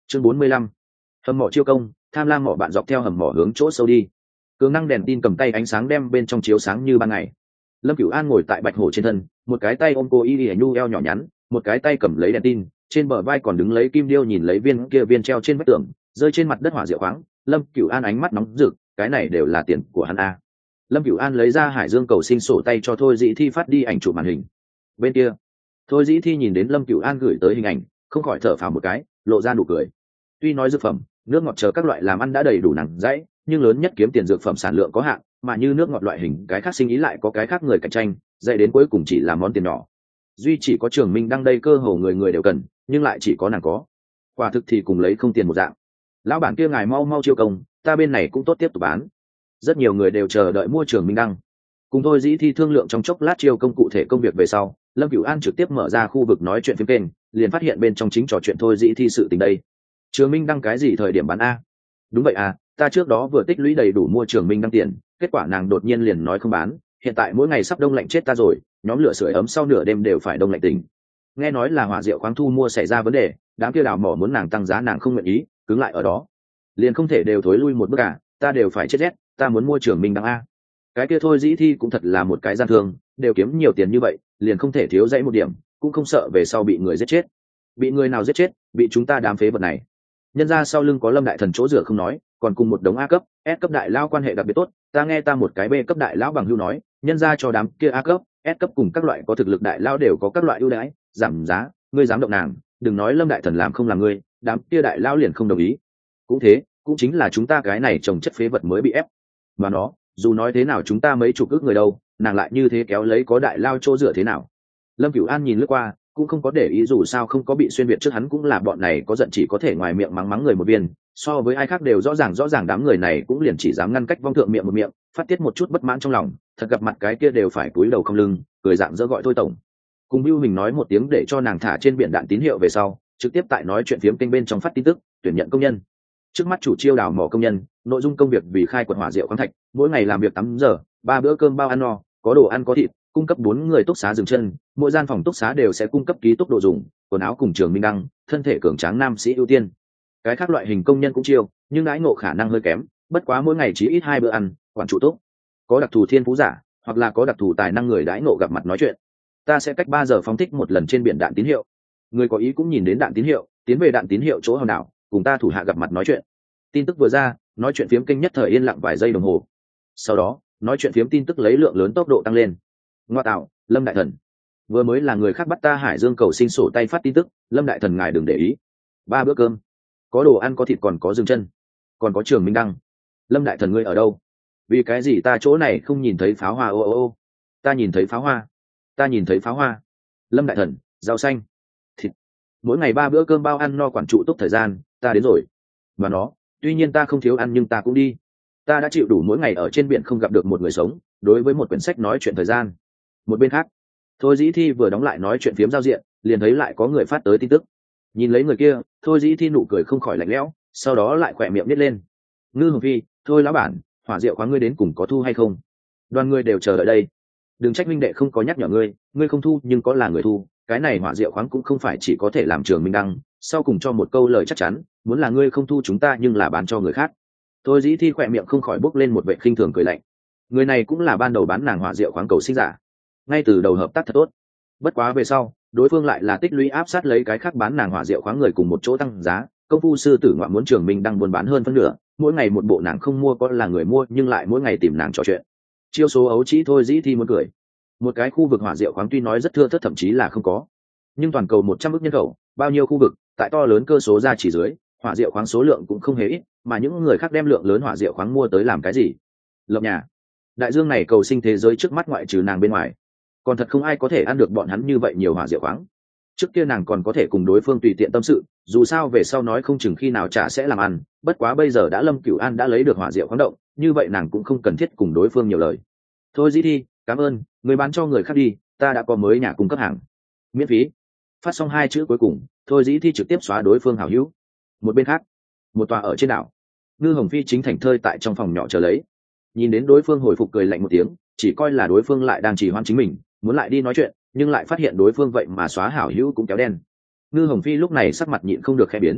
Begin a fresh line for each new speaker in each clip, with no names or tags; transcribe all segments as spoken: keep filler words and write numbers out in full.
chương bốn mươi lăm, hầm mỏ chiêu công. Tham lam mỏ bạn dọc theo hầm mỏ hướng chỗ sâu đi. Cường năng đèn tin cầm tay ánh sáng đem bên trong chiếu sáng như ban ngày. Lâm Cửu An ngồi tại bạch hổ trên thân, một cái tay ôm cô y y nhu eo nhỏ nhắn, một cái tay cầm lấy đèn tin, trên bờ vai còn đứng lấy kim điêu nhìn lấy viên kia viên treo trên vách tường, rơi trên mặt đất hỏa diệu khoáng. Lâm Cửu An ánh mắt nóng rực, cái này đều là tiền của hắn a. Lâm Cửu An lấy ra Hải Dương cầu sinh sổ tay cho Thôi Dĩ Thi phát đi ảnh chụp màn hình. Bên kia, Thôi Dĩ Thi nhìn đến Lâm Cửu An gửi tới hình ảnh, không khỏi thở phào một cái, lộ ra nụ cười. Tuy nói dược phẩm, nước ngọt chờ các loại làm ăn đã đầy đủ nặng dãy, nhưng lớn nhất kiếm tiền dược phẩm sản lượng có hạn, mà như nước ngọt loại hình cái khác sinh ý lại có cái khác người cạnh tranh, dạy đến cuối cùng chỉ là món tiền nhỏ. Duy chỉ có Trường Minh đang đây cơ hồ người người đều cần, nhưng lại chỉ có nàng có. Quả thực thì cùng lấy không tiền một dạng. Lão bản kia ngài mau mau chiêu công, ta bên này cũng tốt tiếp tục bán. Rất nhiều người đều chờ đợi mua Trường Minh đăng. Cùng Thôi Dĩ Thi thương lượng trong chốc lát chiêu công cụ thể công việc về sau, Lâm Cửu An trực tiếp mở ra khu vực nói chuyện phím kênh, liền phát hiện bên trong chính trò chuyện Thôi Dĩ Thi sự tình đây. Trường Minh đăng cái gì thời điểm bán a? Đúng vậy à, ta trước đó vừa tích lũy đầy đủ mua Trường Minh đăng tiền, kết quả nàng đột nhiên liền nói không bán, hiện tại mỗi ngày sắp đông lạnh chết ta rồi, nhóm lửa sưởi ấm sau nửa đêm đều phải đông lạnh tình. Nghe nói là hỏa diệu khoáng thu mua xảy ra vấn đề, đám kia đào mỏ muốn nàng tăng giá nàng không nguyện ý, cứng lại ở đó. Liền không thể đều thối lui một bước cả, ta đều phải chết rét, ta muốn mua Trường Minh đăng a. Cái kia Thôi Dĩ Thi cũng thật là một cái gian thương, đều kiếm nhiều tiền như vậy, liền không thể thiếu dãy một điểm, cũng không sợ về sau bị người giết chết. Bị người nào giết chết, bị chúng ta đám phế vật này. Nhân ra sau lưng có Lâm đại thần chỗ dựa không nói, còn cùng một đống A cấp, S cấp đại lao quan hệ đặc biệt tốt, ta nghe ta một cái B cấp đại lão bằng hưu nói, nhân ra cho đám kia A cấp, S cấp cùng các loại có thực lực đại lao đều có các loại ưu đãi, giảm giá, ngươi dám động nàng, đừng nói Lâm đại thần làm không làm ngươi, đám kia đại lao liền không đồng ý. Cũng thế, cũng chính là chúng ta cái này trồng chất phế vật mới bị ép. Mà nó, dù nói thế nào chúng ta mấy chục ước người đâu, nàng lại như thế kéo lấy có đại lao chỗ dựa thế nào. Lâm Cửu An nhìn lướt qua, cũng không có để ý, dù sao không có bị xuyên việt trước hắn cũng là bọn này có giận chỉ có thể ngoài miệng mắng mắng người một viên, so với ai khác đều rõ ràng rõ ràng đám người này cũng liền chỉ dám ngăn cách vong thượng miệng một miệng, phát tiết một chút bất mãn trong lòng, thật gặp mặt cái kia đều phải cúi đầu không lưng, cười dạng dỡ gọi Thôi tổng. Cùng Bưu mình nói một tiếng để cho nàng thả trên biển đạn tín hiệu về sau, trực tiếp tại nói chuyện phiếm kênh bên trong phát tin tức, tuyển nhận công nhân. Trước mắt chủ chiêu đào mỏ công nhân, nội dung công việc vì khai quật hỏa diệu khoáng thạch, mỗi ngày làm việc tám giờ, ba bữa cơm bao ăn no, có đồ ăn có thịt, cung cấp bốn người túc xá dừng chân, mỗi gian phòng túc xá đều sẽ cung cấp ký túc đồ dùng, quần áo cùng Trường Minh đăng, thân thể cường tráng nam sĩ ưu tiên. Cái khác loại hình công nhân cũng chiêu, nhưng đãi ngộ khả năng hơi kém, bất quá mỗi ngày chỉ ít hai bữa ăn, quản trụ túc. Có đặc thù thiên phú giả, hoặc là có đặc thù tài năng người đãi ngộ gặp mặt nói chuyện. Ta sẽ cách ba giờ phóng thích một lần trên biển đạn tín hiệu. Người có ý cũng nhìn đến đạn tín hiệu, tiến về đạn tín hiệu chỗ hòn đảo, cùng ta thủ hạ gặp mặt nói chuyện. Tin tức vừa ra, nói chuyện phiếm kênh nhất thời yên lặng vài giây đồng hồ. Sau đó, nói chuyện phiếm tin tức lấy lượng lớn tốc độ tăng lên. Ngoa tạo, Lâm đại thần, vừa mới là người khác bắt ta Hải Dương cầu sinh sổ tay phát tin tức, Lâm đại thần ngài đừng để ý. Ba bữa cơm, có đồ ăn có thịt còn có dừng chân, còn có Trường Minh đăng. Lâm đại thần ngươi ở đâu? Vì cái gì ta chỗ này không nhìn thấy pháo hoa? Ô ô ô, ta nhìn thấy pháo hoa, ta nhìn thấy pháo hoa. Lâm đại thần, rau xanh, thịt, mỗi ngày ba bữa cơm bao ăn no quản trụ túc thời gian, ta đến rồi. Mà nó, tuy nhiên ta không thiếu ăn nhưng ta cũng đi. Ta đã chịu đủ mỗi ngày ở trên biển không gặp được một người sống, đối với một quyển sách nói chuyện thời gian. Một bên khác, Thôi Dĩ Thi vừa đóng lại nói chuyện phiếm giao diện, liền thấy lại có người phát tới tin tức. Nhìn lấy người kia, Thôi Dĩ Thi nụ cười không khỏi lạnh lẽo, sau đó lại khỏe miệng nít lên. Ngư Hồng Phi, thôi lão bản, hỏa diệu khoáng ngươi đến cùng có thu hay không? Đoàn người đều chờ đợi đây. Đừng trách minh đệ không có nhắc nhở ngươi, ngươi không thu nhưng có là người thu, cái này hỏa diệu khoáng cũng không phải chỉ có thể làm Trường Minh đăng, sau cùng cho một câu lời chắc chắn, muốn là ngươi không thu chúng ta nhưng là bán cho người khác. Thôi Dĩ Thi khỏe miệng không khỏi bốc lên một vệ khinh thường cười lạnh. Người này cũng là ban đầu bán nàng hỏa diệu khoáng cầu sinh giả, ngay từ đầu hợp tác thật tốt, bất quá về sau đối phương lại là tích lũy áp sát lấy cái khác bán nàng hỏa diệu khoáng người cùng một chỗ tăng giá. Công phu sư tử ngoại muốn Trường Minh đăng buôn bán hơn phân nửa, mỗi ngày một bộ nàng không mua có là người mua nhưng lại mỗi ngày tìm nàng trò chuyện. Chiêu số ấu trĩ. Thôi Dĩ Thi muốn cười. Một cái khu vực hỏa diệu khoáng tuy nói rất thưa thớt thậm chí là không có, nhưng toàn cầu một trăm ức nhân khẩu, bao nhiêu khu vực, tại to lớn cơ số ra chỉ dưới, hỏa diệu khoáng số lượng cũng không hề ít, mà những người khác đem lượng lớn hỏa diệu khoáng mua tới làm cái gì? Lập nhà. Đại dương này cầu sinh thế giới trước mắt ngoại trừ nàng bên ngoài, còn thật không ai có thể ăn được bọn hắn như vậy nhiều hỏa diệu khoáng. Trước kia nàng còn có thể cùng đối phương tùy tiện tâm sự, dù sao về sau nói không chừng khi nào trả sẽ làm ăn, bất quá bây giờ đã Lâm Cửu An đã lấy được hỏa diệu khoáng động, như vậy nàng cũng không cần thiết cùng đối phương nhiều lời. Thôi Dĩ Thi, cảm ơn, người bán cho người khác đi, ta đã có mới nhà cung cấp hàng miễn phí. Phát xong hai chữ cuối cùng, Thôi Dĩ Thi trực tiếp xóa đối phương hảo hữu. Một bên khác, một tòa ở trên đảo, Ngư Hồng Phi chính thảnh thơi tại trong phòng nhỏ chờ lấy. Nhìn đến đối phương hồi phục cười lạnh một tiếng, chỉ coi là đối phương lại đang trì hoãn chính mình, muốn lại đi nói chuyện, nhưng lại phát hiện đối phương vậy mà xóa hảo hữu cũng kéo đen. Ngư Hồng Phi lúc này sắc mặt nhịn không được khẽ biến.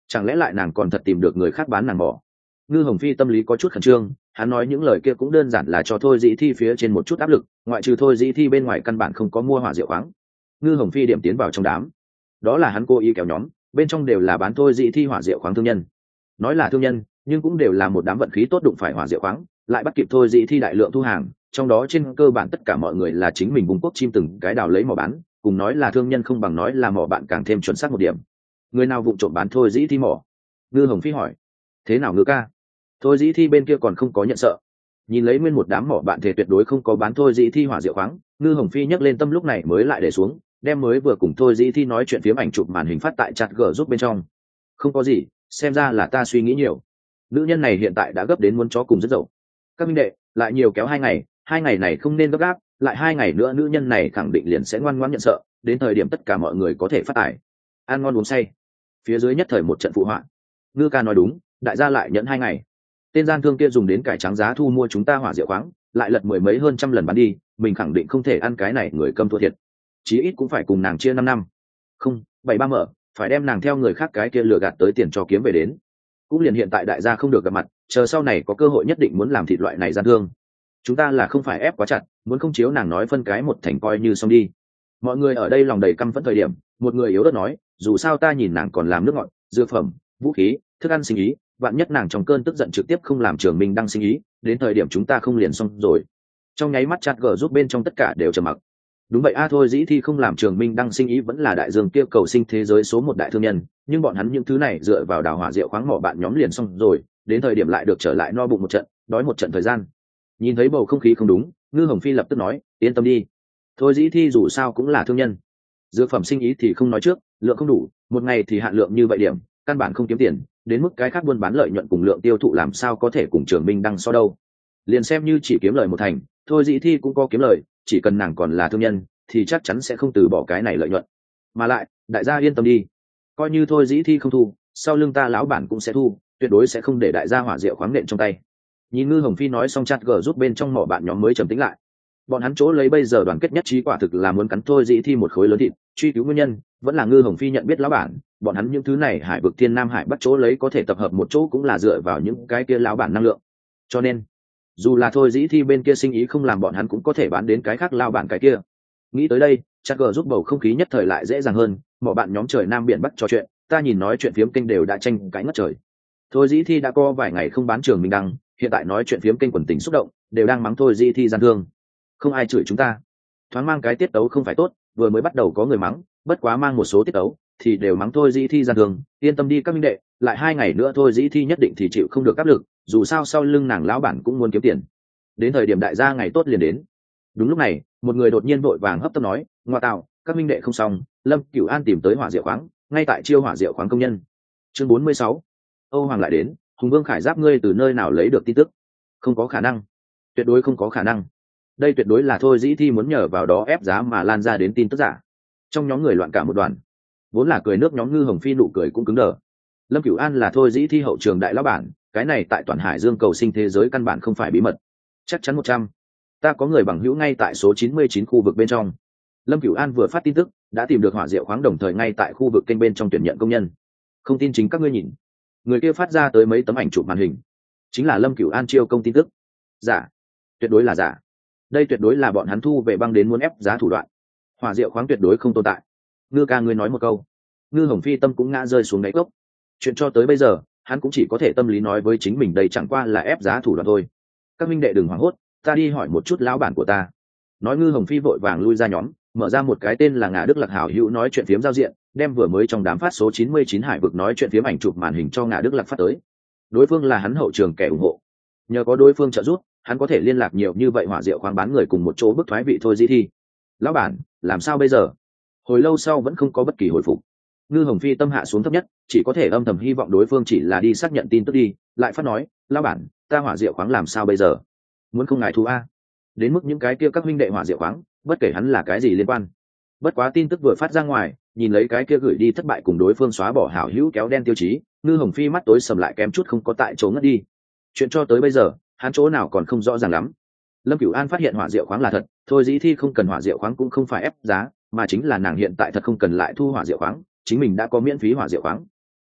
chẳng lẽ lại nàng còn thật tìm được người khác bán nàng mỏ? Ngư Hồng Phi tâm lý có chút khẩn trương, hắn nói những lời kia cũng đơn giản là cho Thôi Dĩ Thi phía trên một chút áp lực, ngoại trừ Thôi Dĩ Thi bên ngoài căn bản không có mua hỏa diệu khoáng. Ngư Hồng Phi điểm tiến vào trong đám, đó là hắn cố ý kéo nhóm, bên trong đều là bán Thôi Dĩ Thi hỏa diệu khoáng thương nhân. Nói là thương nhân, nhưng cũng đều là một đám vận khí tốt đụng phải hỏa diệu khoáng, lại bắt kịp Thôi Dĩ Thi đại lượng thu hàng, trong đó trên cơ bản tất cả mọi người là chính mình vùng quốc chim từng cái đào lấy mỏ bán, cùng nói là thương nhân không bằng nói là mỏ bạn càng thêm chuẩn xác một điểm. Người nào vụng trộm bán Thôi Dĩ Thi mỏ? Ngư Hồng Phi hỏi. Thế nào Ngư ca? Thôi Dĩ Thi bên kia còn không có nhận sợ. Nhìn lấy nguyên một đám mỏ bạn thể tuyệt đối không có bán Thôi Dĩ Thi hỏa diệu khoáng, Ngư Hồng Phi nhấc lên tâm lúc này mới lại để xuống, đem mới vừa cùng Thôi Dĩ Thi nói chuyện phiếm ảnh chụp màn hình phát tại chat gờ giúp bên trong. Không có gì, xem ra là ta suy nghĩ nhiều. Nữ nhân này hiện tại đã gấp đến muốn chó cùng rất dậu. Các minh đệ, lại nhiều kéo hai ngày, hai ngày này không nên gấp gáp, lại hai ngày nữa nữ nhân này khẳng định liền sẽ ngoan ngoãn nhận sợ, đến thời điểm tất cả mọi người có thể phát tải. Ăn ngon uống say. Phía dưới nhất thời một trận phụ họa. Ngư ca nói đúng, đại gia lại nhẫn hai ngày. Tên gian thương kia dùng đến cải trắng giá thu mua chúng ta hỏa diệu khoáng, lại lật mười mấy hơn trăm lần bán đi, mình khẳng định không thể ăn cái này người câm thua thiệt. Chí ít cũng phải cùng nàng chia năm năm. Không, bảy ba mở, phải đem nàng theo người khác cái kia lừa gạt tới tiền cho kiếm về đến. Cũng liền hiện tại đại gia không được gặp mặt, chờ sau này có cơ hội nhất định muốn làm thịt loại này gian thương. Chúng ta là không phải ép quá chặt, muốn không chiếu nàng nói phân cái một thành coi như xong đi. Mọi người ở đây lòng đầy căm phẫn thời điểm, một người yếu ớt nói, dù sao ta nhìn nàng còn làm nước ngọt, dược phẩm, vũ khí, thức ăn sinh ý, vạn nhất nàng trong cơn tức giận trực tiếp không làm Trường Minh Đăng sinh ý, đến thời điểm chúng ta không liền xong rồi. Trong nháy mắt chat gờ giúp bên trong tất cả đều trầm mặc. Đúng vậy a, Thôi Dĩ Thi không làm Trường Minh Đăng sinh ý vẫn là đại dương kia cầu sinh thế giới số một đại thương nhân, nhưng bọn hắn những thứ này dựa vào đào hỏa rượu khoáng mỏ bạn nhóm liền xong rồi, đến thời điểm lại được trở lại no bụng một trận, đói một trận thời gian. Nhìn thấy bầu không khí không đúng, Ngư Hồng Phi lập tức nói, yên tâm đi, Thôi Dĩ Thi dù sao cũng là thương nhân, dược phẩm sinh ý thì không nói trước, lượng không đủ, một ngày thì hạn lượng như vậy điểm, căn bản không kiếm tiền, đến mức cái khác buôn bán lợi nhuận cùng lượng tiêu thụ làm sao có thể cùng Trường Minh Đăng so đâu. Liền xem như chỉ kiếm lời một thành, Thôi Dĩ Thi cũng có kiếm lời, chỉ cần nàng còn là thương nhân thì chắc chắn sẽ không từ bỏ cái này lợi nhuận. Mà lại, đại gia yên tâm đi, coi như Thôi Dĩ Thi không thu, sau lưng ta lão bản cũng sẽ thu, tuyệt đối sẽ không để đại gia hỏa rượu khoáng nện trong tay. Nhìn Ngư Hồng Phi nói xong, chat gờ giúp bên trong mỏ bạn nhóm mới trầm tĩnh lại. Bọn hắn chỗ lấy bây giờ đoàn kết nhất trí quả thực là muốn cắn Thôi Dĩ Thi một khối lớn thịt, truy cứu nguyên nhân vẫn là Ngư Hồng Phi nhận biết lão bản, bọn hắn những thứ này hải vực thiên nam hải bắc chỗ lấy có thể tập hợp một chỗ cũng là dựa vào những cái kia lão bản năng lượng. Cho nên dù là Thôi Dĩ Thi bên kia sinh ý không làm, bọn hắn cũng có thể bán đến cái khác lao bản cái kia. Nghĩ tới đây, chắc gờ giúp bầu không khí nhất thời lại dễ dàng hơn, mọi bạn nhóm trời nam biển bắc trò chuyện, ta nhìn nói chuyện phiếm kênh đều đã tranh cãi ngất trời. Thôi Dĩ Thi đã có vài ngày không bán Trường Minh Đăng, hiện tại nói chuyện phiếm kênh quần tình xúc động, đều đang mắng Thôi Dĩ Thi gian thương. Không ai chửi chúng ta, thoáng mang cái tiết tấu không phải tốt, vừa mới bắt đầu có người mắng, bất quá mang một số tiết tấu thì đều mắng Thôi Dĩ Thi gian thương. Yên tâm đi các minh đệ, lại hai ngày nữa Thôi Dĩ Thi nhất định thì chịu không được áp lực, dù sao sau lưng nàng lão bản cũng muốn kiếm tiền, đến thời điểm đại gia ngày tốt liền đến. Đúng lúc này, một người đột nhiên vội vàng hấp tấp nói, ngoa tạo, các minh đệ không xong, Lâm Cửu An tìm tới hỏa diệu khoáng, ngay tại chiêu hỏa diệu khoáng công nhân. Chương bốn mươi sáu, Âu Hoàng lại đến. Hùng Vương Khải Giáp, ngươi từ nơi nào lấy được tin tức? Không có khả năng, tuyệt đối không có khả năng, đây tuyệt đối là Thôi Dĩ Thi muốn nhờ vào đó ép giá mà lan ra đến tin tức giả. Trong nhóm người loạn cả một đoàn, vốn là cười nước nhóm Ngư Hồng Phi nụ cười cũng cứng đờ. Lâm Cửu An là Thôi Dĩ Thi hậu trường đại lão bản, cái này tại toàn hải dương cầu sinh thế giới căn bản không phải bí mật. Chắc chắn một trăm, ta có người bằng hữu ngay tại số chín mươi chín khu vực bên trong. Lâm Cửu An vừa phát tin tức đã tìm được hỏa diệu khoáng, đồng thời ngay tại khu vực kênh bên trong tuyển nhận công nhân. Không tin chính các ngươi nhìn, người kia phát ra tới mấy tấm ảnh chụp màn hình, chính là Lâm Cửu An chiêu công tin tức. Giả, tuyệt đối là giả, đây tuyệt đối là bọn hắn thu về băng đến muốn ép giá thủ đoạn. Hỏa diệu khoáng tuyệt đối không tồn tại. Ngư ca ngươi nói một câu, Ngư Hồng Phi tâm cũng ngã rơi xuống đáy cốc. Chuyện cho tới bây giờ hắn cũng chỉ có thể tâm lý nói với chính mình đây chẳng qua là ép giá thủ đoạn thôi. Các minh đệ đừng hoảng hốt, ta đi hỏi một chút lão bản của ta. Nói Ngư Hồng Phi vội vàng lui ra nhóm, mở ra một cái tên là Ngà Đức Lạc hảo hữu nói chuyện phiếm giao diện, đem vừa mới trong đám phát số chín mươi chín hải vực nói chuyện phiếm ảnh chụp màn hình cho Ngà Đức Lạc phát tới. Đối phương là hắn hậu trường kẻ ủng hộ, nhờ có đối phương trợ giúp, hắn có thể liên lạc nhiều như vậy hỏa diệu khoáng bán người cùng một chỗ bức thoái vị Thôi Dĩ Thi. Lão bản, làm sao bây giờ? Hồi lâu sau vẫn không có bất kỳ hồi phục. Ngư Hồng Phi tâm hạ xuống thấp nhất, chỉ có thể âm thầm hy vọng đối phương chỉ là đi xác nhận tin tức đi, lại phát nói, lão bản, ta hỏa diệu khoáng làm sao bây giờ? Muốn không ngại thu a? Đến mức những cái kia các huynh đệ hỏa diệu khoáng, bất kể hắn là cái gì liên quan. Bất quá tin tức vừa phát ra ngoài, nhìn lấy cái kia gửi đi thất bại cùng đối phương xóa bỏ hảo hữu kéo đen tiêu chí, Ngư Hồng Phi mắt tối sầm lại kém chút không có tại chỗ ngất đi. Chuyện cho tới bây giờ, hắn chỗ nào còn không rõ ràng lắm. Lâm Cửu An phát hiện hỏa diệu khoáng là thật, Thôi Dĩ Thi không cần hỏa diệu khoáng cũng không phải ép giá, mà chính là nàng hiện tại thật không cần lại thu hỏa diệu khoáng, chính mình đã có miễn phí hỏa diệu khoáng.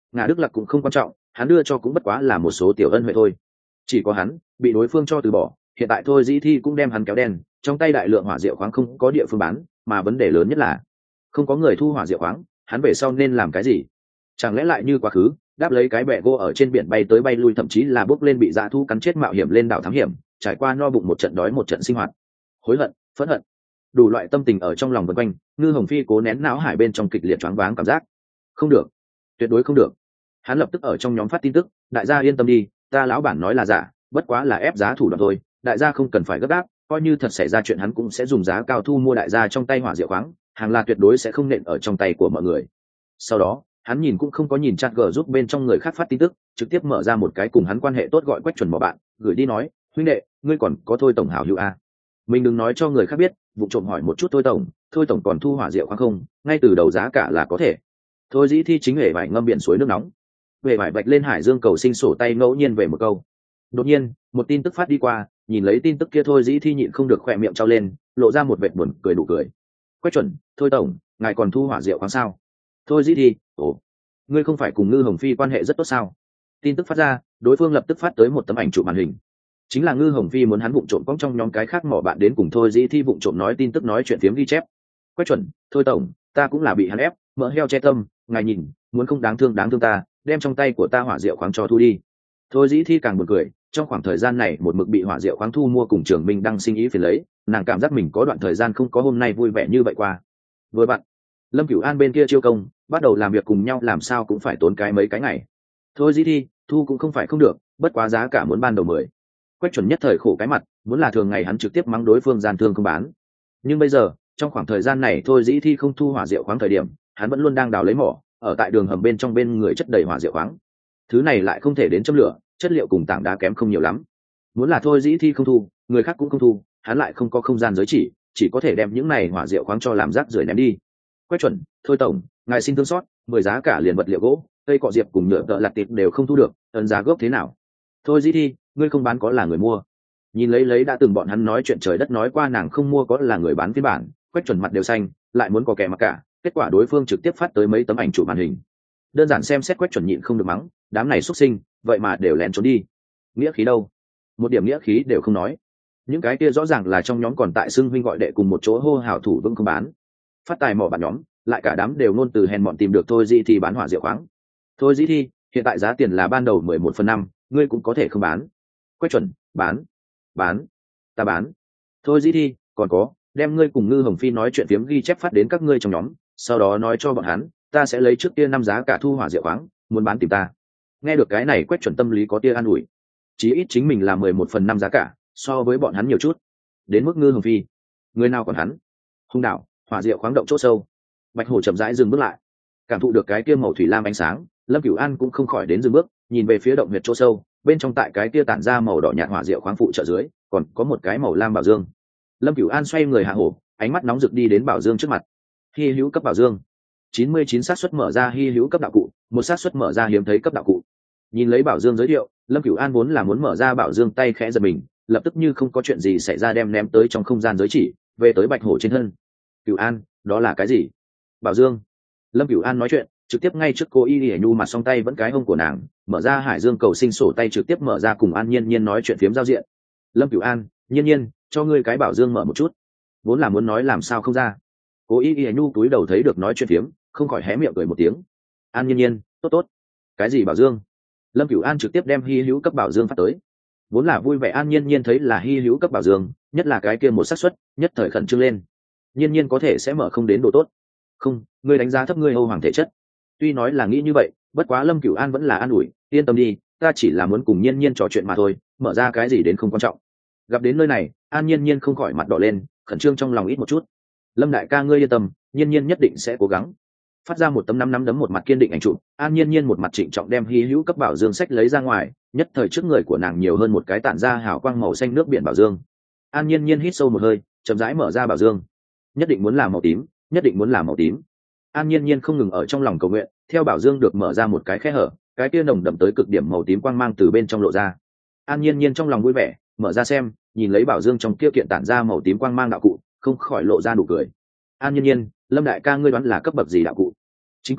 ngà đức lạc cũng không quan trọng, hắn đưa cho cũng bất quá là một số tiểu ân huệ thôi. Chỉ có hắn bị đối phương cho từ bỏ, hiện tại thôi dĩ thi cũng đem hắn kéo đen, trong tay đại lượng hỏa diệu khoáng không có địa phương bán, mà vấn đề lớn nhất là không có người thu hỏa diệu khoáng, hắn về sau nên làm cái gì? Chẳng lẽ lại như quá khứ đáp lấy cái bẹ gỗ ở trên biển bay tới bay lui, thậm chí là bốc lên bị dã thu cắn chết mạo hiểm lên đảo thám hiểm, trải qua no bụng một trận đói một trận sinh hoạt, hối hận, phẫn hận, đủ loại tâm tình ở trong lòng vần quanh. Ngư Hồng Phi cố nén não hải bên trong kịch liệt choáng váng cảm giác. Không được, tuyệt đối không được. Hắn lập tức ở trong nhóm phát tin tức, đại gia yên tâm đi, ta lão bản nói là giả, bất quá là ép giá thủ đoạn thôi, đại gia không cần phải gấp gáp, coi như thật xảy ra chuyện hắn cũng sẽ dùng giá cao thu mua đại gia trong tay hỏa diệu khoáng, hàng là tuyệt đối sẽ không nện ở trong tay của mọi người. Sau đó hắn nhìn cũng không có nhìn chat gờ giúp bên trong người khác phát tin tức, trực tiếp mở ra một cái cùng hắn quan hệ tốt gọi Quách Chuẩn mỏ bạn, gửi đi nói, huynh đệ, ngươi còn có Thôi tổng hảo hữu a? Mình đừng nói cho người khác biết, vụ trộm hỏi một chút Thôi tổng, Thôi tổng còn thu hỏa diệu khoáng không, ngay từ đầu giá cả là có thể. Thôi dĩ thi chính hề vải ngâm biển suối nước nóng, về vải bạch lên hải dương cầu sinh sổ tay ngẫu nhiên về một câu. Đột nhiên một tin tức phát đi qua, nhìn lấy tin tức kia Thôi dĩ thi nhịn không được khỏe miệng trao lên, lộ ra một vệt buồn cười đủ cười. Quách Chuẩn, Thôi tổng, ngài còn thu hỏa diệu khoáng sao? Thôi dĩ thi, ồ, ngươi không phải cùng Ngư Hồng Phi quan hệ rất tốt sao? Tin tức phát ra, đối phương lập tức phát tới một tấm ảnh chụp màn hình, chính là Ngư Hồng Phi muốn hắn vụng trộm cong trong nhóm cái khác mỏ bạn đến cùng Thôi dĩ thi vụng trộm nói tin tức nói chuyện phiếm ghi chép. Quách Chuẩn, Thôi tổng, ta cũng là bị hắn ép, mỡ heo che tâm, ngài nhìn, muốn không đáng thương đáng thương ta, đem trong tay của ta hỏa diệu khoáng cho thu đi. Thôi dĩ thi càng buồn cười, trong khoảng thời gian này một mực bị hỏa diệu khoáng thu mua cùng Trường Minh đang sinh ý phiền lấy, nàng cảm giác mình có đoạn thời gian không có hôm nay vui vẻ như vậy qua. Vừa bạn, Lâm Cửu An bên kia chiêu công, bắt đầu làm việc cùng nhau làm sao cũng phải tốn cái mấy cái ngày. Thôi dĩ thi, thu cũng không phải không được, bất quá giá cả muốn ban đầu mười. Quách Chuẩn nhất thời khổ cái mặt, muốn là thường ngày hắn trực tiếp mắng đối phương gian thương không bán. Nhưng bây giờ, trong khoảng thời gian này Thôi dĩ thi không thu hỏa diệu khoáng thời điểm, hắn vẫn luôn đang đào lấy mỏ, ở tại đường hầm bên trong bên người chất đầy hỏa diệu khoáng. Thứ này lại không thể đến châm lửa, chất liệu cùng tảng đá kém không nhiều lắm. Muốn là Thôi dĩ thi không thu, người khác cũng không thu, hắn lại không có không gian giới chỉ, chỉ có thể đem những này hỏa diệu khoáng cho làm rác rưởi ném đi. Quách Chuẩn, Thôi tổng, ngài xin thương xót, mười giá cả liền vật liệu gỗ, cây cọ diệp cùng nhựa tợ lặt tiệp đều không thu được, ấn giá gốc thế nào? Thôi dĩ thi, ngươi không bán có là người mua. Nhìn lấy lấy đã từng bọn hắn nói chuyện trời đất nói qua nàng không mua có là người bán phiên bản, Quách Chuẩn mặt đều xanh, lại muốn có kẻ mặc cả, kết quả đối phương trực tiếp phát tới mấy tấm ảnh chụp màn hình. Đơn giản xem xét Quách Chuẩn nhịn không được mắng, đám này xuất sinh, vậy mà đều lén trốn đi. Nghĩa khí đâu? Một điểm nghĩa khí đều không nói. Những cái kia rõ ràng là trong nhóm còn tại xưng huynh gọi đệ cùng một chỗ hô hào thủ vững không bán. Phát tài mỏ bạn nhóm, lại cả đám đều nôn từ hèn mọn tìm được Thôi dĩ thi bán hỏa diệu khoáng. Thôi dĩ thi, hiện tại giá tiền là ban đầu mười một phần năm, ngươi cũng có thể không bán. Quách Chuẩn, bán, bán, ta bán. Thôi dĩ thi, còn có, đem ngươi cùng Ngư Hồng Phi nói chuyện phiếm ghi chép phát đến các ngươi trong nhóm, sau đó nói cho bọn hắn, ta sẽ lấy trước kia năm giá cả thu hỏa diệu khoáng, muốn bán tìm ta. Nghe được cái này Quách Chuẩn tâm lý có tia an ủi, chí ít chính mình là mười một phần năm giá cả, so với bọn hắn nhiều chút. Đến mức Ngư Hồng Phi, người nào còn hắn? Hung đảo, hỏa diệu khoáng động chỗ sâu. Bạch Hổ chậm rãi dừng bước lại, cảm thụ được cái kia màu thủy lam ánh sáng, Lâm Cửu An cũng không khỏi đến dừng bước, nhìn về phía động huyệt chỗ sâu, bên trong tại cái kia tản ra màu đỏ nhạt hỏa diệu khoáng phụ trợ dưới, còn có một cái màu lam bảo dương. Lâm Cửu An xoay người hạ hổ, ánh mắt nóng rực đi đến bảo dương trước mặt. Hy hữu cấp bảo dương, chín mươi chín xác suất mở ra hy hữu cấp đạo cụ, một xác suất mở ra hiếm thấy cấp đạo cụ. Nhìn lấy bảo dương giới thiệu, Lâm Cửu An vốn là muốn mở ra bảo dương tay khẽ giật mình, lập tức như không có chuyện gì xảy ra đem ném tới trong không gian giới chỉ, về tới Bạch Hổ trên thân. Cửu An, đó là cái gì? Bảo dương. Lâm Cửu An nói chuyện, trực tiếp ngay trước cô Y Y Nhu mặt song tay vẫn cái hông của nàng, mở ra hải dương cầu sinh sổ tay trực tiếp mở ra cùng An Nhiên Nhiên nói chuyện phiếm giao diện. Lâm Cửu An, Nhiên Nhiên, cho ngươi cái bảo dương mở một chút. Vốn là muốn nói làm sao không ra. Cô Y Y Nhu túi đầu thấy được nói chuyện phiếm, không khỏi hé miệng cười một tiếng. An Nhiên Nhiên, tốt tốt. Cái gì bảo dương? Lâm Cửu An trực tiếp đem hy hữu cấp bảo dương phát tới. Vốn là vui vẻ An Nhiên Nhiên thấy là hy hữu cấp bảo dương, nhất là cái kia một xác suất, nhất thời khẩn trương lên. Nhiên Nhiên có thể sẽ mở không đến độ tốt. Không, ngươi đánh giá thấp ngươi Âu Hoàng thể chất. Tuy nói là nghĩ như vậy, bất quá Lâm Cửu An vẫn là an ủi, yên tâm đi, ta chỉ là muốn cùng Nhiên Nhiên trò chuyện mà thôi, mở ra cái gì đến không quan trọng. Gặp đến nơi này, An Nhiên Nhiên không khỏi mặt đỏ lên, khẩn trương trong lòng ít một chút. Lâm đại ca ngươi yên tâm, Nhiên Nhiên nhất định sẽ cố gắng. Phát ra một tấm năm năm đấm một mặt kiên định ảnh chụp, An Nhiên Nhiên một mặt trịnh trọng đem hy hữu cấp bảo dương sách lấy ra ngoài, nhất thời trước người của nàng nhiều hơn một cái tản ra hào quang màu xanh nước biển bảo dương. An Nhiên Nhiên hít sâu một hơi, chậm rãi mở ra bảo dương. Nhất định muốn làm màu tím, nhất định muốn làm màu tím. An Nhiên Nhiên không ngừng ở trong lòng cầu nguyện, theo bảo dương được mở ra một cái khe hở, cái kia nồng đậm tới cực điểm màu tím quang mang từ bên trong lộ ra. An Nhiên Nhiên trong lòng vui vẻ, mở ra xem, nhìn lấy bảo dương trong kia kiện tản ra màu tím quang mang đạo cụ, không khỏi lộ ra nụ cười. An Nhiên Nhiên, Lâm đại ca ngươi đoán là cấp bậc gì đạo cụ? Chính cưỡi hổ,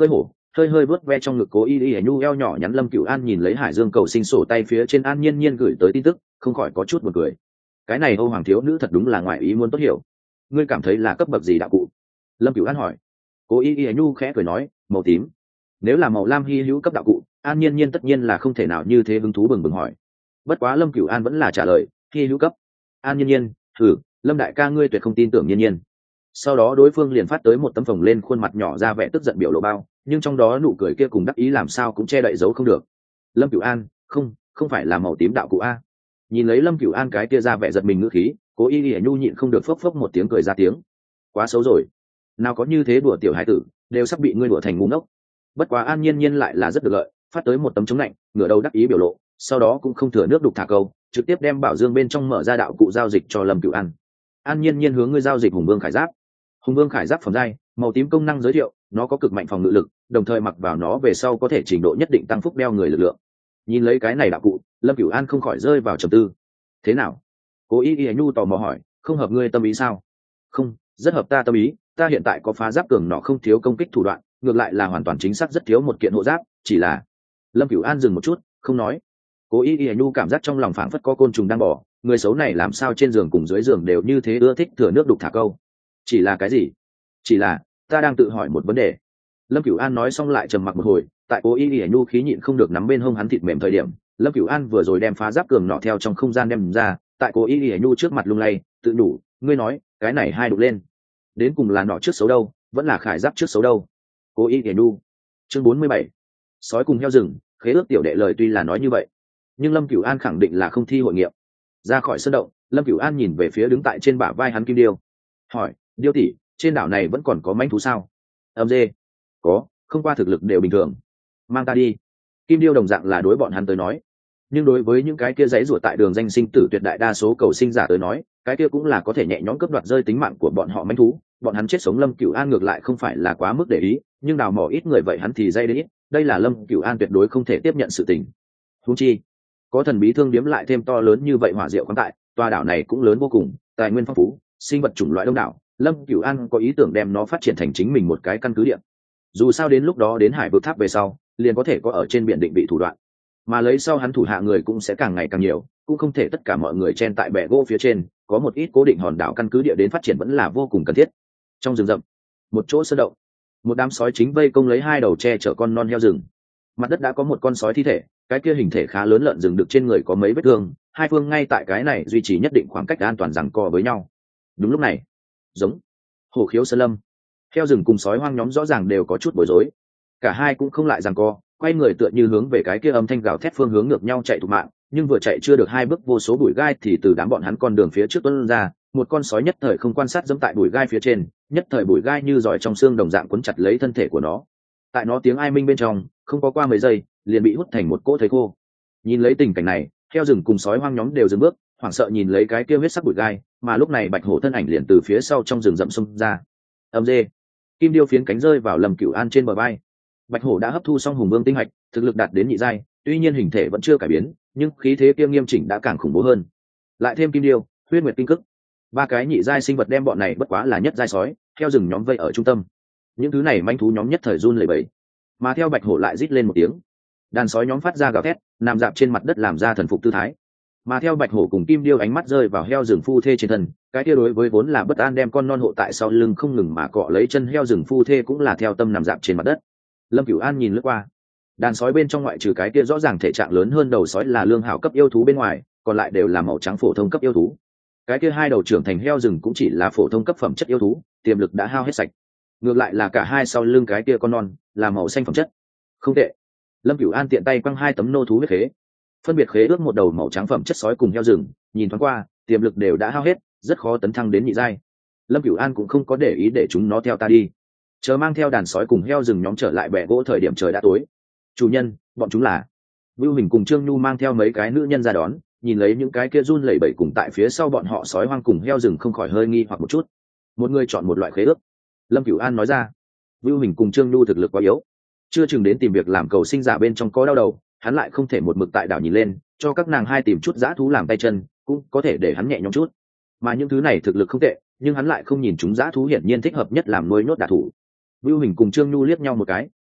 hơi hơi vớt ve trong ngực cố y y nhu eo nhỏ nhắn. Lâm Cửu An nhìn lấy hải dương cầu sinh sổ tay phía trên An Nhiên Nhiên gửi tới tin tức, không khỏi có chút buồn cười. Cái này Âu Hoàng thiếu nữ thật đúng là ngoại ý muốn tốt hiểu. Ngươi cảm thấy là cấp bậc gì đạo cụ? Lâm Cửu An hỏi. Cố y y nhu khẽ cười nói, màu tím. Nếu là màu lam hy hữu cấp đạo cụ, An Nhiên Nhiên tất nhiên là không thể nào như thế hứng thú bừng bừng hỏi. Bất quá Lâm Cửu An vẫn là trả lời, hy hữu cấp. An Nhiên Nhiên, thử, Lâm đại ca ngươi tuyệt không tin tưởng Nhiên Nhiên. Sau đó đối phương liền phát tới một tấm phồng lên khuôn mặt nhỏ ra vẻ tức giận biểu lộ bao, nhưng trong đó nụ cười kia cùng đắc ý làm sao cũng che đậy giấu không được. Lâm Cửu An, không, không phải là màu tím đạo cụ a. Nhìn lấy Lâm Cửu An cái kia ra vẻ giật mình ngữ khí, Cố Y Y nhu nhịn không được phốc phốc một tiếng cười ra tiếng. Quá xấu rồi, nào có như thế đùa tiểu hải tử, đều sắp bị ngươi đùa thành ngu ngốc. Bất quá An Nhiên Nhiên lại là rất được lợi, phát tới một tấm chống lạnh, ngửa đầu đắc ý biểu lộ, sau đó cũng không thừa nước đục thả câu, trực tiếp đem bảo dương bên trong mở ra đạo cụ giao dịch cho Lâm Cửu An. An Nhiên Nhiên hướng ngươi giao dịch Hùng Vương Khải Giáp. Hùng Vương Khải Giáp phẩm giai, màu tím công năng giới thiệu, nó có cực mạnh phòng ngự lực, đồng thời mặc vào nó về sau có thể trình độ nhất định tăng phúc đeo người lực lượng. Nhìn lấy cái này đạo cụ, Lâm Cửu An không khỏi rơi vào trầm tư. Thế nào? Cố Y Y nhu tò mò hỏi, không hợp ngươi tâm ý sao? Không, rất hợp ta tâm ý, ta hiện tại có phá giáp cường nọ không thiếu công kích thủ đoạn, ngược lại là hoàn toàn chính xác rất thiếu một kiện hộ giáp, chỉ là. Lâm Cửu An dừng một chút, không nói. Cố Y Y nhu cảm giác trong lòng phảng phất có côn trùng đang bò, người xấu này làm sao trên giường cùng dưới giường đều như thế ưa thích thừa nước đục thả câu. Chỉ là cái gì? Chỉ là ta đang tự hỏi một vấn đề. Lâm Cửu An nói xong lại trầm mặc một hồi, tại Cố Y Y nhu khí nhịn không được nắm bên hông hắn thịt mềm thời điểm, Lâm Cửu An vừa rồi đem phá giáp cường nọ theo trong không gian đem ra, tại Cố Y Y nhu trước mặt lung lay, tự đủ, ngươi nói, cái này hai đục lên, đến cùng là nọ trước xấu đâu, vẫn là Khải Giáp trước xấu đâu? Cố Y Y nhu. Chương bốn mươi bảy. Sói cùng heo rừng, khế ước tiểu đệ lời tuy là nói như vậy, nhưng Lâm Cửu An khẳng định là không thi hội nghiệm. Ra khỏi sân động, Lâm Cửu An nhìn về phía đứng tại trên bả vai hắn Kim Điêu, hỏi, Điêu tỷ, trên đảo này vẫn còn có mãnh thú sao? Âm dê. Có, không qua thực lực đều bình thường. Mang ta đi. Kim Điêu đồng dạng là đối bọn hắn tới nói, nhưng đối với những cái kia giấy rủa tại đường danh sinh tử tuyệt đại đa số cầu sinh giả tới nói, cái kia cũng là có thể nhẹ nhõm cướp đoạt rơi tính mạng của bọn họ mãnh thú. Bọn hắn chết sống Lâm Cửu An ngược lại không phải là quá mức để ý, nhưng đào mỏ ít người vậy hắn thì dây đến ít, đây là Lâm Cửu An tuyệt đối không thể tiếp nhận sự tình. Huống chi, có thần bí thương điếm lại thêm to lớn như vậy hỏa diệu khoáng tại, tòa đảo này cũng lớn vô cùng, tài nguyên phong phú, sinh vật chủng loại đông đảo, Lâm Cửu An có ý tưởng đem nó phát triển thành chính mình một cái căn cứ địa. Dù sao đến lúc đó đến hải vực tháp về sau, liền có thể có ở trên biển định vị thủ đoạn, mà lấy sau hắn thủ hạ người cũng sẽ càng ngày càng nhiều, cũng không thể tất cả mọi người chen tại bè gỗ phía trên, có một ít cố định hòn đảo căn cứ địa đến phát triển vẫn là vô cùng cần thiết. Trong rừng rậm, một chỗ sơn động, một đám sói chính vây công lấy hai đầu tre chở con non heo rừng. Mặt đất đã có một con sói thi thể, cái kia hình thể khá lớn lợn rừng được trên người có mấy vết thương, hai phương ngay tại cái này duy trì nhất định khoảng cách an toàn giằng co với nhau. Đúng lúc này, giống hổ khiếu sơn lâm, heo rừng cùng sói hoang nhóm rõ ràng đều có chút bối rối, cả hai cũng không lại giằng co, quay người tựa như hướng về cái kia âm thanh gào thét phương hướng ngược nhau chạy thục mạng, nhưng vừa chạy chưa được hai bước vô số bụi gai thì từ đám bọn hắn con đường phía trước tuôn ra, một con sói nhất thời không quan sát dẫm tại bụi gai phía trên, nhất thời bụi gai như giỏi trong xương đồng dạng cuốn chặt lấy thân thể của nó. Tại nó tiếng ai minh bên trong, không có qua mấy giây, liền bị hút thành một cỗ thây khô. Nhìn lấy tình cảnh này, heo rừng cùng sói hoang nhóm đều dừng bước, hoảng sợ nhìn lấy cái kia huyết sắc bụi gai, mà lúc này bạch hổ thân ảnh liền từ phía sau trong rừng rậm xông ra. Âm dê. Kim điêu phiến cánh rơi vào Lâm Cửu An trên bờ vai. Bạch hổ đã hấp thu xong hùng vương tinh hạch, thực lực đạt đến nhị giai, tuy nhiên hình thể vẫn chưa cải biến, nhưng khí thế kia nghiêm chỉnh đã càng khủng bố hơn. Lại thêm kim điêu, huyết nguyệt kinh cức, ba cái nhị giai sinh vật đem bọn này bất quá là nhất giai sói, theo rừng nhóm vây ở trung tâm. Những thứ này manh thú nhóm nhất thời run lẩy bẩy, mà theo bạch hổ lại rít lên một tiếng, đàn sói nhóm phát ra gào thét, nằm dạp trên mặt đất làm ra thần phục tư thái. Mà theo bạch hổ cùng kim điêu ánh mắt rơi vào heo rừng phu thê trên thân, cái kia đối với vốn là bất an đem con non hộ tại sau lưng không ngừng mà cọ lấy chân heo rừng phu thê cũng là theo tâm nằm dạp trên mặt đất. Lâm Cửu An nhìn lướt qua, đàn sói bên trong ngoại trừ cái kia rõ ràng thể trạng lớn hơn đầu sói là lương hảo cấp yêu thú bên ngoài, còn lại đều là màu trắng phổ thông cấp yêu thú. Cái kia hai đầu trưởng thành heo rừng cũng chỉ là phổ thông cấp phẩm chất yêu thú, tiềm lực đã hao hết sạch. Ngược lại là cả hai sau lưng cái kia con non là màu xanh phẩm chất, không tệ. Lâm Cửu An tiện tay quăng hai tấm nô thú huyết khế, phân biệt khế ước một đầu màu trắng phẩm chất sói cùng heo rừng, nhìn thoáng qua, tiềm lực đều đã hao hết, rất khó tấn thăng đến nhị giai. Lâm Cửu An cũng không có để ý để chúng nó theo ta đi, chờ mang theo đàn sói cùng heo rừng nhóm trở lại bè gỗ thời điểm trời đã tối. Chủ nhân, bọn chúng là. Vưu Hình cùng Trương Nhu mang theo mấy cái nữ nhân ra đón, nhìn lấy những cái kia run lẩy bẩy cùng tại phía sau bọn họ sói hoang cùng heo rừng không khỏi hơi nghi hoặc một chút. Một người chọn một loại khế ước, Lâm Cửu An nói ra. Vưu Hình cùng Trương Nhu thực lực quá yếu, chưa chừng đến tìm việc làm cầu sinh giả bên trong có đau đầu, hắn lại không thể một mực tại đảo nhìn lên, cho các nàng hai tìm chút dã thú làm tay chân, cũng có thể để hắn nhẹ nhõm chút. Mà những thứ này thực lực không tệ, nhưng hắn lại không nhìn chúng dã thú hiển nhiên thích hợp nhất làm nuôi nhốt đả thủ. Vưu Hình cùng Trương Nhu liếc nhau một cái,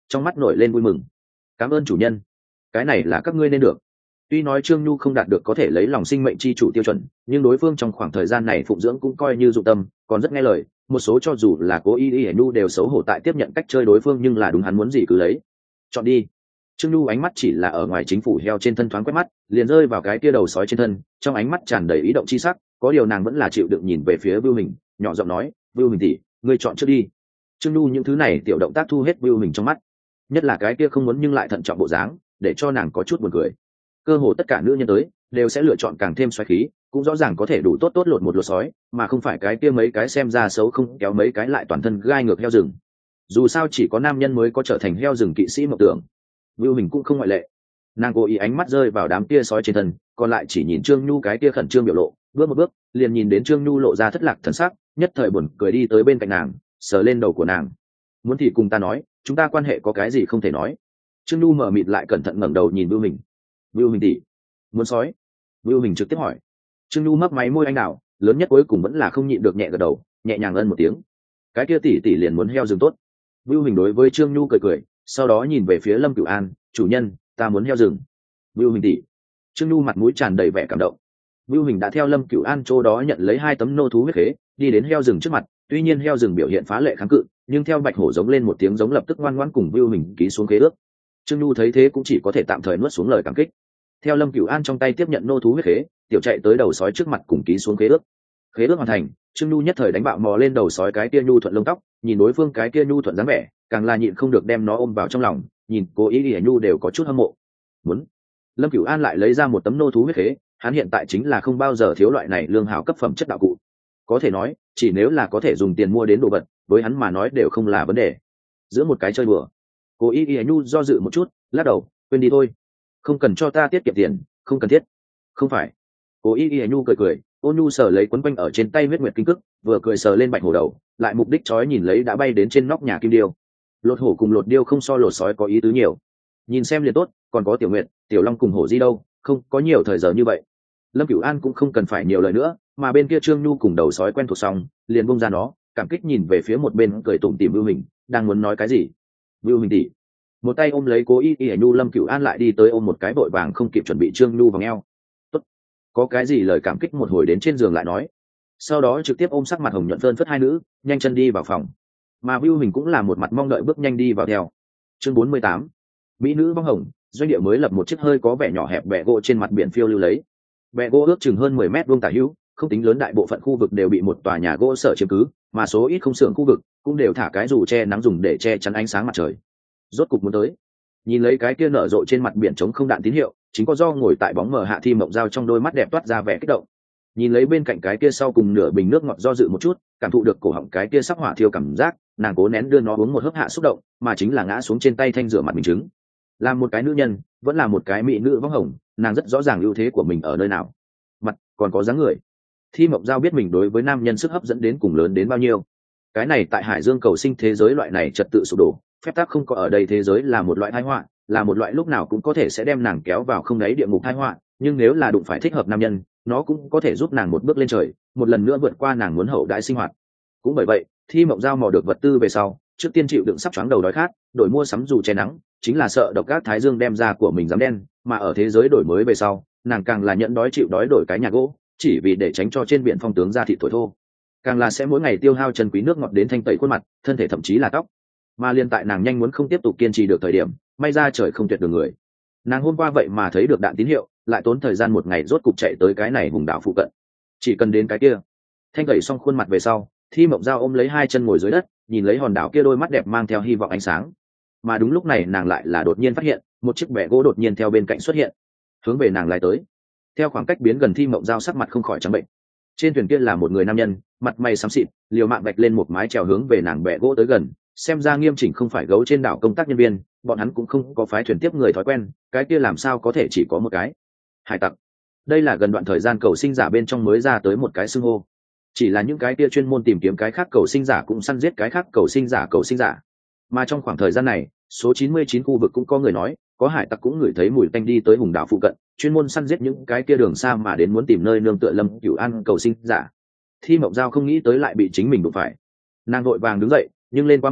trong mắt nổi lên vui mừng. Cảm ơn chủ nhân, cái này là các ngươi nên được. Tuy nói Trương Nhu không đạt được có thể lấy lòng sinh mệnh chi chủ tiêu chuẩn, nhưng đối phương trong khoảng thời gian này phụng dưỡng cũng coi như dụng tâm, còn rất nghe lời. Một số cho dù là cố ý y Nhu đều xấu hổ tại tiếp nhận cách chơi đối phương, nhưng là đúng hắn muốn gì cứ lấy. Chọn đi. Trương Nhu ánh mắt chỉ là ở ngoài chính phủ heo trên thân thoáng quét mắt, liền rơi vào cái kia đầu sói trên thân, trong ánh mắt tràn đầy ý động chi sắc, có điều nàng vẫn là chịu đựng nhìn về phía Vưu Hình, nhỏ giọng nói, "Vưu Hình tỷ, ngươi chọn trước đi." Trương Nhu những thứ này tiểu động tác thu hết Vưu Hình trong mắt, nhất là cái kia không muốn nhưng lại thận trọng bộ dáng, để cho nàng có chút buồn cười. Cơ hồ tất cả nữ nhân tới đều sẽ lựa chọn càng thêm xoáy khí, cũng rõ ràng có thể đủ tốt tốt lột một lột sói, mà không phải cái kia mấy cái xem ra xấu không kéo mấy cái lại toàn thân gai ngược heo rừng. Dù sao chỉ có nam nhân mới có trở thành heo rừng kỵ sĩ mộng tưởng. Vưu Hình cũng không ngoại lệ. Nàng cố ý ánh mắt rơi vào đám kia sói trên thân, còn lại chỉ nhìn Trương Nhu cái kia khẩn trương biểu lộ, bước một bước liền nhìn đến Trương Nhu lộ ra thất lạc thần sắc, nhất thời buồn cười đi tới bên cạnh nàng, sờ lên đầu của nàng. "Muốn thì cùng ta nói, chúng ta quan hệ có cái gì không thể nói." Trương Nhu mở mịt lại cẩn thận ngẩng đầu nhìn Vưu Hình. "Vưu Hình tỷ, muốn sói?" Vưu Hình trực tiếp hỏi. Trương Nhu mấp máy môi anh đào, lớn nhất cuối cùng vẫn là không nhịn được nhẹ gật đầu, nhẹ nhàng ân một tiếng. "Cái kia tỷ tỷ liền muốn heo rừng tốt." Vưu Hình đối với Trương Nhu cười cười, sau đó nhìn về phía Lâm Cửu An, "Chủ nhân, ta muốn heo rừng." Vưu Hình tỷ. Trương Nhu mặt mũi tràn đầy vẻ cảm động. Vưu Hình đã theo Lâm Cửu An chỗ đó nhận lấy hai tấm nô thú huyết khế, đi đến heo rừng trước mặt, tuy nhiên heo rừng biểu hiện phá lệ kháng cự, nhưng theo Bạch Hổ giống lên một tiếng giống lập tức ngoan ngoãn cùng Vưu Hình ký xuống khế ước. Trương Nhu thấy thế cũng chỉ có thể tạm thời nuốt xuống lời cảm kích. Theo Lâm Cửu An trong tay tiếp nhận nô thú huyết khế, tiểu chạy tới đầu sói trước mặt cùng ký xuống khế ước. Khế ước hoàn thành, Trương Nhu nhất thời đánh bạo mò lên đầu sói cái kia nhu thuận lông tóc, nhìn đối phương cái kia nhu thuận dáng vẻ, càng là nhịn không được đem nó ôm vào trong lòng, nhìn Cố Ý Lìa Nhu đều có chút hâm mộ. Muốn. Lâm Cửu An lại lấy ra một tấm nô thú huyết khế, hắn hiện tại chính là không bao giờ thiếu loại này lương hảo cấp phẩm chất đạo cụ. Có thể nói, chỉ nếu là có thể dùng tiền mua đến đồ vật, với hắn mà nói đều không là vấn đề. Giữa một cái chơi đùa, Cố Ý Lìa Nhu do dự một chút, lắc đầu, "Quên đi thôi, không cần cho ta tiết kiệm tiền, không cần thiết." "Không phải." Cố Ý Lìa Nhu cười cười, ôn nhu sờ lấy quấn quanh ở trên tay huyết nguyệt kinh cức, vừa cười sờ lên Bạch Hổ đầu, lại mục đích chói nhìn lấy đã bay đến trên nóc nhà kim điêu. Lột hổ cùng lột điêu không so lột sói có ý tứ nhiều, nhìn xem liền tốt, còn có Tiểu Nguyệt, Tiểu Long cùng hổ di đâu, không có nhiều thời giờ như vậy. Lâm Cửu An cũng không cần phải nhiều lời nữa, mà bên kia Trương Nhu cùng đầu sói quen thuộc xong, liền bung ra nó, cảm kích nhìn về phía một bên cười tủm tỉm Vưu Hình, đang muốn nói cái gì. "Vưu Hình tỷ." Một tay ôm lấy Cố Ý Ỉa Nhu, Lâm Cửu An lại đi tới ôm một cái vội vàng không kịp chuẩn bị Trương Nhu vào eo. "Tốt." Có cái gì lời cảm kích một hồi đến trên giường lại nói. Sau đó trực tiếp ôm sắc mặt hồng nhuận phơn phất hai nữ, nhanh chân đi vào phòng. Mà Vưu Hình cũng là một mặt mong đợi bước nhanh đi vào theo. Chương bốn mươi tám. Mỹ nữ bóng hồng, doanh địa mới lập một chiếc hơi có vẻ nhỏ hẹp bè gỗ trên mặt biển phiêu lưu lấy. Bè gỗ ước chừng hơn mười mét vuông tả hữu, không tính lớn đại bộ phận khu vực đều bị một tòa nhà gỗ sở chiếm cứ, mà số ít không xưởng khu vực cũng đều thả cái dù che nắng dùng để che chắn ánh sáng mặt trời. Rốt cục muốn tới. Nhìn lấy cái kia nở rộ trên mặt biển trống không đạn tín hiệu, chính có do ngồi tại bóng mờ Hạ Thi Mộng Giao trong đôi mắt đẹp toát ra vẻ kích động. Nhìn lấy bên cạnh cái kia sau cùng nửa bình nước ngọt do dự một chút, cảm thụ được cổ họng cái kia sắp hỏa thiêu cảm giác, nàng cố nén đưa nó uống một hớp hạ xúc động, mà chính là ngã xuống trên tay thanh rửa mặt mình trứng. Làm một cái nữ nhân, vẫn là một cái mỹ nữ vong hồng, nàng rất rõ ràng ưu thế của mình ở nơi nào. Mặt, còn có dáng người. Thi Mộng Giao biết mình đối với nam nhân sức hấp dẫn đến cùng lớn đến bao nhiêu. Cái này tại Hải Dương cầu sinh thế giới loại này trật tự sụp đổ, phép tắc không có ở đây thế giới là một loại tai họa, là một loại lúc nào cũng có thể sẽ đem nàng kéo vào không đáy địa ngục tai họa, nhưng nếu là đụng phải thích hợp nam nhân, nó cũng có thể giúp nàng một bước lên trời, một lần nữa vượt qua nàng muốn hậu đãi sinh hoạt. Cũng bởi vậy, Thi Mộng Giao mò được vật tư về sau, trước tiên chịu đựng sắp choáng đầu đói khát, đổi mua sắm dù che nắng, chính là sợ độc ác thái dương đem ra của mình dám đen, mà ở thế giới đổi mới về sau, nàng càng là nhận đói chịu đói đổi cái nhà gỗ, chỉ vì để tránh cho trên biển phong tướng ra thịt thổi thô. Càng là sẽ mỗi ngày tiêu hao chân quý nước ngọt đến thanh tẩy khuôn mặt, thân thể thậm chí là tóc. Mà liên tại nàng nhanh muốn không tiếp tục kiên trì được thời điểm, may ra trời không tuyệt đường người. Nàng hôm qua vậy mà thấy được đạn tín hiệu, lại tốn thời gian một ngày rốt cục chạy tới cái này vùng đảo phụ cận. Chỉ cần đến cái kia, thanh tẩy xong khuôn mặt về sau, Thi Mộng Giao ôm lấy hai chân ngồi dưới đất, nhìn lấy hòn đảo kia đôi mắt đẹp mang theo hy vọng ánh sáng. Mà đúng lúc này nàng lại là đột nhiên phát hiện, một chiếc bè gỗ đột nhiên theo bên cạnh xuất hiện, hướng về nàng lại tới. Theo khoảng cách biến gần, Thi Mộng Giao sắc mặt không khỏi trắng bệnh. Trên thuyền kia là một người nam nhân, mặt mày xám xịt, liều mạng vạch lên một mái chèo hướng về nàng bè gỗ tới gần, xem ra nghiêm chỉnh không phải gấu trên đảo công tác nhân viên, bọn hắn cũng không có phái thuyền tiếp người thói quen, cái kia làm sao có thể chỉ có một cái hải tặc. Đây là gần đoạn thời gian cầu sinh giả bên trong mới ra tới một cái xưng hô, chỉ là những cái kia chuyên môn tìm kiếm cái khác cầu sinh giả cũng săn giết cái khác cầu sinh giả cầu sinh giả. Mà trong khoảng thời gian này, số chín mươi chín khu vực cũng có người nói, có hải tặc cũng ngửi thấy mùi tanh đi tới hùng đảo phụ cận, chuyên môn săn giết những cái kia đường xa mà đến muốn tìm nơi nương tựa Lâm Cửu An cầu sinh giả. Thi Mộng Giao không nghĩ tới lại bị chính mình đụng phải, nàng vội vàng đứng dậy, nhưng lên quá mau,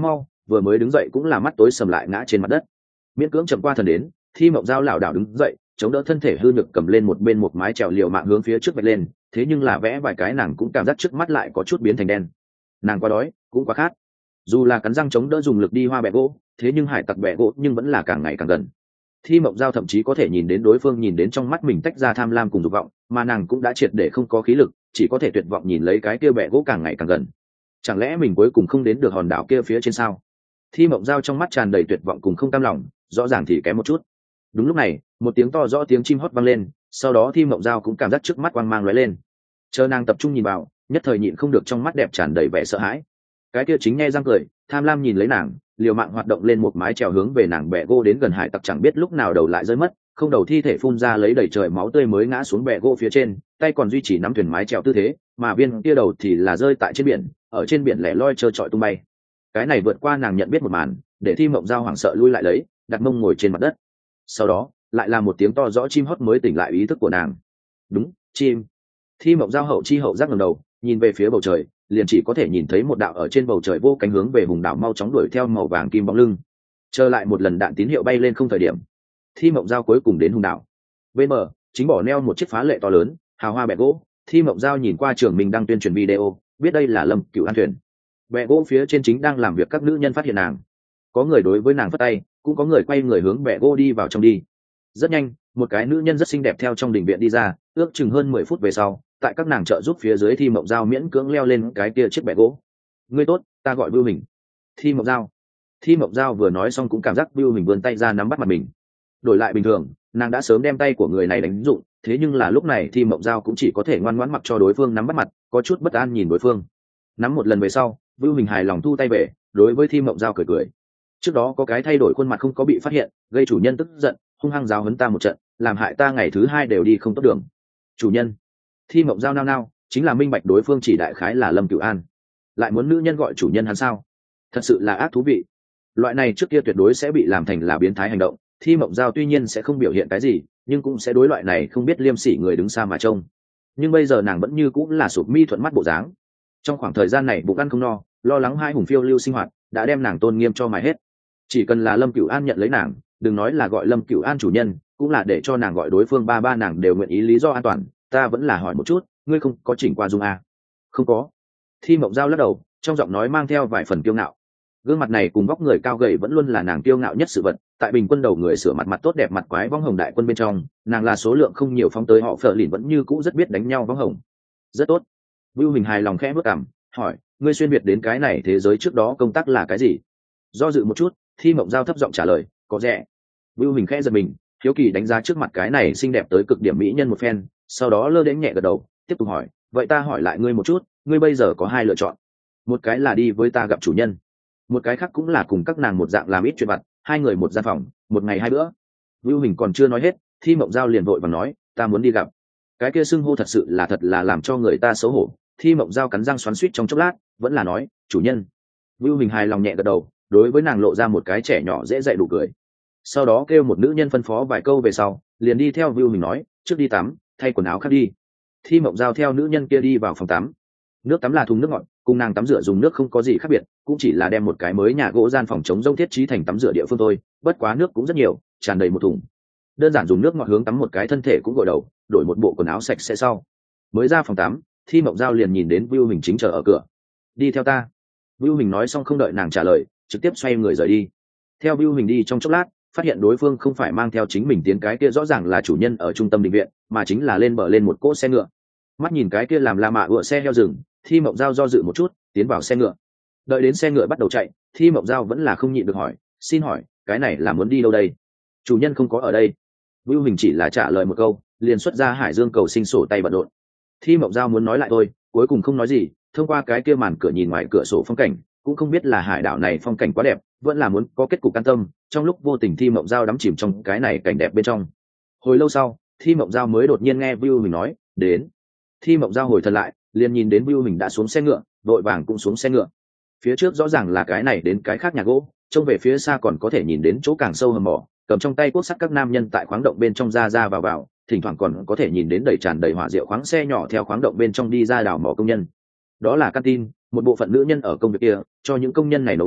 vừa mới đứng dậy cũng là mắt tối sầm lại ngã trên mặt đất. Miễn cưỡng chậm qua thần đến, Thi Mộng Giao lảo đảo đứng dậy, chống đỡ thân thể hư nhược cầm lên một bên một mái trèo liều mạng hướng phía trước vạch lên, thế nhưng là vẽ vài cái nàng cũng cảm giác trước mắt lại có chút biến thành đen. Nàng quá đói, cũng quá khát. Dù là cắn răng chống đỡ dùng lực đi hoa bẹ gỗ, thế nhưng hải tặc bẹ gỗ nhưng vẫn là càng ngày càng gần. Thi Mộng Giao thậm chí có thể nhìn đến đối phương nhìn đến trong mắt mình tách ra tham lam cùng dục vọng, mà nàng cũng đã triệt để không có khí lực, chỉ có thể tuyệt vọng nhìn lấy cái kia bẹ gỗ càng ngày càng gần. Chẳng lẽ mình cuối cùng không đến được hòn đảo kia phía trên sao? Thi Mộng Giao trong mắt tràn đầy tuyệt vọng cùng không cam lòng, rõ ràng thì kém một chút. Đúng lúc này, một tiếng to rõ tiếng chim hót vang lên, sau đó Thi Mộng Giao cũng cảm giác trước mắt quang mang lóe lên. Chờ nàng tập trung nhìn vào, nhất thời nhịn không được trong mắt đẹp tràn đầy vẻ sợ hãi. Cái kia chính nghe răng cười, tham lam nhìn lấy nàng, liều mạng hoạt động lên một mái trèo hướng về nàng bẹ gỗ đến gần hải tặc chẳng biết lúc nào đầu lại rơi mất, không đầu thi thể phun ra lấy đầy trời máu tươi mới ngã xuống bẹ gỗ phía trên, tay còn duy trì nắm thuyền mái trèo tư thế, mà viên kia đầu thì là rơi tại trên biển, ở trên biển lẻ loi trơ trọi tung bay. Cái này vượt qua nàng nhận biết một màn, để Thi Mộng Giao hoảng sợ lui lại lấy, đặt mông ngồi trên mặt đất. Sau đó, lại là một tiếng to rõ chim hót mới tỉnh lại ý thức của nàng. Đúng, chim. Thi Mộng Giao hậu chi hậu giác ngẩng đầu, nhìn về phía bầu trời, liền chỉ có thể nhìn thấy một đạo ở trên bầu trời vô cánh hướng về hùng đảo mau chóng đuổi theo màu vàng kim bóng lưng. Trở lại một lần đạn tín hiệu bay lên không thời điểm, Thi Mộng Giao cuối cùng đến hùng đảo. Bên bờ, chính bỏ neo một chiếc phá lệ to lớn, hào hoa bẹ gỗ. Thi Mộng Giao nhìn qua trường mình đang tuyên truyền video, biết đây là Lâm Cửu An thuyền. Bẹ gỗ phía trên chính đang làm việc các nữ nhân phát hiện nàng, có người đối với nàng phất tay, cũng có người quay người hướng bẹ gỗ đi vào trong đi. Rất nhanh, một cái nữ nhân rất xinh đẹp theo trong đình viện đi ra, ước chừng hơn mười phút về sau, tại các nàng trợ giúp phía dưới Thi Mộng Giao miễn cưỡng leo lên cái kia chiếc bẹ gỗ. Ngươi tốt, ta gọi Vưu Hình. Thi Mộng Giao. Thi Mộng Giao vừa nói xong cũng cảm giác Vưu Hình vươn tay ra nắm bắt mặt mình. Đổi lại bình thường, nàng đã sớm đem tay của người này đánh dụng, thế nhưng là lúc này Thi Mộng Giao cũng chỉ có thể ngoan ngoãn mặc cho đối phương nắm bắt mặt, có chút bất an nhìn đối phương. Nắm một lần về sau, Vưu Hình hài lòng thu tay về, đối với Thi Mộng Giao cười cười. Trước đó có cái thay đổi khuôn mặt không có bị phát hiện, gây chủ nhân tức giận, hung hăng giáo huấn ta một trận, làm hại ta ngày thứ hai đều đi không tốt đường. Chủ nhân. Thi Mộng Giao nao nao, chính là minh bạch đối phương chỉ đại khái là Lâm Cửu An, lại muốn nữ nhân gọi chủ nhân hắn sao? Thật sự là ác thú vị. Loại này trước kia tuyệt đối sẽ bị làm thành là biến thái hành động. Thi Mộng Giao tuy nhiên sẽ không biểu hiện cái gì, nhưng cũng sẽ đối loại này không biết liêm sỉ người đứng xa mà trông. Nhưng bây giờ nàng vẫn như cũng là sụp mi thuận mắt bộ dáng. Trong khoảng thời gian này bụng ăn không no, lo lắng hai hùng phiêu lưu sinh hoạt, đã đem nàng tôn nghiêm cho mài hết. Chỉ cần là Lâm Cửu An nhận lấy nàng, đừng nói là gọi Lâm Cửu An chủ nhân, cũng là để cho nàng gọi đối phương ba ba nàng đều nguyện ý. Lý do an toàn, ta vẫn là hỏi một chút, ngươi không có chỉnh qua dung à? Không có. Thi Mộng Giao lắc đầu, trong giọng nói mang theo vài phần kiêu ngạo. Gương mặt này cùng vóc người cao gầy vẫn luôn là nàng kiêu ngạo nhất sự vật. Tại bình quân đầu người sửa mặt mặt tốt đẹp mặt quái vong hồng đại quân bên trong, nàng là số lượng không nhiều phóng tới họ phở lìn vẫn như cũ rất biết đánh nhau vong hồng. Rất tốt. Vưu Hình hài lòng khẽ bước cằm, hỏi, ngươi xuyên việt đến cái này thế giới trước đó công tác là cái gì? Do dự một chút, Thi Mộng Giao thấp giọng trả lời, có rẻ. Vưu Hình khẽ giật mình, hiếu kỳ đánh giá trước mặt cái này xinh đẹp tới cực điểm mỹ nhân một phen, sau đó lơ đễnh nhẹ gật đầu, tiếp tục hỏi, vậy ta hỏi lại ngươi một chút, ngươi bây giờ có hai lựa chọn, một cái là đi với ta gặp chủ nhân, một cái khác cũng là cùng các nàng một dạng làm ít chuyện vặt, hai người một gian phòng, một ngày hai bữa. Vưu Hình còn chưa nói hết, Thi Mộng Giao liền vội và nói, ta muốn đi gặp. Cái kia xưng hô thật sự là thật là làm cho người ta xấu hổ. Thi Mộng Giao cắn răng xoắn xuýt trong chốc lát, vẫn là nói, chủ nhân. Vưu Hình hài lòng nhẹ gật đầu, đối với nàng lộ ra một cái trẻ nhỏ dễ dạy đủ cười. Sau đó kêu một nữ nhân phân phó vài câu về sau, liền đi theo Vưu Hình nói, trước đi tắm, thay quần áo khác đi. Thi Mộng Giao theo nữ nhân kia đi vào phòng tắm. Nước tắm là thùng nước ngọt, cùng nàng tắm rửa dùng nước không có gì khác biệt, cũng chỉ là đem một cái mới nhà gỗ gian phòng chống rông thiết trí thành tắm rửa địa phương thôi, bất quá nước cũng rất nhiều, tràn đầy một thùng. Đơn giản dùng nước ngọt hướng tắm một cái thân thể cũng gội đầu, đổi một bộ quần áo sạch sẽ sau. Mới ra phòng tắm, Thi Mộng Giao liền nhìn đến Vưu Hình chính chờ ở cửa. Đi theo ta. Vưu Hình nói xong không đợi nàng trả lời, trực tiếp xoay người rời đi. Theo Vưu Hình đi trong chốc lát, phát hiện đối phương không phải mang theo chính mình tiến cái kia rõ ràng là chủ nhân ở trung tâm định viện, mà chính là lên bờ lên một cỗ xe ngựa. Mắt nhìn cái kia làm la mạ ựa xe heo rừng, Thi Mộng Giao do dự một chút, tiến vào xe ngựa. Đợi đến xe ngựa bắt đầu chạy, Thi Mộng Giao vẫn là không nhịn được hỏi, xin hỏi, cái này là muốn đi đâu đây? Chủ nhân không có ở đây. Vưu Hình chỉ là trả lời một câu, liền xuất ra Hải Dương cầu sinh sổ tay bận rộn. Thi Mộng Giao muốn nói lại thôi, cuối cùng không nói gì, thông qua cái kia màn cửa nhìn ngoài cửa sổ phong cảnh, cũng không biết là hải đảo này phong cảnh quá đẹp, vẫn là muốn có kết cục an tâm. Trong lúc vô tình Thi Mộng Giao đắm chìm trong cái này cảnh đẹp bên trong. Hồi lâu sau, Thi Mộng Giao mới đột nhiên nghe Vưu Hình nói, đến. Thi Mộng Giao hồi thần lại, liền nhìn đến Vưu Hình đã xuống xe ngựa, đội vàng cũng xuống xe ngựa. Phía trước rõ ràng là cái này đến cái khác nhà gỗ, trông về phía xa còn có thể nhìn đến chỗ càng sâu hầm mỏ, cầm trong tay cuốc sắt các nam nhân tại khoáng động bên trong ra ra vào vào, thỉnh thoảng còn có thể nhìn đến đầy tràn đầy hỏa diệu khoáng xe nhỏ theo khoáng động bên trong đi ra đào mỏ công nhân. Đó là canteen, một bộ phận nữ nhân ở công việc kia, cho những công nhân này nấu cơm,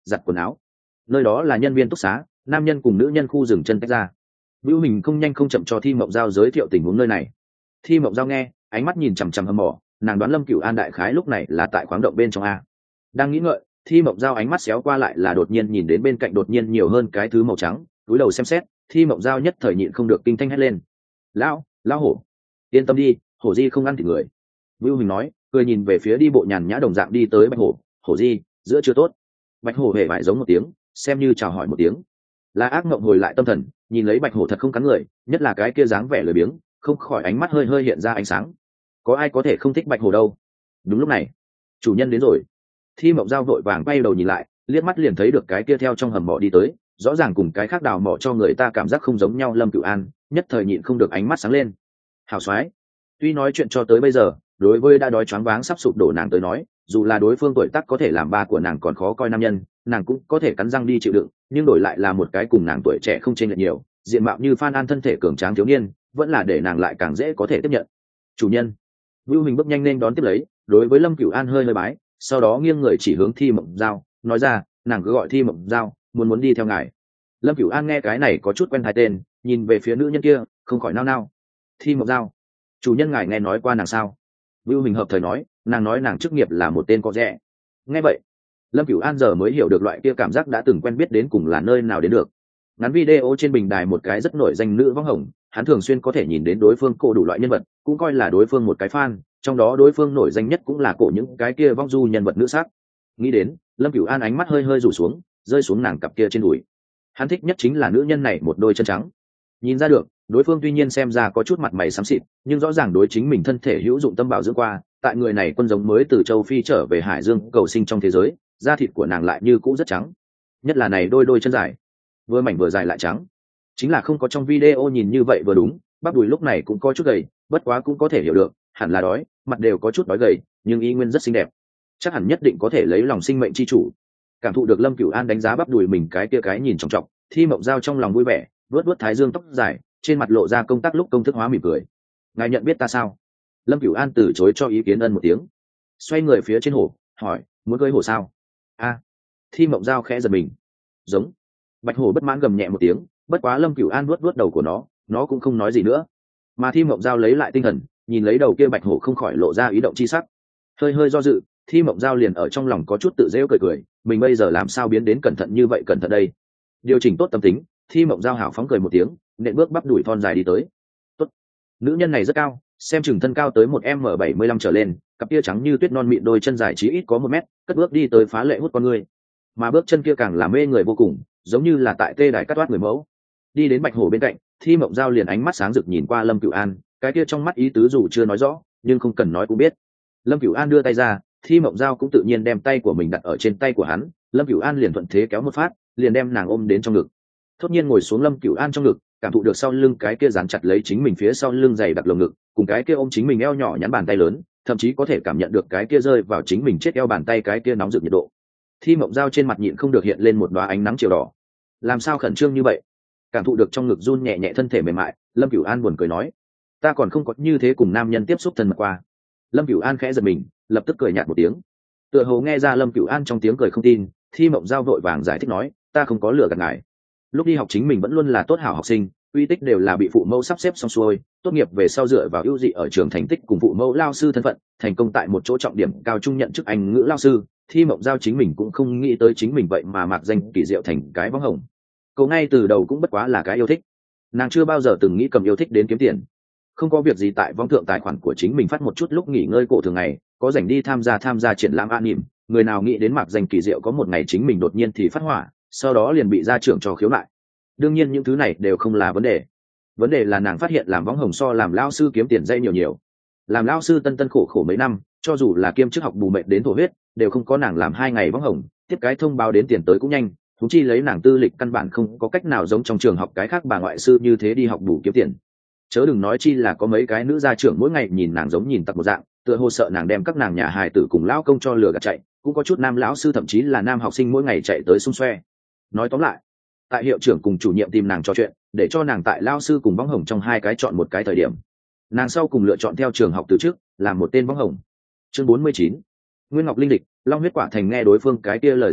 giặt quần áo. Nơi đó là nhân viên túc xá, nam nhân cùng nữ nhân khu dừng chân tách ra. Vưu Hình không nhanh không chậm cho Thi Mộng Giao giới thiệu tình huống nơi này. Thi Mộng Giao nghe, ánh mắt nhìn chằm chằm hầm mỏ, nàng đoán Lâm Cửu An đại khái lúc này là tại khoáng động bên trong a. Đang nghĩ ngợi, Thi Mộng Giao ánh mắt xéo qua lại là đột nhiên nhìn đến bên cạnh đột nhiên nhiều hơn cái thứ màu trắng, cúi đầu xem xét, Thi Mộng Giao nhất thời nhịn không được kinh thanh hét lên: "Lão, lão hổ, yên tâm đi, hổ di không ăn thịt người." Vưu Hình nói, cười nhìn về phía đi bộ nhàn nhã đồng dạng đi tới Bạch Hổ: "Hổ di, giữa chưa tốt." Bạch Hổ hề vải giống một tiếng, xem như chào hỏi một tiếng. Là ác mộng hồi lại tâm thần, nhìn lấy Bạch Hổ thật không cắn người, nhất là cái kia dáng vẻ lười biếng, không khỏi ánh mắt hơi hơi hiện ra ánh sáng. Có ai có thể không thích Bạch Hổ đâu? Đúng lúc này, chủ nhân đến rồi. Thi Mộng Giao vội vàng quay đầu nhìn lại, liếc mắt liền thấy được cái kia theo trong hầm mỏ đi tới, rõ ràng cùng cái khác đào mỏ cho người ta cảm giác không giống nhau Lâm Cửu An, nhất thời nhịn không được ánh mắt sáng lên. Hào xoái. Tuy nói chuyện cho tới bây giờ, đối với đã đói choáng váng sắp sụp đổ nàng tới nói, dù là đối phương tuổi tác có thể làm ba của nàng còn khó coi nam nhân, nàng cũng có thể cắn răng đi chịu đựng, nhưng đổi lại là một cái cùng nàng tuổi trẻ không chênh lệch nhiều, diện mạo như Phan An thân thể cường tráng thiếu niên, vẫn là để nàng lại càng dễ có thể tiếp nhận. Chủ nhân. Vưu Hình bước nhanh lên đón tiếp lấy, đối với Lâm Cửu An hơi hơi bái, sau đó nghiêng người chỉ hướng Thi Mộng Giao, nói ra, nàng cứ gọi Thi Mộng Giao, muốn muốn đi theo ngài. Lâm Cửu An nghe cái này có chút quen hai tên, nhìn về phía nữ nhân kia, không khỏi nao nao. Thi Mộng Giao, chủ nhân ngài nghe nói qua nàng sao? Vưu Hình hợp thời nói, nàng nói nàng chức nghiệp là một tên có rẻ. Nghe vậy, Lâm Cửu An giờ mới hiểu được loại kia cảm giác đã từng quen biết đến cùng là nơi nào đến được. Ngắn video trên bình đài một cái rất nổi danh nữ võng hồng, hắn thường xuyên có thể nhìn đến đối phương cổ đủ loại nhân vật, cũng coi là đối phương một cái fan, trong đó đối phương nổi danh nhất cũng là cổ những cái kia vong du nhân vật nữ sắc. Nghĩ đến, Lâm Cửu An ánh mắt hơi hơi rủ xuống, rơi xuống nàng cặp kia trên đùi. Hắn thích nhất chính là nữ nhân này một đôi chân trắng. Nhìn ra được, đối phương tuy nhiên xem ra có chút mặt mày xám xịt, nhưng rõ ràng đối chính mình thân thể hữu dụng tâm bảo dưỡng qua, tại người này quân giống mới từ châu Phi trở về Hải Dương cầu sinh trong thế giới, da thịt của nàng lại như cũ rất trắng. Nhất là này đôi đôi chân dài, vừa mảnh vừa dài lại trắng. Chính là không có trong video nhìn như vậy vừa đúng, bắp đùi lúc này cũng có chút gầy, bất quá cũng có thể hiểu được, hẳn là đói, mặt đều có chút đói gầy, nhưng y nguyên rất xinh đẹp. Chắc hẳn nhất định có thể lấy lòng sinh mệnh chi chủ. Cảm thụ được Lâm Cửu An đánh giá bắp đùi mình cái kia cái nhìn trọng trọng, Thi Mộng Giao trong lòng vui vẻ, vuốt vuốt thái dương tóc dài, trên mặt lộ ra công tác lúc công thức hóa mỉm cười. Ngài nhận biết ta sao? Lâm Cửu An từ chối cho ý kiến ân một tiếng, xoay người phía trên hổ, hỏi, muốn cưỡi hổ sao? A. Thi Mộng Giao khẽ giật mình. Giống. Bạch hổ bất mãn gầm nhẹ một tiếng, bất quá Lâm Cửu An vuốt vuốt đầu của nó, nó cũng không nói gì nữa. Mà Thi Mộng Giao lấy lại tinh thần, nhìn lấy đầu kia bạch hổ không khỏi lộ ra ý động chi sắc. Hơi hơi do dự, Thi Mộng Giao liền ở trong lòng có chút tự giễu cười cười, mình bây giờ làm sao biến đến cẩn thận như vậy cẩn thận đây? Điều chỉnh tốt tâm tính, Thi Mộng Giao hảo phóng cười một tiếng, nện bước bắp đuổi thon dài đi tới. Tốt. Nữ nhân này rất cao, xem chừng thân cao tới một m bảy mươi lăm trở lên, cặp kia trắng như tuyết non mịn đôi chân dài chí ít có một mét, cất bước đi tới phá lệ hút con người. Mà bước chân kia càng làm mê người vô cùng, giống như là tại tê đài cắt toát người mẫu. Đi đến bạch hổ bên cạnh, Thi Mộng Giao liền ánh mắt sáng rực nhìn qua Lâm Cửu An, cái kia trong mắt ý tứ dù chưa nói rõ, nhưng không cần nói cũng biết. Lâm Cửu An đưa tay ra, Thi Mộng Giao cũng tự nhiên đem tay của mình đặt ở trên tay của hắn, Lâm Cửu An liền thuận thế kéo một phát, liền đem nàng ôm đến trong ngực. Thốt nhiên ngồi xuống Lâm Cửu An trong ngực, cảm thụ được sau lưng cái kia dán chặt lấy chính mình phía sau lưng dày đặc lồng ngực, cùng cái kia ôm chính mình eo nhỏ nhắn bàn tay lớn, thậm chí có thể cảm nhận được cái kia rơi vào chính mình chết eo bàn tay cái kia nóng rực nhiệt độ. Thi Mộng Giao trên mặt nhịn không được hiện lên một đóa ánh nắng chiều đỏ. Làm sao khẩn trương như vậy? Cảm thụ được trong ngực run nhẹ nhẹ thân thể mềm mại, Lâm Cửu An buồn cười nói, ta còn không có như thế cùng nam nhân tiếp xúc thân mật qua. Lâm Cửu An khẽ giật mình, lập tức cười nhạt một tiếng. Tựa hồ nghe ra Lâm Cửu An trong tiếng cười không tin, Thi Mộng Giao vội vàng giải thích nói, ta không có lừa gạt ngài. Lúc đi học chính mình vẫn luôn là tốt hảo học sinh, uy tích đều là bị phụ mẫu sắp xếp xong xuôi, tốt nghiệp về sau dựa vào ưu dị ở trường thành tích cùng phụ mẫu lao sư thân phận, thành công tại một chỗ trọng điểm cao trung nhận chức Anh ngữ lao sư. Thi Mộng Giao chính mình cũng không nghĩ tới chính mình vậy mà mạc danh kỳ diệu thành cái bóng hồng. Cậu ngay từ đầu cũng bất quá là cái yêu thích, nàng chưa bao giờ từng nghĩ cầm yêu thích đến kiếm tiền. Không có việc gì tại vong thượng tài khoản của chính mình phát một chút lúc nghỉ ngơi cổ thường ngày, có rảnh đi tham gia tham gia triển lãm an nỉm, người nào nghĩ đến mạc danh kỳ diệu có một ngày chính mình đột nhiên thì phát hỏa, sau đó liền bị gia trưởng cho khiếu nại. Đương nhiên những thứ này đều không là vấn đề, vấn đề là nàng phát hiện làm võng hồng so làm lao sư kiếm tiền dây nhiều nhiều. Làm lao sư tân tân khổ khổ mấy năm, cho dù là kiêm chức học bù mệt đến thổ huyết, đều không có nàng làm hai ngày võng hồng, tiếp cái thông báo đến tiền tới cũng nhanh. Thú chi lấy nàng tư lịch căn bản không có cách nào giống trong trường học cái khác bà ngoại sư như thế đi học bù kiếm tiền. Chớ đừng nói chi là có mấy cái nữ gia trưởng mỗi ngày nhìn nàng giống nhìn tặc một dạng, tựa hồ sợ nàng đem các nàng nhà hài tử cùng lão công cho lừa gạt chạy, cũng có chút nam lão sư thậm chí là nam học sinh mỗi ngày chạy tới xung xoe. Nói tóm lại, tại hiệu trưởng cùng chủ nhiệm tìm nàng trò chuyện, để cho nàng tại lao sư cùng võng hồng trong hai cái chọn một cái thời điểm, nàng sau cùng lựa chọn theo trường học từ trước làm một tên võng hồng. Chương bốn mươi chín, Nguyên Ngọc Linh Địch, Long huyết quả thành. Nghe đối phương cái kia lời giải thích,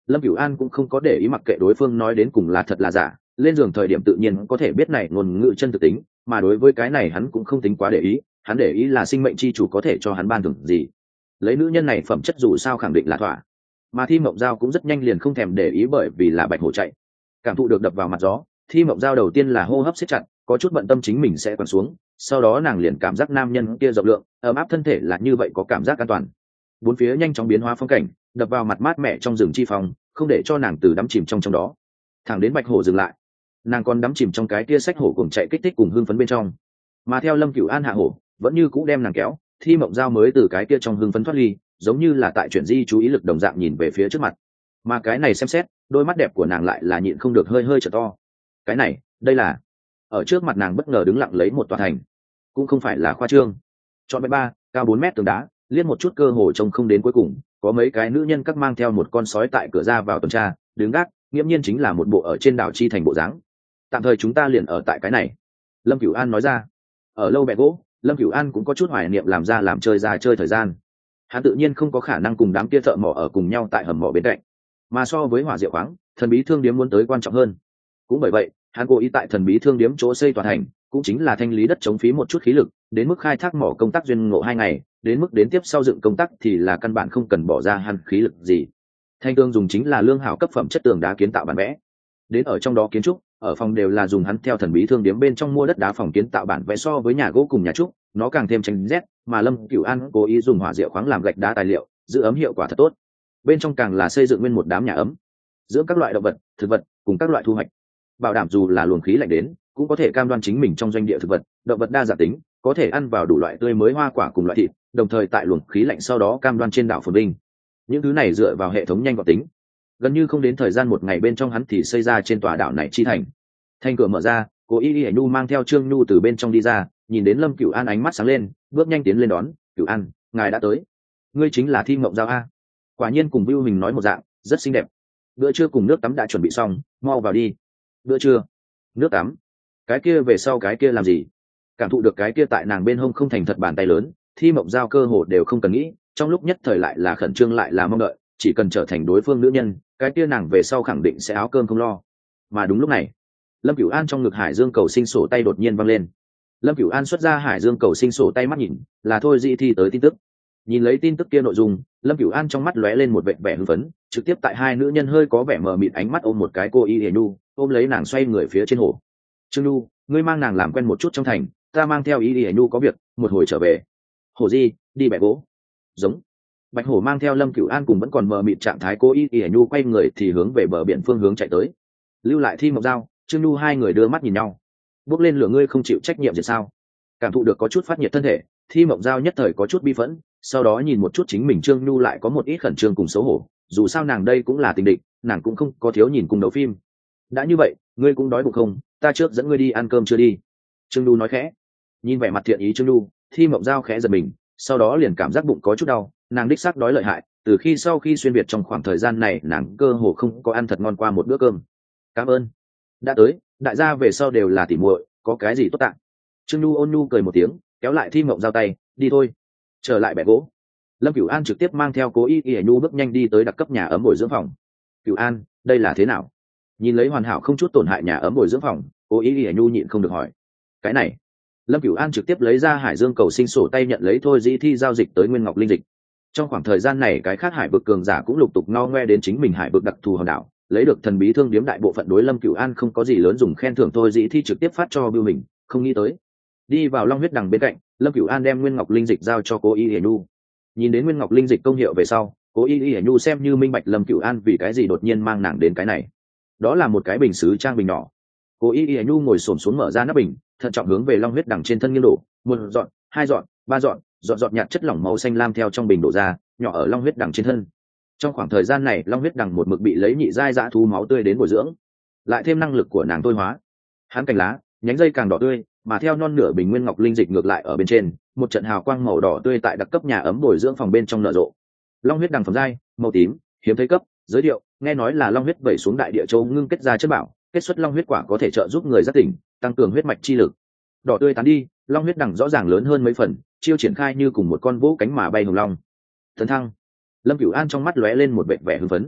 Lâm Cửu An cũng không có để ý mặc kệ đối phương nói đến cùng là thật là giả, lên giường thời điểm tự nhiên có thể biết này ngôn ngữ chân thực tính, mà đối với cái này hắn cũng không tính quá để ý, hắn để ý là sinh mệnh chi chủ có thể cho hắn ban thưởng gì. Lấy nữ nhân này phẩm chất dù sao khẳng định là thỏa. Mà Thi Mộng Giao cũng rất nhanh liền không thèm để ý bởi vì là Bạch Hổ chạy. Cảm thụ được đập vào mặt gió, Thi Mộng Giao đầu tiên là hô hấp siết chặt, có chút bận tâm chính mình sẽ quằn xuống, sau đó nàng liền cảm giác nam nhân kia rộng lượng, ấm áp thân thể là như vậy có cảm giác an toàn. Bốn phía nhanh chóng biến hóa phong cảnh, đập vào mặt mát mẻ trong rừng chi phong, không để cho nàng từ đắm chìm trong trong đó. Thẳng đến Bạch Hổ dừng lại, nàng còn đắm chìm trong cái kia sách hổ cùng chạy kích thích cùng hưng phấn bên trong. Mà theo Lâm Cửu An hạ hổ, vẫn như cũ đem nàng kéo, Thi Mộng Giao mới từ cái kia trong hưng phấn thoát ly, giống như là tại chuyển di chú ý lực đồng dạng nhìn về phía trước mặt. Mà cái này xem xét, đôi mắt đẹp của nàng lại là nhịn không được hơi hơi trở to. Cái này, đây là ở trước mặt nàng bất ngờ đứng lặng lấy một tòa thành, cũng không phải là khoa trương. Chọn bãi ba, cao bốn mét tường đá, liên một chút cơ hồ trông không đến cuối cùng, có mấy cái nữ nhân các mang theo một con sói tại cửa ra vào tuần tra, đứng gác, nghiễm nhiên chính là một bộ ở trên đảo chi thành bộ dáng. Tạm thời chúng ta liền ở tại cái này, Lâm Cửu An nói ra. Ở lâu bẹ gỗ, Lâm Cửu An cũng có chút hoài niệm làm ra làm chơi ra chơi thời gian. Hắn tự nhiên không có khả năng cùng đám kia thợ mỏ ở cùng nhau tại hầm mỏ bên cạnh, mà so với hỏa diệu khoáng, thần bí thương điếm muốn tới quan trọng hơn. Cũng bởi vậy, hắn cố ý tại thần bí thương điếm chỗ xây tòa thành, cũng chính là thanh lý đất chống phí một chút khí lực, đến mức khai thác mỏ công tác duyên ngộ hai ngày, đến mức đến tiếp sau dựng công tác thì là căn bản không cần bỏ ra hắn khí lực gì. Thanh tương dùng chính là lương hảo cấp phẩm chất tường đá kiến tạo bản vẽ, đến ở trong đó kiến trúc, ở phòng đều là dùng hắn theo thần bí thương điếm bên trong mua đất đá phòng kiến tạo bản vẽ, so với nhà gỗ cùng nhà trúc nó càng thêm tranh rét, mà Lâm Cửu An cố ý dùng hỏa diệu khoáng làm gạch đá tài liệu, giữ ấm hiệu quả thật tốt. Bên trong càng là xây dựng nguyên một đám nhà ấm, dưỡng các loại động vật, thực vật cùng các loại thu hoạch, bảo đảm dù là luồng khí lạnh đến cũng có thể cam đoan chính mình trong doanh địa thực vật, động vật đa dạng tính, có thể ăn vào đủ loại tươi mới hoa quả cùng loại thịt, đồng thời tại luồng khí lạnh sau đó cam đoan trên đảo phồn vinh. Những thứ này dựa vào hệ thống nhanh gọn tính, gần như không đến thời gian một ngày bên trong hắn thì xây ra trên tòa đảo này chi thành. Thành cửa mở ra, cô y y nhu mang theo Trương Nhu từ bên trong đi ra, nhìn đến Lâm Cửu An ánh mắt sáng lên, bước nhanh tiến lên đón. Cửu An, ngài đã tới. Ngươi chính là Thi Mộng Giao a? Quả nhiên cùng Vưu Hình nói một dạng, rất xinh đẹp. Bữa trưa cùng nước tắm đã chuẩn bị xong, mau vào đi. Bữa trưa, nước tắm, cái kia về sau cái kia làm gì? Cảm thụ được cái kia tại nàng bên hông không thành thật bàn tay lớn, Thi Mộng Giao cơ hồ đều không cần nghĩ, trong lúc nhất thời lại là khẩn trương lại là mong đợi, chỉ cần trở thành đối phương nữ nhân, cái kia nàng về sau khẳng định sẽ áo cơm không lo. Mà đúng lúc này, Lâm Cửu An trong ngực Hải Dương cầu sinh sổ tay đột nhiên văng lên. Lâm Cửu An xuất ra Hải Dương cầu sinh sổ tay mắt nhìn, là Thôi Dĩ Thi tới tin tức. Nhìn lấy tin tức kia nội dung, Lâm Cửu An trong mắt lóe lên một vẻ vẻ hưng phấn, trực tiếp tại hai nữ nhân hơi có vẻ mờ mịt ánh mắt ôm một cái cô y Hiền Nhu, ôm lấy nàng xoay người phía trên hồ. Trương Nhu, ngươi mang nàng làm quen một chút trong thành, ta mang theo y Hiền Nhu có việc, một hồi trở về. Hồ Di, đi bẻ gỗ. Giống. Bạch Hổ mang theo Lâm Cửu An cùng vẫn còn mờ mịt trạng thái cô y Hiền Nhu quay người thì hướng về bờ biển phương hướng chạy tới. Lưu lại Thi Mộng Giao, Trương Nhu hai người đưa mắt nhìn nhau. Bước lên lửa ngươi không chịu trách nhiệm gì sao? Cảm thụ được có chút phát nhiệt thân thể, Thi Mộng Giao nhất thời có chút bi phẫn, sau đó nhìn một chút chính mình Trương Nhu lại có một ít khẩn trương cùng xấu hổ, dù sao nàng đây cũng là tình địch, nàng cũng không có thiếu nhìn cùng đấu phim. Đã như vậy, ngươi cũng đói bụng không? Ta trước dẫn ngươi đi ăn cơm chưa đi? Trương Nhu nói khẽ. Nhìn vẻ mặt thiện ý Trương Nhu, Thi Mộng Giao khẽ giật mình, sau đó liền cảm giác bụng có chút đau, nàng đích xác đói lợi hại, từ khi sau khi xuyên việt trong khoảng thời gian này nàng cơ hồ không có ăn thật ngon qua một bữa cơm. Cảm ơn. Đã tới, đại gia về sau đều là tỉ muội, có cái gì tốt tạng. Trương Nhu ôn nhu cười một tiếng, kéo lại Thi Mộng Giao tay, đi thôi. Trở lại bẻ gỗ, Lâm Cửu An trực tiếp mang theo cố y y nhu bước nhanh đi tới đặc cấp nhà ấm bồi dưỡng phòng. Cửu An, đây là thế nào? Nhìn lấy hoàn hảo không chút tổn hại nhà ấm bồi dưỡng phòng, cố y y nhu nhịn không được hỏi. Cái này, Lâm Cửu An trực tiếp lấy ra Hải Dương cầu sinh sổ tay nhận lấy Thôi Dĩ Thi giao dịch tới Nguyên Ngọc linh dịch. Trong khoảng thời gian này cái khác hải vực cường giả cũng lục tục ngao ngoe đến chính mình hải vực đặc thù hòn đảo, lấy được thần bí thương điếm đại bộ phận đối Lâm Cửu An không có gì lớn dùng khen thưởng. Thôi Dĩ Thi trực tiếp phát cho Bưu mình, không nghĩ tới. Đi vào Long huyết đằng bên cạnh, Lâm Cửu An đem Nguyên Ngọc linh dịch giao cho cố y y nhu. Nhìn đến Nguyên Ngọc linh dịch công hiệu về sau, cố y y nhu xem như minh bạch Lâm Cửu An vì cái gì đột nhiên mang nàng đến cái này. Đó là một cái bình sứ trang bình nhỏ. Cố y y nhu ngồi xổm xuống mở ra nắp bình, thận trọng hướng về Long huyết đằng trên thân nghiêng đổ, một dọn, hai dọn, ba dọn, dọn dọn nhạt chất lỏng màu xanh lam theo trong bình đổ ra, nhỏ ở Long huyết đằng trên thân. Trong khoảng thời gian này, Long huyết đằng một mực bị lấy nhị giai dã thú máu tươi đến bồi dưỡng, lại thêm năng lực của nàng thôi hóa, hắn cành lá, nhánh dây càng đỏ tươi, mà theo non nửa bình Nguyên Ngọc linh dịch ngược lại ở bên trên, một trận hào quang màu đỏ tươi tại đặc cấp nhà ấm bồi dưỡng phòng bên trong nở rộ. Long huyết đằng phẩm giai, màu tím, hiếm thấy cấp, giới thiệu, nghe nói là long huyết vẩy xuống đại địa châu ngưng kết ra chất bảo, kết xuất long huyết quả có thể trợ giúp người giác tỉnh, tăng cường huyết mạch chi lực. Đỏ tươi tán đi, long huyết đằng rõ ràng lớn hơn mấy phần, chiêu triển khai như cùng một con vỗ cánh mà bay hồng long. Thần thăng. Lâm Cửu An trong mắt lóe lên một vẻ vẻ hưng phấn.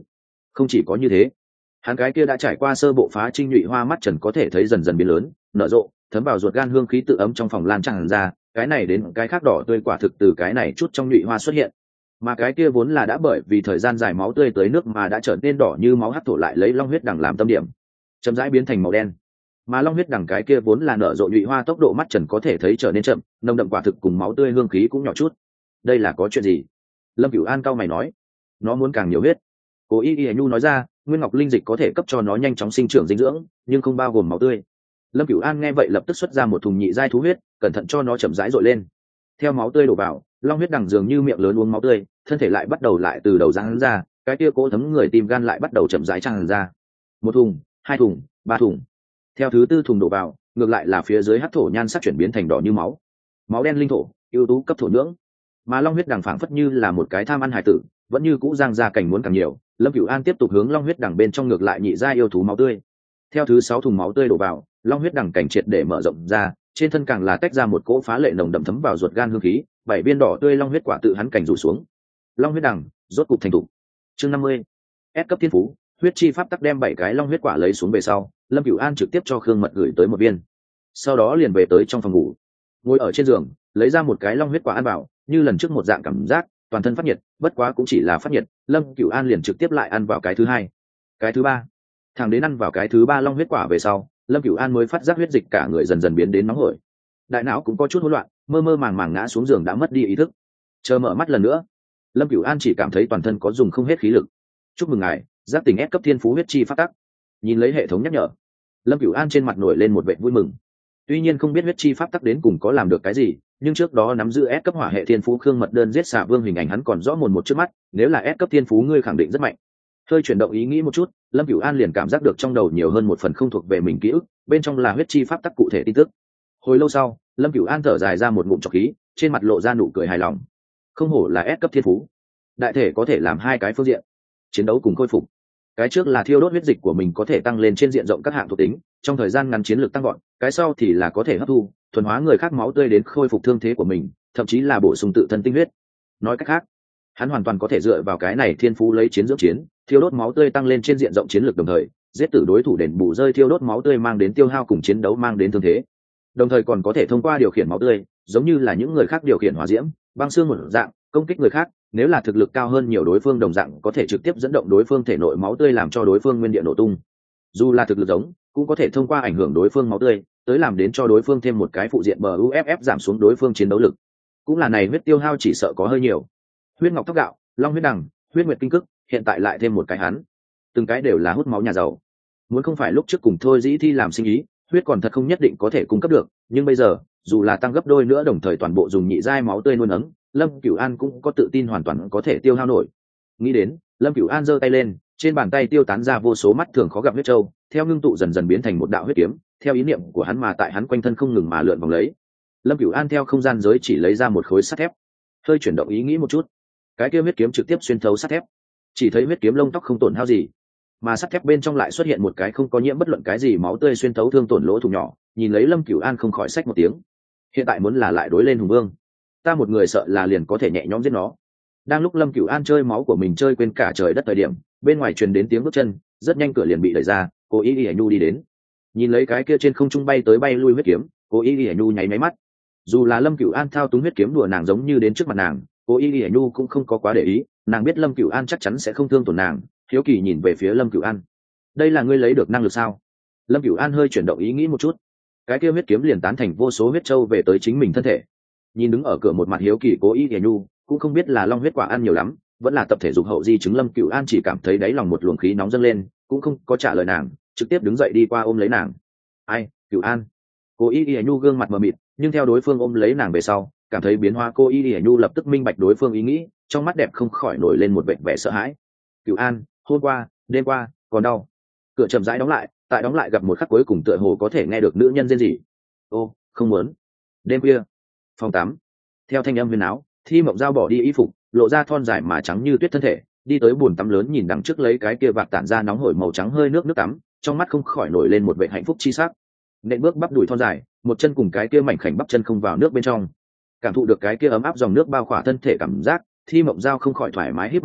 Không chỉ có như thế, hắn cái kia đã trải qua sơ bộ phá trinh nhụy hoa mắt trần có thể thấy dần dần biến lớn nở rộ, thấm vào ruột gan hương khí tự ấm trong phòng lan tràn ra, cái này đến cái khác đỏ tươi quả thực từ cái này chút trong nhụy hoa xuất hiện. Mà cái kia vốn là đã bởi vì thời gian dài máu tươi tới nước mà đã trở nên đỏ như máu hắc thổ lại lấy long huyết đằng làm tâm điểm, chậm rãi biến thành màu đen. Mà long huyết đằng cái kia vốn là nở rộ nhụy hoa tốc độ mắt trần có thể thấy trở nên chậm, nồng đậm quả thực cùng máu tươi hương khí cũng nhỏ chút. Đây là có chuyện gì? Lâm Cửu An cau mày nói. Nó muốn càng nhiều huyết. Cố Y Y Nhu nói ra, nguyên ngọc linh dịch có thể cấp cho nó nhanh chóng sinh trưởng dinh dưỡng, nhưng không bao gồm máu tươi. Lâm Cửu An nghe vậy lập tức xuất ra một thùng nhị giai thú huyết, cẩn thận cho nó chậm rãi dội lên. Theo máu tươi đổ vào, long huyết đằng dường như miệng lớn uống máu tươi, thân thể lại bắt đầu lại từ đầu giãn ra, cái kia cố thấm người tim gan lại bắt đầu chậm rãi tràn ra. Một thùng, hai thùng, ba thùng. Theo thứ tư thùng đổ vào, ngược lại là phía dưới hắc thổ nhan sắc chuyển biến thành đỏ như máu. Máu đen linh thổ, ưu tú cấp thổ nhưỡng. Mà long huyết đằng phảng phất như là một cái tham ăn hải tử, vẫn như cũ giang ra cảnh muốn càng nhiều. Lâm Cửu An tiếp tục hướng long huyết đằng bên trong ngược lại nhị giai yêu thú máu tươi. Theo thứ sáu thùng máu tươi đổ vào, long huyết đằng cảnh triệt để mở rộng ra, trên thân càng là tách ra một cỗ phá lệ nồng đậm thấm vào ruột gan hương khí, bảy viên đỏ tươi long huyết quả tự hắn cảnh rủ xuống. Long huyết đằng rốt cục thành thủ. Chương năm mươi. S cấp thiên phú, huyết chi pháp tắc đem bảy cái long huyết quả lấy xuống về sau, Lâm Cửu An trực tiếp cho Khương Mật gửi tới một viên. Sau đó liền về tới trong phòng ngủ, ngồi ở trên giường, lấy ra một cái long huyết quả ăn vào, như lần trước một dạng cảm giác, toàn thân phát nhiệt, bất quá cũng chỉ là phát nhiệt, Lâm Cửu An liền trực tiếp lại ăn vào cái thứ hai, cái thứ ba. Thằng đến ăn vào cái thứ ba long huyết quả về sau, Lâm Cửu An mới phát giác huyết dịch cả người dần dần biến đến nóng hổi. Đại não cũng có chút hỗn loạn, mơ mơ màng màng ngã xuống giường đã mất đi ý thức. Chờ mở mắt lần nữa, Lâm Cửu An chỉ cảm thấy toàn thân có dùng không hết khí lực. Chúc mừng ngài, giác tỉnh S cấp thiên phú huyết chi pháp tắc. Nhìn lấy hệ thống nhắc nhở, Lâm Cửu An trên mặt nổi lên một vẻ vui mừng. Tuy nhiên không biết huyết chi pháp tắc đến cùng có làm được cái gì, nhưng trước đó nắm giữ S cấp hỏa hệ thiên phú Khương Mật đơn giết xà vương hình ảnh hắn còn rõ mồn một trước mắt, nếu là S cấp thiên phú ngươi khẳng định rất mạnh. Hơi chuyển động ý nghĩ một chút, Lâm Cửu An liền cảm giác được trong đầu nhiều hơn một phần không thuộc về mình ký ức, bên trong là huyết chi pháp tắc cụ thể tin tức. Hồi lâu sau, Lâm Cửu An thở dài ra một ngụm trọc khí, trên mặt lộ ra nụ cười hài lòng. Không hổ là S cấp thiên phú, đại thể có thể làm hai cái phương diện, chiến đấu cùng khôi phục. Cái trước là thiêu đốt huyết dịch của mình có thể tăng lên trên diện rộng các hạng thuộc tính, trong thời gian ngắn chiến lược tăng gọn, cái sau thì là có thể hấp thu, thuần hóa người khác máu tươi đến khôi phục thương thế của mình, thậm chí là bổ sung tự thân tinh huyết. Nói cách khác, hắn hoàn toàn có thể dựa vào cái này thiên phú lấy chiến dưỡng chiến, thiêu đốt máu tươi tăng lên trên diện rộng chiến lược, đồng thời giết tử đối thủ đền bù rơi thiêu đốt máu tươi mang đến tiêu hao cùng chiến đấu mang đến thương thế. Đồng thời còn có thể thông qua điều khiển máu tươi, giống như là những người khác điều khiển hỏa diễm, băng xương một dạng, công kích người khác, nếu là thực lực cao hơn nhiều đối phương đồng dạng có thể trực tiếp dẫn động đối phương thể nội máu tươi làm cho đối phương nguyên địa nổ tung. Dù là thực lực giống, cũng có thể thông qua ảnh hưởng đối phương máu tươi, tới làm đến cho đối phương thêm một cái phụ diện bờ u ép ép giảm xuống đối phương chiến đấu lực. Cũng là này huyết tiêu hao chỉ sợ có hơi nhiều. Huyết ngọc thóc gạo, long huyết đằng, huyết nguyệt kinh cức, hiện tại lại thêm một cái hắn. Từng cái đều là hút máu nhà giàu. Muốn không phải lúc trước cùng Thôi Dĩ Thi làm sinh ý, huyết còn thật không nhất định có thể cung cấp được, nhưng bây giờ, dù là tăng gấp đôi nữa đồng thời toàn bộ dùng nhị giai máu tươi nuôi nấng, Lâm Cửu An cũng có tự tin hoàn toàn có thể tiêu hao nổi. Nghĩ đến, Lâm Cửu An giơ tay lên, trên bàn tay tiêu tán ra vô số mắt thường khó gặp huyết châu, theo ngưng tụ dần dần biến thành một đạo huyết kiếm, theo ý niệm của hắn mà tại hắn quanh thân không ngừng mà lượn vòng lấy. Lâm Cửu An theo không gian giới chỉ lấy ra một khối sắt thép, hơi chuyển động ý nghĩ một chút, cái kia huyết kiếm trực tiếp xuyên thấu sắt thép, chỉ thấy huyết kiếm lông tóc không tổn hao gì, mà sắt thép bên trong lại xuất hiện một cái không có nhiễm bất luận cái gì máu tươi xuyên thấu thương tổn lỗ thủng nhỏ. Nhìn lấy Lâm Cửu An không khỏi xách một tiếng, hiện tại muốn là lại đối lên hùng vương, ta một người sợ là liền có thể nhẹ nhõm giết nó. Đang lúc Lâm Cửu An chơi máu của mình chơi quên cả trời đất thời điểm, bên ngoài truyền đến tiếng bước chân, rất nhanh cửa liền bị đẩy ra, Cố Y Y Nhu đi đến. Nhìn lấy cái kia trên không trung bay tới bay lui huyết kiếm, Cố Y Y Nhu nháy máy mắt. Dù là Lâm Cửu An thao túng huyết kiếm đùa nàng giống như đến trước mặt nàng, Cố Y Y Nhu cũng không có quá để ý, nàng biết Lâm Cửu An chắc chắn sẽ không thương tổn nàng, hiếu kỳ nhìn về phía Lâm Cửu An. Đây là ngươi lấy được năng lực sao? Lâm Cửu An hơi chuyển động ý nghĩ một chút, cái kia huyết kiếm liền tán thành vô số huyết châu về tới chính mình thân thể. Nhìn đứng ở cửa một mặt hiếu kỳ Cố Y Y Nhu, cũng không biết là long huyết quả ăn nhiều lắm, vẫn là tập thể dục hậu di chứng. Lâm Cửu An chỉ cảm thấy đáy lòng một luồng khí nóng dâng lên, cũng không có trả lời nàng, trực tiếp đứng dậy đi qua ôm lấy nàng. Ai, Cửu An? Cố Y Y Nhu gương mặt mờ mịt, nhưng theo đối phương ôm lấy nàng về sau, cảm thấy biến hóa. Cô Y Y Nhu lập tức minh bạch đối phương ý nghĩ, trong mắt đẹp không khỏi nổi lên một vẻ vẻ sợ hãi. Cửu An, hôm qua, đêm qua, còn đau. Cửa chậm rãi đóng lại, tại đóng lại gặp một khắc cuối cùng tựa hồ có thể nghe được nữ nhân rên rỉ. Ô, không muốn. Đêm khuya, phòng tắm. Theo thanh âm huyền áo, Thi Mộng Giao bỏ đi y phục, lộ ra thon dài mà trắng như tuyết thân thể, đi tới bồn tắm lớn, nhìn đằng trước lấy cái kia vạc tản ra nóng hổi màu trắng hơi nước nước tắm, trong mắt không khỏi nổi lên một vẻ hạnh phúc chi sắc. Nện bước bắp đùi thon dài, một chân cùng cái kia mảnh khảnh bắp chân không vào nước bên trong, cảm thụ được cái kia ấm áp dòng nước bao khỏa thân thể cảm giác, Thi Mộng Giao không khỏi thoải mái híp mắt lại,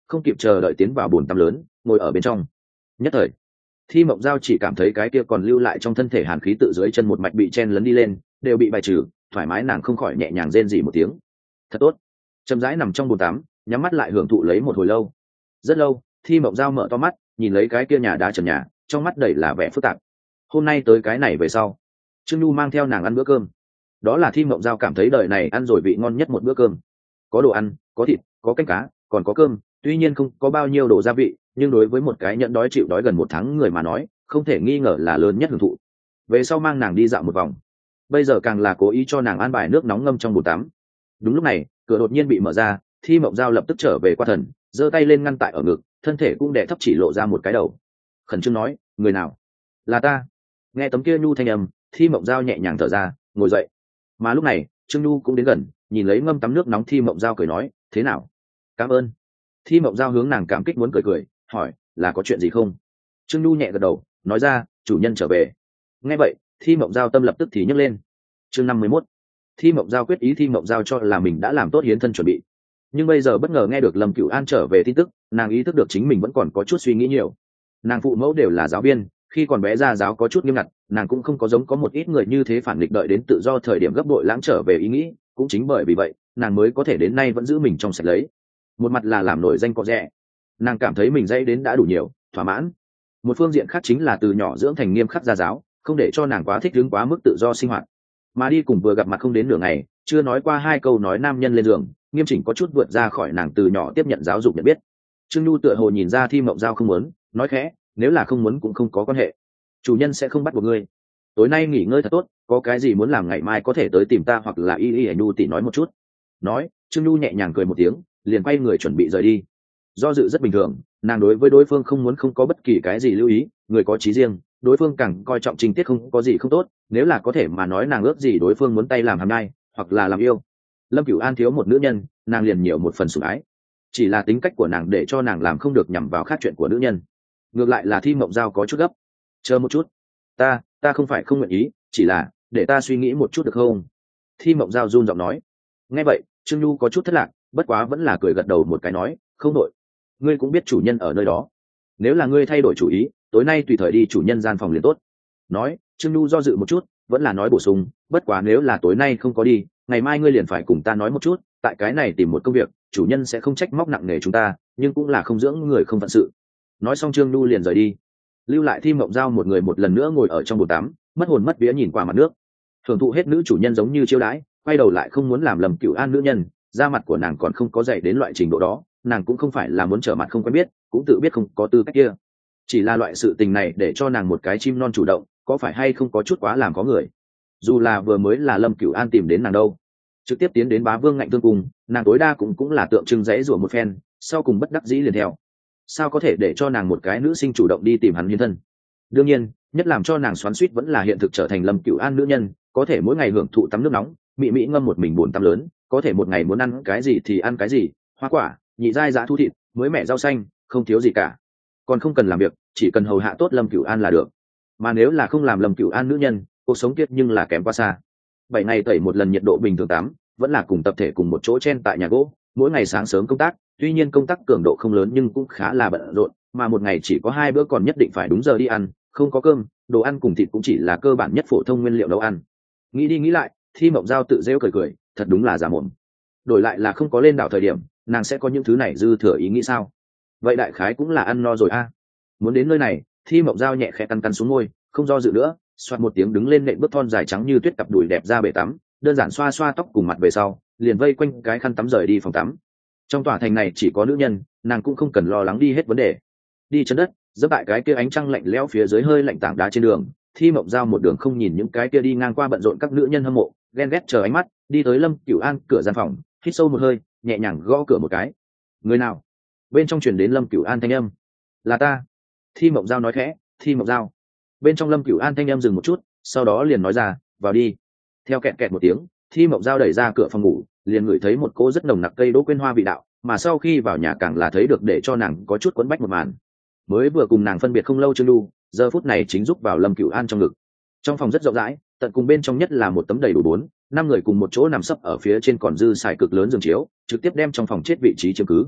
không kịp chờ đợi tiến vào bồn tắm lớn, ngồi ở bên trong. Nhất thời, Thi Mộng Giao chỉ cảm thấy cái kia còn lưu lại trong thân thể hàn khí tự dưới chân một mạch bị chen lấn đi lên, đều bị bài trừ, thoải mái nàng không khỏi nhẹ nhàng rên rỉ một tiếng. Thật tốt. Chậm rãi nằm trong bồn tắm, nhắm mắt lại hưởng thụ lấy một hồi lâu. Rất lâu, Thi Mộng Giao mở to mắt, nhìn lấy cái kia nhà đá trần nhà, trong mắt đầy là vẻ phức tạp. Hôm nay tới cái này về sau, Trương Nhu mang theo nàng ăn bữa cơm. Đó là Thi Mộng Giao cảm thấy đời này ăn rồi vị ngon nhất một bữa cơm. Có đồ ăn, có thịt, có canh cá, còn có cơm, tuy nhiên không có bao nhiêu đồ gia vị, nhưng đối với một cái nhẫn đói chịu đói gần một tháng người mà nói, không thể nghi ngờ là lớn nhất hưởng thụ. Về sau mang nàng đi dạo một vòng, bây giờ càng là cố ý cho nàng an bài nước nóng ngâm trong bồn tắm. Đúng lúc này, cửa đột nhiên bị mở ra, Thi Mộng Giao lập tức trở về qua thần, giơ tay lên ngăn tại ở ngực, thân thể cũng đè thấp chỉ lộ ra một cái đầu, khẩn trương nói, người nào? Là ta. Nghe tấm kia nhu thanh âm, Thi Mộng Giao nhẹ nhàng thở ra, ngồi dậy. Mà lúc này, Trương Nhu cũng đến gần, nhìn lấy ngâm tắm nước nóng Thi Mộng Giao cười nói, thế nào? Cảm ơn. Thi Mộng Giao hướng nàng cảm kích muốn cười cười, hỏi, là có chuyện gì không? Trương Nhu nhẹ gật đầu, nói ra, chủ nhân trở về. Nghe vậy, Thi Mộng Giao tâm lập tức thì nhấc lên. Chương năm mươi mốt. Thi Mộng Giao quyết ý Thi Mộng Giao cho là mình đã làm tốt hiến thân chuẩn bị, nhưng bây giờ bất ngờ nghe được Lâm Cửu An trở về tin tức, nàng ý thức được chính mình vẫn còn có chút suy nghĩ nhiều. Nàng phụ mẫu đều là giáo viên, khi còn bé ra giáo có chút nghiêm ngặt, nàng cũng không có giống có một ít người như thế phản nghịch đợi đến tự do thời điểm gấp bội lãng trở về ý nghĩ, cũng chính bởi vì vậy, nàng mới có thể đến nay vẫn giữ mình trong sạch lấy. Một mặt là làm nổi danh có rẻ, nàng cảm thấy mình dạy đến đã đủ nhiều, thỏa mãn. Một phương diện khác chính là từ nhỏ dưỡng thành nghiêm khắc gia giáo, không để cho nàng quá thích ứng quá mức tự do sinh hoạt. Mà đi cùng vừa gặp mặt không đến nửa ngày, chưa nói qua hai câu nói nam nhân lên giường, nghiêm chỉnh có chút vượt ra khỏi nàng từ nhỏ tiếp nhận giáo dục nhận biết. Trương Nhu tựa hồ nhìn ra Thi Mộng Giao không muốn, nói khẽ, nếu là không muốn cũng không có quan hệ, chủ nhân sẽ không bắt buộc ngươi. Tối nay nghỉ ngơi thật tốt, có cái gì muốn làm ngày mai có thể tới tìm ta hoặc là y y Nhu tỷ nói một chút. Nói, Trương Nhu nhẹ nhàng cười một tiếng, liền quay người chuẩn bị rời đi. Do dự rất bình thường, nàng đối với đối phương không muốn không có bất kỳ cái gì lưu ý, người có chí riêng, đối phương càng coi trọng tình tiết không có gì không tốt, nếu là có thể mà nói nàng ước gì đối phương muốn tay làm hàm nhai, hoặc là làm yêu. Lâm Cửu An thiếu một nữ nhân, nàng liền nhiều một phần sủng ái. Chỉ là tính cách của nàng để cho nàng làm không được nhằm vào khác chuyện của nữ nhân. Ngược lại là Thi Mộng Giao có chút gấp. Chờ một chút, ta, ta không phải không nguyện ý, chỉ là để ta suy nghĩ một chút được không? Thi Mộng Giao run giọng nói. Nghe vậy, Trương Nhu có chút thất lạc, bất quá vẫn là cười gật đầu một cái nói, không đổi. Ngươi cũng biết chủ nhân ở nơi đó. Nếu là ngươi thay đổi chủ ý, tối nay tùy thời đi chủ nhân gian phòng liền tốt. Nói, Trương Nhu do dự một chút, vẫn là nói bổ sung, bất quá nếu là tối nay không có đi, ngày mai ngươi liền phải cùng ta nói một chút, tại cái này tìm một công việc, chủ nhân sẽ không trách móc nặng nề chúng ta, nhưng cũng là không dưỡng người không phận sự. Nói xong Trương Nhu liền rời đi, lưu lại Thi Mộng Giao một người một lần nữa ngồi ở trong bồn tắm, mất hồn mất vía nhìn qua mặt nước, thưởng thụ hết nữ chủ nhân giống như chiêu đãi, quay đầu lại không muốn làm lầm Cửu An nữ nhân, da mặt của nàng còn không có dày đến loại trình độ đó, nàng cũng không phải là muốn trở mặt không quen biết, cũng tự biết không có tư cách kia, chỉ là loại sự tình này để cho nàng một cái chim non chủ động, có phải hay không có chút quá làm có người. Dù là vừa mới là Lâm Cửu An tìm đến nàng đâu, trực tiếp tiến đến Bá Vương Ngạnh Tương Cung, nàng tối đa cũng cũng là tượng trưng dãy rủa một phen, sau cùng bất đắc dĩ liền theo. Sao có thể để cho nàng một cái nữ sinh chủ động đi tìm hắn hiến thân? Đương nhiên, nhất làm cho nàng xoắn xuýt vẫn là hiện thực trở thành Lâm Cửu An nữ nhân, có thể mỗi ngày hưởng thụ tắm nước nóng, mị mị ngâm một mình buồn tắm lớn, có thể một ngày muốn ăn cái gì thì ăn cái gì, hoa quả, nhị giai giá thu thịt, mới mẻ rau xanh, không thiếu gì cả. Còn không cần làm việc, chỉ cần hầu hạ tốt Lâm Cửu An là được. Mà nếu là không làm Lâm Cửu An nữ nhân, cuộc sống kiết nhưng là kém quá xa. Bảy ngày tẩy một lần nhiệt độ bình thường tắm, vẫn là cùng tập thể cùng một chỗ chen tại nhà gỗ, mỗi ngày sáng sớm công tác, tuy nhiên công tác cường độ không lớn nhưng cũng khá là bận rộn, mà một ngày chỉ có hai bữa còn nhất định phải đúng giờ đi ăn, không có cơm, đồ ăn cùng thịt cũng chỉ là cơ bản nhất phổ thông nguyên liệu nấu ăn. Nghĩ đi nghĩ lại, Thi Mộng Giao tự rêu cười cười, thật đúng là giả mồm. Đổi lại là không có lên đảo thời điểm, nàng sẽ có những thứ này dư thừa ý nghĩ sao? Vậy đại khái cũng là ăn no rồi a. Muốn đến nơi này, Thi Mộng Giao nhẹ khẽ căn căn xuống môi, không do dự nữa, xoạt một tiếng đứng lên nện bước thon dài trắng như tuyết cặp đùi đẹp ra bể tắm, đơn giản xoa xoa tóc cùng mặt về sau, liền vây quanh cái khăn tắm rời đi phòng tắm. Trong tòa thành này chỉ có nữ nhân, nàng cũng không cần lo lắng đi hết vấn đề. Đi chân đất, dẫm tại cái kia ánh trăng lạnh lẽo phía dưới hơi lạnh tảng đá trên đường, Thi Mộng Giao một đường không nhìn những cái kia đi ngang qua bận rộn các nữ nhân hâm mộ, ghen ghét chờ ánh mắt, đi tới Lâm Cửu An cửa gian phòng, hít sâu một hơi, nhẹ nhàng gõ cửa một cái. Người nào? Bên trong truyền đến Lâm Cửu An thanh âm. Là ta. Thi Mộng Giao nói khẽ, Thi Mộng Giao. Bên trong Lâm Cửu An thanh âm dừng một chút, sau đó liền nói ra, vào đi. Theo kẹt kẹt một tiếng, Thi Mộng Giao đẩy ra cửa phòng ngủ, liền ngửi thấy một cỗ rất nồng nặc cây đỗ quyên hoa vị đạo, mà sau khi vào nhà càng là thấy được để cho nàng có chút quấn bách một màn. Mới vừa cùng nàng phân biệt không lâu Trương Lu, giờ phút này chính giúp vào Lâm Cửu An trong ngực. Trong phòng rất rộng rãi, tận cùng bên trong nhất là một tấm đầy đủ bốn, năm người cùng một chỗ nằm sấp ở phía trên còn dư xài cực lớn giường chiếu, trực tiếp đem trong phòng chết vị trí chiếm cứ.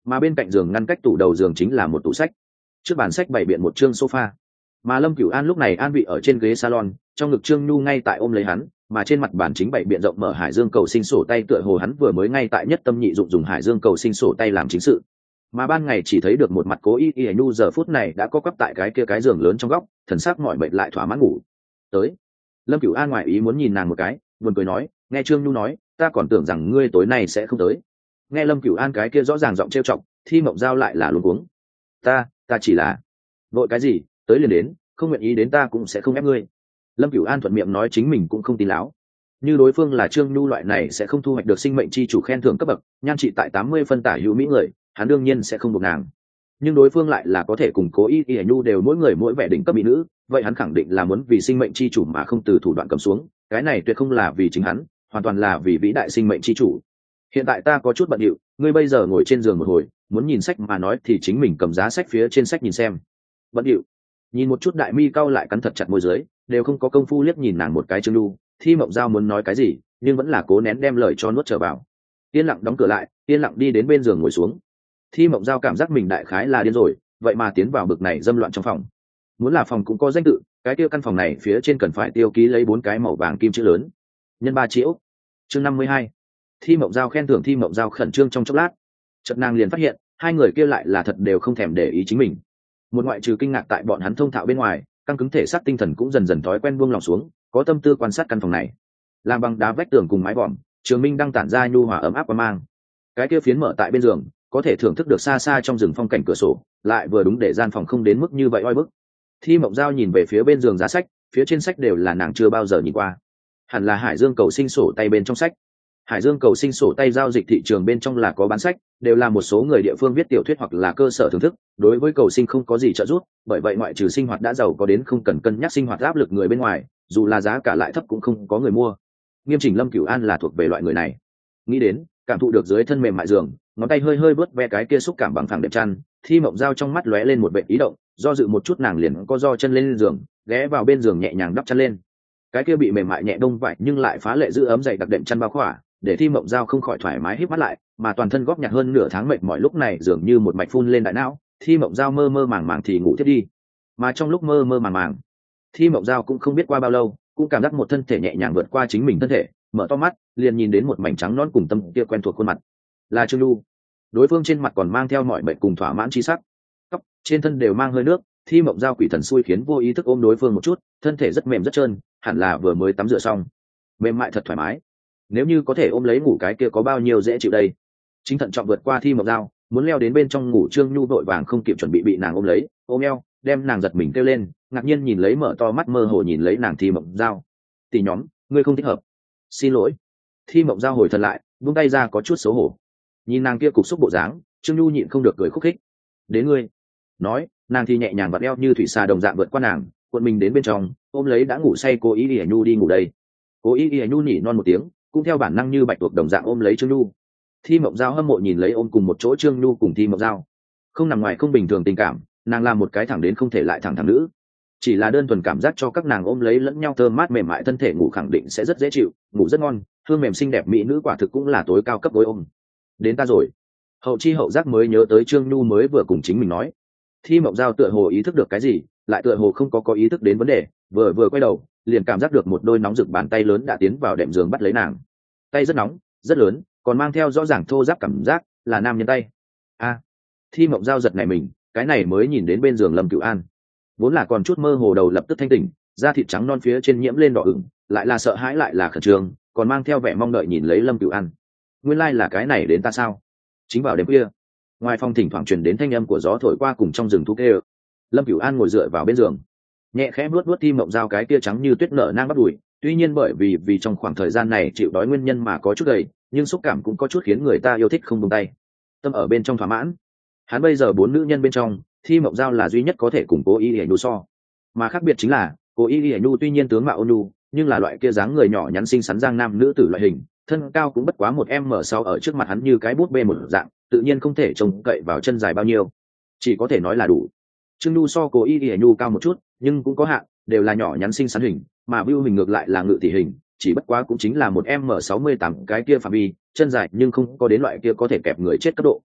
mà bên cạnh giường ngăn cách tủ đầu giường chính là một tủ sách, trước bàn sách bày biện một chương sofa, mà Lâm Cửu An lúc này an vị ở trên ghế salon, trong ngực Trương Nhu ngay tại ôm lấy hắn, mà trên mặt bàn chính bày biện rộng mở Hải Dương cầu sinh sổ tay, tựa hồ hắn vừa mới ngay tại nhất tâm nhị dụng dùng Hải Dương cầu sinh sổ tay làm chính sự. Mà ban ngày chỉ thấy được một mặt Cố Y Y Nhu giờ phút này đã có quắp tại cái kia cái giường lớn trong góc, thần sắc mỏi mệt lại thỏa mãn ngủ. Tới. Lâm Cửu An ngoại ý muốn nhìn nàng một cái, buồn cười nói, nghe Trương Nhu nói, ta còn tưởng rằng ngươi tối nay sẽ không tới. Nghe Lâm Cửu An cái kia rõ ràng giọng trêu chọc, Thi Mộng Giao lại là luống cuống. Ta, ta chỉ là vội cái gì, tới liền đến, không nguyện ý đến ta cũng sẽ không ép ngươi. Lâm Cửu An thuận miệng nói chính mình cũng không tin láo. Như đối phương là Trương Nhu loại này sẽ không thu hoạch được sinh mệnh chi chủ khen thưởng cấp bậc, nhan trị tại tám mươi phân tả hữu mỹ người, hắn đương nhiên sẽ không buộc nàng. Nhưng đối phương lại là có thể cùng Cố Y Y Nhu đều mỗi người mỗi vẻ đỉnh cấp mỹ nữ, vậy hắn khẳng định là muốn vì sinh mệnh chi chủ mà không từ thủ đoạn cầm xuống, cái này tuyệt không là vì chính hắn, hoàn toàn là vì vĩ đại sinh mệnh chi chủ. Hiện tại ta có chút bận rộn, ngươi bây giờ ngồi trên giường một hồi, muốn nhìn sách mà nói thì chính mình cầm giá sách phía trên sách nhìn xem. Bận rộn. Nhìn một chút đại mi cau lại cắn thật chặt môi dưới, đều không có công phu liếc nhìn nàng một cái. Trương Nhu, Thi Mộng Giao muốn nói cái gì, nhưng vẫn là cố nén đem lời cho nuốt trở vào. Yên lặng đóng cửa lại, yên lặng đi đến bên giường ngồi xuống. Thi Mộng Giao cảm giác mình đại khái là điên rồi, vậy mà tiến vào bực này dâm loạn trong phòng. Muốn là phòng cũng có danh tự, cái kia căn phòng này phía trên cần phải tiêu ký lấy bốn cái màu vàng kim chữ lớn, nhân ba triệu. Chương năm mươi hai. Thi Mộng Giao khen thưởng. Thi Mộng Giao khẩn trương trong chốc lát, chợt nàng liền phát hiện hai người kia lại là thật đều không thèm để ý chính mình. Một ngoại trừ kinh ngạc tại bọn hắn thông thạo bên ngoài, căng cứng thể xác tinh thần cũng dần dần thói quen buông lòng xuống, có tâm tư quan sát căn phòng này. Làm bằng đá vách tường cùng mái vòm, Trường Minh đang tản ra nhu hòa ấm áp qua mang. Cái kia phiến mở tại bên giường, có thể thưởng thức được xa xa trong rừng phong cảnh cửa sổ, lại vừa đúng để gian phòng không đến mức như vậy oi bức. Thi Mộng Giao nhìn về phía bên giường giá sách, phía trên sách đều là nàng chưa bao giờ nhìn qua, hẳn là Hải Dương cầu sinh sổ tay bên trong sách. Hải Dương cầu sinh sổ tay giao dịch thị trường bên trong là có bán sách, đều là một số người địa phương viết tiểu thuyết hoặc là cơ sở thưởng thức, đối với cầu sinh không có gì trợ giúp, bởi vậy ngoại trừ sinh hoạt đã giàu có đến không cần cân nhắc sinh hoạt áp lực người bên ngoài, dù là giá cả lại thấp cũng không có người mua. Nghiêm chỉnh Lâm Cửu An là thuộc về loại người này. Nghĩ đến, cảm thụ được dưới thân mềm mại giường, ngón tay hơi hơi vớt ve cái kia xúc cảm bằng phẳng đệm chăn, Thi Mộng Giao trong mắt lóe lên một vẻ ý động, do dự một chút nàng liền co do chân lên giường, ghé vào bên giường nhẹ nhàng đắp chăn lên. Cái kia bị mềm mại nhẹ đông vải nhưng lại phá lệ giữ ấm dày đặc đệm chăn bao khỏa, để Thi Mộng Giao không khỏi thoải mái híp mắt lại, mà toàn thân góp nhặt hơn nửa tháng mệt mỏi lúc này dường như một mạch phun lên đại não, Thi Mộng Giao mơ mơ màng màng thì ngủ thiếp đi. Mà trong lúc mơ mơ màng màng, Thi Mộng Giao cũng không biết qua bao lâu, cũng cảm giác một thân thể nhẹ nhàng vượt qua chính mình thân thể, mở to mắt, liền nhìn đến một mảnh trắng nõn cùng tâm kia quen thuộc khuôn mặt. Là Trương Nhu. Đối phương trên mặt còn mang theo mọi mệnh cùng thỏa mãn chi sắc. Tóc trên thân đều mang hơi nước, Thi Mộng Giao quỷ thần xui khiến vô ý thức ôm đối phương một chút, thân thể rất mềm rất trơn, hẳn là vừa mới tắm rửa xong. Mềm mại thật thoải mái. Nếu như có thể ôm lấy ngủ cái kia có bao nhiêu dễ chịu đây. Chính thận trọng vượt qua Thi Mộng Giao, muốn leo đến bên trong ngủ. Trương Nhu vội vàng không kịp chuẩn bị bị nàng ôm lấy, ôm eo, đem nàng giật mình kêu lên, ngạc nhiên nhìn lấy, mở to mắt mơ hồ nhìn lấy nàng. Thi Mộng Giao, tỷ nhóm, ngươi không thích hợp. Xin lỗi. Thi Mộng Giao hồi thật lại, buông tay ra có chút xấu hổ. Nhìn nàng kia cục xúc bộ dáng, Trương Nhu nhịn không được cười khúc khích. Đến ngươi. Nói, nàng thì nhẹ nhàng vặn eo như thủy xà đồng dạng vượt qua nàng, cuộn mình đến bên trong, ôm lấy đã ngủ say Cố Y Y Nhu đi ngủ đây. Cố Y Y Nhu nhỉ non một tiếng, cũng theo bản năng như bạch tuộc đồng dạng ôm lấy Trương Nhu. Thi Mộng Giao hâm mộ nhìn lấy ôm cùng một chỗ Trương Nhu cùng Thi Mộng Giao, không nằm ngoài không bình thường tình cảm, nàng là một cái thẳng đến không thể lại thẳng thẳng nữ. Chỉ là đơn thuần cảm giác cho các nàng ôm lấy lẫn nhau thơm mát mềm mại thân thể ngủ khẳng định sẽ rất dễ chịu, ngủ rất ngon, hương mềm xinh đẹp mỹ nữ quả thực cũng là tối cao cấp với ôm. Đến ta rồi. Hậu chi hậu giác mới nhớ tới Trương Nhu mới vừa cùng chính mình nói. Thi Mộng Giao tựa hồ ý thức được cái gì, lại tựa hồ không có có ý thức đến vấn đề, vừa vừa quay đầu, liền cảm giác được một đôi nóng rực bàn tay lớn đã tiến vào đệm giường bắt lấy nàng. Tay rất nóng, rất lớn, còn mang theo rõ ràng thô ráp cảm giác, là nam nhân tay. A. À, Thi Mộng Giao giật nảy mình, cái này mới nhìn đến bên giường Lâm Cửu An. Vốn là còn chút mơ hồ đầu lập tức thanh tỉnh, da thịt trắng non phía trên nhiễm lên đỏ ửng, lại là sợ hãi lại là khẩn trương, còn mang theo vẻ mong đợi nhìn lấy Lâm Cửu An. Nguyên lai like là cái này đến ta sao? Chính vào đêm khuya, ngoài phòng thỉnh thoảng truyền đến thanh âm của gió thổi qua cùng trong rừng thú kêu. Lâm Cửu An ngồi dựa vào bên giường, nhẹ khẽ nuốt nuốt Thi Mộng Giao cái kia trắng như tuyết nở nang bắt đùi. Tuy nhiên bởi vì vì trong khoảng thời gian này chịu đói nguyên nhân mà có chút gầy, nhưng xúc cảm cũng có chút khiến người ta yêu thích không buông tay. Tâm ở bên trong thỏa mãn. Hắn bây giờ bốn nữ nhân bên trong, Thi Mộng Giao là duy nhất có thể cùng Cố Y Y Nhu so. Mà khác biệt chính là, Cố Y Y Nhu tuy nhiên tướng mạo ôn nhu, nhưng là loại kia dáng người nhỏ nhắn xinh xắn giang nam nữ tử loại hình, thân cao cũng bất quá một m sáu, ở trước mặt hắn như cái bút bê một dạng, tự nhiên không thể trông cậy vào chân dài bao nhiêu, chỉ có thể nói là đủ. Trương Nhu so Cố Y Y Nhu cao một chút, nhưng cũng có hạn, đều là nhỏ nhắn xinh xắn hình, mà Vưu Hình ngược lại là ngự tỷ hình, chỉ bất quá cũng chính là một m sáu mươi tám cái kia phạm vi, chân dài nhưng không có đến loại kia có thể kẹp người chết cấp độ.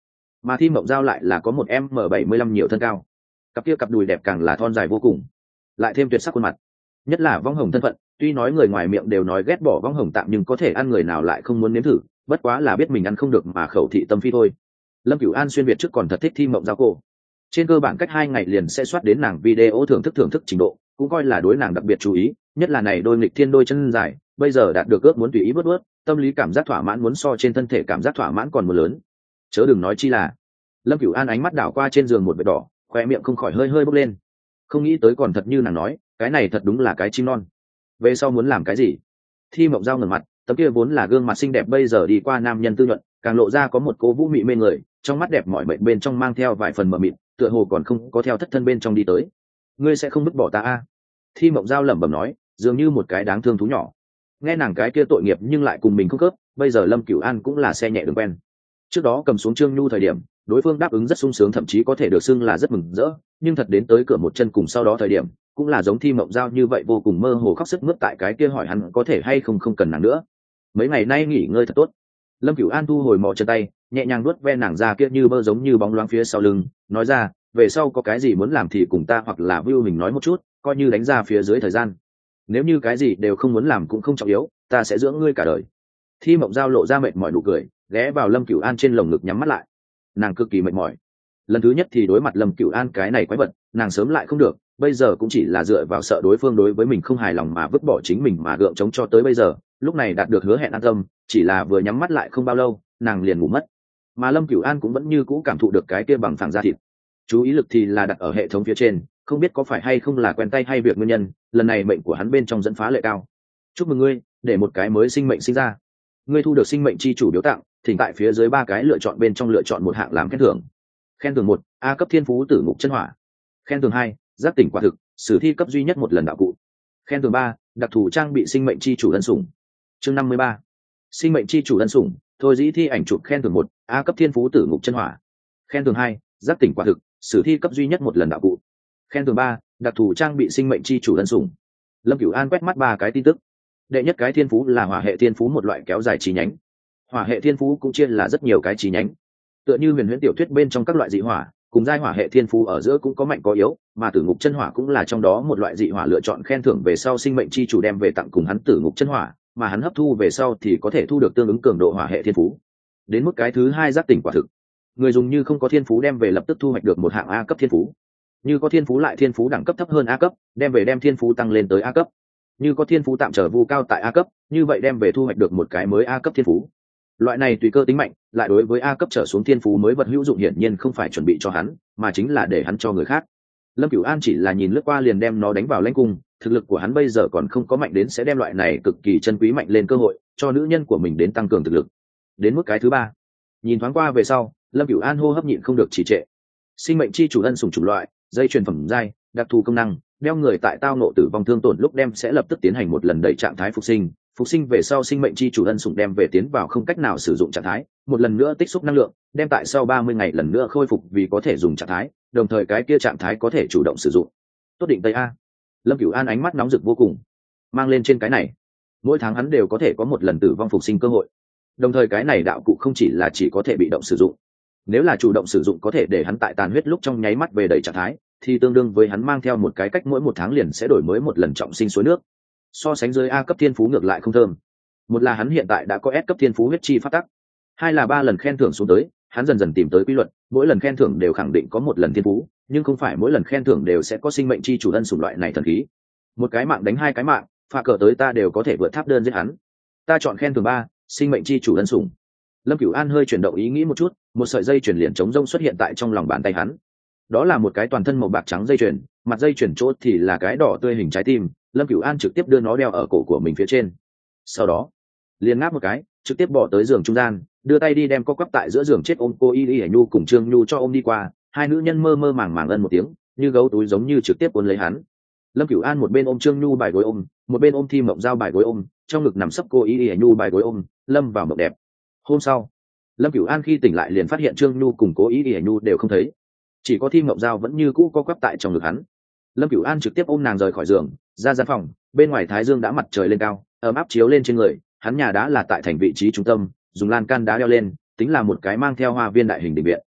mà Thi Mộng Giao lại là có một m bảy mươi lăm nhiều thân cao, cặp kia cặp đùi đẹp càng là thon dài vô cùng, lại thêm tuyệt sắc khuôn mặt, nhất là võng hồng thân phận. Tuy nói người ngoài miệng đều nói ghét bỏ võng hồng tạm, nhưng có thể ăn người nào lại không muốn nếm thử, bất quá là biết mình ăn không được mà khẩu thị tâm phi thôi. Lâm Cửu An xuyên việt trước còn thật thích Thi Mộng Giao cô, trên cơ bản cách hai ngày liền sẽ soát đến nàng video thưởng thức thưởng thức trình độ, cũng coi là đối nàng đặc biệt chú ý, nhất là này đôi nghịch thiên đôi chân dài, bây giờ đạt được ước muốn tùy ý bớt bớt, tâm lý cảm giác thỏa mãn muốn so trên thân thể cảm giác thỏa mãn còn muốn lớn. Chớ đừng nói chi là Lâm Cửu An ánh mắt đảo qua trên giường một vệt đỏ, khoe miệng không khỏi hơi hơi bốc lên. Không nghĩ tới còn thật như nàng nói, cái này thật đúng là cái chim non. Về sau muốn làm cái gì? Thi Mộng Giao ngẩng mặt, tấm kia vốn là gương mặt xinh đẹp bây giờ đi qua nam nhân tư nhuận, càng lộ ra có một cố vũ mị mê người, trong mắt đẹp mỏi mệt bên trong mang theo vài phần mờ mịt, tựa hồ còn không có theo thất thân bên trong đi tới. Ngươi sẽ không vứt bỏ ta a? Thi Mộng Giao lẩm bẩm nói, dường như một cái đáng thương thú nhỏ. Nghe nàng cái kia tội nghiệp nhưng lại cùng mình không khớp, bây giờ Lâm Cửu An cũng là xe nhẹ đường quen. Trước đó cầm xuống Trương Nhu thời điểm, đối phương đáp ứng rất sung sướng, thậm chí có thể được xưng là rất mừng rỡ, nhưng thật đến tới cửa một chân cùng sau đó thời điểm, cũng là giống Thi Mộng Giao như vậy vô cùng mơ hồ khóc sức mướt tại cái kia hỏi hắn có thể hay không không cần nàng nữa. Mấy ngày nay nghỉ ngơi thật tốt. Lâm Cửu An thu hồi mò chân tay, nhẹ nhàng nuốt ve nàng ra kia như bơ giống như bóng loáng phía sau lưng, nói ra, về sau có cái gì muốn làm thì cùng ta hoặc là Vưu mình nói một chút, coi như đánh ra phía dưới thời gian. Nếu như cái gì đều không muốn làm cũng không trọng yếu, ta sẽ dưỡng ngươi cả đời. Thi Mộng Giao lộ ra mệt mỏi nụ cười, ghé vào Lâm Cửu An trên lồng ngực nhắm mắt lại. Nàng cực kỳ mệt mỏi. Lần thứ nhất thì đối mặt Lâm Cửu An cái này quái vật, nàng sớm lại không được, bây giờ cũng chỉ là dựa vào sợ đối phương đối với mình không hài lòng mà vứt bỏ chính mình mà gượng chống cho tới bây giờ, lúc này đạt được hứa hẹn an tâm, chỉ là vừa nhắm mắt lại không bao lâu, nàng liền ngủ mất. Mà Lâm Cửu An cũng vẫn như cũ cảm thụ được cái kia bằng phẳng da thịt. Chú ý lực thì là đặt ở hệ thống phía trên, không biết có phải hay không là quen tay hay việc nguyên nhân, lần này mệnh của hắn bên trong dẫn phá lệ cao. Chúc mừng ngươi, để một cái mới sinh mệnh sinh ra. Ngươi thu được sinh mệnh chi chủ biếu tặng, thỉnh tại phía dưới ba cái lựa chọn bên trong lựa chọn một hạng làm khen thưởng. Khen thưởng một, A cấp thiên phú tử ngục chân hỏa. Khen thưởng hai, giác tỉnh quả thực, sử thi cấp duy nhất một lần đạo cụ. Khen thưởng ba, đặc thù trang bị sinh mệnh chi chủ ân sủng. Chương năm mươi ba, sinh mệnh chi chủ ân sủng. Thôi dĩ thi ảnh chụp. Khen thưởng một, A cấp thiên phú tử ngục chân hỏa. Khen thưởng hai, giác tỉnh quả thực, sử thi cấp duy nhất một lần đạo cụ. Khen thưởng ba, đặc thù trang bị sinh mệnh chi chủ ân sủng. Lâm Cửu An quét mắt ba cái tin tức. Đệ nhất cái thiên phú là hỏa hệ thiên phú, một loại kéo dài chi nhánh. Hỏa hệ thiên phú cũng chia là rất nhiều cái chi nhánh, tựa như huyền huyễn tiểu thuyết bên trong các loại dị hỏa, cùng giai hỏa hệ thiên phú ở giữa cũng có mạnh có yếu, mà tử ngục chân hỏa cũng là trong đó một loại dị hỏa. Lựa chọn khen thưởng về sau, sinh mệnh chi chủ đem về tặng cùng hắn tử ngục chân hỏa, mà hắn hấp thu về sau thì có thể thu được tương ứng cường độ hỏa hệ thiên phú. Đến mức cái thứ hai, giác tỉnh quả thực, người dùng như không có thiên phú đem về lập tức thu hoạch được một hạng A cấp thiên phú, như có thiên phú lại thiên phú đẳng cấp thấp hơn A cấp, đem về đem thiên phú tăng lên tới A cấp, như có thiên phú tạm trở vu cao tại A cấp, như vậy đem về thu hoạch được một cái mới A cấp thiên phú. Loại này tùy cơ tính mạnh, lại đối với A cấp trở xuống thiên phú mới vật hữu dụng, hiển nhiên không phải chuẩn bị cho hắn, mà chính là để hắn cho người khác. Lâm Cửu An chỉ là nhìn lướt qua liền đem nó đánh vào lãnh cung, thực lực của hắn bây giờ còn không có mạnh đến sẽ đem loại này cực kỳ chân quý mạnh lên cơ hội cho nữ nhân của mình đến tăng cường thực lực. Đến mức cái thứ ba, nhìn thoáng qua về sau, Lâm Cửu An hô hấp nhịn không được trì trệ. Sinh mệnh chi chủ ân sủng chủng loại, dây truyền phẩm giai, đặc thù công năng, đeo người tại tao nộ tử vong thương tổn lúc đem sẽ lập tức tiến hành một lần đẩy trạng thái phục sinh. Phục sinh về sau, sinh mệnh chi chủ ân sủng đem về tiến vào không cách nào sử dụng trạng thái, một lần nữa tích xúc năng lượng, đem tại sau ba mươi ngày lần nữa khôi phục vì có thể dùng trạng thái, đồng thời cái kia trạng thái có thể chủ động sử dụng. Tốt định tây a. Lâm Cửu An ánh mắt nóng rực vô cùng. Mang lên trên cái này, mỗi tháng hắn đều có thể có một lần tử vong phục sinh cơ hội. Đồng thời cái này đạo cụ không chỉ là chỉ có thể bị động sử dụng, nếu là chủ động sử dụng có thể để hắn tại tàn huyết lúc trong nháy mắt về đầy trạng thái, thì tương đương với hắn mang theo một cái cách mỗi một tháng liền sẽ đổi mới một lần trọng sinh suối nước. So sánh dưới A cấp thiên phú ngược lại không thơm. Một là hắn hiện tại đã có S cấp thiên phú huyết chi phát tắc, hai là ba lần khen thưởng xuống tới, hắn dần dần tìm tới quy luật, mỗi lần khen thưởng đều khẳng định có một lần thiên phú, nhưng không phải mỗi lần khen thưởng đều sẽ có sinh mệnh chi chủ ân sủng loại này thần khí. Một cái mạng đánh hai cái mạng, pha cờ tới ta đều có thể vượt tháp đơn giết hắn. Ta chọn khen thưởng ba, sinh mệnh chi chủ ân sủng. Lâm Cửu An hơi chuyển động ý nghĩ một chút, một sợi dây chuyền liền chống rông xuất hiện tại trong lòng bàn tay hắn. Đó là một cái toàn thân màu bạc trắng dây chuyền, mặt dây chuyền chỗ thì là cái đỏ tươi hình trái tim. Lâm Cửu An trực tiếp đưa nó đeo ở cổ của mình phía trên, sau đó liền ngáp một cái, trực tiếp bỏ tới giường trung gian, đưa tay đi đem co quắp tại giữa giường chết ôm cô Y Y Nhu cùng Trương Nhu cho ôm đi qua. Hai nữ nhân mơ mơ màng màng ân một tiếng, như gấu túi giống như trực tiếp cuốn lấy hắn. Lâm Cửu An một bên ôm Trương Nhu bài gối ôm, một bên ôm Thi Mộng Giao bài gối ôm, trong ngực nằm sấp cô Y Y Nhu bài gối ôm, lâm vào mộng đẹp. Hôm sau, Lâm Cửu An khi tỉnh lại liền phát hiện Trương Nhu cùng cố Y Y Nhu đều không thấy, chỉ có Thi Mộng Giao vẫn như cũ co quắp tại trong ngực hắn. Lâm Cửu An trực tiếp ôm nàng rời khỏi giường, ra gian phòng. Bên ngoài thái dương đã mặt trời lên cao, ấm áp chiếu lên trên người hắn. Nhà đá là tại thành vị trí trung tâm, dùng lan can đá đeo lên, tính là một cái mang theo hoa viên đại hình đình viện.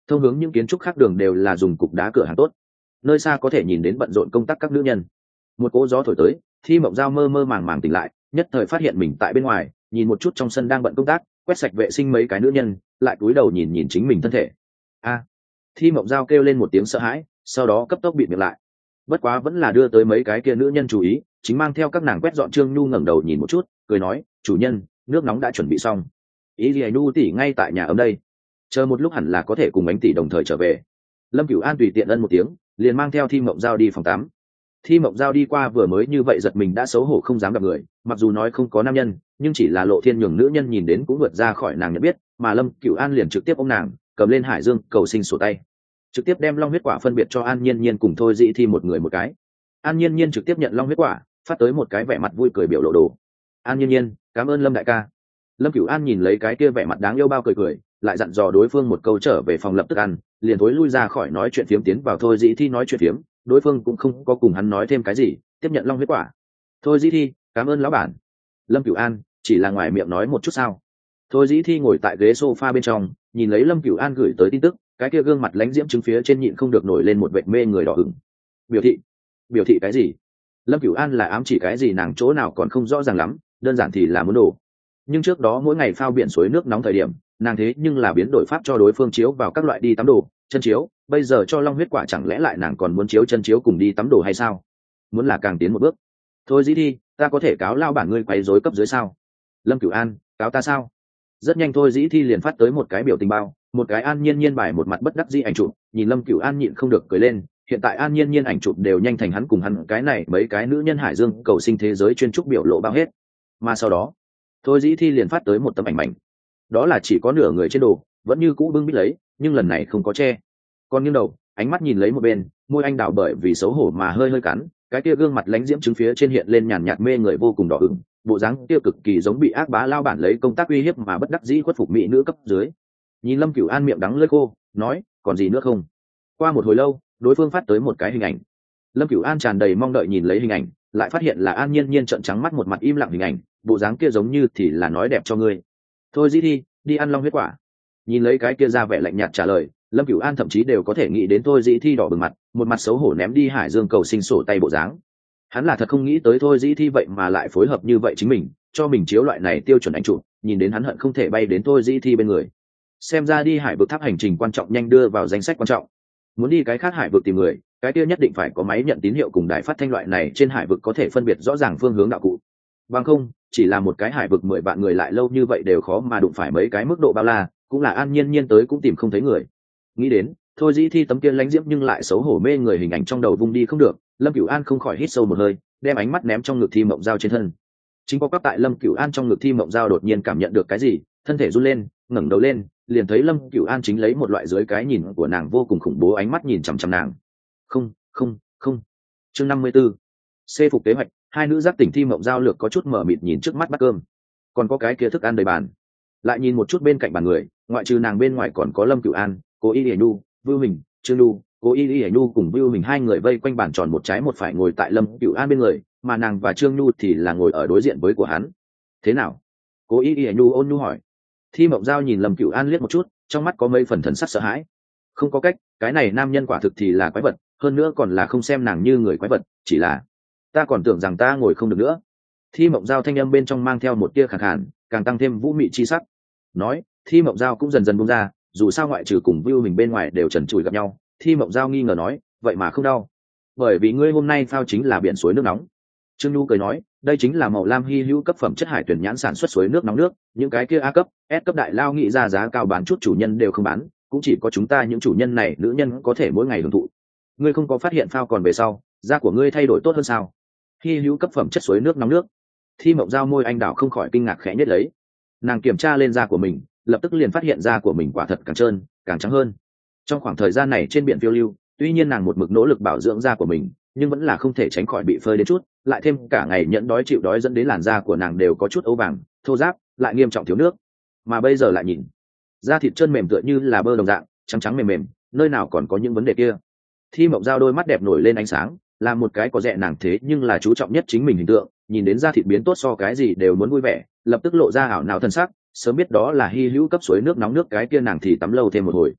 thông hướng những kiến trúc khác đường đều là dùng cục đá cửa hàng tốt, nơi xa có thể nhìn đến bận rộn công tác các nữ nhân. Một cỗ gió thổi tới, Thi Mộng Giao mơ mơ màng màng tỉnh lại, nhất thời phát hiện mình tại bên ngoài, nhìn một chút trong sân đang bận công tác quét sạch vệ sinh mấy cái nữ nhân, lại cúi đầu nhìn nhìn chính mình thân thể. A! Thi Mộng Giao kêu lên một tiếng sợ hãi, sau đó cấp tốc bịt miệng lại. Bất quá vẫn là đưa tới mấy cái kia nữ nhân chú ý, chính mang theo các nàng quét dọn. Trương Nhu ngẩng đầu nhìn một chút, cười nói, chủ nhân, nước nóng đã chuẩn bị xong. Ý gì Nhu tỷ ngay tại nhà ấm đây, chờ một lúc hẳn là có thể cùng ánh tỷ đồng thời trở về. Lâm Cửu An tùy tiện ân một tiếng, liền mang theo Thi Mộng Giao đi phòng tắm. Thi Mộng Giao đi qua vừa mới như vậy giật mình đã xấu hổ không dám gặp người, mặc dù nói không có nam nhân, nhưng chỉ là Lộ Thiên nhường nữ nhân nhìn đến cũng vượt ra khỏi nàng nhận biết, mà Lâm Cửu An liền trực tiếp ôm nàng, cầm lên Hải Dương cầu sinh sổ tay, trực tiếp đem long huyết quả phân biệt cho An Nhiên Nhiên cùng Thôi Dĩ Thi một người một cái. An Nhiên Nhiên trực tiếp nhận long huyết quả, phát tới một cái vẻ mặt vui cười biểu lộ đồ. An Nhiên Nhiên, cảm ơn Lâm đại ca. Lâm Cửu An nhìn lấy cái kia vẻ mặt đáng yêu bao cười cười, lại dặn dò đối phương một câu trở về phòng lập tức ăn, liền thối lui ra khỏi nói chuyện phiếm tiến vào Thôi Dĩ Thi nói chuyện phiếm. Đối phương cũng không có cùng hắn nói thêm cái gì, tiếp nhận long huyết quả. Thôi Dĩ Thi, cảm ơn lão bản. Lâm Cửu An chỉ là ngoài miệng nói một chút sao? Thôi Dĩ Thi ngồi tại ghế sofa bên trong, nhìn lấy Lâm Cửu An gửi tới tin tức, cái kia gương mặt lánh diễm trứng phía trên nhịn không được nổi lên một vệt mê người đỏ hửng. Biểu thị? Biểu thị cái gì? Lâm Cửu An là ám chỉ cái gì nàng chỗ nào còn không rõ ràng lắm, đơn giản thì là muốn đồ. Nhưng trước đó mỗi ngày phao biển suối nước nóng thời điểm, nàng thế nhưng là biến đổi pháp cho đối phương chiếu vào các loại đi tắm đồ, chân chiếu, bây giờ cho long huyết quả chẳng lẽ lại nàng còn muốn chiếu chân chiếu cùng đi tắm đồ hay sao? Muốn là càng tiến một bước. Thôi Dĩ Thi, ta có thể cáo lao bản ngươi quấy rối cấp dưới sao? Lâm Cửu An, cáo ta sao? Rất nhanh Thôi Dĩ Thi liền phát tới một cái biểu tình bao, một cái An Nhiên Nhiên bài một mặt bất đắc dĩ ảnh chụp, nhìn Lâm Cửu An nhịn không được cười lên, hiện tại An Nhiên Nhiên ảnh chụp đều nhanh thành hắn cùng hắn cái này mấy cái nữ nhân Hải Dương cầu sinh thế giới chuyên trúc biểu lộ bao hết. Mà sau đó, Thôi Dĩ Thi liền phát tới một tấm ảnh mảnh. Đó là chỉ có nửa người trên đồ, vẫn như cũ bưng bít lấy, nhưng lần này không có che. Còn nghiêng đầu, ánh mắt nhìn lấy một bên, môi anh đào bởi vì xấu hổ mà hơi hơi cắn, cái kia gương mặt lánh diễm trứng phía trên hiện lên nhàn nhạt mê người vô cùng đỏ ửng, bộ dáng kia cực kỳ giống bị ác bá lao bản lấy công tác uy hiếp mà bất đắc dĩ khuất phục mỹ nữ cấp dưới. Nhìn Lâm Cửu An miệng đắng lưỡi khô, nói, còn gì nữa không? Qua một hồi lâu, đối phương phát tới một cái hình ảnh. Lâm Cửu An tràn đầy mong đợi nhìn lấy hình ảnh, lại phát hiện là An Nhiên Nhiên trợn trắng mắt một mặt im lặng hình ảnh, bộ dáng kia giống như thì là nói đẹp cho ngươi. Thôi Dĩ Thi, đi ăn long huyết quả. Nhìn lấy cái kia ra vẻ lạnh nhạt trả lời, Lâm Cửu An thậm chí đều có thể nghĩ đến Thôi Dĩ Thi đỏ bừng mặt, một mặt xấu hổ ném đi Hải Dương cầu sinh sổ tay bộ dáng. Hắn là thật không nghĩ tới Thôi Dĩ Thi vậy mà lại phối hợp như vậy chính mình, cho mình chiếu loại này tiêu chuẩn ảnh chụp, nhìn đến hắn hận không thể bay đến Thôi Dĩ Thi bên người. Xem ra đi hải vực tháp hành trình quan trọng nhanh đưa vào danh sách quan trọng. Muốn đi cái khác hải vực tìm người, cái kia nhất định phải có máy nhận tín hiệu cùng đài phát thanh loại này trên hải vực có thể phân biệt rõ ràng phương hướng đạo cụ. Bằng không, chỉ là một cái hải vực mười vạn người lại lâu như vậy đều khó mà đụng phải mấy cái mức độ bao la, cũng là An Nhiên Nhiên tới cũng tìm không thấy người. Nghĩ đến, Thôi Dĩ Thi tấm kia lánh diễm nhưng lại xấu hổ mê người hình ảnh trong đầu vung đi không được, Lâm Cửu An không khỏi hít sâu một hơi, đem ánh mắt ném trong ngực Thi Mộng Giao trên thân. Chính có các tại Lâm Cửu An trong ngực Thi Mộng Giao đột nhiên cảm nhận được cái gì, thân thể run lên, ngẩng đầu lên, liền thấy Lâm Cửu An chính lấy một loại dưới cái nhìn của nàng vô cùng khủng bố ánh mắt nhìn chằm chằm nàng. Không, không, không. Chương năm mươi 54. C phục kế hoạch, hai nữ giác tỉnh Thi Mộng Giao lược có chút mở mịt nhìn trước mắt bát cơm. Còn có cái kia thức ăn đầy bàn. Lại nhìn một chút bên cạnh bàn người, ngoại trừ nàng bên ngoài còn có Lâm Cửu An, Cố Y Lệ Nhu, Vưu Hình, Trương Nhu, Cố Y Lệ Nhu cùng Vưu Hình hai người vây quanh bàn tròn một trái một phải ngồi tại Lâm Cửu An bên người, mà nàng và Trương Nhu thì là ngồi ở đối diện với của hắn. Thế nào? Cố Y Lệ Nhu ôn nhu hỏi. Thi Mộng Giao nhìn Lâm Cửu An liếc một chút, trong mắt có mấy phần thần sắc sợ hãi. Không có cách, cái này nam nhân quả thực thì là quái vật, hơn nữa còn là không xem nàng như người quái vật, chỉ là ta còn tưởng rằng ta ngồi không được nữa. Thi Mộng Giao thanh âm bên trong mang theo một tia khàn khàn, càng tăng thêm vũ mị chi sắc. Nói, Thi Mộng Giao cũng dần dần buông ra, dù sao ngoại trừ cùng Vưu mình bên ngoài đều trần trụi gặp nhau. Thi Mộng Giao nghi ngờ nói, vậy mà không đau, bởi vì ngươi hôm nay phao chính là biển suối nước nóng. Trương Nhu cười nói, đây chính là màu lam hy hữu cấp phẩm chất hải tuyển nhãn sản xuất suối nước nóng nước, những cái kia A cấp, S cấp đại lao nghĩ ra giá cao bán chút chủ nhân đều không bán, cũng chỉ có chúng ta những chủ nhân này nữ nhân có thể mỗi ngày hưởng thụ. Ngươi không có phát hiện phao còn về sau, da của ngươi thay đổi tốt hơn sao? Hy hữu cấp phẩm chất suối nước nóng nước. Thi Mộng Giao môi anh đào không khỏi kinh ngạc khẽ nhất lấy. Nàng kiểm tra lên da của mình, lập tức liền phát hiện da của mình quả thật càng trơn, càng trắng hơn. Trong khoảng thời gian này trên biển phiêu lưu, tuy nhiên nàng một mực nỗ lực bảo dưỡng da của mình, nhưng vẫn là không thể tránh khỏi bị phơi đến chút, lại thêm cả ngày nhẫn đói chịu đói dẫn đến làn da của nàng đều có chút ấu vàng, thô ráp, lại nghiêm trọng thiếu nước. Mà bây giờ lại nhìn, da thịt trơn mềm tựa như là bơ đồng dạng, trắng trắng mềm mềm, nơi nào còn có những vấn đề kia. Thi Mộng Giao đôi mắt đẹp nổi lên ánh sáng, là một cái có rẻ nàng thế nhưng là chú trọng nhất chính mình hình tượng, nhìn đến da thịt biến tốt so cái gì đều muốn vui vẻ, lập tức lộ ra ảo não thần sắc, sớm biết đó là hy hữu cấp suối nước nóng nước cái kia nàng thì tắm lâu thêm một hồi.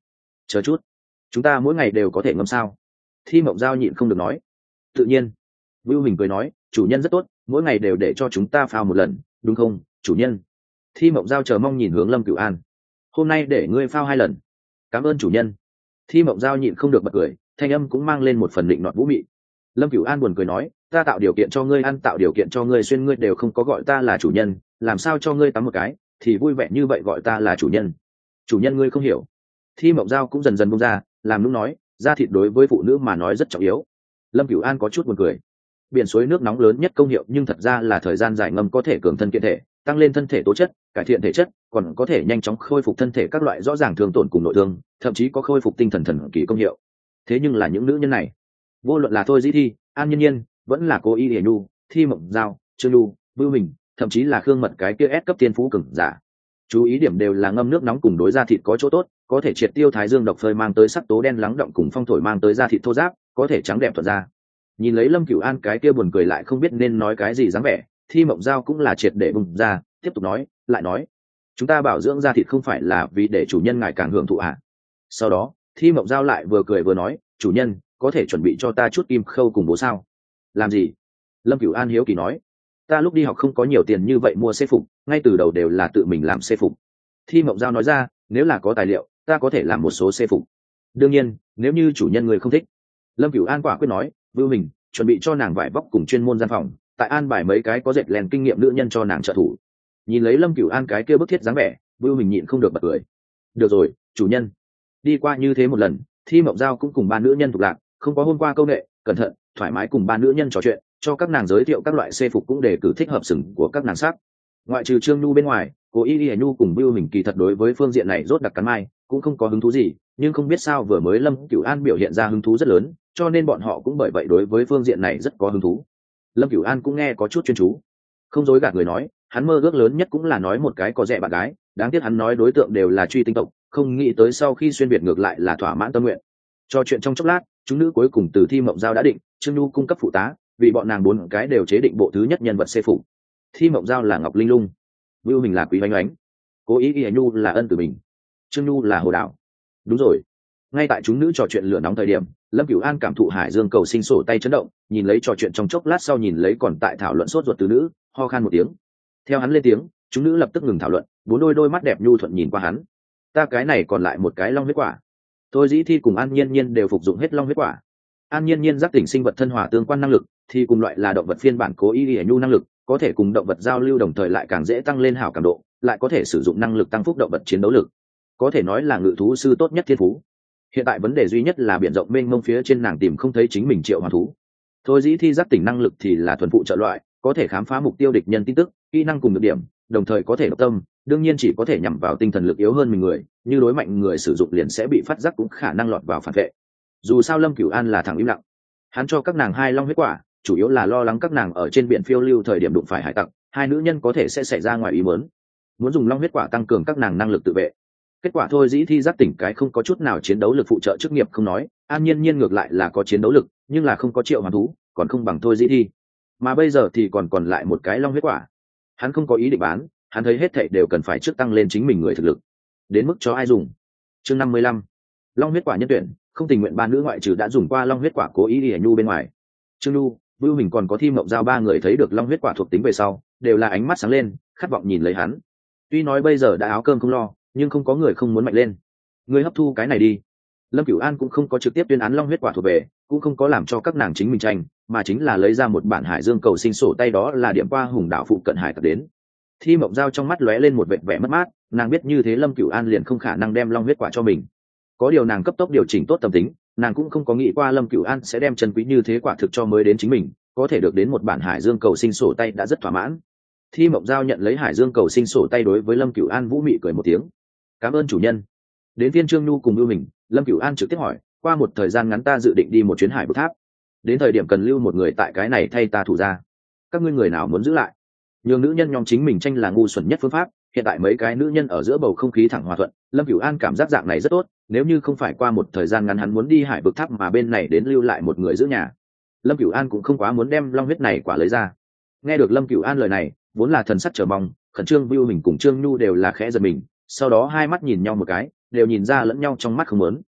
chờ chút, chúng ta mỗi ngày đều có thể ngâm sao? Thi Mộng Giao nhịn không được nói. Tự nhiên. Vưu Hình cười nói, chủ nhân rất tốt, mỗi ngày đều để cho chúng ta phao một lần, đúng không, chủ nhân? Thi Mộng Giao chờ mong nhìn hướng Lâm Cửu An. Hôm nay để ngươi phao hai lần. Cảm ơn chủ nhân. Thi Mộng Giao nhịn không được bật cười, thanh âm cũng mang lên một phần định nọt vũ mị. Lâm Cửu An buồn cười nói, ta tạo điều kiện cho ngươi ăn, tạo điều kiện cho ngươi xuyên, ngươi đều không có gọi ta là chủ nhân, làm sao cho ngươi tắm một cái thì vui vẻ như vậy gọi ta là chủ nhân? Chủ nhân ngươi không hiểu. Thi Mộng Giao cũng dần dần buông ra, làm nũng nói, da thịt đối với phụ nữ mà nói rất trọng yếu. Lâm Cửu An có chút buồn cười. Biển suối nước nóng lớn nhất công hiệu nhưng thật ra là thời gian dài ngâm có thể cường thân kiện thể, tăng lên thân thể tố chất, cải thiện thể chất, còn có thể nhanh chóng khôi phục thân thể các loại rõ ràng thương tổn cùng nội thương, thậm chí có khôi phục tinh thần thần kỳ công hiệu. Thế nhưng là những nữ nhân này, vô luận là Thôi Dĩ Thi, An Nhiên Nhiên, vẫn là Cố Y Hiển Nhu, Thi Mộng Giao, Trương Nhu, Vưu Mình, thậm chí là Khương Mật cái kia S cấp tiên phú cường giả, chú ý điểm đều là ngâm nước nóng cùng đối da thịt có chỗ tốt, có thể triệt tiêu thái dương độc phơi mang tới sắc tố đen lắng động cùng phong thổi mang tới da thịt thô ráp, có thể trắng đẹp thuận da. Nhìn lấy Lâm Cửu An cái kia buồn cười lại không biết nên nói cái gì dáng vẻ, Thi Mộng Giao cũng là triệt để bùng ra, tiếp tục nói, lại nói, chúng ta bảo dưỡng da thịt không phải là vì để chủ nhân ngài càng hưởng thụ à? Sau đó, Thi Mộng Giao lại vừa cười vừa nói, chủ nhân có thể chuẩn bị cho ta chút kim khâu cùng bố sao? Làm gì? Lâm Cửu An hiếu kỳ nói, ta lúc đi học không có nhiều tiền như vậy mua xê phục, ngay từ đầu đều là tự mình làm xê phục. Thi Mộng Giao nói ra, nếu là có tài liệu ta có thể làm một số xê phục. Đương nhiên nếu như chủ nhân người không thích. Lâm Cửu An quả quyết nói, Vưu mình chuẩn bị cho nàng vải vóc cùng chuyên môn gian phòng, tại an bài mấy cái có dệt len kinh nghiệm nữ nhân cho nàng trợ thủ. Nhìn lấy Lâm Cửu An cái kia bức thiết dáng vẻ, Vưu mình nhịn không được bật cười. Được rồi chủ nhân. Đi qua như thế một lần, Thi Mộng Giao cũng cùng ba nữ nhân thuộc lạc, không có hôm qua câu nệ, cẩn thận thoải mái cùng ba nữ nhân trò chuyện, cho các nàng giới thiệu các loại xê phục cũng để cử thích hợp sừng của các nàng sắc. Ngoại trừ Trương Nhu bên ngoài, Cố Y Hiển Nhu cùng Vưu mình kỳ thật đối với phương diện này rốt đặc cắn mai, cũng không có hứng thú gì, nhưng không biết sao vừa mới Lâm Cửu An biểu hiện ra hứng thú rất lớn, cho nên bọn họ cũng bởi vậy đối với phương diện này rất có hứng thú. Lâm Cửu An cũng nghe có chút chuyên chú, không dối gạt người nói, hắn mơ ước lớn nhất cũng là nói một cái có rẻ bạn gái, đáng tiếc hắn nói đối tượng đều là truy tinh tộc, không nghĩ tới sau khi xuyên việt ngược lại là thỏa mãn tâm nguyện. Cho chuyện trong chốc lát, chúng nữ cuối cùng từ Thi Mộng Giao đã định, Trương Nhu cung cấp phụ tá, vì bọn nàng bốn cái đều chế định bộ thứ nhất nhân vật xê phục. Thi Mộng Giao là Ngọc Linh Lung, Vưu mình là Quý Oanh Oánh, Cố Ý Y Nhu là Ân Tử Bình, Trương Nhu là Hồ Đảo. Đúng rồi, ngay tại chúng nữ trò chuyện lửa nóng thời điểm, Lâm Cửu An cảm thụ Hải Dương cầu sinh sổ tay chấn động, nhìn lấy trò chuyện trong chốc lát sau nhìn lấy còn tại thảo luận sốt ruột từ nữ, ho khan một tiếng. Theo hắn lên tiếng, chúng nữ lập tức ngừng thảo luận, bốn đôi đôi mắt đẹp nhu thuận nhìn qua hắn. Ta cái này còn lại một cái long huyết quả. Thôi Dĩ Thi cùng An Nhiên Nhiên đều phục dụng hết long huyết quả. An Nhiên Nhiên giác tỉnh sinh vật thân hòa tương quan năng lực, thì cùng loại là động vật phiên bản Cố Y Hiển Nhu năng lực, có thể cùng động vật giao lưu đồng thời lại càng dễ tăng lên hảo cảm độ, lại có thể sử dụng năng lực tăng phúc động vật chiến đấu lực, có thể nói là ngự thú sư tốt nhất thiên phú. Hiện tại vấn đề duy nhất là biển rộng mênh mông phía trên nàng tìm không thấy chính mình triệu hoàn thú. Thôi Dĩ Thi giác tỉnh năng lực thì là thuần phụ trợ loại, có thể khám phá mục tiêu địch nhân tin tức, kỹ năng cùng được điểm, đồng thời có thể độc tâm, đương nhiên chỉ có thể nhắm vào tinh thần lực yếu hơn mình người, như đối mạnh người sử dụng liền sẽ bị phát giác cũng khả năng lọt vào phản vệ. Dù sao Lâm Cửu An là thằng im lặng, hắn cho các nàng hai long huyết quả, chủ yếu là lo lắng các nàng ở trên biển phiêu lưu thời điểm đụng phải hải tặc, hai nữ nhân có thể sẽ xảy ra ngoài ý muốn, muốn dùng long huyết quả tăng cường các nàng năng lực tự vệ. Kết quả Thôi Dĩ Thi giác tỉnh cái không có chút nào chiến đấu lực phụ trợ chức nghiệp không nói, An Nhiên Nhiên ngược lại là có chiến đấu lực, nhưng là không có triệu hoàn thú, còn không bằng Thôi Dĩ Thi. Mà bây giờ thì còn còn lại một cái long huyết quả, hắn không có ý định bán, hắn thấy hết thảy đều cần phải trước tăng lên chính mình người thực lực, đến mức cho ai dùng. Chương năm mươi lăm, long huyết quả nhân tuyển, không tình nguyện ba nữ ngoại trừ đã dùng qua long huyết quả Cố Ý Hiển Nhu bên ngoài, Trương Nhu, Vưu mình còn có Thi Mộng Giao ba người thấy được long huyết quả thuộc tính về sau, đều là ánh mắt sáng lên, khát vọng nhìn lấy hắn. Tuy nói bây giờ đã áo cơm không lo, nhưng không có người không muốn mạnh lên. Người hấp thu cái này đi. Lâm Cửu An cũng không có trực tiếp tuyên án long huyết quả thuộc về, cũng không có làm cho các nàng chính mình tranh, mà chính là lấy ra một bản Hải Dương cầu sinh sổ tay, đó là điểm qua hùng đảo phụ cận hải tặc đến. Thi Mộng Giao trong mắt lóe lên một vẻ vẻ mất mát, nàng biết như thế Lâm Cửu An liền không khả năng đem long huyết quả cho mình. Có điều nàng cấp tốc điều chỉnh tốt tâm tính, nàng cũng không có nghĩ qua Lâm Cửu An sẽ đem chân quý như thế quả thực cho mới đến chính mình, có thể được đến một bản Hải Dương cầu sinh sổ tay đã rất thỏa mãn. Thi Mộng Giao nhận lấy Hải Dương cầu sinh sổ tay, đối với Lâm Cửu An vũ mị cười một tiếng. Cảm ơn chủ nhân. Đến viên Trương Nhu cùng Lưu mình, Lâm Cửu An trực tiếp hỏi, qua một thời gian ngắn ta dự định đi một chuyến hải vực tháp, đến thời điểm cần lưu một người tại cái này thay ta thủ ra, các ngươi người nào muốn giữ lại? Nhường nữ nhân nhóm chính mình tranh là ngu xuẩn nhất phương pháp, hiện tại mấy cái nữ nhân ở giữa bầu không khí thẳng hòa thuận, Lâm Cửu An cảm giác dạng này rất tốt, nếu như không phải qua một thời gian ngắn hắn muốn đi hải vực tháp mà bên này đến lưu lại một người giữ nhà, Lâm Cửu An cũng không quá muốn đem long huyết này quả lấy ra. Nghe được Lâm Cửu An lời này, vốn là thần sắc chờ mong khẩn trương Vưu mình cùng Trương Nhu đều là khẽ giật mình, sau đó hai mắt nhìn nhau một cái, đều nhìn ra lẫn nhau trong mắt không muốn.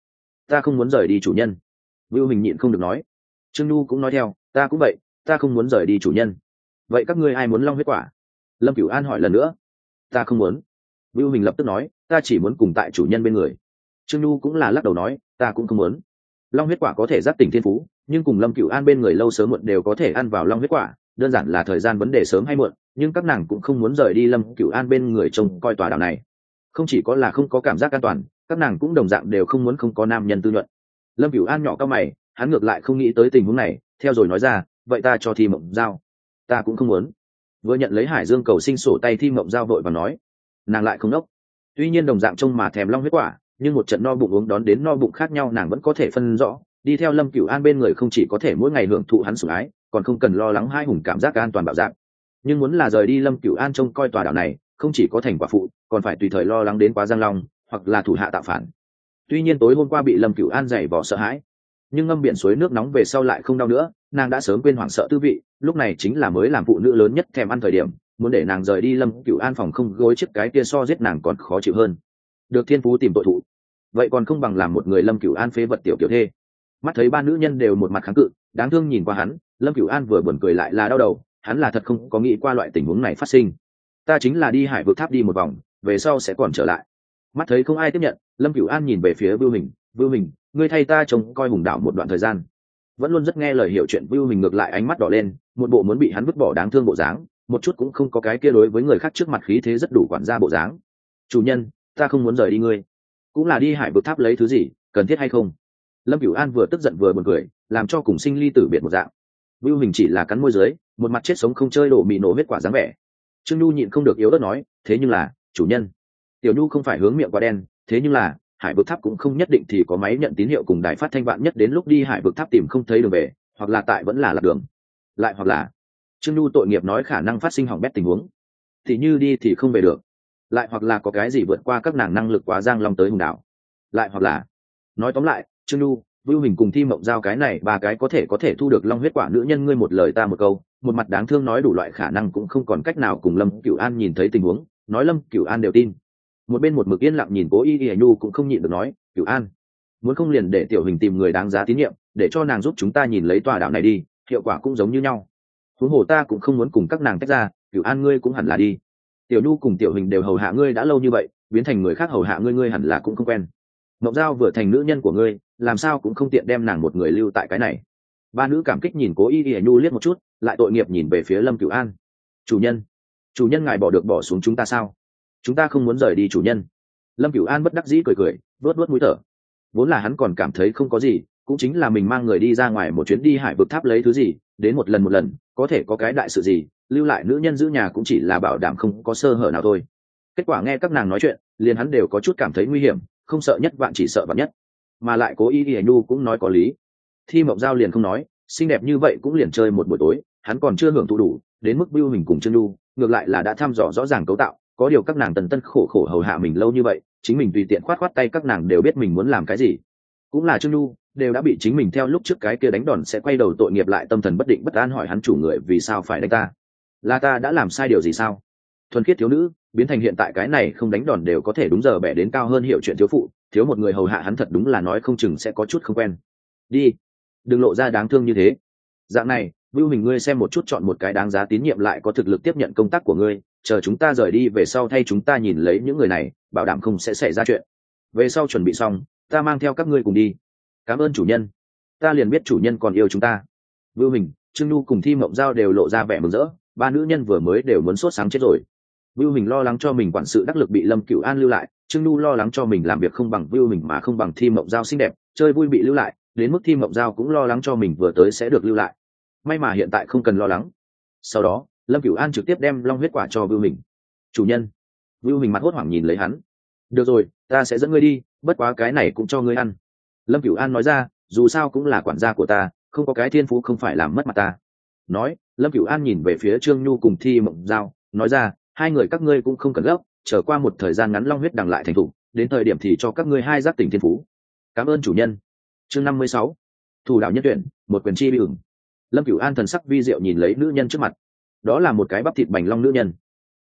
ta không muốn rời đi chủ nhân. Vưu Hình nhịn không được nói. Trương Nhu cũng nói theo, ta cũng vậy, ta không muốn rời đi chủ nhân. Vậy các ngươi ai muốn long huyết quả? Lâm Cửu An hỏi lần nữa. Ta không muốn. Vưu Hình lập tức nói, ta chỉ muốn cùng tại chủ nhân bên người. Trương Nhu cũng là lắc đầu nói, ta cũng không muốn. Long huyết quả có thể giác tỉnh thiên phú, nhưng cùng Lâm Cửu An bên người lâu sớm muộn đều có thể ăn vào long huyết quả, đơn giản là thời gian vấn đề sớm hay muộn, nhưng các nàng cũng không muốn rời đi Lâm Cửu An bên người trông coi tòa đảo này. Không chỉ có là không có cảm giác an toàn, các nàng cũng đồng dạng đều không muốn không có nam nhân tư nhuận. Lâm Cửu An nhỏ cao mày, hắn ngược lại không nghĩ tới tình huống này, theo rồi nói ra, vậy ta cho Thi Mộng Giao. Ta cũng không muốn. Vừa nhận lấy Hải Dương cầu sinh sổ tay, Thi Mộng Giao vội và nói, nàng lại không đốc. Tuy nhiên đồng dạng trông mà thèm long huyết quả, nhưng một trận no bụng uống đón đến no bụng khác nhau nàng vẫn có thể phân rõ. Đi theo Lâm Cửu An bên người không chỉ có thể mỗi ngày hưởng thụ hắn sủng ái, còn không cần lo lắng hai hùng cảm giác an toàn bảo dạng. Nhưng muốn là rời đi Lâm Cửu An trông coi tòa đảo này, không chỉ có thành quả phụ, còn phải tùy thời lo lắng đến quá giang long, hoặc là thủ hạ tạo phản. Tuy nhiên tối hôm qua bị Lâm Cửu An giày vò sợ hãi, nhưng ngâm biển suối nước nóng về sau lại không đau nữa, nàng đã sớm quên hoảng sợ tư vị, lúc này chính là mới làm phụ nữ lớn nhất thèm ăn thời điểm, muốn để nàng rời đi Lâm Cửu An phòng không gối chiếc cái kia so giết nàng còn khó chịu hơn. Được thiên phú tìm tội thủ, vậy còn không bằng làm một người Lâm Cửu An phế vật tiểu kiểu thê. Mắt thấy ba nữ nhân đều một mặt kháng cự, đáng thương nhìn qua hắn, Lâm Cửu An vừa buồn cười lại là đau đầu, hắn là thật không có nghĩ qua loại tình huống này phát sinh. Ta chính là đi hải vực tháp đi một vòng, về sau sẽ còn trở lại. Mắt thấy không ai tiếp nhận, Lâm Cửu An nhìn về phía Vưu Hình, Vưu Hình, ngươi thay ta trông coi hùng đảo một đoạn thời gian. Vẫn luôn rất nghe lời hiểu chuyện Vưu Hình ngược lại ánh mắt đỏ lên, một bộ muốn bị hắn vứt bỏ đáng thương bộ dáng, một chút cũng không có cái kia đối với người khác trước mặt khí thế rất đủ quản gia bộ dáng. Chủ nhân, ta không muốn rời đi ngươi. Cũng là đi hải vực tháp lấy thứ gì, cần thiết hay không? Lâm Cửu An vừa tức giận vừa buồn cười, làm cho cùng sinh ly tử biệt một dạng. Vưu Hình chỉ là cắn môi dưới, một mặt chết sống không chơi đổ mì nổ huyết quả dáng vẻ. Trương Nhu nhịn không được yếu ớt nói, thế nhưng là, chủ nhân. Tiểu Nhu không phải hướng miệng quá đen, thế nhưng là, hải vực tháp cũng không nhất định thì có máy nhận tín hiệu cùng đài phát thanh, vạn nhất đến lúc đi hải vực tháp tìm không thấy đường về, hoặc là tại vẫn là lạc đường, lại hoặc là Trương Nhu tội nghiệp nói khả năng phát sinh hỏng bét tình huống, thì như đi thì không về được, lại hoặc là có cái gì vượt qua các nàng năng lực quá giang long tới hùng đảo, lại hoặc là nói tóm lại, Trương Nhu, Vưu Hình cùng Thi Mộng Giao cái này ba cái có thể có thể thu được long huyết quả nữ nhân, ngươi một lời ta một câu, một mặt đáng thương nói đủ loại khả năng cũng không còn cách nào cùng Lâm Cửu An nhìn thấy tình huống, nói Lâm Cửu An đều tin. Một bên một mực yên lặng nhìn Cố Y Y Nhu cũng không nhịn được nói, Cửu An, muốn không liền để Tiểu Hình tìm người đáng giá tín nhiệm, để cho nàng giúp chúng ta nhìn lấy tòa đảo này đi, hiệu quả cũng giống như nhau. Huống hồ ta cũng không muốn cùng các nàng tách ra, Cửu An ngươi cũng hẳn là đi. Tiểu Nhu cùng Tiểu Hình đều hầu hạ ngươi đã lâu như vậy, biến thành người khác hầu hạ ngươi, ngươi hẳn là cũng không quen. Ngọc Giao vừa thành nữ nhân của ngươi, làm sao cũng không tiện đem nàng một người lưu tại cái này. Ba nữ cảm kích nhìn Cố Y Y Nhu liếc một chút, lại tội nghiệp nhìn về phía Lâm Cửu An. Chủ nhân, chủ nhân ngài bỏ được bỏ xuống chúng ta sao? Chúng ta không muốn rời đi chủ nhân. Lâm Cửu An bất đắc dĩ cười cười, vớt vớt mũi thở. Vốn là hắn còn cảm thấy không có gì, cũng chính là mình mang người đi ra ngoài một chuyến đi hải vực tháp lấy thứ gì, đến một lần một lần, có thể có cái đại sự gì, lưu lại nữ nhân giữ nhà cũng chỉ là bảo đảm không có sơ hở nào thôi. Kết quả nghe các nàng nói chuyện, liền hắn đều có chút cảm thấy nguy hiểm, không sợ nhất vạn chỉ sợ vạn nhất. Mà lại Cố Y Y Nhu cũng nói có lý. Thi Mộng Giao liền không nói, xinh đẹp như vậy cũng liền chơi một buổi tối, hắn còn chưa hưởng thụ đủ, đến mức Vưu Hình cùng Trương Nhu, ngược lại là đã thăm dò rõ ràng cấu tạo, có điều các nàng tần tân khổ khổ hầu hạ mình lâu như vậy, chính mình tùy tiện khoát khoát tay các nàng đều biết mình muốn làm cái gì. Cũng là Trương Nhu, đều đã bị chính mình theo lúc trước cái kia đánh đòn sẽ quay đầu tội nghiệp lại tâm thần bất định bất an hỏi hắn chủ người vì sao phải đánh ta, là ta đã làm sai điều gì sao? Thuần khiết thiếu nữ biến thành hiện tại cái này không đánh đòn đều có thể đúng giờ bẻ đến cao hơn hiểu chuyện thiếu phụ, thiếu một người hầu hạ hắn thật đúng là nói không chừng sẽ có chút không quen. Đi, đừng lộ ra đáng thương như thế. Dạng này, Vưu Hình ngươi xem một chút, chọn một cái đáng giá tín nhiệm lại có thực lực tiếp nhận công tác của ngươi, chờ chúng ta rời đi về sau thay chúng ta nhìn lấy những người này, bảo đảm không sẽ xảy ra chuyện. Về sau chuẩn bị xong, ta mang theo các ngươi cùng đi. Cảm ơn chủ nhân, ta liền biết chủ nhân còn yêu chúng ta. Vưu Hình, Trương Nhu cùng Thi Mộng Giao đều lộ ra vẻ mừng rỡ, ba nữ nhân vừa mới đều muốn sốt sáng chết rồi. Vưu Hình lo lắng cho mình quản sự đắc lực bị Lâm Cửu An lưu lại, Trương Nhu lo lắng cho mình làm việc không bằng Vưu Hình mà không bằng Thi Mộng Giao xinh đẹp, chơi vui bị lưu lại, đến mức Thi Mộng Giao cũng lo lắng cho mình vừa tới sẽ được lưu lại. May mà hiện tại không cần lo lắng. Sau đó, Lâm Cửu An trực tiếp đem long huyết quả cho Vưu Hình. Chủ nhân. Vưu Hình mặt hốt hoảng nhìn lấy hắn. Được rồi, ta sẽ dẫn ngươi đi, bất quá cái này cũng cho ngươi ăn. Lâm Cửu An nói ra, dù sao cũng là quản gia của ta, không có cái thiên phú không phải làm mất mặt ta. Nói, Lâm Cửu An nhìn về phía Trương Nhu cùng Thi Mộng Giao, nói ra, hai người các ngươi cũng không cần gấp, chờ qua một thời gian ngắn long huyết đằng lại thành thủ, đến thời điểm thì cho các ngươi hai giác tỉnh thiên phú. Cảm ơn chủ nhân. Chương năm mươi sáu, thủ đạo nhân tuyển, một quyền chi bị ửng. Lâm Cửu An thần sắc vi diệu nhìn lấy nữ nhân trước mặt, đó là một cái bắp thịt bành long nữ nhân,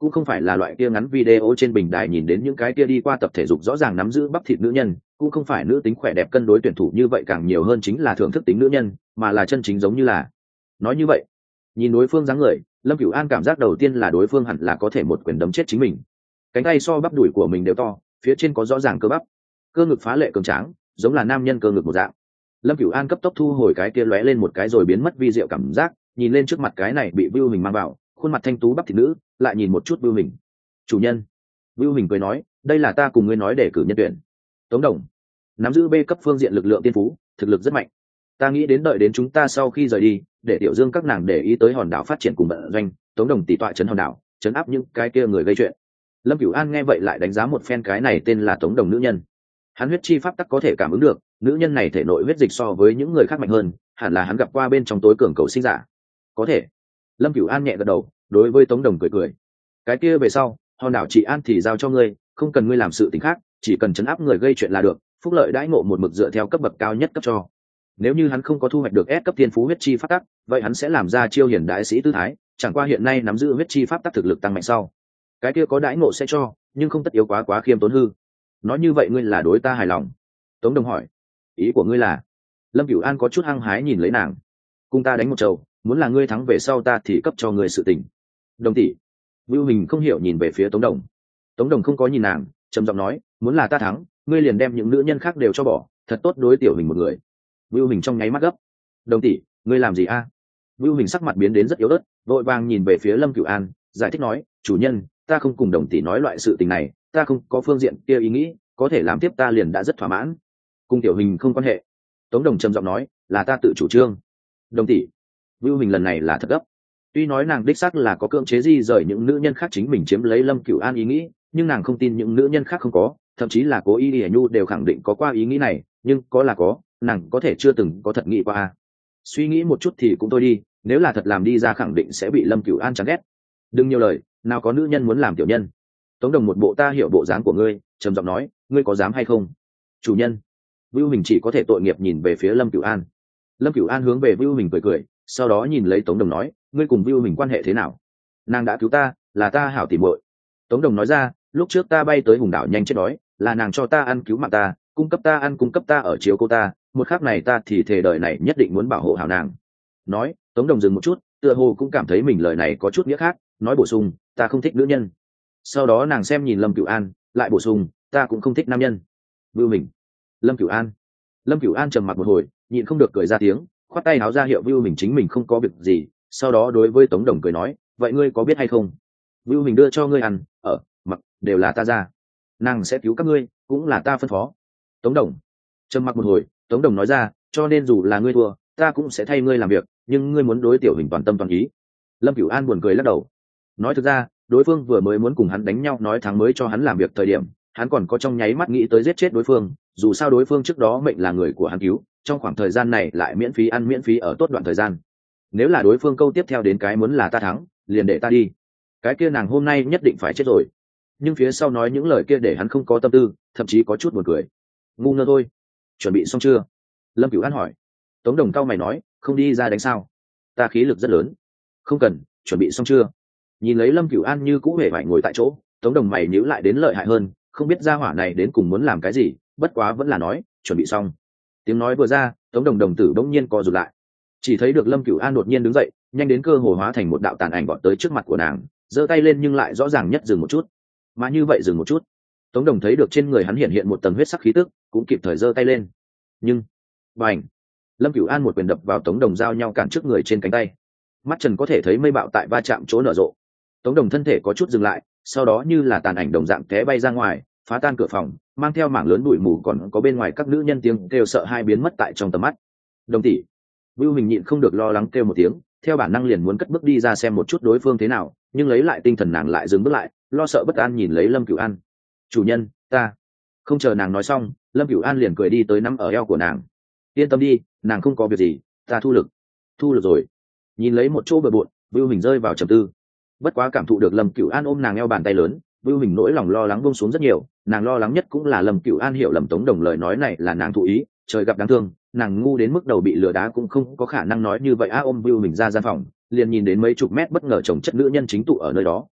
cũng không phải là loại kia ngắn video trên bình đài nhìn đến những cái kia đi qua tập thể dục rõ ràng nắm giữ bắp thịt nữ nhân, cũng không phải nữ tính khỏe đẹp cân đối tuyển thủ như vậy, càng nhiều hơn chính là thưởng thức tính nữ nhân, mà là chân chính giống như là. Nói như vậy, nhìn đối phương dáng người, Lâm Cửu An cảm giác đầu tiên là đối phương hẳn là có thể một quyền đấm chết chính mình. Cánh tay so bắp đùi của mình đều to, phía trên có rõ ràng cơ bắp, cơ ngực phá lệ cường tráng, giống là nam nhân cơ ngực một dạng. Lâm Cửu An cấp tốc thu hồi cái kia lóe lên một cái rồi biến mất vi diệu cảm giác, nhìn lên trước mặt cái này bị Vưu Hình mang vào, khuôn mặt thanh tú bắp thịt nữ, lại nhìn một chút Vưu Hình. "Chủ nhân." Vưu Hình cười nói, "Đây là ta cùng ngươi nói để cử nhân tuyển. Tống Đồng, nắm giữ B cấp phương diện lực lượng tiên phú, thực lực rất mạnh. Ta nghĩ đến đợi đến chúng ta sau khi rời đi, để Tiểu Dương các nàng để ý tới hòn đảo phát triển cùng vận doanh, Tống Đồng tỷ tọa trấn hòn đảo, trấn áp những cái kia người gây chuyện." Lâm Cửu An nghe vậy lại đánh giá một phen cái này tên là Tống Đồng nữ nhân. Hắn huyết chi pháp tắc có thể cảm ứng được, nữ nhân này thể nội huyết dịch so với những người khác mạnh hơn, hẳn là hắn gặp qua bên trong tối cường cầu sinh giả. Có thể. Lâm Cửu An nhẹ gật đầu, đối với Tống Đồng cười cười. Cái kia về sau, hòn đảo trị an thì giao cho ngươi, không cần ngươi làm sự tình khác, chỉ cần trấn áp người gây chuyện là được, phúc lợi đãi ngộ một mực dựa theo cấp bậc cao nhất cấp cho. Nếu như hắn không có thu hoạch được S cấp tiên phú huyết chi pháp tắc, vậy hắn sẽ làm ra chiêu hiển đại sĩ tư thái, chẳng qua hiện nay nắm giữ huyết chi pháp tắc thực lực tăng mạnh sau, cái kia có đãi ngộ sẽ cho, nhưng không tất yếu quá quá khiêm tốn hư. Nói như vậy ngươi là đối ta hài lòng? Tống Đồng hỏi. Ý của ngươi là? Lâm Cửu An có chút hăng hái nhìn lấy nàng. Cùng ta đánh một trầu, muốn là ngươi thắng về sau ta thì cấp cho ngươi sự tình. Đồng tỷ. Vưu Hình không hiểu nhìn về phía Tống Đồng. Tống Đồng không có nhìn nàng, trầm giọng nói, muốn là ta thắng, ngươi liền đem những nữ nhân khác đều cho bỏ, thật tốt đối Tiểu Hình một người. Vưu Hình trong nháy mắt gấp. Đồng tỷ, ngươi làm gì a? À? Vưu Hình sắc mặt biến đến rất yếu ớt, vội vàng nhìn về phía Lâm Cửu An, giải thích nói, chủ nhân, ta không cùng Đồng tỷ nói loại sự tình này, ta không có phương diện kia ý nghĩ, có thể làm tiếp ta liền đã rất thỏa mãn, cùng Tiểu Hình không quan hệ. Tống Đồng trầm giọng nói, là ta tự chủ trương. Đồng tỷ. Vưu Hình lần này là thật gấp. Tuy nói nàng đích xác là có cưỡng chế di rời những nữ nhân khác chính mình chiếm lấy Lâm Cửu An ý nghĩ, nhưng nàng không tin những nữ nhân khác không có, thậm chí là cố ý đi nhu đều khẳng định có qua ý nghĩ này, nhưng có là có, nàng có thể chưa từng có thật nghĩ qua. Suy nghĩ một chút thì cũng thôi đi, nếu là thật làm đi ra khẳng định sẽ bị Lâm Cửu An chán ghét. Đừng nhiều lời, nào có nữ nhân muốn làm tiểu nhân. Tống Đồng một bộ ta hiểu bộ dáng của ngươi, trầm giọng nói, ngươi có dám hay không? Chủ nhân. Vưu Hình chỉ có thể tội nghiệp nhìn về phía Lâm Cửu An. Lâm Cửu An hướng về Vưu Hình cười cười, sau đó nhìn lấy Tống Đồng nói, ngươi cùng Vưu Hình quan hệ thế nào? Nàng đã cứu ta, là ta hảo tỉ muội. Tống Đồng nói ra, lúc trước ta bay tới hùng đảo nhanh chết đói, là nàng cho ta ăn cứu mạng ta, cung cấp ta ăn cung cấp ta ở chiếu cô ta, một khắc này ta thì thề đời này nhất định muốn bảo hộ hảo nàng. Nói, Tống Đồng dừng một chút, tựa hồ cũng cảm thấy mình lời này có chút nghĩa khác, nói bổ sung, ta không thích nữ nhân. Sau đó nàng xem nhìn Lâm Cửu An, lại bổ sung, ta cũng không thích nam nhân. Vưu Hình. Lâm Cửu An. Lâm Cửu An trầm mặc một hồi, nhịn không được cười ra tiếng, khoát tay áo ra hiệu Vưu Hình chính mình không có việc gì, sau đó đối với Tống Đồng cười nói, vậy ngươi có biết hay không? Vưu Hình đưa cho ngươi ăn, ở, mặc, đều là ta ra. Nàng sẽ cứu các ngươi, cũng là ta phân phó. Tống Đồng. Trầm mặc một hồi, Tống Đồng nói ra, cho nên dù là ngươi thua, ta cũng sẽ thay ngươi làm việc, nhưng ngươi muốn đối Tiểu Hình toàn tâm toàn ý. Lâm Cửu An buồn cười lắc đầu. Nói thực ra, đối phương vừa mới muốn cùng hắn đánh nhau nói thắng mới cho hắn làm việc thời điểm, hắn còn có trong nháy mắt nghĩ tới giết chết đối phương, dù sao đối phương trước đó mệnh là người của hắn cứu, trong khoảng thời gian này lại miễn phí ăn miễn phí ở tốt đoạn thời gian. Nếu là đối phương câu tiếp theo đến cái muốn là ta thắng, liền để ta đi. Cái kia nàng hôm nay nhất định phải chết rồi. Nhưng phía sau nói những lời kia để hắn không có tâm tư, thậm chí có chút buồn cười. Ngu ngơ thôi. Chuẩn bị xong chưa? Lâm Cửu An hỏi. Tống Đồng cau mày nói, không đi ra đánh sao? Ta khí lực rất lớn. Không cần, chuẩn bị xong chưa? Nhìn lấy Lâm Cửu An như cũ hề phải ngồi tại chỗ, Tống Đồng mày nhíu lại đến lợi hại hơn, không biết gia hỏa này đến cùng muốn làm cái gì, bất quá vẫn là nói, chuẩn bị xong. Tiếng nói vừa ra, Tống Đồng đồng tử bỗng nhiên co rụt lại. Chỉ thấy được Lâm Cửu An đột nhiên đứng dậy, nhanh đến cơ hồ hóa thành một đạo tàn ảnh vọt tới trước mặt của nàng, giơ tay lên nhưng lại rõ ràng nhất dừng một chút. Mà như vậy dừng một chút, Tống Đồng thấy được trên người hắn hiện hiện một tầng huyết sắc khí tức, cũng kịp thời giơ tay lên. Nhưng, bành! Lâm Cửu An một quyền đập vào Tống Đồng giao nhau cản trước người trên cánh tay. Mắt Trần có thể thấy mây bạo tại va chạm chỗ nở rộ. Tống Đồng thân thể có chút dừng lại, sau đó như là tàn ảnh đồng dạng té bay ra ngoài, phá tan cửa phòng, mang theo mảng lớn bụi mù, còn có bên ngoài các nữ nhân tiếng kêu sợ hai biến mất tại trong tầm mắt. Đồng tỷ. Vưu Hình nhịn không được lo lắng kêu một tiếng, theo bản năng liền muốn cất bước đi ra xem một chút đối phương thế nào, nhưng lấy lại tinh thần nàng lại dừng bước lại, lo sợ bất an nhìn lấy Lâm Cửu An. Chủ nhân, ta. Không chờ nàng nói xong, Lâm Cửu An liền cười đi tới nắm ở eo của nàng. Yên tâm đi, nàng không có việc gì, ta thu lực. Thu lực rồi. Nhìn lấy một chỗ bừa bộn, Vưu Hình rơi vào trầm tư. Bất quá cảm thụ được Lâm Cửu An ôm nàng eo bàn tay lớn, Vưu Hình nỗi lòng lo lắng buông xuống rất nhiều, nàng lo lắng nhất cũng là Lâm Cửu An hiểu lầm Tống Đồng lời nói này là nàng thụ ý, trời gặp đáng thương, nàng ngu đến mức đầu bị lừa đá cũng không có khả năng nói như vậy. A ôm Vưu Hình ra gian phòng, liền nhìn đến mấy chục mét bất ngờ chồng chất nữ nhân chính tụ ở nơi đó.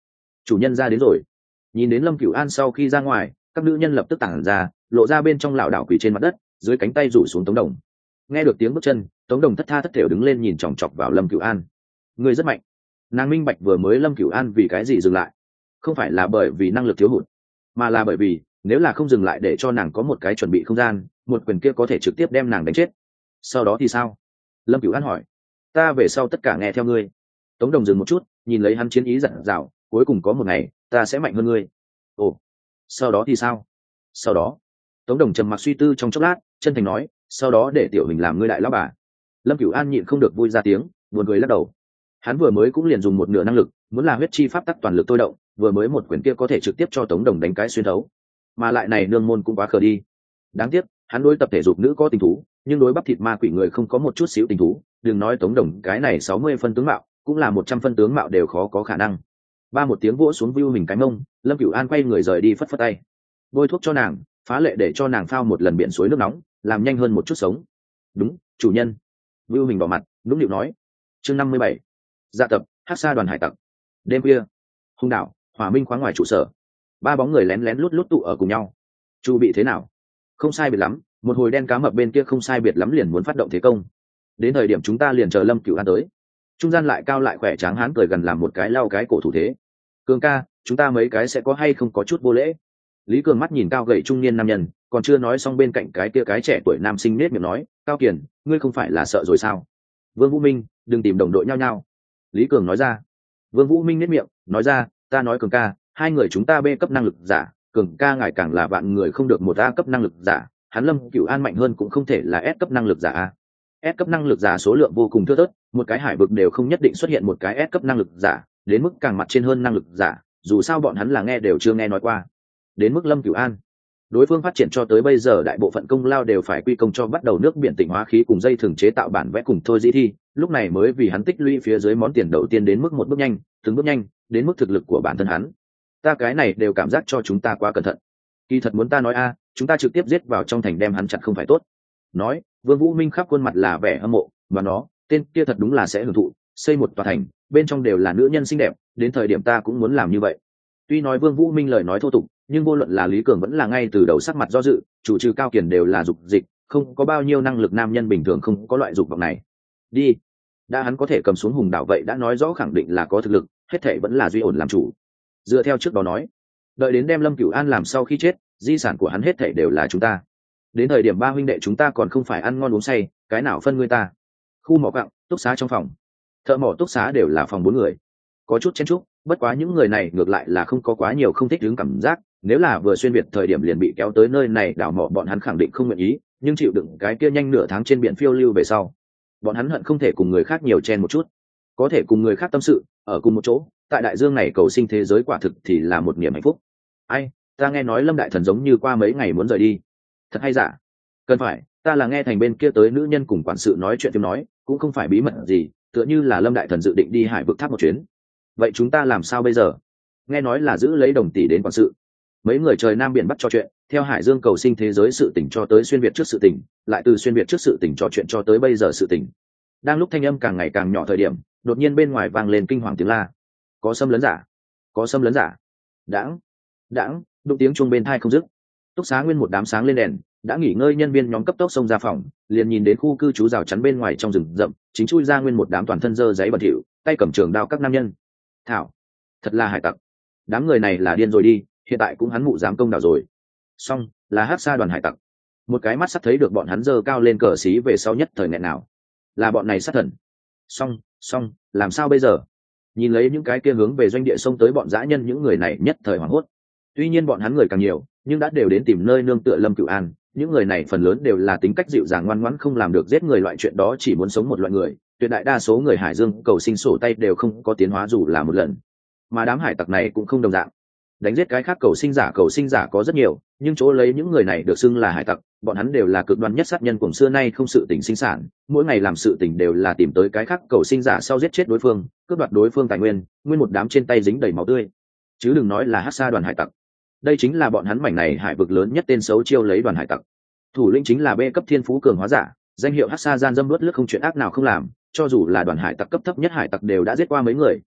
chủ nhân ra đến rồi. Nhìn đến Lâm Cửu An sau khi ra ngoài, các nữ nhân lập tức tản ra, lộ ra bên trong lảo đảo quỳ trên mặt đất, dưới cánh tay rủ xuống Tống Đồng. Nghe được tiếng bước chân, Tống Đồng thất tha thất thểu đứng lên nhìn chòng chọc vào Lâm Cửu An. Người rất mạnh. Nàng minh bạch vừa mới Lâm Cửu An vì cái gì dừng lại, không phải là bởi vì năng lực thiếu hụt, mà là bởi vì nếu là không dừng lại để cho nàng có một cái chuẩn bị không gian, một quyền kia có thể trực tiếp đem nàng đánh chết. Sau đó thì sao? Lâm Cửu An hỏi. Ta về sau tất cả nghe theo ngươi. Tống Đồng dừng một chút, nhìn lấy hắn chiến ý dặn dào, cuối cùng có một ngày ta sẽ mạnh hơn ngươi. Ồ, sau đó thì sao? Sau đó, Tống Đồng trầm mặc suy tư trong chốc lát, chân thành nói, sau đó để tiểu hình làm ngươi đại lão bà. Lâm Cửu An nhịn không được vui ra tiếng, buồn cười lắc đầu. Hắn vừa mới cũng liền dùng một nửa năng lực, muốn là huyết chi pháp tắc toàn lực tôi động, vừa mới một quyền kia có thể trực tiếp cho Tống Đồng đánh cái xuyên thấu. Mà lại này nương môn cũng quá khờ đi. Đáng tiếc, hắn đối tập thể dục nữ có tình thú, nhưng đối bắp thịt ma quỷ người không có một chút xíu tình thú, đừng nói Tống Đồng cái này sáu mươi phân tướng mạo, cũng là một trăm phân tướng mạo đều khó có khả năng. Ba một tiếng vỗ xuống view mình cái mông, Lâm Cửu An quay người rời đi phất phất tay. Bôi thuốc cho nàng, phá lệ để cho nàng phao một lần biển suối nước nóng, làm nhanh hơn một chút sống. Đúng, chủ nhân. View mình bỏ mặt, nũng nịu nói. Chương năm mươi bảy, dạ tập, Hắc Sa đoàn hải tặc. Đêm khuya, hung đảo, Hỏa Minh khoáng ngoài trụ sở. Ba bóng người lén lén lút lút tụ ở cùng nhau. Chu bị thế nào? Không sai biệt lắm, một hồi đen cá mập bên kia không sai biệt lắm liền muốn phát động thế công. Đến thời điểm chúng ta liền chờ Lâm Cửu An tới. Trung gian lại cao lại khỏe tráng hán cười gần làm một cái lau cái cổ thủ thế. Cường ca, chúng ta mấy cái sẽ có hay không có chút vô lễ? Lý Cường mắt nhìn cao gầy trung niên nam nhân, còn chưa nói xong bên cạnh cái kia cái trẻ tuổi nam sinh nết miệng nói, Cao Kiền, ngươi không phải là sợ rồi sao? Vương Vũ Minh, đừng tìm đồng đội nhau nhau. Lý Cường nói ra. Vương Vũ Minh nết miệng, nói ra, ta nói Cường ca, hai người chúng ta B cấp năng lực giả, Cường ca ngài càng là vạn người không được một A cấp năng lực giả, hắn Lâm Cửu An mạnh hơn cũng không thể là S cấp năng lực giả a. S cấp năng lực giả số lượng vô cùng thưa thớt, một cái hải vực đều không nhất định xuất hiện một cái S cấp năng lực giả, đến mức càng mặt trên hơn năng lực giả, dù sao bọn hắn là nghe đều chưa nghe nói qua. Đến mức Lâm Cửu An, đối phương phát triển cho tới bây giờ đại bộ phận công lao đều phải quy công cho bắt đầu nước biển tịnh hóa khí cùng dây thường chế tạo bản vẽ cùng thôi dĩ thi, lúc này mới vì hắn tích lũy phía dưới món tiền đầu tiên đến mức một bước nhanh, từng bước nhanh, đến mức thực lực của bản thân hắn. Ta cái này đều cảm giác cho chúng ta quá cẩn thận. Kỳ thật muốn ta nói a, chúng ta trực tiếp giết vào trong thành đem hắn chặt không phải tốt. Nói, Vương Vũ Minh khắp khuôn mặt là vẻ hâm mộ, và nó, tên kia thật đúng là sẽ hưởng thụ, xây một tòa thành, bên trong đều là nữ nhân xinh đẹp, đến thời điểm ta cũng muốn làm như vậy. Tuy nói Vương Vũ Minh lời nói thô tục, nhưng vô luận là Lý Cường vẫn là ngay từ đầu sắc mặt do dự, chủ trừ Cao Kiền đều là dục dịch, không có bao nhiêu năng lực nam nhân bình thường không có loại dục vọng này. Đi, đã hắn có thể cầm xuống hùng đảo vậy đã nói rõ khẳng định là có thực lực, hết thảy vẫn là duy ổn làm chủ. Dựa theo trước đó nói, đợi đến đem Lâm Cửu An làm sau khi chết, di sản của hắn hết thảy đều là chúng ta. Đến thời điểm ba huynh đệ chúng ta còn không phải ăn ngon uống say, cái nào phân ngươi ta. Khu mỏ quặng, túc xá trong phòng, thợ mỏ túc xá đều là phòng bốn người, có chút chen chúc, bất quá những người này ngược lại là không có quá nhiều không thích đứng cảm giác, nếu là vừa xuyên việt thời điểm liền bị kéo tới nơi này đào mỏ bọn hắn khẳng định không nguyện ý, nhưng chịu đựng cái kia nhanh nửa tháng trên biển phiêu lưu về sau, bọn hắn hận không thể cùng người khác nhiều chen một chút, có thể cùng người khác tâm sự ở cùng một chỗ, tại đại dương này cầu sinh thế giới quả thực thì là một niềm hạnh phúc. Ai, ta nghe nói Lâm đại thần giống như qua mấy ngày muốn rời đi, thật hay giả? Cần phải, ta là nghe thành bên kia tới nữ nhân cùng quản sự nói chuyện tiếng nói, cũng không phải bí mật gì, tựa như là Lâm đại thần dự định đi hải vực tháp một chuyến. Vậy chúng ta làm sao bây giờ? Nghe nói là giữ lấy đồng tỷ đến quản sự. Mấy người trời nam biển bắc trò chuyện, theo hải dương cầu sinh thế giới sự tỉnh cho tới xuyên việt trước sự tỉnh, lại từ xuyên việt trước sự tỉnh trò chuyện cho tới bây giờ sự tỉnh. Đang lúc thanh âm càng ngày càng nhỏ thời điểm, đột nhiên bên ngoài vang lên kinh hoàng tiếng la. Có xâm lấn giả, có xâm lấn giả. Đãng, đãng, đụng tiếng chuông bên tai không dứt. Túc xá nguyên một đám sáng lên đèn, đã nghỉ ngơi nhân viên nhóm cấp tốc xông ra phòng, liền nhìn đến khu cư trú rào chắn bên ngoài trong rừng rậm, chính chui ra nguyên một đám toàn thân dơ giấy bẩn thỉu, tay cầm trường đao các nam nhân. Thảo, thật là hải tặc. Đám người này là điên rồi đi, hiện tại cũng hắn mụ dám công đảo rồi. Xong, là Hắc Sa đoàn hải tặc. Một cái mắt sắp thấy được bọn hắn dơ cao lên cờ xí về sau nhất thời nghẹn nào. Là bọn này sát thần. Xong, xong, làm sao bây giờ? Nhìn lấy những cái kia hướng về doanh địa xông tới bọn dã nhân, những người này nhất thời hoảng hốt. Tuy nhiên bọn hắn người càng nhiều, nhưng đã đều đến tìm nơi nương tựa Lâm Cửu An, những người này phần lớn đều là tính cách dịu dàng ngoan ngoãn, không làm được giết người loại chuyện đó, chỉ muốn sống một loại người. Tuyệt đại đa số người hải dương cầu sinh sổ tay đều không có tiến hóa dù là một lần. Mà đám hải tặc này cũng không đồng dạng. Đánh giết cái khác cầu sinh giả cầu sinh giả có rất nhiều, nhưng chỗ lấy những người này được xưng là hải tặc, bọn hắn đều là cực đoan nhất sát nhân cùng xưa nay không sự tình sinh sản, mỗi ngày làm sự tình đều là tìm tới cái khác cầu sinh giả sau giết chết đối phương, cướp đoạt đối phương tài nguyên, nguyên một đám trên tay dính đầy máu tươi. Chứ đừng nói là Hắc Sa đoàn hải tặc. Đây chính là bọn hắn mảnh này hải vực lớn nhất tên xấu chiêu lấy đoàn hải tặc. Thủ lĩnh chính là B cấp thiên phú cường hóa giả, danh hiệu Hắc Sa gian dâm luất lướt không chuyện ác nào không làm, cho dù là đoàn hải tặc cấp thấp nhất hải tặc đều đã giết qua mấy người,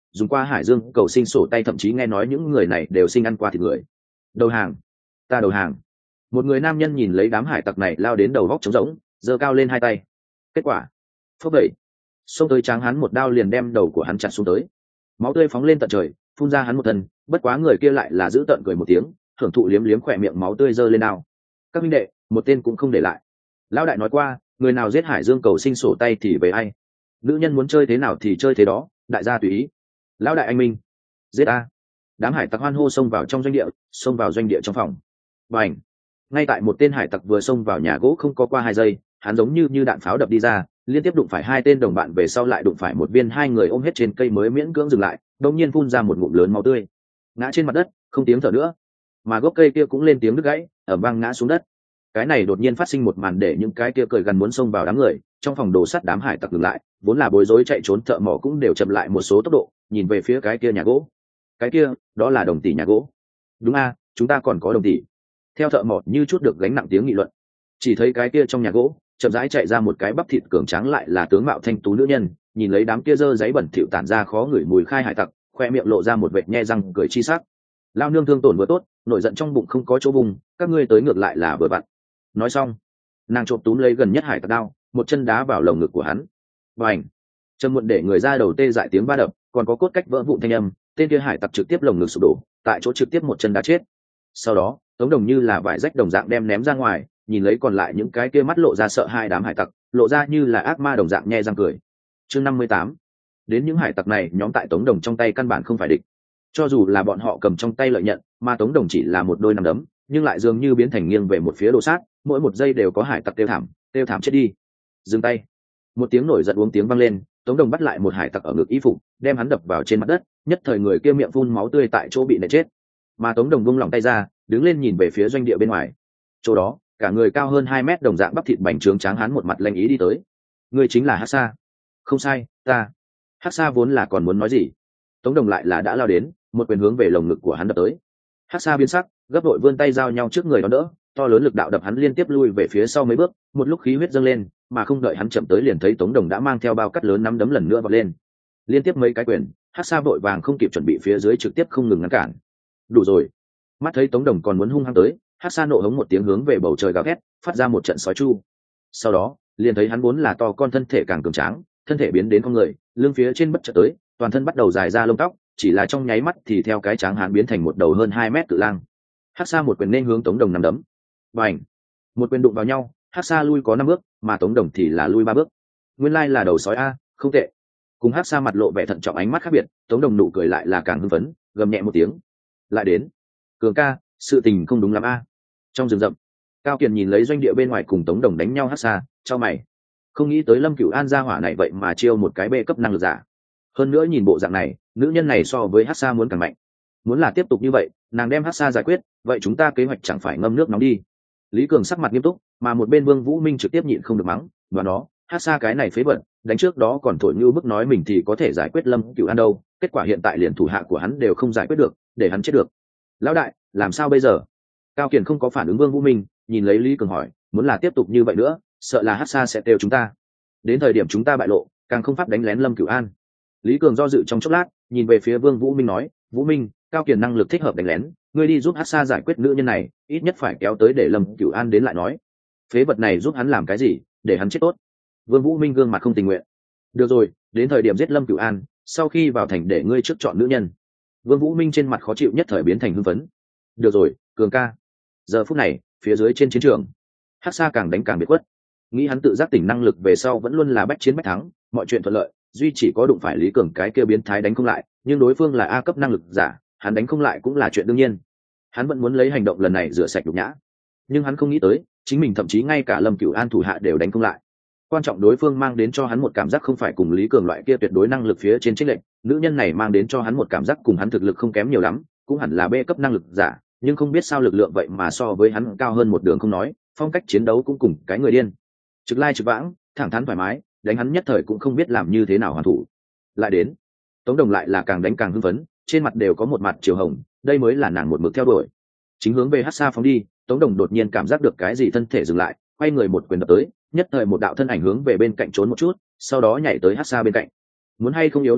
dùng qua hải dương cầu sinh sổ tay, thậm chí nghe nói những người này đều sinh ăn qua thịt người. Đầu hàng, ta đầu hàng. Một người nam nhân nhìn lấy đám hải tặc này lao đến đầu góc trống rỗng, giơ cao lên hai tay. Kết quả phốc đẩy, xông tới tráng hắn một đao liền đem đầu của hắn chặt xuống tới, máu tươi phóng lên tận trời phun ra hắn một thân. Bất quá người kia lại là giữ tợn cười một tiếng, hưởng thụ liếm liếm khỏe miệng máu tươi giơ lên đao. Các minh đệ, một tên cũng không để lại. Lão đại nói qua, người nào giết hải dương cầu sinh sổ tay thì về ai, nữ nhân muốn chơi thế nào thì chơi thế đó, đại gia tùy ý. Lão đại anh minh, giết a. Đám hải tặc hoan hô xông vào trong doanh địa, xông vào doanh địa trong phòng. Bành! Ngay tại một tên hải tặc vừa xông vào nhà gỗ không có qua hai giây, hắn giống như như đạn pháo đập đi ra, liên tiếp đụng phải hai tên đồng bạn, về sau lại đụng phải một viên hai người ôm hết trên cây mới miễn cưỡng dừng lại, đột nhiên phun ra một ngụm lớn máu tươi, ngã trên mặt đất không tiếng thở nữa, mà gốc cây kia cũng lên tiếng đứt gãy, ở vang ngã xuống đất. Cái này đột nhiên phát sinh một màn để những cái kia cười gần muốn xông vào đám người trong phòng đồ sắt, đám hải tặc dừng lại, vốn là bối rối chạy trốn thợ mỏ cũng đều chậm lại một số tốc độ, nhìn về phía cái kia nhà gỗ. Cái kia, đó là Đồng Tỷ nhà gỗ. Đúng a, chúng ta còn có Đồng Tỷ. Theo thợ mỏ như chút được gánh nặng tiếng nghị luận. Chỉ thấy cái kia trong nhà gỗ chậm rãi chạy ra một cái bắp thịt cường tráng lại là tướng mạo thanh tú nữ nhân, nhìn lấy đám kia dơ giấy bẩn thỉu tản ra khó ngửi mùi khai hải tặc, khoe miệng lộ ra một vệt nhe răng cười chi sắc. Lao nương thương tổn vừa tốt, nổi giận trong bụng không có chỗ vùng, các ngươi tới ngược lại là vừa vặn. Nói xong, nàng trộm túm lấy gần nhất hải tặc đao, một chân đá vào lồng ngực của hắn. Bành! Trầm muộn để người ra đầu tê dại tiếng va đập, còn có cốt cách vỡ vụn thanh âm, tên kia hải tặc trực tiếp lồng ngực sụp đổ, tại chỗ trực tiếp một chân đá chết. Sau đó, Tống Đồng như là vải rách đồng dạng đem ném ra ngoài, nhìn lấy còn lại những cái kia mắt lộ ra sợ hai đám hải tặc, lộ ra như là ác ma đồng dạng nhe răng cười. Chương năm mươi tám. Đến những hải tặc này, nhóm tại Tống Đồng trong tay căn bản không phải địch. Cho dù là bọn họ cầm trong tay lợi nhận, mà Tống Đồng chỉ là một đôi nắm đấm, nhưng lại dường như biến thành nghiêng về một phía đồ sát, mỗi một giây đều có hải tặc kêu thảm, kêu thảm chết đi. Dừng tay. Một tiếng nổi giận uống tiếng vang lên, Tống Đồng bắt lại một hải tặc ở ngực y phục, đem hắn đập vào trên mặt đất, nhất thời người kia miệng phun máu tươi tại chỗ bị nện chết. Mà Tống Đồng buông lỏng tay ra, đứng lên nhìn về phía doanh địa bên ngoài. Chỗ đó, cả người cao hơn hai mét đồng dạng bắp thịt bành trướng tráng hắn một mặt lanh ý đi tới. Người chính là Hắc Sa. Không sai, ta. Hắc Sa vốn là còn muốn nói gì, Tống Đồng lại là đã lao đến, một quyền hướng về lồng ngực của hắn đập tới. Hắc Sa biến sắc, gấp đội vươn tay giao nhau trước người đón đỡ, to lớn lực đạo đập hắn liên tiếp lui về phía sau mấy bước, một lúc khí huyết dâng lên, mà không đợi hắn chậm tới liền thấy Tống Đồng đã mang theo bao cắt lớn nắm đấm lần nữa vọt lên. Liên tiếp mấy cái quyền, Hắc Sa vội vàng không kịp chuẩn bị, phía dưới trực tiếp không ngừng ngăn cản. Đủ rồi. Mắt thấy Tống Đồng còn muốn hung hăng tới, Hắc Sa nộ hống một tiếng hướng về bầu trời gào thét, phát ra một trận sói chu. Sau đó, liền thấy hắn vốn là to con thân thể càng cường tráng, thân thể biến đến con người, lưng phía trên bất chợt tới, toàn thân bắt đầu dài ra lông tóc, chỉ là trong nháy mắt thì theo cái tráng hán biến thành một đầu hơn hai mét cự lang. Hắc Sa một quyền nên hướng Tống Đồng nắm đấm. Bành! Một quyền đụng vào nhau, Hắc Sa lui có năm bước, mà Tống Đồng thì là lui ba bước. Nguyên lai là đầu sói a, không tệ. Cùng Hắc Sa mặt lộ vẻ thận trọng ánh mắt khác biệt, Tống Đồng nụ cười lại là càng hưng phấn, gầm nhẹ một tiếng. Lại đến. Cường ca, sự tình không đúng lắm a. Trong rừng rậm, Cao Kiền nhìn lấy doanh địa bên ngoài cùng Tống Đồng đánh nhau Hắc Sa, chau mày. Không nghĩ tới Lâm Cửu An gia hỏa này vậy mà chiêu một cái bê cấp năng lực giả. Hơn nữa nhìn bộ dạng này, nữ nhân này so với Hắc Sa muốn càng mạnh. Muốn là tiếp tục như vậy, nàng đem Hắc Sa giải quyết, vậy chúng ta kế hoạch chẳng phải ngâm nước nóng đi. Lý Cường sắc mặt nghiêm túc, mà một bên Vương Vũ Minh trực tiếp nhịn không được mắng, và đó, Hắc Sa cái này phế vật, đánh trước đó còn thổi như bức nói mình thì có thể giải quyết Lâm Cửu An đâu, kết quả hiện tại liền thủ hạ của hắn đều không giải quyết được, để hắn chết được. Lão đại, làm sao bây giờ? Cao Kiền không có phản ứng Vương Vũ Minh, nhìn lấy Lý Cường hỏi, muốn là tiếp tục như vậy nữa, sợ là Hắc Sa sẽ tiêu chúng ta. Đến thời điểm chúng ta bại lộ, càng không pháp đánh lén Lâm Cửu An. Lý Cường do dự trong chốc lát, nhìn về phía Vương Vũ Minh nói, Vũ Minh, Cao Kiền năng lực thích hợp đánh lén, ngươi đi giúp Hắc Sa giải quyết nữ nhân này, ít nhất phải kéo tới để Lâm Cửu An đến lại nói. Phế vật này giúp hắn làm cái gì, để hắn chết tốt. Vương Vũ Minh gương mặt không tình nguyện. Được rồi, đến thời điểm giết Lâm Cửu An, sau khi vào thành để ngươi trước chọn nữ nhân. Vương Vũ Minh trên mặt khó chịu nhất thời biến thành hưng phấn. Được rồi, Cường ca. Giờ phút này, phía dưới trên chiến trường, Hắc Sa càng đánh càng biệt quất. Nghĩ hắn tự giác tỉnh năng lực về sau vẫn luôn là bách chiến bách thắng, mọi chuyện thuận lợi, duy chỉ có đụng phải Lý Cường cái kia biến thái đánh không lại, nhưng đối phương là A cấp năng lực giả, hắn đánh không lại cũng là chuyện đương nhiên. Hắn vẫn muốn lấy hành động lần này rửa sạch nhục nhã, nhưng hắn không nghĩ tới, chính mình thậm chí ngay cả Lâm Cửu An thủ hạ đều đánh không lại. Quan trọng đối phương mang đến cho hắn một cảm giác không phải cùng Lý Cường loại kia tuyệt đối năng lực phía trên chênh lệch, nữ nhân này mang đến cho hắn một cảm giác cùng hắn thực lực không kém nhiều lắm, cũng hẳn là B cấp năng lực giả, nhưng không biết sao lực lượng vậy mà so với hắn cao hơn một đường không nói, phong cách chiến đấu cũng cùng cái người điên. Trực lai trực vãng, thẳng thắn thoải mái, đánh hắn nhất thời cũng không biết làm như thế nào hoàn thủ. Lại đến, Tống Đồng lại là càng đánh càng hưng phấn, trên mặt đều có một mặt chiều hồng, đây mới là nàng một mực theo đuổi. Chính hướng về Hắc Sa phóng đi, Tống Đồng đột nhiên cảm giác được cái gì thân thể dừng lại, quay người một quyền đập tới, nhất thời một đạo thân ảnh hướng về bên cạnh trốn một chút, sau đó nhảy tới Hắc Sa bên cạnh. Muốn hay không yếu như vậy,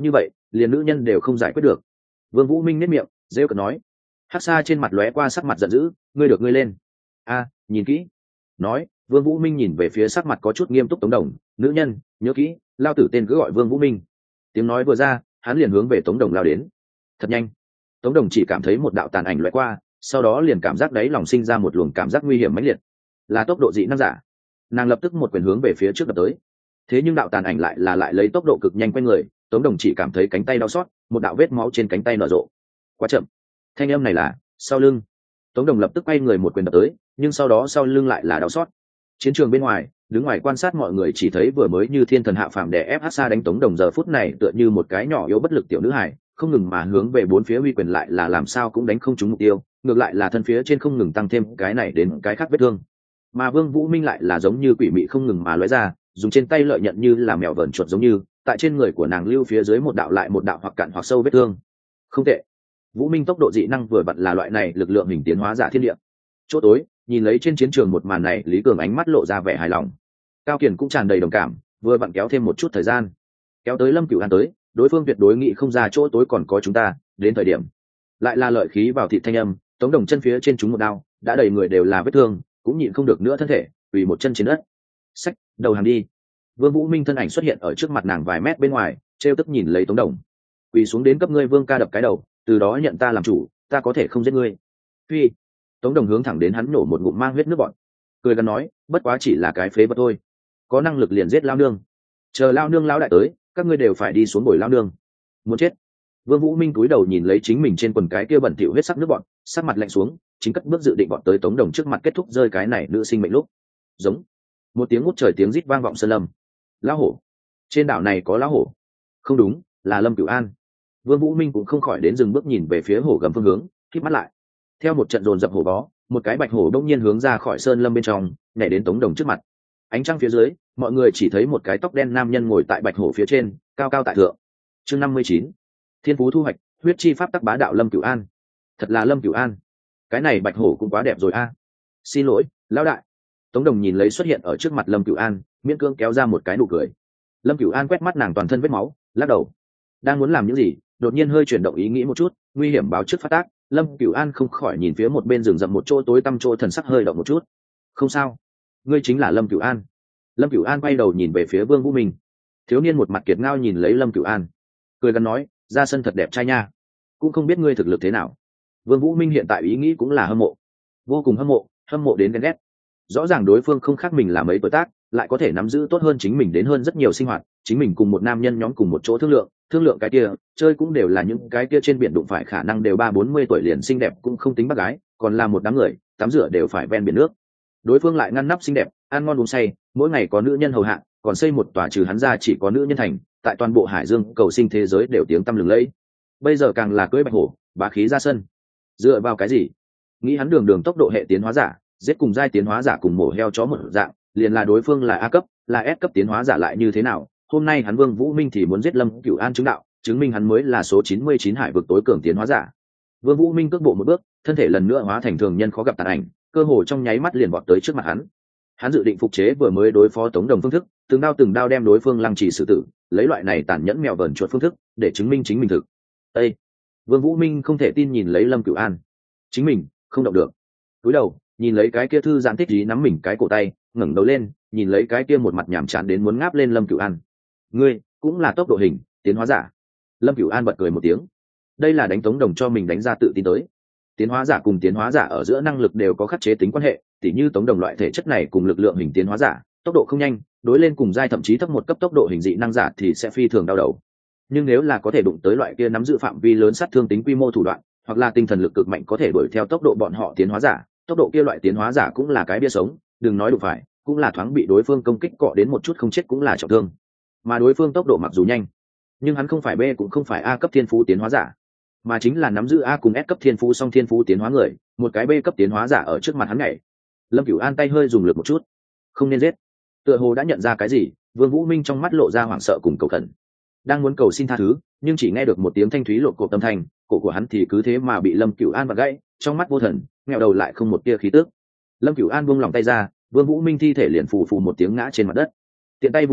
liền nữ nhân đều không giải quyết được. Vương Vũ Minh nét miệng rêu cợt nói. Hắc Sa trên mặt lóe qua sắc mặt giận dữ, ngươi được ngươi lên. A, nhìn kỹ. Nói, Vương Vũ Minh nhìn về phía sắc mặt có chút nghiêm túc Tống Đồng, nữ nhân, nhớ kỹ, lao tử tên cứ gọi Vương Vũ Minh. Tiếng nói vừa ra, hắn liền hướng về Tống Đồng lao đến. Thật nhanh. Tống Đồng chỉ cảm thấy một đạo tàn ảnh lóe qua, sau đó liền cảm giác đáy lòng sinh ra một luồng cảm giác nguy hiểm mãnh liệt. Là tốc độ dị năng giả. Nàng lập tức một quyền hướng về phía trước đập tới. Thế nhưng đạo tàn ảnh lại là lại lấy tốc độ cực nhanh quanh người, Tống Đồng chỉ cảm thấy cánh tay đau xót, một đạo vết máu trên cánh tay nở rộ. Quá chậm. Thanh âm này là sau lưng. Tống Đồng lập tức quay người một quyền đập tới, nhưng sau đó sau lưng lại là đau xót. Chiến trường bên ngoài, đứng ngoài quan sát mọi người chỉ thấy vừa mới như thiên thần hạ phàm đè ép Hắc Sa đánh Tống Đồng giờ phút này tựa như một cái nhỏ yếu bất lực tiểu nữ hài, không ngừng mà hướng về bốn phía huy quyền lại là làm sao cũng đánh không trúng mục tiêu, ngược lại là thân phía trên không ngừng tăng thêm cái này đến cái khác vết thương. Mà Vương Vũ Minh lại là giống như quỷ mị không ngừng mà lóe ra, dùng trên tay lợi nhận như là mèo vờn chuột giống như, tại trên người của nàng lưu phía dưới một đạo lại một đạo hoặc cạn hoặc sâu vết thương. Không tệ. Vũ Minh tốc độ dị năng vừa vặn là loại này lực lượng hình tiến hóa giả thiên địa. Chỗ tối, nhìn lấy trên chiến trường một màn này, Lý Cường ánh mắt lộ ra vẻ hài lòng. Cao Kiền cũng tràn đầy đồng cảm, vừa vặn kéo thêm một chút thời gian, kéo tới Lâm Cửu An tới, đối phương tuyệt đối nghĩ không ra chỗ tối còn có chúng ta, đến thời điểm lại là lợi khí vào thịt thanh âm, Tống Đồng chân phía trên chúng một đao, đã đầy người đều là vết thương, cũng nhịn không được nữa thân thể, quỳ một chân trên đất. Xách, đầu hàng đi. Vương Vũ Minh thân ảnh xuất hiện ở trước mặt nàng vài mét bên ngoài, trêu tức nhìn lấy Tống Đồng. Quỳ xuống đến cấp ngươi Vương ca đập cái đầu, từ đó nhận ta làm chủ, ta có thể không giết ngươi. Phi. Tống Đồng hướng thẳng đến hắn nổ một ngụm mang huyết nước bọt, cười gần nói, bất quá chỉ là cái phế vật thôi, có năng lực liền giết lao nương, chờ lao nương lao đại tới, các ngươi đều phải đi xuống bồi lao nương. Muốn chết. Vương Vũ Minh cúi đầu nhìn lấy chính mình trên quần cái kia bẩn thỉu huyết sắc nước bọt, sắc mặt lạnh xuống, chính cất bước dự định bọn tới Tống Đồng trước mặt kết thúc rơi cái này nữ sinh mệnh lúc. Giống. Một tiếng ngút trời tiếng rít vang vọng sơn lâm. Lão hổ. Trên đảo này có lão hổ. Không đúng, là Lâm Cửu An. Vương Vũ Minh cũng không khỏi đến dừng bước nhìn về phía hổ gầm phương hướng, khép mắt lại. Theo một trận dồn dập hổ bó, một cái bạch hổ đông nhiên hướng ra khỏi sơn lâm bên trong, nhảy đến Tống Đồng trước mặt. Ánh trăng phía dưới, mọi người chỉ thấy một cái tóc đen nam nhân ngồi tại bạch hổ phía trên, cao cao tại thượng. Chương năm mươi chín, Thiên phú thu hoạch, huyết chi pháp tắc bá đạo Lâm Cửu An. Thật là Lâm Cửu An. Cái này bạch hổ cũng quá đẹp rồi a. Xin lỗi, lão đại. Tống Đồng nhìn lấy xuất hiện ở trước mặt Lâm Cửu An, miễn cưỡng kéo ra một cái nụ cười. Lâm Cửu An quét mắt nàng toàn thân vết máu, lắc đầu. Đang muốn làm những gì, đột nhiên hơi chuyển động ý nghĩ một chút, nguy hiểm báo trước phát tác, Lâm Cửu An không khỏi nhìn phía một bên rừng rậm một chỗ tối tăm chỗ thần sắc hơi động một chút. Không sao, ngươi chính là Lâm Cửu An. Lâm Cửu An quay đầu nhìn về phía Vương Vũ Minh. Thiếu niên một mặt kiệt ngao nhìn lấy Lâm Cửu An, cười gắn nói, ra sân thật đẹp trai nha, cũng không biết ngươi thực lực thế nào. Vương Vũ Minh hiện tại ý nghĩ cũng là hâm mộ, vô cùng hâm mộ, hâm mộ đến ghen ghét. Rõ ràng đối phương không khác mình là mấy tuổi tác, lại có thể nắm giữ tốt hơn chính mình đến hơn rất nhiều sinh hoạt, chính mình cùng một nam nhân nhóm cùng một chỗ thương lượng, thương lượng cái kia, chơi cũng đều là những cái kia trên biển đụng phải khả năng đều ba bốn mươi tuổi liền xinh đẹp cũng không tính bác gái, còn là một đám người, tắm rửa đều phải ven biển nước. Đối phương lại ngăn nắp xinh đẹp, ăn ngon uống say, mỗi ngày có nữ nhân hầu hạ, còn xây một tòa trừ hắn ra chỉ có nữ nhân thành, tại toàn bộ hải dương cầu sinh thế giới đều tiếng tăm lừng lẫy. Bây giờ càng là cưỡi bạch hổ, bá khí ra sân. Dựa vào cái gì? Nghĩ hắn đường đường tốc độ hệ tiến hóa giả, giết cùng giai tiến hóa giả cùng mổ heo chó một dạng, liền là đối phương là A cấp, là S cấp tiến hóa giả lại như thế nào? Hôm nay hắn Vương Vũ Minh thì muốn giết Lâm Cửu An chứng đạo, chứng minh hắn mới là số chín mươi chín hải vực tối cường tiến hóa giả. Vương Vũ Minh cước bộ một bước, thân thể lần nữa hóa thành thường nhân khó gặp tàn ảnh, cơ hồ trong nháy mắt liền vọt tới trước mặt hắn. Hắn dự định phục chế vừa mới đối phó Tống Đồng phương thức, từng đao từng đao đem đối phương lăng trì xử tử, lấy loại này tàn nhẫn mèo vờn chuột phương thức để chứng minh chính mình thực. Ê! Vương Vũ Minh không thể tin nhìn lấy Lâm Cửu An, chính mình không động được. Cúi đầu nhìn lấy cái kia thư giãn thích ý nắm mình cái cổ tay, ngẩng đầu lên nhìn lấy cái kia một mặt nhảm chán đến muốn ngáp lên Lâm Cửu An. Ngươi cũng là tốc độ hình tiến hóa giả? Lâm Cửu An bật cười một tiếng. Đây là đánh Tống Đồng cho mình đánh ra tự tin tới. Tiến hóa giả cùng tiến hóa giả ở giữa năng lực đều có khắc chế tính quan hệ, tỉ như Tống Đồng loại thể chất này cùng lực lượng hình tiến hóa giả, tốc độ không nhanh, đối lên cùng giai thậm chí thấp một cấp tốc độ hình dị năng giả thì sẽ phi thường đau đầu. Nhưng nếu là có thể đụng tới loại kia nắm giữ phạm vi lớn sát thương tính quy mô thủ đoạn, hoặc là tinh thần lực cực mạnh có thể đuổi theo tốc độ bọn họ tiến hóa giả, tốc độ kia loại tiến hóa giả cũng là cái bia sống, đừng nói đụng phải, cũng là thoáng bị đối phương công kích cọ đến một chút không chết cũng là trọng thương. Mà đối phương tốc độ mặc dù nhanh, nhưng hắn không phải B cũng không phải A cấp thiên phú tiến hóa giả, mà chính là nắm giữ A cùng S cấp thiên phú song thiên phú tiến hóa người, một cái B cấp tiến hóa giả ở trước mặt hắn nhảy. Lâm Cửu An tay hơi dùng lực một chút, không nên giết. Tựa hồ đã nhận ra cái gì, Vương Vũ Minh trong mắt lộ ra hoảng sợ cùng cầu khẩn, đang muốn cầu xin tha thứ, nhưng chỉ nghe được một tiếng thanh thúy lột cột âm thanh, cổ của hắn thì cứ thế mà bị Lâm Cửu An vặn gãy, trong mắt vô thần, nghẹo đầu lại không một tia khí tức. Lâm Cửu An buông lòng tay ra, Vương Vũ Minh thi thể liền phù phù một tiếng ngã trên mặt đất. Tiện tay vung lên,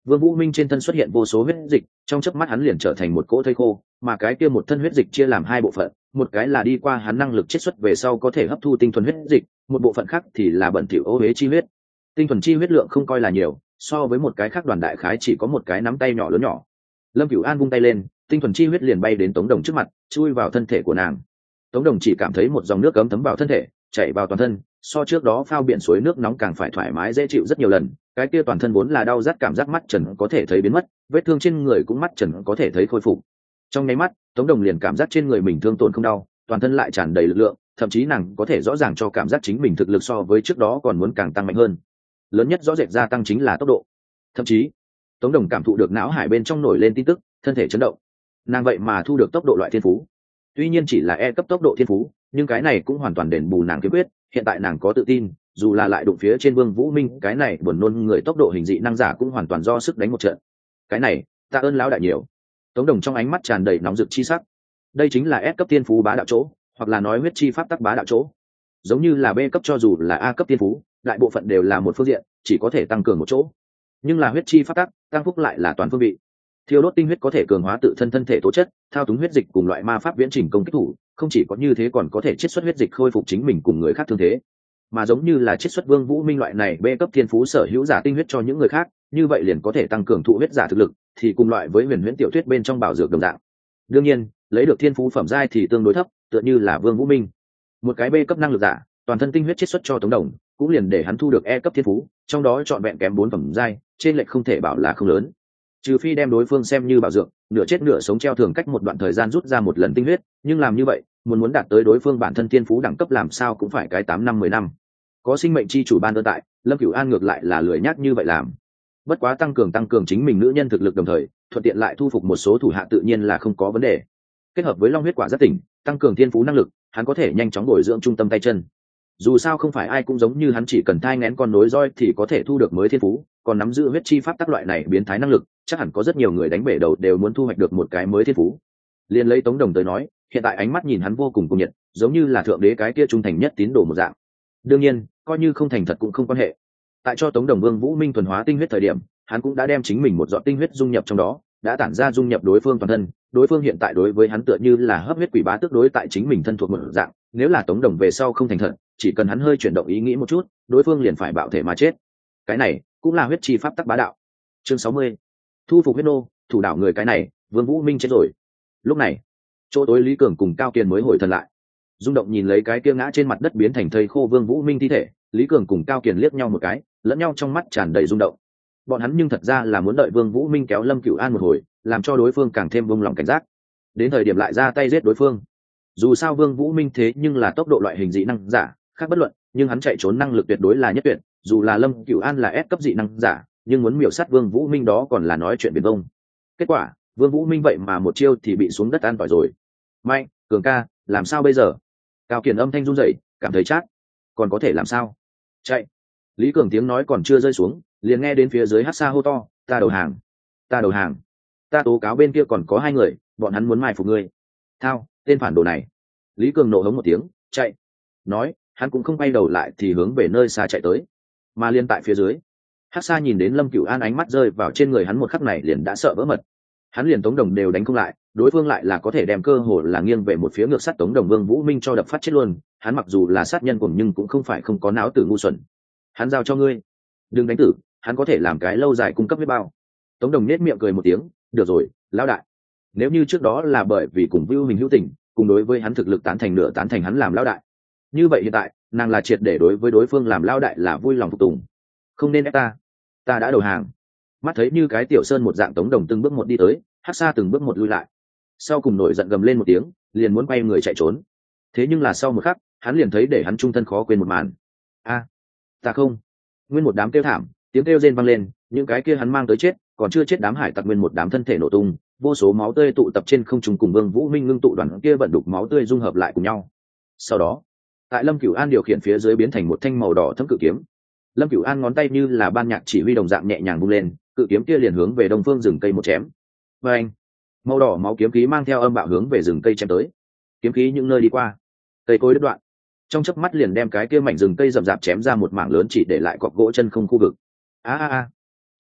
Vương Vũ Minh trên thân xuất hiện vô số huyết dịch, trong chớp mắt hắn liền trở thành một cỗ thây khô, mà cái kia một thân huyết dịch chia làm hai bộ phận, một cái là đi qua hắn năng lực chiết xuất về sau có thể hấp thu tinh thuần huyết dịch, một bộ phận khác thì là bẩn thỉu ô uế chi huyết. Tinh thuần chi huyết lượng không coi là nhiều, so với một cái khác đoàn đại khái chỉ có một cái nắm tay nhỏ lớn nhỏ. Lâm Cửu An vung tay lên, tinh thuần chi huyết liền bay đến Tống Đồng trước mặt, chui vào thân thể của nàng. Tống Đồng chỉ cảm thấy một dòng nước ấm thấm vào thân thể, chảy vào toàn thân, so trước đó phao biển suối nước nóng càng phải thoải mái dễ chịu rất nhiều lần. Cái kia toàn thân vốn là đau rát cảm giác mắt trần có thể thấy biến mất, vết thương trên người cũng mắt trần có thể thấy khôi phục. Trong nháy mắt, Tống Đồng liền cảm giác trên người mình thương tổn không đau, toàn thân lại tràn đầy lực lượng, thậm chí nàng có thể rõ ràng cho cảm giác chính mình thực lực so với trước đó còn muốn càng tăng mạnh hơn. Lớn nhất rõ rệt gia tăng chính là tốc độ. Thậm chí, Tống Đồng cảm thụ được não hải bên trong nổi lên tin tức, thân thể chấn động. Nàng vậy mà thu được tốc độ loại thiên phú. Tuy nhiên chỉ là E cấp tốc độ thiên phú, nhưng cái này cũng hoàn toàn đền bù nàng kiếm quyết, hiện tại nàng có tự tin, dù là lại đụng phía trên Vương Vũ Minh, cái này buồn nôn người tốc độ hình dị năng giả cũng hoàn toàn do sức đánh một trận. Cái này, tạ ơn lão đại nhiều. Tống Đồng trong ánh mắt tràn đầy nóng rực chi sắc. Đây chính là S cấp tiên phú bá đạo chỗ, hoặc là nói huyết chi pháp tắc bá đạo chỗ. Giống như là B cấp cho dù là A cấp tiên phú, đại bộ phận đều là một phương diện, chỉ có thể tăng cường một chỗ. Nhưng là huyết chi pháp tắc, tăng phúc lại là toàn phương vị. Thiêu đốt tinh huyết có thể cường hóa tự thân thân thể tố chất, thao túng huyết dịch cùng loại ma pháp viễn trình công kích thủ, không chỉ có như thế còn có thể chiết xuất huyết dịch khôi phục chính mình cùng người khác thương thế. Mà giống như là chiết xuất Vương Vũ Minh loại này B cấp thiên phú sở hữu giả tinh huyết cho những người khác, như vậy liền có thể tăng cường thụ huyết giả thực lực, thì cùng loại với huyền huyễn tiểu thuyết bên trong bảo dược đồng dạng. Đương nhiên, lấy được thiên phú phẩm giai thì tương đối thấp, tựa như là Vương Vũ Minh. Một cái B cấp năng lực giả, toàn thân tinh huyết chiết xuất cho Tống Đồng, cũng liền để hắn thu được E cấp thiên phú, trong đó chọn vẹn kém bốn phẩm giai, trên lệch không thể bảo là không lớn. Trừ phi đem đối phương xem như bảo dược, nửa chết nửa sống treo thường cách một đoạn thời gian rút ra một lần tinh huyết, nhưng làm như vậy, muốn muốn đạt tới đối phương bản thân thiên phú đẳng cấp làm sao cũng phải cái tám năm mười năm. Có sinh mệnh chi chủ ban ơn tại, Lâm Cửu An ngược lại là lười nhác như vậy làm. Bất quá tăng cường tăng cường chính mình nữ nhân thực lực đồng thời, thuận tiện lại thu phục một số thủ hạ tự nhiên là không có vấn đề. Kết hợp với long huyết quả giác tỉnh, tăng cường thiên phú năng lực, hắn có thể nhanh chóng bồi dưỡng trung tâm tay chân. Dù sao không phải ai cũng giống như hắn chỉ cần thai nghén con nối roi thì có thể thu được mới thiên phú, còn nắm giữ huyết chi pháp tắc loại này biến thái năng lực, chắc hẳn có rất nhiều người đánh bể đầu đều muốn thu hoạch được một cái mới thiên phú. Liên lấy Tống Đồng tới nói, hiện tại ánh mắt nhìn hắn vô cùng cung nhiệt, giống như là thượng đế cái kia trung thành nhất tín đồ một dạng. Đương nhiên, coi như không thành thật cũng không quan hệ. Tại cho Tống Đồng Vương Vũ Minh thuần hóa tinh huyết thời điểm, hắn cũng đã đem chính mình một giọt tinh huyết dung nhập trong đó, đã tản ra dung nhập đối phương toàn thân. Đối phương hiện tại đối với hắn tựa như là hấp huyết quỷ bá tước đối tại chính mình thân thuộc một dạng, nếu là Tống Đồng về sau không thành thật, chỉ cần hắn hơi chuyển động ý nghĩ một chút, đối phương liền phải bạo thể mà chết. Cái này cũng là huyết chi pháp tắc bá đạo. Chương sáu mươi. Thu phục huyết nô, thủ đảo người cái này, Vương Vũ Minh chết rồi. Lúc này, chỗ tối Lý Cường cùng Cao Kiền mới hồi thần lại. Rung động nhìn lấy cái kia ngã trên mặt đất biến thành thây khô Vương Vũ Minh thi thể, Lý Cường cùng Cao Kiền liếc nhau một cái, lẫn nhau trong mắt tràn đầy rung động. Bọn hắn nhưng thật ra là muốn đợi Vương Vũ Minh kéo Lâm Cửu An một hồi, làm cho đối phương càng thêm vung lòng cảnh giác. Đến thời điểm lại ra tay giết đối phương. Dù sao Vương Vũ Minh thế nhưng là tốc độ loại hình dị năng giả, khác bất luận, nhưng hắn chạy trốn năng lực tuyệt đối là nhất tuyệt, dù là Lâm Cửu An là S cấp dị năng giả, nhưng muốn miểu sát Vương Vũ Minh đó còn là nói chuyện biển vông. Kết quả, Vương Vũ Minh vậy mà một chiêu thì bị xuống đất an tỏi rồi. Mạnh, Cường ca, làm sao bây giờ? Cao Kiền âm thanh run rẩy, cảm thấy chát. Còn có thể làm sao? Chạy. Lý Cường tiếng nói còn chưa rơi xuống, liền nghe đến phía dưới hát xa hô to, ta đầu hàng, ta đầu hàng, ta tố cáo bên kia còn có hai người, bọn hắn muốn mai phục ngươi. Thao, tên phản đồ này. Lý Cường nộ hống một tiếng, chạy. Nói, hắn cũng không quay đầu lại thì hướng về nơi xa chạy tới. Mà liên tại phía dưới, hát xa nhìn đến Lâm Cửu An ánh mắt rơi vào trên người hắn một khắc này liền đã sợ vỡ mật. Hắn liền Tống Đồng đều đánh không lại, đối phương lại là có thể đem cơ hội là nghiêng về một phía ngược sát Tống Đồng Vương Vũ Minh cho đập phát chết luôn. Hắn mặc dù là sát nhân cùng nhưng cũng không phải không có não tử ngu xuẩn. Hắn giao cho ngươi, đừng đánh tử, hắn có thể làm cái lâu dài cung cấp huyết bao. Tống Đồng nết miệng cười một tiếng, được rồi, lão đại. Nếu như trước đó là bởi vì cùng Vưu mình hữu tình, cùng đối với hắn thực lực tán thành nửa tán thành hắn làm lão đại, như vậy hiện tại nàng là triệt để đối với đối phương làm lão đại là vui lòng phục tùng. Không nên ép ta, ta đã đầu hàng. Mắt thấy như cái tiểu sơn một dạng, Tống Đồng từng bước một đi tới, hát xa từng bước một lui lại, sau cùng nổi giận gầm lên một tiếng, liền muốn quay người chạy trốn. Thế nhưng là sau một khắc, hắn liền thấy để hắn trung thân khó quên một màn. A, ta không. Nguyên một đám kêu thảm, tiếng kêu rên vang lên, những cái kia hắn mang tới chết, còn chưa chết đám hải tặc nguyên một đám thân thể nổ tung, vô số máu tươi tụ tập trên không trung cùng Vương Vũ Minh ngưng tụ đoàn kia vận đục máu tươi dung hợp lại cùng nhau. Sau đó, tại Lâm Cửu An điều khiển phía dưới biến thành một thanh màu đỏ thẫm cự kiếm. Lâm Cửu An ngón tay như là ban nhạc chỉ huy đồng dạng nhẹ nhàng vung lên, cự kiếm kia liền hướng về đông phương rừng cây một chém. Và anh, màu đỏ máu kiếm khí mang theo âm bạo hướng về rừng cây chém tới. Kiếm khí những nơi đi qua, cây cối đứt đoạn, trong chớp mắt liền đem cái kia mảnh rừng cây rậm rạp chém ra một mảng lớn, chỉ để lại cọc gỗ chân không khu vực. A a a,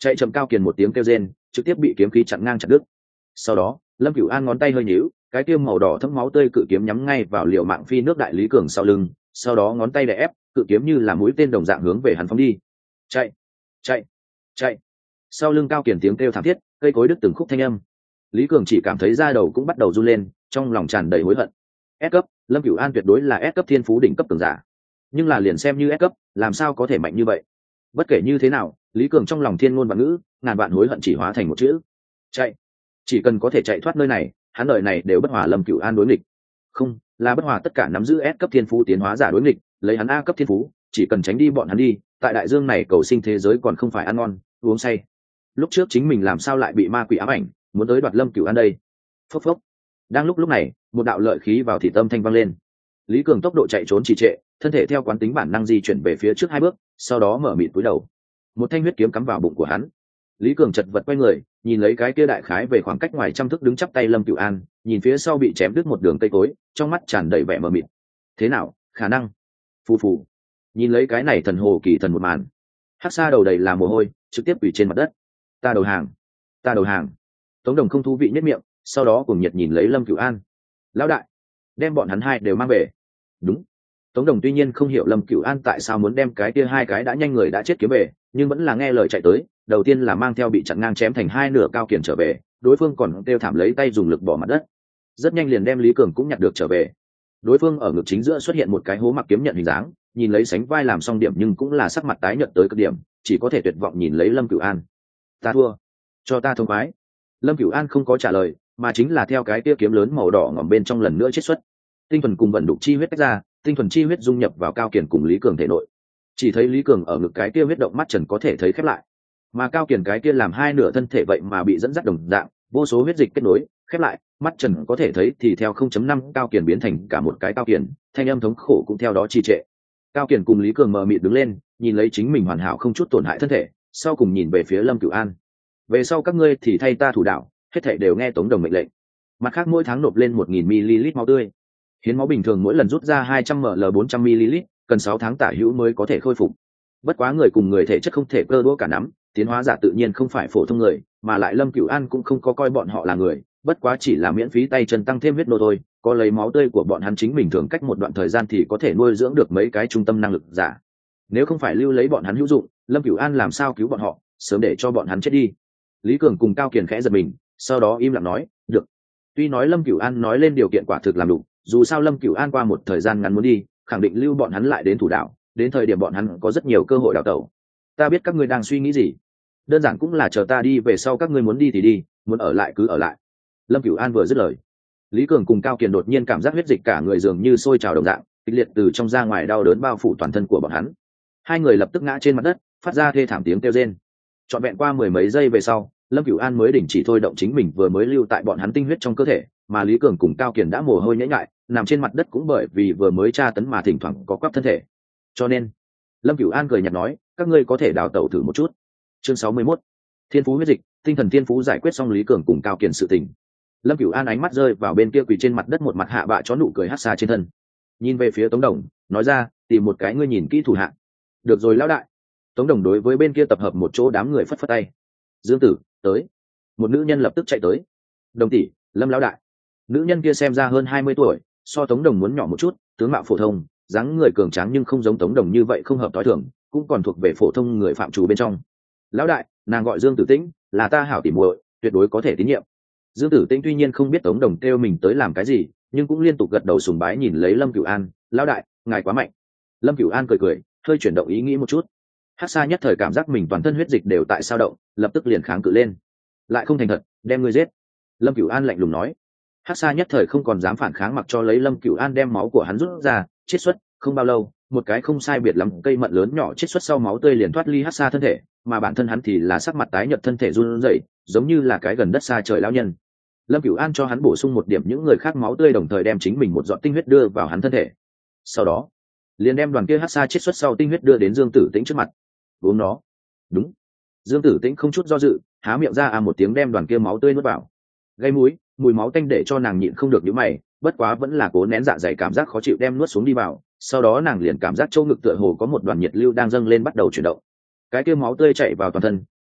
chạy chậm cao kiền một tiếng kêu rên, trực tiếp bị kiếm khí chặn ngang chặt đứt. Sau đó lâm cửu an ngón tay hơi nhíu, cái tiêm màu đỏ thấm máu tươi cự kiếm nhắm ngay vào liều mạng phi nước đại lý cường sau lưng, sau đó ngón tay đè ép cự kiếm như là mũi tên đồng dạng hướng về hắn phóng đi. Chạy, chạy, chạy. Sau lưng cao kiền tiếng kêu thảm thiết, cây cối đứt từng khúc thanh âm. Lý Cường chỉ cảm thấy da đầu cũng bắt đầu run lên, trong lòng tràn đầy hối hận. S cấp, lâm cửu an tuyệt đối là S cấp thiên phú đỉnh cấp cường giả, nhưng là liền xem như S cấp, làm sao có thể mạnh như vậy? Bất kể như thế nào, Lý Cường trong lòng thiên ngôn vạn ngữ, ngàn vạn hối hận chỉ hóa thành một chữ: chạy. Chỉ cần có thể chạy thoát nơi này, hắn đời này đều bất hòa lâm cửu an đối nghịch. Không, là bất hòa tất cả nắm giữ S cấp thiên phú tiến hóa giả đối nghịch, lấy hắn A cấp thiên phú, chỉ cần tránh đi bọn hắn đi, tại đại dương này cầu sinh thế giới còn không phải ăn ngon uống say. Lúc trước chính mình làm sao lại bị ma quỷ ám ảnh, muốn tới đoạt lâm cửu an đây? Phốc phốc. Đang lúc lúc này, một đạo lợi khí vào thị tâm thanh vang lên. Lý Cường tốc độ chạy trốn trì trệ, thân thể theo quán tính bản năng di chuyển về phía trước hai bước, sau đó mở mịt cúi đầu. Một thanh huyết kiếm cắm vào bụng của hắn. Lý Cường chật vật quay người, nhìn lấy cái kia đại khái về khoảng cách ngoài trăm thước đứng chắp tay lâm cửu an, nhìn phía sau bị chém đứt một đường cây cối, trong mắt tràn đầy vẻ mờ mịt. Thế nào, khả năng? Phù phù. Nhìn lấy cái này thần hồ kỳ thần một màn, hắc xa đầu đầy là mồ hôi, trực tiếp quỳ trên mặt đất. Ta đầu hàng, ta đầu hàng. Tống Đồng không thú vị nhất miệng, sau đó cùng nhiệt nhìn lấy lâm cửu an. Lão đại, đem bọn hắn hai đều mang về. Đúng. Tống Đồng tuy nhiên không hiểu lâm cửu an tại sao muốn đem cái kia hai cái đã nhanh người đã chết kiếm về, nhưng vẫn là nghe lời chạy tới. Đầu tiên là mang theo bị chặn ngang chém thành hai nửa cao kiền trở về, đối phương còn kêu thảm lấy tay dùng lực bỏ mặt đất. Rất nhanh liền đem Lý Cường cũng nhặt được trở về. Đối phương ở ngực chính giữa xuất hiện một cái hố mặc kiếm nhận hình dáng, nhìn lấy sánh vai làm xong điểm nhưng cũng là sắc mặt tái nhợt tới cực điểm, chỉ có thể tuyệt vọng nhìn lấy lâm cửu an. Ta thua, cho ta thông khoái. Lâm cửu an không có trả lời, mà chính là theo cái kia kiếm lớn màu đỏ ngòm bên trong lần nữa chết xuất. Tinh thuần cùng vận đục chi huyết tách ra, tinh thuần chi huyết dung nhập vào cao kiền cùng Lý Cường thể nội. Chỉ thấy Lý Cường ở ngực cái kia huyết động mắt trần có thể thấy khép lại, mà cao kiền cái kia làm hai nửa thân thể vậy mà bị dẫn dắt đồng dạng, vô số huyết dịch kết nối khép lại, mắt trần có thể thấy thì theo không chấm năm cao kiền biến thành cả một cái cao kiền, thanh âm thống khổ cũng theo đó trì trệ. Cao kiền cùng Lý Cường mờ mịt đứng lên, nhìn lấy chính mình hoàn hảo không chút tổn hại thân thể, sau cùng nhìn về phía lâm cửu an. Về sau các ngươi thì thay ta thủ đạo, hết thảy đều nghe Tống Đồng mệnh lệnh. Mặt khác mỗi tháng nộp lên một nghìn mi-li-lít máu tươi. Hiến máu bình thường mỗi lần rút ra hai trăm mi-li-lít bốn trăm mi-li-lít, cần sáu tháng tả hữu mới có thể khôi phục. Bất quá người cùng người thể chất không thể cơ đũa cả nắm, tiến hóa giả tự nhiên không phải phổ thông người, mà lại lâm cửu an cũng không có coi bọn họ là người, bất quá chỉ là miễn phí tay chân tăng thêm huyết nô thôi, có lấy máu tươi của bọn hắn chính mình thường cách một đoạn thời gian thì có thể nuôi dưỡng được mấy cái trung tâm năng lực giả. Nếu không phải lưu lấy bọn hắn hữu dụng, lâm cửu an làm sao cứu bọn họ, sớm để cho bọn hắn chết đi. Lý Cường cùng Cao Kiền khẽ giật mình, sau đó im lặng nói, được. Tuy nói lâm cửu an nói lên điều kiện quả thực làm đủ, dù sao lâm cửu an qua một thời gian ngắn muốn đi, khẳng định lưu bọn hắn lại đến thủ đảo, đến thời điểm bọn hắn có rất nhiều cơ hội đào tẩu. Ta biết các ngươi đang suy nghĩ gì, đơn giản cũng là chờ ta đi về sau các ngươi muốn đi thì đi, muốn ở lại cứ ở lại. Lâm Cửu An vừa dứt lời, Lý Cường cùng Cao Kiền đột nhiên cảm giác huyết dịch cả người dường như sôi trào đồng dạng, kịch liệt từ trong ra ngoài đau đớn bao phủ toàn thân của bọn hắn. Hai người lập tức ngã trên mặt đất, phát ra thê thảm tiếng kêu rên. Trọn vẹn qua mười mấy giây về sau, Lâm Cửu An mới đình chỉ thôi động chính mình vừa mới lưu tại bọn hắn tinh huyết trong cơ thể, mà Lý Cường cùng Cao Kiền đã mồ hôi nhễ nhại, nằm trên mặt đất cũng bởi vì vừa mới tra tấn mà thỉnh thoảng có quắp thân thể. Cho nên, Lâm Cửu An cười nhạt nói, các ngươi có thể đào tẩu thử một chút. Chương sáu mươi mốt, Thiên phú huyết dịch, tinh thần thiên phú giải quyết xong Lý Cường cùng Cao Kiền sự tình. Lâm Cửu An ánh mắt rơi vào bên kia quỳ trên mặt đất một mặt hạ bạ chó nụ cười hắt xa trên thân, nhìn về phía Tống Đồng, nói ra, tìm một cái ngươi nhìn kỹ thủ hạ. Được rồi lão đại. Tống Đồng đối với bên kia tập hợp một chỗ đám người phất phất tay. Dương Tử, tới. Một nữ nhân lập tức chạy tới. Đồng tỷ, Lâm lão đại. Nữ nhân kia xem ra hơn hai mươi tuổi, so Tống Đồng muốn nhỏ một chút, tướng mạo phổ thông, dáng người cường tráng nhưng không giống Tống Đồng như vậy không hợp tối thường, cũng còn thuộc về phổ thông người phạm chủ bên trong. Lão đại, nàng gọi Dương Tử Tĩnh, là ta hảo tỉ muội, tuyệt đối có thể tín nhiệm. Dương Tử Tĩnh tuy nhiên không biết Tống Đồng kêu mình tới làm cái gì, nhưng cũng liên tục gật đầu sùng bái nhìn lấy Lâm Cửu An. Lão đại, ngài quá mạnh. Lâm Cửu An cười cười, hơi chuyển động ý nghĩ một chút. Hắc Sa nhất thời cảm giác mình toàn thân huyết dịch đều tại sao động, lập tức liền kháng cự lên. Lại không thành thật, đem ngươi giết. Lâm Cửu An lạnh lùng nói. Hắc Sa nhất thời không còn dám phản kháng, mặc cho lấy Lâm Cửu An đem máu của hắn rút ra, chiết xuất. Không bao lâu, một cái không sai biệt lắm cây mận lớn nhỏ chiết xuất sau máu tươi liền thoát ly Hắc Sa thân thể, mà bản thân hắn thì là sắc mặt tái nhợt, thân thể run rẩy, giống như là cái gần đất xa trời lão nhân. Lâm Cửu An cho hắn bổ sung một điểm những người khác máu tươi, đồng thời đem chính mình một giọt tinh huyết đưa vào hắn thân thể. Sau đó, liền đem đoàn kia Hắc Sa chiết xuất sau tinh huyết đưa đến Dương Tử Tĩnh trước mặt. Uống nó. Đúng. Dương Tử Tĩnh không chút do dự, há miệng ra à một tiếng đem đoàn kia máu tươi nuốt vào. Gây mũi, mùi máu tanh để cho nàng nhịn không được nhíu mày, bất quá vẫn là cố nén dạ dày cảm giác khó chịu đem nuốt xuống đi vào. Sau đó nàng liền cảm giác chỗ ngực tựa hồ có một đoàn nhiệt lưu đang dâng lên bắt đầu chuyển động. Cái kia máu tươi chảy vào toàn thân,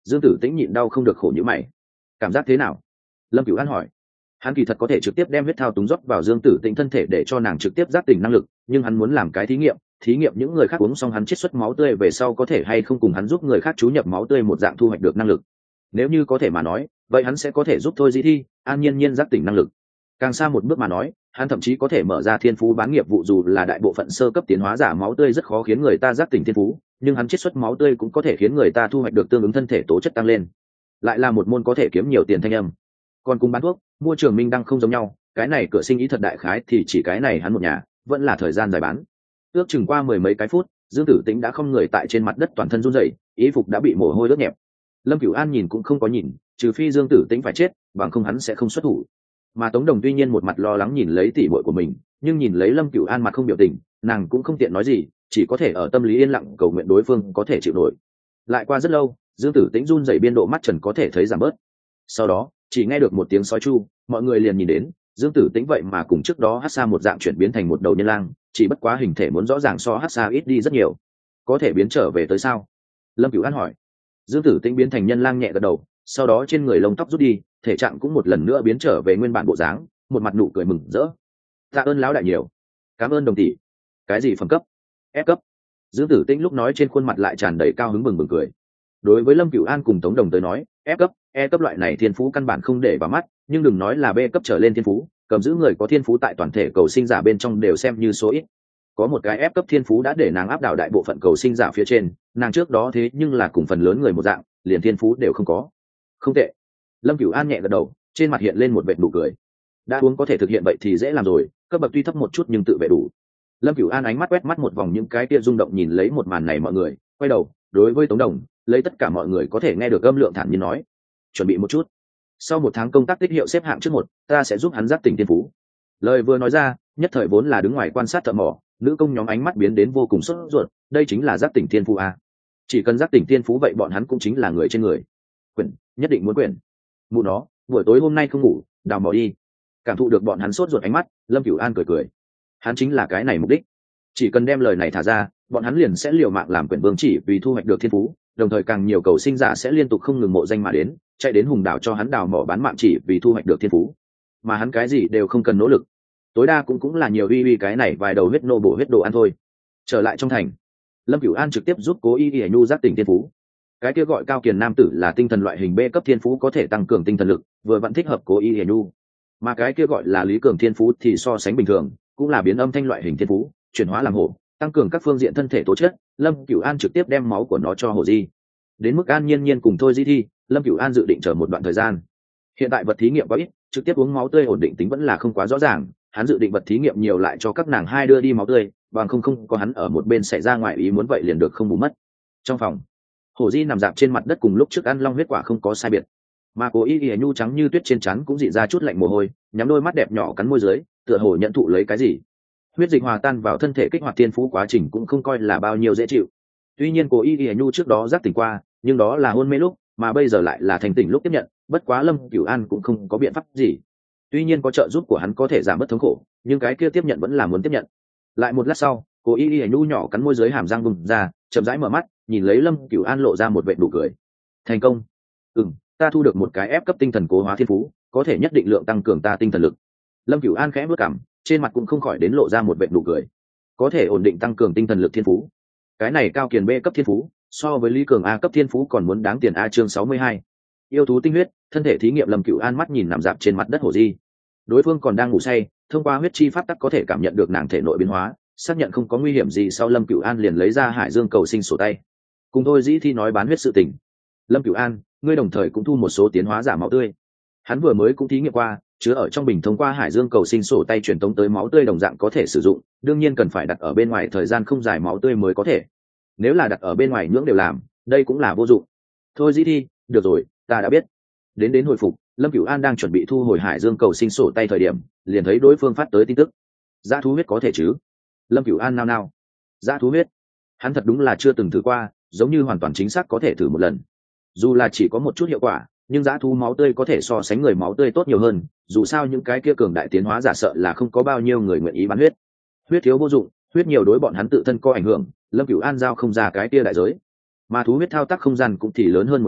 Dương Tử Tĩnh nhịn đau không được khổ như mày. Cảm giác thế nào? Lâm Cửu An hỏi. Hắn kỳ thật có thể trực tiếp đem huyết thao túng rót vào Dương Tử Tĩnh thân thể để cho nàng trực tiếp giác tỉnh năng lực, nhưng hắn muốn làm cái thí nghiệm, thí nghiệm những người khác uống xong hắn chiết xuất máu tươi về sau có thể hay không cùng hắn giúp người khác chú nhập máu tươi một dạng thu hoạch được năng lực. Nếu như có thể mà nói, vậy hắn sẽ có thể giúp Thôi Dĩ Thi, An Nhiên Nhiên giác tỉnh năng lực. Càng xa một bước mà nói, hắn thậm chí có thể mở ra thiên phú bán nghiệp vụ, dù là đại bộ phận sơ cấp tiến hóa giả máu tươi rất khó khiến người ta giác tỉnh thiên phú, nhưng hắn chiết xuất máu tươi cũng có thể khiến người ta thu hoạch được tương ứng thân thể tố chất tăng lên. Lại là một môn có thể kiếm nhiều tiền thanh âm. Còn cùng bán thuốc, mua trường minh đăng không giống nhau, cái này cửa sinh ý thật đại khái thì chỉ cái này hắn một nhà, vẫn là thời gian dài bán. Ước chừng qua mười mấy cái phút, Dương Tử Tĩnh đã không người tại trên mặt đất toàn thân run rẩy, y phục đã bị mồ hôi ướt nhẹp. Lâm Cửu An nhìn cũng không có nhìn, trừ phi Dương Tử Tĩnh phải chết, bằng không hắn sẽ không xuất thủ. Mà Tống Đồng tuy nhiên một mặt lo lắng nhìn lấy tỷ muội của mình, nhưng nhìn lấy Lâm Cửu An mặt không biểu tình, nàng cũng không tiện nói gì, chỉ có thể ở tâm lý yên lặng cầu nguyện đối phương có thể chịu nổi. Lại qua rất lâu, Dương Tử Tĩnh run rẩy biên độ mắt trần có thể thấy giảm bớt. Sau đó, chỉ nghe được một tiếng sói chu, mọi người liền nhìn đến, Dương Tử Tĩnh vậy mà cùng trước đó Hắc Sa một dạng chuyển biến thành một đầu nhân lang, chỉ bất quá hình thể muốn rõ ràng so Hắc Sa ít đi rất nhiều. Có thể biến trở về tới sao? Lâm Cửu An hỏi. Dương Tử Tĩnh biến thành nhân lang nhẹ gật đầu, sau đó trên người lông tóc rút đi, thể trạng cũng một lần nữa biến trở về nguyên bản bộ dáng, một mặt nụ cười mừng rỡ. Tạ ơn lão đại nhiều. Cảm ơn đồng tỷ. Cái gì phẩm cấp? F cấp. Dương Tử Tĩnh lúc nói trên khuôn mặt lại tràn đầy cao hứng bừng bừng cười. Đối với Lâm Cửu An cùng Tống Đồng tới nói, F cấp, E cấp loại này thiên phú căn bản không để vào mắt, nhưng đừng nói là B cấp trở lên thiên phú, cầm giữ người có thiên phú tại toàn thể cầu sinh giả bên trong đều xem như số ít. Có một cái F cấp thiên phú đã để nàng áp đảo đại bộ phận cầu sinh giả phía trên, nàng trước đó thế nhưng là cùng phần lớn người một dạng, liền thiên phú đều không có. Không tệ. Lâm Cửu An nhẹ gật đầu, trên mặt hiện lên một vệt nụ cười. Đã uống có thể thực hiện vậy thì dễ làm rồi, cấp bậc tuy thấp một chút nhưng tự vệ đủ. Lâm Cửu An ánh mắt quét mắt một vòng những cái kia rung động nhìn lấy một màn này mọi người, quay đầu, đối với Tống Đồng, lấy tất cả mọi người có thể nghe được âm lượng thản nhiên nói, chuẩn bị một chút. Sau một tháng công tác tích hiệu xếp hạng trước một, ta sẽ giúp hắn giác tỉnh thiên phú. Lời vừa nói ra, nhất thời vốn là đứng ngoài quan sát thợ mỏ, nữ công nhóm ánh mắt biến đến vô cùng sốt ruột, đây chính là giác tỉnh thiên phú à? Chỉ cần giác tỉnh thiên phú vậy bọn hắn cũng chính là người trên người. Quyền, nhất định muốn quyền. Mụ nó, buổi tối hôm nay không ngủ, đào mỏ đi. Cảm thụ được bọn hắn sốt ruột ánh mắt, Lâm Cửu An cười cười. Hắn chính là cái này mục đích. Chỉ cần đem lời này thả ra, bọn hắn liền sẽ liều mạng làm quyền vương chỉ vì thu hoạch được thiên phú, đồng thời càng nhiều cầu sinh giả sẽ liên tục không ngừng mộ danh mà đến, chạy đến hùng đảo cho hắn đào mỏ bán mạng chỉ vì thu hoạch được thiên phú. Mà hắn cái gì đều không cần nỗ lực, tối đa cũng cũng là nhiều uy uy cái này vài đầu huyết nô bổ huyết đồ ăn thôi. Trở lại trong thành, Lâm Cửu An trực tiếp giúp Cố Y Y Nhu giác tỉnh thiên phú. Cái kia gọi Cao Kiền nam tử là tinh thần loại hình B cấp thiên phú có thể tăng cường tinh thần lực, vừa vẫn thích hợp Cố Y Y Nhu. Mà cái kia gọi là Lý Cường thiên phú thì so sánh bình thường, cũng là biến âm thanh loại hình thiên phú, chuyển hóa làm hổ, tăng cường các phương diện thân thể tố chất. Lâm Cửu An trực tiếp đem máu của nó cho Hồ Di. Đến mức An Nhiên Nhiên cùng Thôi Dĩ Thi, Lâm Cửu An dự định chờ một đoạn thời gian. Hiện tại vật thí nghiệm có ít, trực tiếp uống máu tươi ổn định tính vẫn là không quá rõ ràng, hắn dự định vật thí nghiệm nhiều lại cho các nàng hai đưa đi máu tươi, bằng không không có hắn ở một bên xảy ra ngoài ý muốn vậy liền được không bù mất. Trong phòng, Hồ Di nằm dạp trên mặt đất cùng lúc trước ăn long huyết quả không có sai biệt, mà Cố Y Y Nhu trắng như tuyết trên trán cũng dị ra chút lạnh mồ hôi, nhắm đôi mắt đẹp nhỏ cắn môi dưới, tựa hồ nhận thụ lấy cái gì. Huyết dịch hòa tan vào thân thể kích hoạt thiên phú quá trình cũng không coi là bao nhiêu dễ chịu. Tuy nhiên Cố Y Y Nhu trước đó giác tỉnh qua, nhưng đó là hôn mê lúc, mà bây giờ lại là thành tỉnh lúc tiếp nhận, bất quá Lâm Cửu An cũng không có biện pháp gì. Tuy nhiên có trợ giúp của hắn có thể giảm bớt thống khổ, nhưng cái kia tiếp nhận vẫn là muốn tiếp nhận. Lại một lát sau, Cố Y Y Nhu nhỏ cắn môi dưới hàm răng bùng ra, chậm rãi mở mắt, nhìn lấy Lâm Cửu An lộ ra một vệt nụ cười. Thành công. Ừm, ta thu được một cái ép cấp tinh thần cố hóa thiên phú, có thể nhất định lượng tăng cường ta tinh thần lực. Lâm Cửu An khẽ bước cằm, trên mặt cũng không khỏi đến lộ ra một vệt nụ cười. Có thể ổn định tăng cường tinh thần lực thiên phú. Cái này Cao Kiền B cấp thiên phú, so với Lý Cường A cấp thiên phú còn muốn đáng tiền. A chương sáu mươi hai. Yêu thú tinh huyết, thân thể thí nghiệm. Lâm Cửu An mắt nhìn nằm dạp trên mặt đất Hồ Di. Đối phương còn đang ngủ say, thông qua huyết chi pháp tắc có thể cảm nhận được nàng thể nội biến hóa, xác nhận không có nguy hiểm gì sau Lâm Cửu An liền lấy ra Hải Dương cầu sinh sổ tay. Cùng Thôi Dĩ Thi nói bán huyết sự tình. Lâm Cửu An, ngươi đồng thời cũng thu một số tiến hóa giả máu tươi. Hắn vừa mới cũng thí nghiệm qua, chứa ở trong bình thông qua Hải Dương cầu sinh sổ tay truyền tống tới máu tươi đồng dạng có thể sử dụng, đương nhiên cần phải đặt ở bên ngoài thời gian không dài máu tươi mới có thể. Nếu là đặt ở bên ngoài nhưỡng đều làm, đây cũng là vô dụng. Thôi Dĩ Thi, được rồi, ta đã biết. Đến đến hồi phục, Lâm Cửu An đang chuẩn bị thu hồi Hải Dương cầu sinh sổ tay thời điểm, liền thấy đối phương phát tới tin tức. Dã thú huyết có thể chứ? Lâm Cửu An nao nao. Dã thú huyết? Hắn thật đúng là chưa từng thử qua, giống như hoàn toàn chính xác có thể thử một lần. Dù là chỉ có một chút hiệu quả, nhưng dã thú máu tươi có thể so sánh người máu tươi tốt nhiều hơn, dù sao những cái kia cường đại tiến hóa giả sợ là không có bao nhiêu người nguyện ý bán huyết. Huyết thiếu vô dụng, huyết nhiều đối bọn hắn tự thân có ảnh hưởng, Lâm Cửu An giao không ra cái kia đại giới. Mà thú huyết thao tác không gian cũng thì lớn hơn một chút,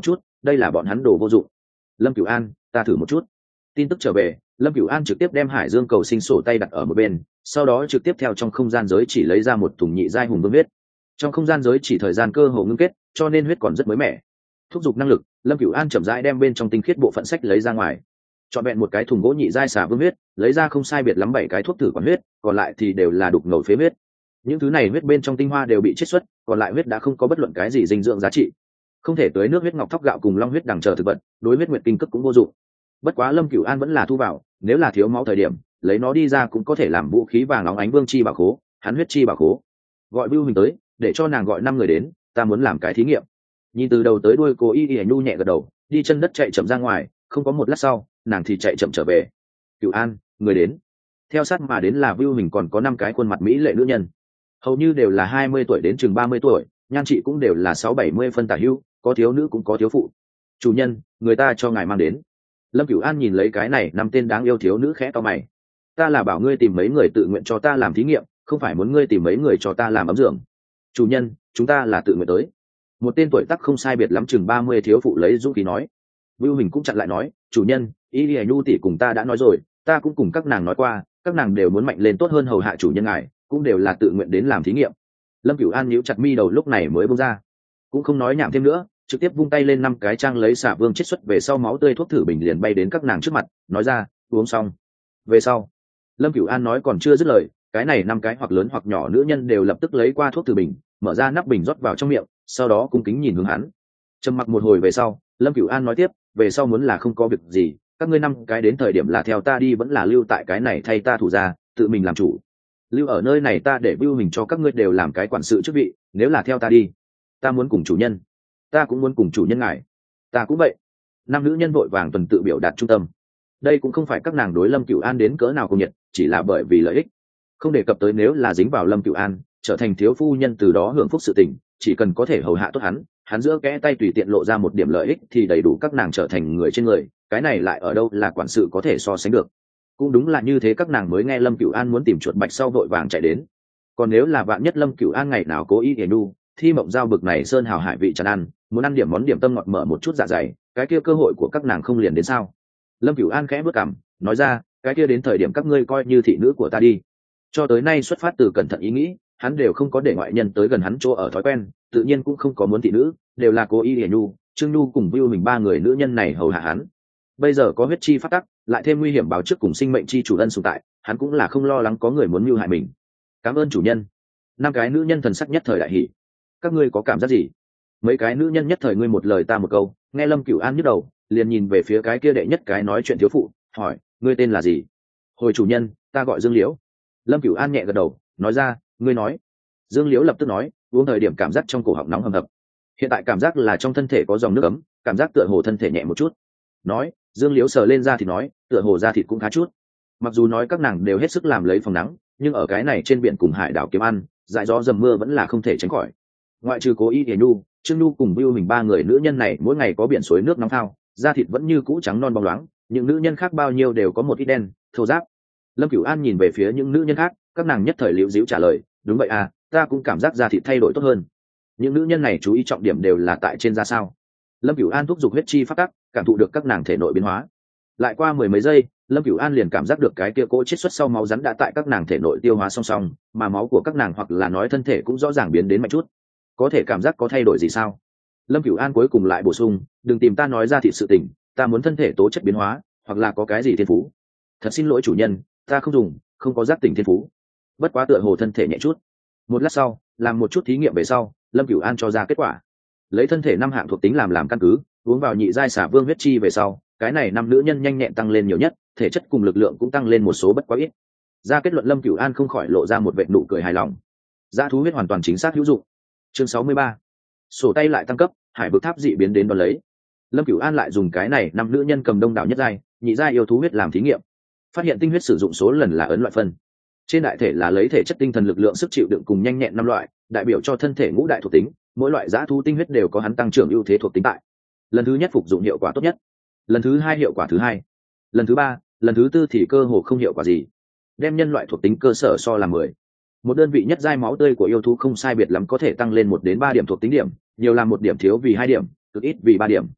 đây là bọn hắn đồ vô dụng. Lâm Cửu An, ta thử một chút. Tin tức trở về, Lâm Cửu An trực tiếp đem Hải Dương cầu sinh sổ tay đặt ở một bên, sau đó trực tiếp theo trong không gian giới chỉ lấy ra một thùng nhị giai hùng vương huyết. Trong không gian giới chỉ thời gian cơ hồ ngưng kết, cho nên huyết còn rất mới mẻ. Thúc giục năng lực, Lâm Cửu An chậm rãi đem bên trong tinh khiết bộ phận sách lấy ra ngoài. Chọn vẹn một cái thùng gỗ nhị giai xà vương huyết, lấy ra không sai biệt lắm bảy cái thuốc thử quản huyết, còn lại thì đều là đục ngầu phế huyết. Những thứ này huyết bên trong tinh hoa đều bị chiết xuất, còn lại huyết đã không có bất luận cái gì dinh dưỡng giá trị. Không thể tưới nước huyết ngọc thóc gạo cùng long huyết đằng chờ thực vật, đối huyết nguyệt kinh cức cũng vô dụng. Bất quá Lâm Cửu An vẫn là thu vào, nếu là thiếu máu thời điểm, lấy nó đi ra cũng có thể làm vũ khí vàng óng ánh vương chi bảo khố, hắn huyết chi bảo khố. Gọi Vưu Hình tới, để cho nàng gọi năm người đến, ta muốn làm cái thí nghiệm. Nhìn từ đầu tới đuôi cô Y Y nhu nhẹ gật đầu, đi chân đất chạy chậm ra ngoài, không có một lát sau, nàng thì chạy chậm trở về. Cửu An, người đến. Theo sát mà đến là Vưu Hình còn có năm cái khuôn mặt mỹ lệ nữ nhân, hầu như đều là hai mươi tuổi đến chừng ba mươi tuổi, nhan trị cũng đều là sáu bảy mươi phân tả hữu, có thiếu nữ cũng có thiếu phụ. Chủ nhân, người ta cho ngài mang đến. Lâm Cửu An nhìn lấy cái này năm tên đáng yêu thiếu nữ khẽ to mày. Ta là bảo ngươi tìm mấy người tự nguyện cho ta làm thí nghiệm, không phải muốn ngươi tìm mấy người cho ta làm ấm giường. Chủ nhân, chúng ta là tự nguyện tới. Một tên tuổi tác không sai biệt lắm chừng ba mươi thiếu phụ lấy dũng khí nói. Vưu Hình cũng chặn lại nói, chủ nhân, Y Lì Nhu tỷ cùng ta đã nói rồi, ta cũng cùng các nàng nói qua, các nàng đều muốn mạnh lên tốt hơn hầu hạ chủ nhân ngài, cũng đều là tự nguyện đến làm thí nghiệm. Lâm Cửu An nhíu chặt mi đầu lúc này mới buông ra, cũng không nói nhảm thêm nữa, trực tiếp vung tay lên năm cái trang lấy xả vương chiết xuất về sau máu tươi thuốc thử bình liền bay đến các nàng trước mặt, nói ra, uống xong. Về sau, Lâm Cửu An nói còn chưa dứt lời, cái này năm cái hoặc lớn hoặc nhỏ nữ nhân đều lập tức lấy qua thuốc thử bình, mở ra nắp bình rót vào trong miệng, sau đó cung kính nhìn hướng hắn. Trầm mặc một hồi về sau, Lâm Cửu An nói tiếp, về sau muốn là không có việc gì, các ngươi năm cái đến thời điểm là theo ta đi vẫn là lưu tại cái này thay ta thủ ra, tự mình làm chủ. Lưu ở nơi này ta để Vưu Hình cho các ngươi đều làm cái quản sự chức vị, nếu là theo ta đi, ta muốn cùng chủ nhân, ta cũng muốn cùng chủ nhân ngài, ta cũng vậy. Năm nữ nhân vội vàng tuần tự biểu đạt trung tâm. Đây cũng không phải các nàng đối Lâm Cửu An đến cỡ nào cùng nhiệt, chỉ là bởi vì lợi ích. Không đề cập tới nếu là dính vào Lâm Cửu An, trở thành thiếu phu nhân từ đó hưởng phúc sự tình, chỉ cần có thể hầu hạ tốt hắn, hắn giữa kẽ tay tùy tiện lộ ra một điểm lợi ích thì đầy đủ các nàng trở thành người trên người, cái này lại ở đâu là quản sự có thể so sánh được. Cũng đúng là như thế các nàng mới nghe Lâm Cửu An muốn tìm chuột bạch sau vội vàng chạy đến. Còn nếu là vạn nhất Lâm Cửu An ngày nào cố ý hiển nu, thi mộng giao bực này sơn hào hải vị tràn ăn, muốn ăn điểm món điểm tâm ngọt mở một chút dạ dày, cái kia cơ hội của các nàng không liền đến sao? Lâm Cửu An khẽ bước cằm, nói ra, cái kia đến thời điểm các ngươi coi như thị nữ của ta đi. Cho tới nay xuất phát từ cẩn thận ý nghĩ, hắn đều không có để ngoại nhân tới gần hắn chỗ ở thói quen, tự nhiên cũng không có muốn thị nữ, đều là cố ý hiển nu, Trương Nu cùng Vưu Mình ba người nữ nhân này hầu hạ hắn. Bây giờ có huyết chi phát tắc, lại thêm nguy hiểm báo trước cùng sinh mệnh chi chủ ân sủng tại, hắn cũng là không lo lắng có người muốn mưu hại mình. Cảm ơn chủ nhân. Năm cái nữ nhân thần sắc nhất thời đại hỉ. Các ngươi có cảm giác gì? Mấy cái nữ nhân nhất thời ngươi một lời ta một câu, nghe Lâm Cửu An nhức đầu, liền nhìn về phía cái kia đệ nhất cái nói chuyện thiếu phụ, hỏi, ngươi tên là gì? Hồi chủ nhân, ta gọi Dương Liễu. Lâm Cửu An nhẹ gật đầu, nói ra, ngươi nói. Dương Liễu lập tức nói, uống thời điểm cảm giác trong cổ họng nóng hầm hập. Hiện tại cảm giác là trong thân thể có dòng nước ấm, cảm giác tựa hồ thân thể nhẹ một chút. Nói, Dương Liễu sờ lên da thịt nói, tựa hồ da thịt cũng khá chút. Mặc dù nói các nàng đều hết sức làm lấy phòng nắng, nhưng ở cái này trên biển cùng hải đảo kiếm ăn, dại gió dầm mưa vẫn là không thể tránh khỏi. Ngoại trừ cố ý hiển nu, Trương Nu cùng Vưu Mình ba người nữ nhân này mỗi ngày có biển suối nước nóng thao, da thịt vẫn như cũ trắng non bóng loáng, những nữ nhân khác bao nhiêu đều có một ít đen, thô ráp. Lâm Cửu An nhìn về phía những nữ nhân khác, các nàng nhất thời liễu díu trả lời, đúng vậy à, ta cũng cảm giác da thịt thay đổi tốt hơn. Những nữ nhân này chú ý trọng điểm đều là tại trên da sao. Lâm Cửu An thúc giục huyết chi phát tắc, cảm thụ được các nàng thể nội biến hóa. Lại qua mười mấy giây, Lâm Cửu An liền cảm giác được cái kia cỗ chiết xuất sau máu rắn đã tại các nàng thể nội tiêu hóa song song, mà máu của các nàng hoặc là nói thân thể cũng rõ ràng biến đến mạnh chút. Có thể cảm giác có thay đổi gì sao? Lâm Cửu An cuối cùng lại bổ sung, đừng tìm ta nói ra thịt sự tình, ta muốn thân thể tố chất biến hóa, hoặc là có cái gì thiên phú. Thật xin lỗi chủ nhân, ta không dùng, không có giác tỉnh thiên phú. Bất quá tựa hồ thân thể nhẹ chút. Một lát sau, làm một chút thí nghiệm về sau, Lâm Cửu An cho ra kết quả. Lấy thân thể năm hạng thuộc tính làm làm căn cứ, uống vào nhị giai xả vương huyết chi về sau, cái này năm nữ nhân nhanh nhẹn tăng lên nhiều nhất, thể chất cùng lực lượng cũng tăng lên một số bất quá ít. Ra kết luận Lâm Cửu An không khỏi lộ ra một vệt nụ cười hài lòng. Dã thú huyết hoàn toàn chính xác hữu dụng. Chương sáu mươi ba. Sổ tay lại tăng cấp, hải vực tháp dị biến đến đón lấy. Lâm Cửu An lại dùng cái này năm nữ nhân cầm đông đảo nhất giai, nhị giai yêu thú huyết làm thí nghiệm. Phát hiện tinh huyết sử dụng số lần là ấn loại phân. Trên đại thể là lấy thể chất tinh thần lực lượng sức chịu đựng cùng nhanh nhẹn năm loại, đại biểu cho thân thể ngũ đại thuộc tính, mỗi loại dã thú tinh huyết đều có hắn tăng trưởng ưu thế thuộc tính tại. Lần thứ nhất phục dụng hiệu quả tốt nhất, lần thứ hai hiệu quả thứ hai, lần thứ ba, lần thứ tư thì cơ hồ không hiệu quả gì. Đem nhân loại thuộc tính cơ sở so là mười. Một đơn vị nhất giai máu tươi của yêu thú không sai biệt lắm có thể tăng lên một đến ba điểm thuộc tính điểm, nhiều làm một điểm thiếu vì hai điểm, cực ít vì ba điểm.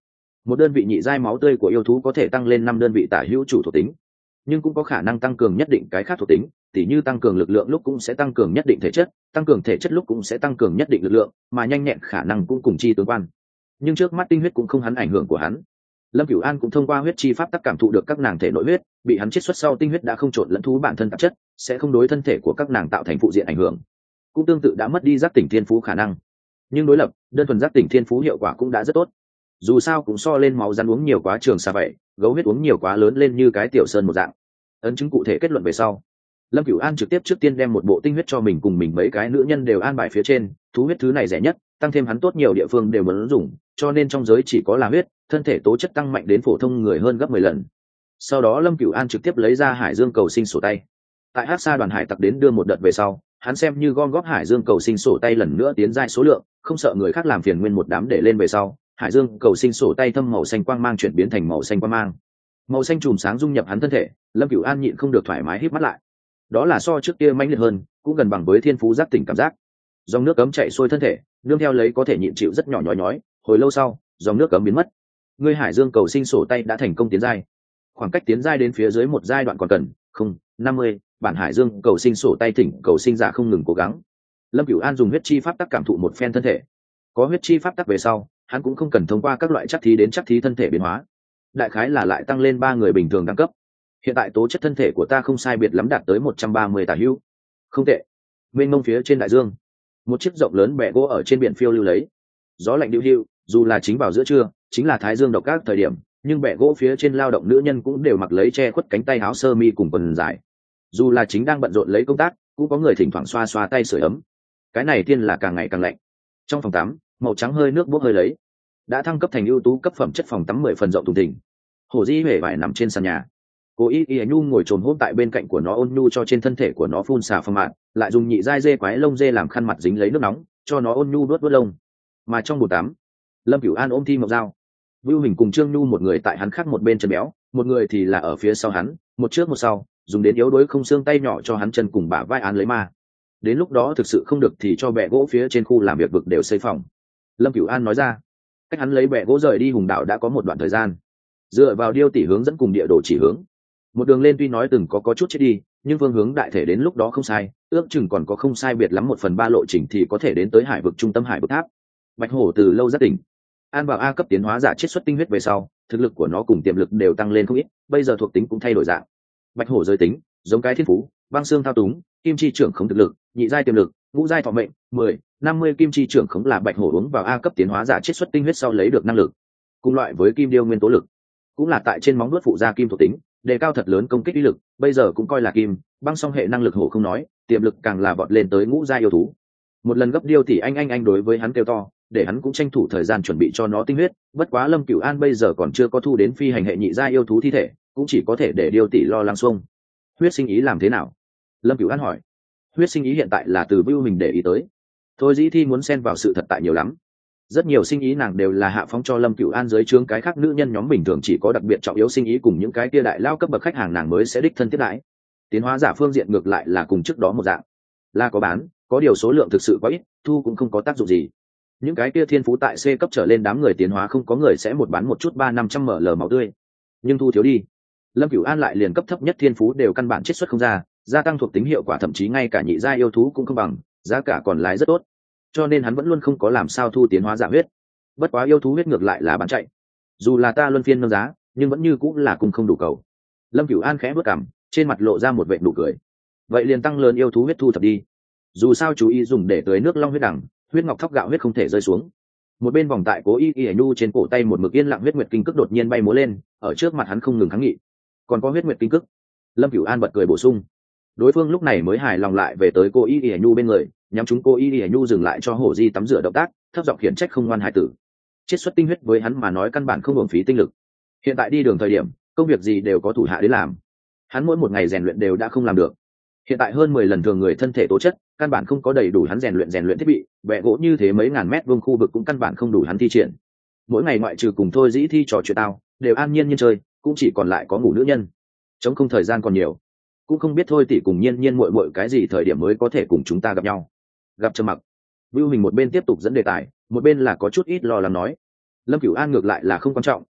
một đơn vị nhị giai máu tươi của yêu thú có thể tăng lên năm đơn vị tả hữu chủ thuộc tính, nhưng cũng có khả năng tăng cường nhất định cái khác thuộc tính, tỉ như tăng cường lực lượng lúc cũng sẽ tăng cường nhất định thể chất, tăng cường thể chất lúc cũng sẽ tăng cường nhất định lực lượng, mà nhanh nhẹn khả năng cũng cùng chi tương quan. Nhưng trước mắt tinh huyết cũng không hắn ảnh hưởng của hắn. Lâm Cửu An cũng thông qua huyết chi pháp tắc cảm thụ được các nàng thể nội huyết, bị hắn chiết xuất sau tinh huyết đã không trộn lẫn thú bản thân tạp chất, sẽ không đối thân thể của các nàng tạo thành phụ diện ảnh hưởng. Cũng tương tự đã mất đi giác tỉnh thiên phú khả năng. Nhưng đối lập, đơn thuần giác tỉnh thiên phú hiệu quả cũng đã rất tốt. Dù sao cũng so lên máu rắn uống nhiều quá trường xa vậy, gấu huyết uống nhiều quá lớn lên như cái tiểu sơn một dạng. Ấn chứng cụ thể kết luận về sau, Lâm Cửu An trực tiếp trước tiên đem một bộ tinh huyết cho mình cùng mình mấy cái nữ nhân đều an bài phía trên, thú huyết thứ này rẻ nhất, tăng thêm hắn tốt nhiều địa phương đều muốn dùng, cho nên trong giới chỉ có là huyết, thân thể tố chất tăng mạnh đến phổ thông người hơn gấp mười lần. Sau đó Lâm Cửu An trực tiếp lấy ra Hải Dương cầu sinh sổ tay. Tại Hắc Sa đoàn hải tặc đến đưa một đợt về sau, hắn xem như gom góp Hải Dương cầu sinh sổ tay lần nữa tiến giai số lượng, không sợ người khác làm phiền nguyên một đám để lên về sau, Hải Dương cầu sinh sổ tay thâm màu xanh quang mang chuyển biến thành màu xanh quang mang. Màu xanh chùm sáng dung nhập hắn thân thể, Lâm Cửu An nhịn không được thoải mái híp mắt lại. Đó là so trước kia mãnh liệt hơn, cũng gần bằng với thiên phú giác tỉnh cảm giác. Dòng nước cấm chạy xuôi thân thể, nương theo lấy có thể nhịn chịu rất nhỏ nhói nhói, hồi lâu sau, dòng nước cấm biến mất. Ngươi Hải Dương cầu sinh sổ tay đã thành công tiến giai. Khoảng cách tiến giai đến phía dưới một giai đoạn còn cần, không, năm mươi, bản Hải Dương cầu sinh sổ tay thỉnh cầu sinh giả không ngừng cố gắng. Lâm Cửu An dùng huyết chi pháp tắc cảm thụ một phen thân thể. Có huyết chi pháp tắc về sau, hắn cũng không cần thông qua các loại chắc thí đến chắc thí thân thể biến hóa. Đại khái là lại tăng lên ba người bình thường đẳng cấp. Hiện tại tố chất thân thể của ta không sai biệt lắm đạt tới một trăm ba mươi tả hữu. Không tệ. Mênh mông phía trên đại dương, một chiếc rộng lớn bè gỗ ở trên biển phiêu lưu lấy. Gió lạnh điệu hưu, dù là chính vào giữa trưa, chính là thái dương độc các thời điểm, nhưng bè gỗ phía trên lao động nữ nhân cũng đều mặc lấy che khuất cánh tay áo sơ mi cùng quần dài. Dù là chính đang bận rộn lấy công tác, cũng có người thỉnh thoảng xoa xoa tay sưởi ấm. Cái này tiên là càng ngày càng lạnh. Trong phòng tắm, màu trắng hơi nước bốc hơi lấy, đã thăng cấp thành ưu tú cấp phẩm chất phòng tắm mười phần rộng thùng thình. Hồ Di huệ vải nằm trên sàn nhà, cô y y nhu ngồi trồn hôm tại bên cạnh của nó, ôn nhu cho trên thân thể của nó phun xà phong mạn, lại dùng nhị dai dê quái lông dê làm khăn mặt dính lấy nước nóng cho nó ôn nhu đuốt đuốt lông. Mà trong bồn tắm, Lâm Cửu An ôm Thi Mộc Dao, Vưu Hình cùng Trương Nhu một người tại hắn khác một bên chân béo, một người thì là ở phía sau hắn, một trước một sau, dùng đến yếu đuối không xương tay nhỏ cho hắn chân cùng bả vai án lấy ma. Đến lúc đó thực sự không được thì cho bè gỗ phía trên khu làm việc vực đều xây phòng. Lâm Cửu An nói ra. Cách hắn lấy bè gỗ rời đi hùng đảo đã có một đoạn thời gian, dựa vào điêu tỷ hướng dẫn cùng địa đồ chỉ hướng, một đường lên tuy nói từng có có chút chết đi, nhưng phương hướng đại thể đến lúc đó không sai, ước chừng còn có không sai biệt lắm một phần ba lộ trình thì có thể đến tới hải vực trung tâm hải vực tháp. Bạch hổ từ lâu giác tỉnh, an vào A cấp tiến hóa giả chiết xuất tinh huyết về sau, thực lực của nó cùng tiềm lực đều tăng lên không ít, bây giờ thuộc tính cũng thay đổi dạng. Bạch hổ giới tính, giống cái thiên phú, băng xương thao túng, kim chi trưởng khống thực lực, nhị giai tiềm lực, ngũ giai thọ mệnh, mười, năm mươi kim chi trưởng khống là bạch hổ uống vào A cấp tiến hóa giả chiết xuất tinh huyết sau lấy được năng lực. Cùng loại với kim điêu nguyên tố lực, cũng là tại trên móng vuốt phụ gia kim thuộc tính, đề cao thật lớn công kích uy lực, bây giờ cũng coi là kim, băng song hệ năng lực hổ không nói, tiềm lực càng là vọt lên tới ngũ giai yêu thú. Một lần gấp điêu thì anh anh anh đối với hắn kêu to, để hắn cũng tranh thủ thời gian chuẩn bị cho nó tinh huyết, bất quá Lâm Cửu An bây giờ còn chưa có thu đến phi hành hệ nhị giai yêu thú thi thể, cũng chỉ có thể để điêu tỷ lo lắng xuông. Huyết sinh ý làm thế nào? Lâm Cửu An hỏi. Huyết sinh ý hiện tại là từ Vưu mình để ý tới. Thôi Dĩ Thi muốn xen vào sự thật tại nhiều lắm. Rất nhiều sinh ý nàng đều là hạ phóng cho Lâm Cửu An dưới trướng cái khác nữ nhân nhóm bình thường chỉ có đặc biệt trọng yếu sinh ý cùng những cái kia đại lao cấp bậc khách hàng nàng mới sẽ đích thân tiếp đãi. Tiến hóa giả phương diện ngược lại là cùng trước đó một dạng, là có bán, có điều số lượng thực sự quá ít, thu cũng không có tác dụng gì. Những cái kia thiên phú tại C cấp trở lên đám người tiến hóa không có người sẽ một bán một chút ba năm trăm ml máu tươi, nhưng thu thiếu đi. Lâm Cửu An lại liền cấp thấp nhất thiên phú đều căn bản chiết xuất không ra, gia tăng thuộc tính hiệu quả thậm chí ngay cả nhị giai yêu thú cũng không bằng, giá cả còn lái rất tốt, cho nên hắn vẫn luôn không có làm sao thu tiến hóa giả huyết. Bất quá yêu thú huyết ngược lại là bán chạy, dù là ta luân phiên nâng giá, nhưng vẫn như cũng là cùng không đủ cầu. Lâm Cửu An khẽ bước cằm, trên mặt lộ ra một vệt nụ cười. Vậy liền tăng lớn yêu thú huyết thu thập đi, dù sao chú ý dùng để tưới nước long huyết đằng, huyết ngọc thóc gạo huyết không thể rơi xuống. Một bên vòng tại cố y y nhu trên cổ tay một mực yên lặng huyết nguyệt kinh cức đột nhiên bay múa lên, ở trước mặt hắn không ngừng kháng nghị. Còn có huyết nguyệt kinh cức. Lâm Cửu An bật cười bổ sung. Đối phương lúc này mới hài lòng lại về tới cô y y nhu bên người, nhắm chúng cô y y nhu dừng lại cho hổ di tắm rửa động tác, thấp giọng khiển trách không ngoan hài tử. Chiết xuất tinh huyết với hắn mà nói căn bản không uổng phí tinh lực. Hiện tại đi đường thời điểm, công việc gì đều có thủ hạ đến làm, hắn mỗi một ngày rèn luyện đều đã không làm được. Hiện tại hơn mười lần thường người thân thể tố chất, căn bản không có đầy đủ hắn rèn luyện rèn luyện thiết bị, bẹ gỗ như thế mấy ngàn mét vuông khu vực cũng căn bản không đủ hắn thi triển. Mỗi ngày ngoại trừ cùng Thôi Dĩ Thi trò chuyện tao, đều an nhiên nhiên chơi, cũng chỉ còn lại có ngủ nữ nhân. Chống không thời gian còn nhiều, cũng không biết Thôi tỷ cùng nhiên nhiên muội muội cái gì thời điểm mới có thể cùng chúng ta gặp nhau. Gặp Trầm Mặc, Vưu Hình một bên tiếp tục dẫn đề tài, một bên là có chút ít lo lắng nói. Lâm Cửu An ngược lại là không quan trọng,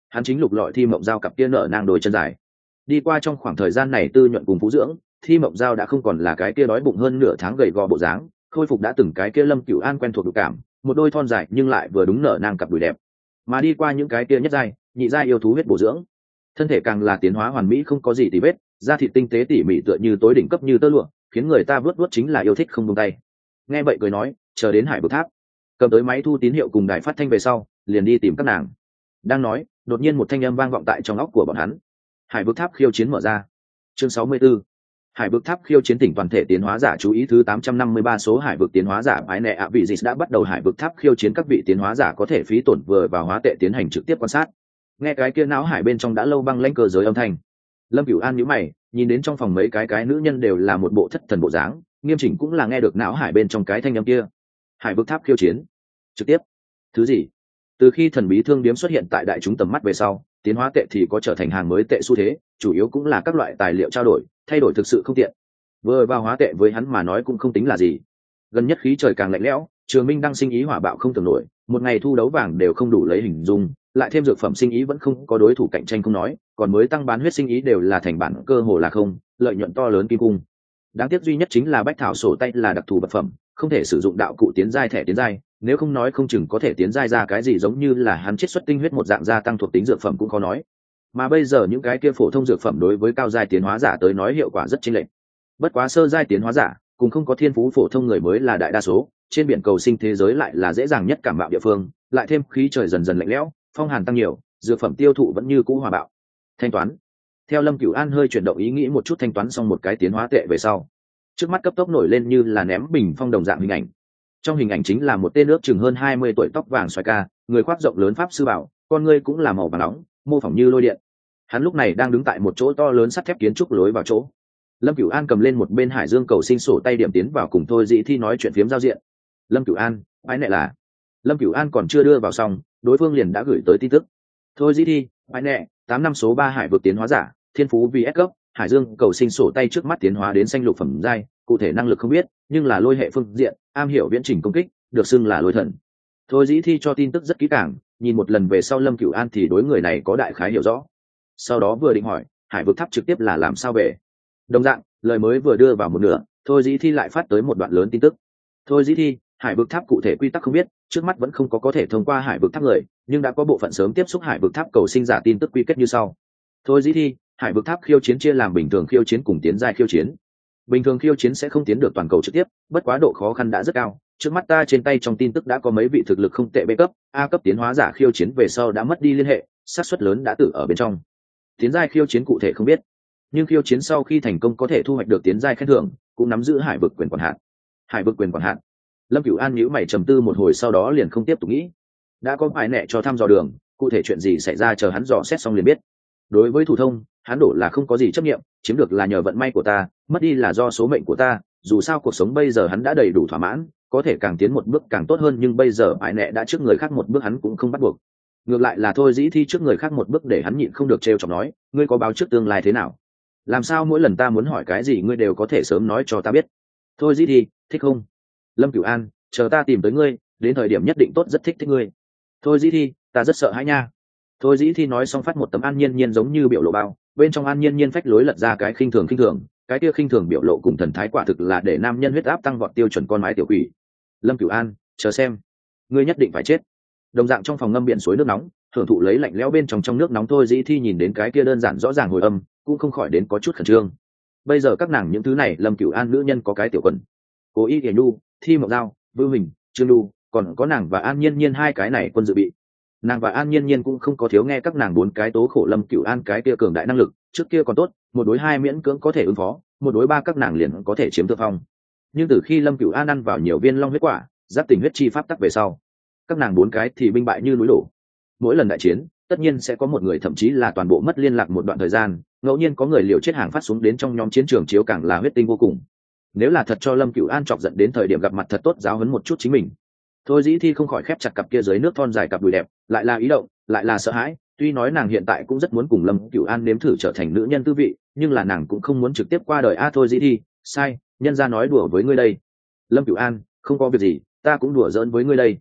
hắn chính lục lọi Thi Mộng Giao cặp kia nở nang đôi chân dài. Đi qua trong khoảng thời gian này tư nhuận cùng phú dưỡng, Thi Mộng Giao đã không còn là cái kia đói bụng hơn nửa tháng gầy gò bộ dáng, khôi phục đã từng cái kia Lâm Cửu An quen thuộc đủ cảm, một đôi thon dài nhưng lại vừa đúng nở nang cặp đùi đẹp. Mà đi qua những cái kia nhất giai, nhị giai yêu thú huyết bổ dưỡng, thân thể càng là tiến hóa hoàn mỹ không có gì tì vết, da thịt tinh tế tỉ mỉ tựa như tối đỉnh cấp như tơ lụa, khiến người ta vớt vớt chính là yêu thích không buông tay. Nghe vậy cười nói, chờ đến Hải Vực Tháp, cầm tới máy thu tín hiệu cùng đài phát thanh về sau, liền đi tìm các nàng. Đang nói, đột nhiên một thanh âm vang vọng tại trong óc của bọn hắn. Hải Vực Tháp khiêu chiến mở ra. Chương sáu mươi 64. Hải Vực Tháp khiêu chiến tỉnh toàn thể tiến hóa giả chú ý thứ tám trăm năm mươi ba số Hải Vực tiến hóa giả bái nệ ạ vị dịch đã bắt đầu Hải Vực Tháp khiêu chiến các vị tiến hóa giả có thể phí tổn vừa vào hóa tệ tiến hành trực tiếp quan sát. Nghe cái kia não hải bên trong đã lâu băng lãnh cơ giới âm thanh. Lâm Cửu An nhíu mày, nhìn đến trong phòng mấy cái cái nữ nhân đều là một bộ thất thần bộ dáng, nghiêm chỉnh cũng là nghe được não hải bên trong cái thanh âm kia. Hải Vực Tháp khiêu chiến trực tiếp. Thứ gì? Từ khi thần bí thương điếm xuất hiện tại đại chúng tầm mắt về sau, tiến hóa tệ thì có trở thành hàng mới tệ xu thế, chủ yếu cũng là các loại tài liệu trao đổi, thay đổi thực sự không tiện. Vừa vào hóa tệ với hắn mà nói cũng không tính là gì. Gần nhất khí trời càng lạnh lẽo, Trường Minh đang sinh ý hỏa bạo không tưởng nổi, một ngày thu đấu vàng đều không đủ lấy hình dung, lại thêm dược phẩm sinh ý vẫn không có đối thủ cạnh tranh không nói, còn mới tăng bán huyết sinh ý đều là thành bản cơ hồ là không, lợi nhuận to lớn kim cung. Đáng tiếc duy nhất chính là bách thảo sổ tay là đặc thù vật phẩm, không thể sử dụng đạo cụ tiến giai thẻ tiến giai, nếu không nói không chừng có thể tiến giai ra cái gì giống như là hắn chiết xuất tinh huyết một dạng gia tăng thuộc tính dược phẩm cũng khó nói. Mà bây giờ những cái kia phổ thông dược phẩm đối với cao giai tiến hóa giả tới nói hiệu quả rất chênh lệch. Bất quá sơ giai tiến hóa giả, cùng không có thiên phú phổ thông người mới là đại đa số, trên biển cầu sinh thế giới lại là dễ dàng nhất cảm mạo địa phương, lại thêm khí trời dần dần lạnh lẽo, phong hàn tăng nhiều, dược phẩm tiêu thụ vẫn như cũ hòa bạo. Thanh toán. Theo Lâm Cửu An hơi chuyển động ý nghĩ một chút thanh toán xong một cái tiến hóa tệ về sau, trước mắt cấp tốc nổi lên như là ném bình phong đồng dạng hình ảnh. Trong hình ảnh chính là một tên nước chừng hơn hai mươi tuổi tóc vàng xoài ca, người khoác rộng lớn pháp sư bảo, con ngươi cũng là màu vàng nóng, mô phỏng như lôi điện. Hắn lúc này đang đứng tại một chỗ to lớn sắt thép kiến trúc lối vào chỗ. Lâm Cửu An cầm lên một bên Hải Dương cầu sinh sổ tay điểm tiến vào cùng Thôi Dĩ Thi nói chuyện phiếm giao diện. Lâm Cửu An, ái nệ là. Lâm Cửu An còn chưa đưa vào xong, đối phương liền đã gửi tới tin tức. Thôi Dĩ Thi, ái nệ, tám năm số ba Hải Vực tiến hóa giả, thiên phú vì S cấp, Hải Dương cầu sinh sổ tay trước mắt tiến hóa đến xanh lục phẩm giai, cụ thể năng lực không biết, nhưng là lôi hệ phương diện, am hiểu viễn trình công kích, được xưng là lôi thần. Thôi Dĩ Thi cho tin tức rất kỹ càng, nhìn một lần về sau Lâm Cửu An thì đối người này có đại khái hiểu rõ. Sau đó vừa định hỏi, Hải Vực Tháp trực tiếp là làm sao về? Đồng dạng, lời mới vừa đưa vào một nửa, Thôi Dĩ Thi lại phát tới một đoạn lớn tin tức. Thôi Dĩ Thi, Hải Vực Tháp cụ thể quy tắc không biết, trước mắt vẫn không có có thể thông qua Hải Vực Tháp người, nhưng đã có bộ phận sớm tiếp xúc Hải Vực Tháp cầu sinh giả tin tức quy kết như sau. Thôi Dĩ Thi, Hải Vực Tháp khiêu chiến chia làm bình thường khiêu chiến cùng tiến giai khiêu chiến. Bình thường khiêu chiến sẽ không tiến được toàn cầu trực tiếp, bất quá độ khó khăn đã rất cao. Trước mắt ta trên tay trong tin tức đã có mấy vị thực lực không tệ B cấp, A cấp tiến hóa giả khiêu chiến về sau đã mất đi liên hệ, xác suất lớn đã tử ở bên trong. Tiến giai khiêu chiến cụ thể không biết, nhưng khiêu chiến sau khi thành công có thể thu hoạch được tiến giai khen thưởng, cũng nắm giữ Hải Vực quyền quản hạt. Hải Vực quyền quản hạt. Lâm Cửu An nhíu mày trầm tư một hồi sau đó liền không tiếp tục nghĩ. Đã có bài nệ cho thăm dò đường, cụ thể chuyện gì xảy ra chờ hắn dò xét xong liền biết. Đối với thủ thông, hắn đổ là không có gì chấp nghiệm, chiếm được là nhờ vận may của ta, mất đi là do số mệnh của ta, dù sao cuộc sống bây giờ hắn đã đầy đủ thỏa mãn, có thể càng tiến một bước càng tốt hơn, nhưng bây giờ bài nệ đã trước người khác một bước hắn cũng không bắt buộc. Ngược lại là Thôi Dĩ Thi trước người khác một bước để hắn nhịn không được trêu chọc nói, ngươi có báo trước tương lai thế nào? Làm sao mỗi lần ta muốn hỏi cái gì ngươi đều có thể sớm nói cho ta biết? Thôi Dĩ Thi, thích không? Lâm Cửu An, chờ ta tìm tới ngươi, đến thời điểm nhất định tốt rất thích thích ngươi. Thôi Dĩ Thi, ta rất sợ hãi nha. Thôi Dĩ Thi nói xong phát một tấm An Nhiên Nhiên giống như biểu lộ bao, bên trong An Nhiên Nhiên phách lối lật ra cái khinh thường khinh thường, cái kia khinh thường biểu lộ cùng thần thái quả thực là để nam nhân huyết áp tăng vọt tiêu chuẩn con mái tiểu quỷ. Lâm Cửu An, chờ xem, ngươi nhất định phải chết. Đồng dạng trong phòng ngâm biển suối nước nóng, thưởng thụ lấy lạnh lẽo bên trong trong nước nóng. Thôi Dĩ Thi nhìn đến cái kia đơn giản rõ ràng hồi âm, cũng không khỏi đến có chút khẩn trương. Bây giờ các nàng những thứ này, Lâm Cửu An nữ nhân có cái tiểu quần, Cố Ý Hiển Nhu, Thi Mộng Giao, Vưu Hình, Trương Nhu, còn có nàng và An Nhiên Nhiên hai cái này quân dự bị. Nàng và An Nhiên Nhiên cũng không có thiếu nghe các nàng bốn cái tố khổ Lâm Cửu An cái kia cường đại năng lực, trước kia còn tốt, một đối hai miễn cưỡng có thể ứng phó, một đối ba các nàng liền có thể chiếm thượng phong. Nhưng từ khi Lâm Cửu An ăn vào nhiều viên long huyết quả, giáp tình huyết chi pháp tắc về sau, các nàng bốn cái thì binh bại như núi đổ. Mỗi lần đại chiến, tất nhiên sẽ có một người thậm chí là toàn bộ mất liên lạc một đoạn thời gian, ngẫu nhiên có người liều chết hàng phát xuống đến trong nhóm chiến trường chiếu càng là huyết tinh vô cùng. Nếu là thật cho Lâm Cửu An chọc giận đến thời điểm gặp mặt thật tốt giáo huấn một chút chính mình. Thôi Dĩ Thi không khỏi khép chặt cặp kia dưới nước thon dài cặp đùi đẹp, lại là ý động, lại là sợ hãi. Tuy nói nàng hiện tại cũng rất muốn cùng Lâm Cửu An nếm thử trở thành nữ nhân tư vị, nhưng là nàng cũng không muốn trực tiếp qua đời. A à, thôi Dĩ Thi, sai, nhân gia nói đùa với ngươi đây. Lâm Cửu An, không có việc gì, ta cũng đùa giỡn với ngươi đây.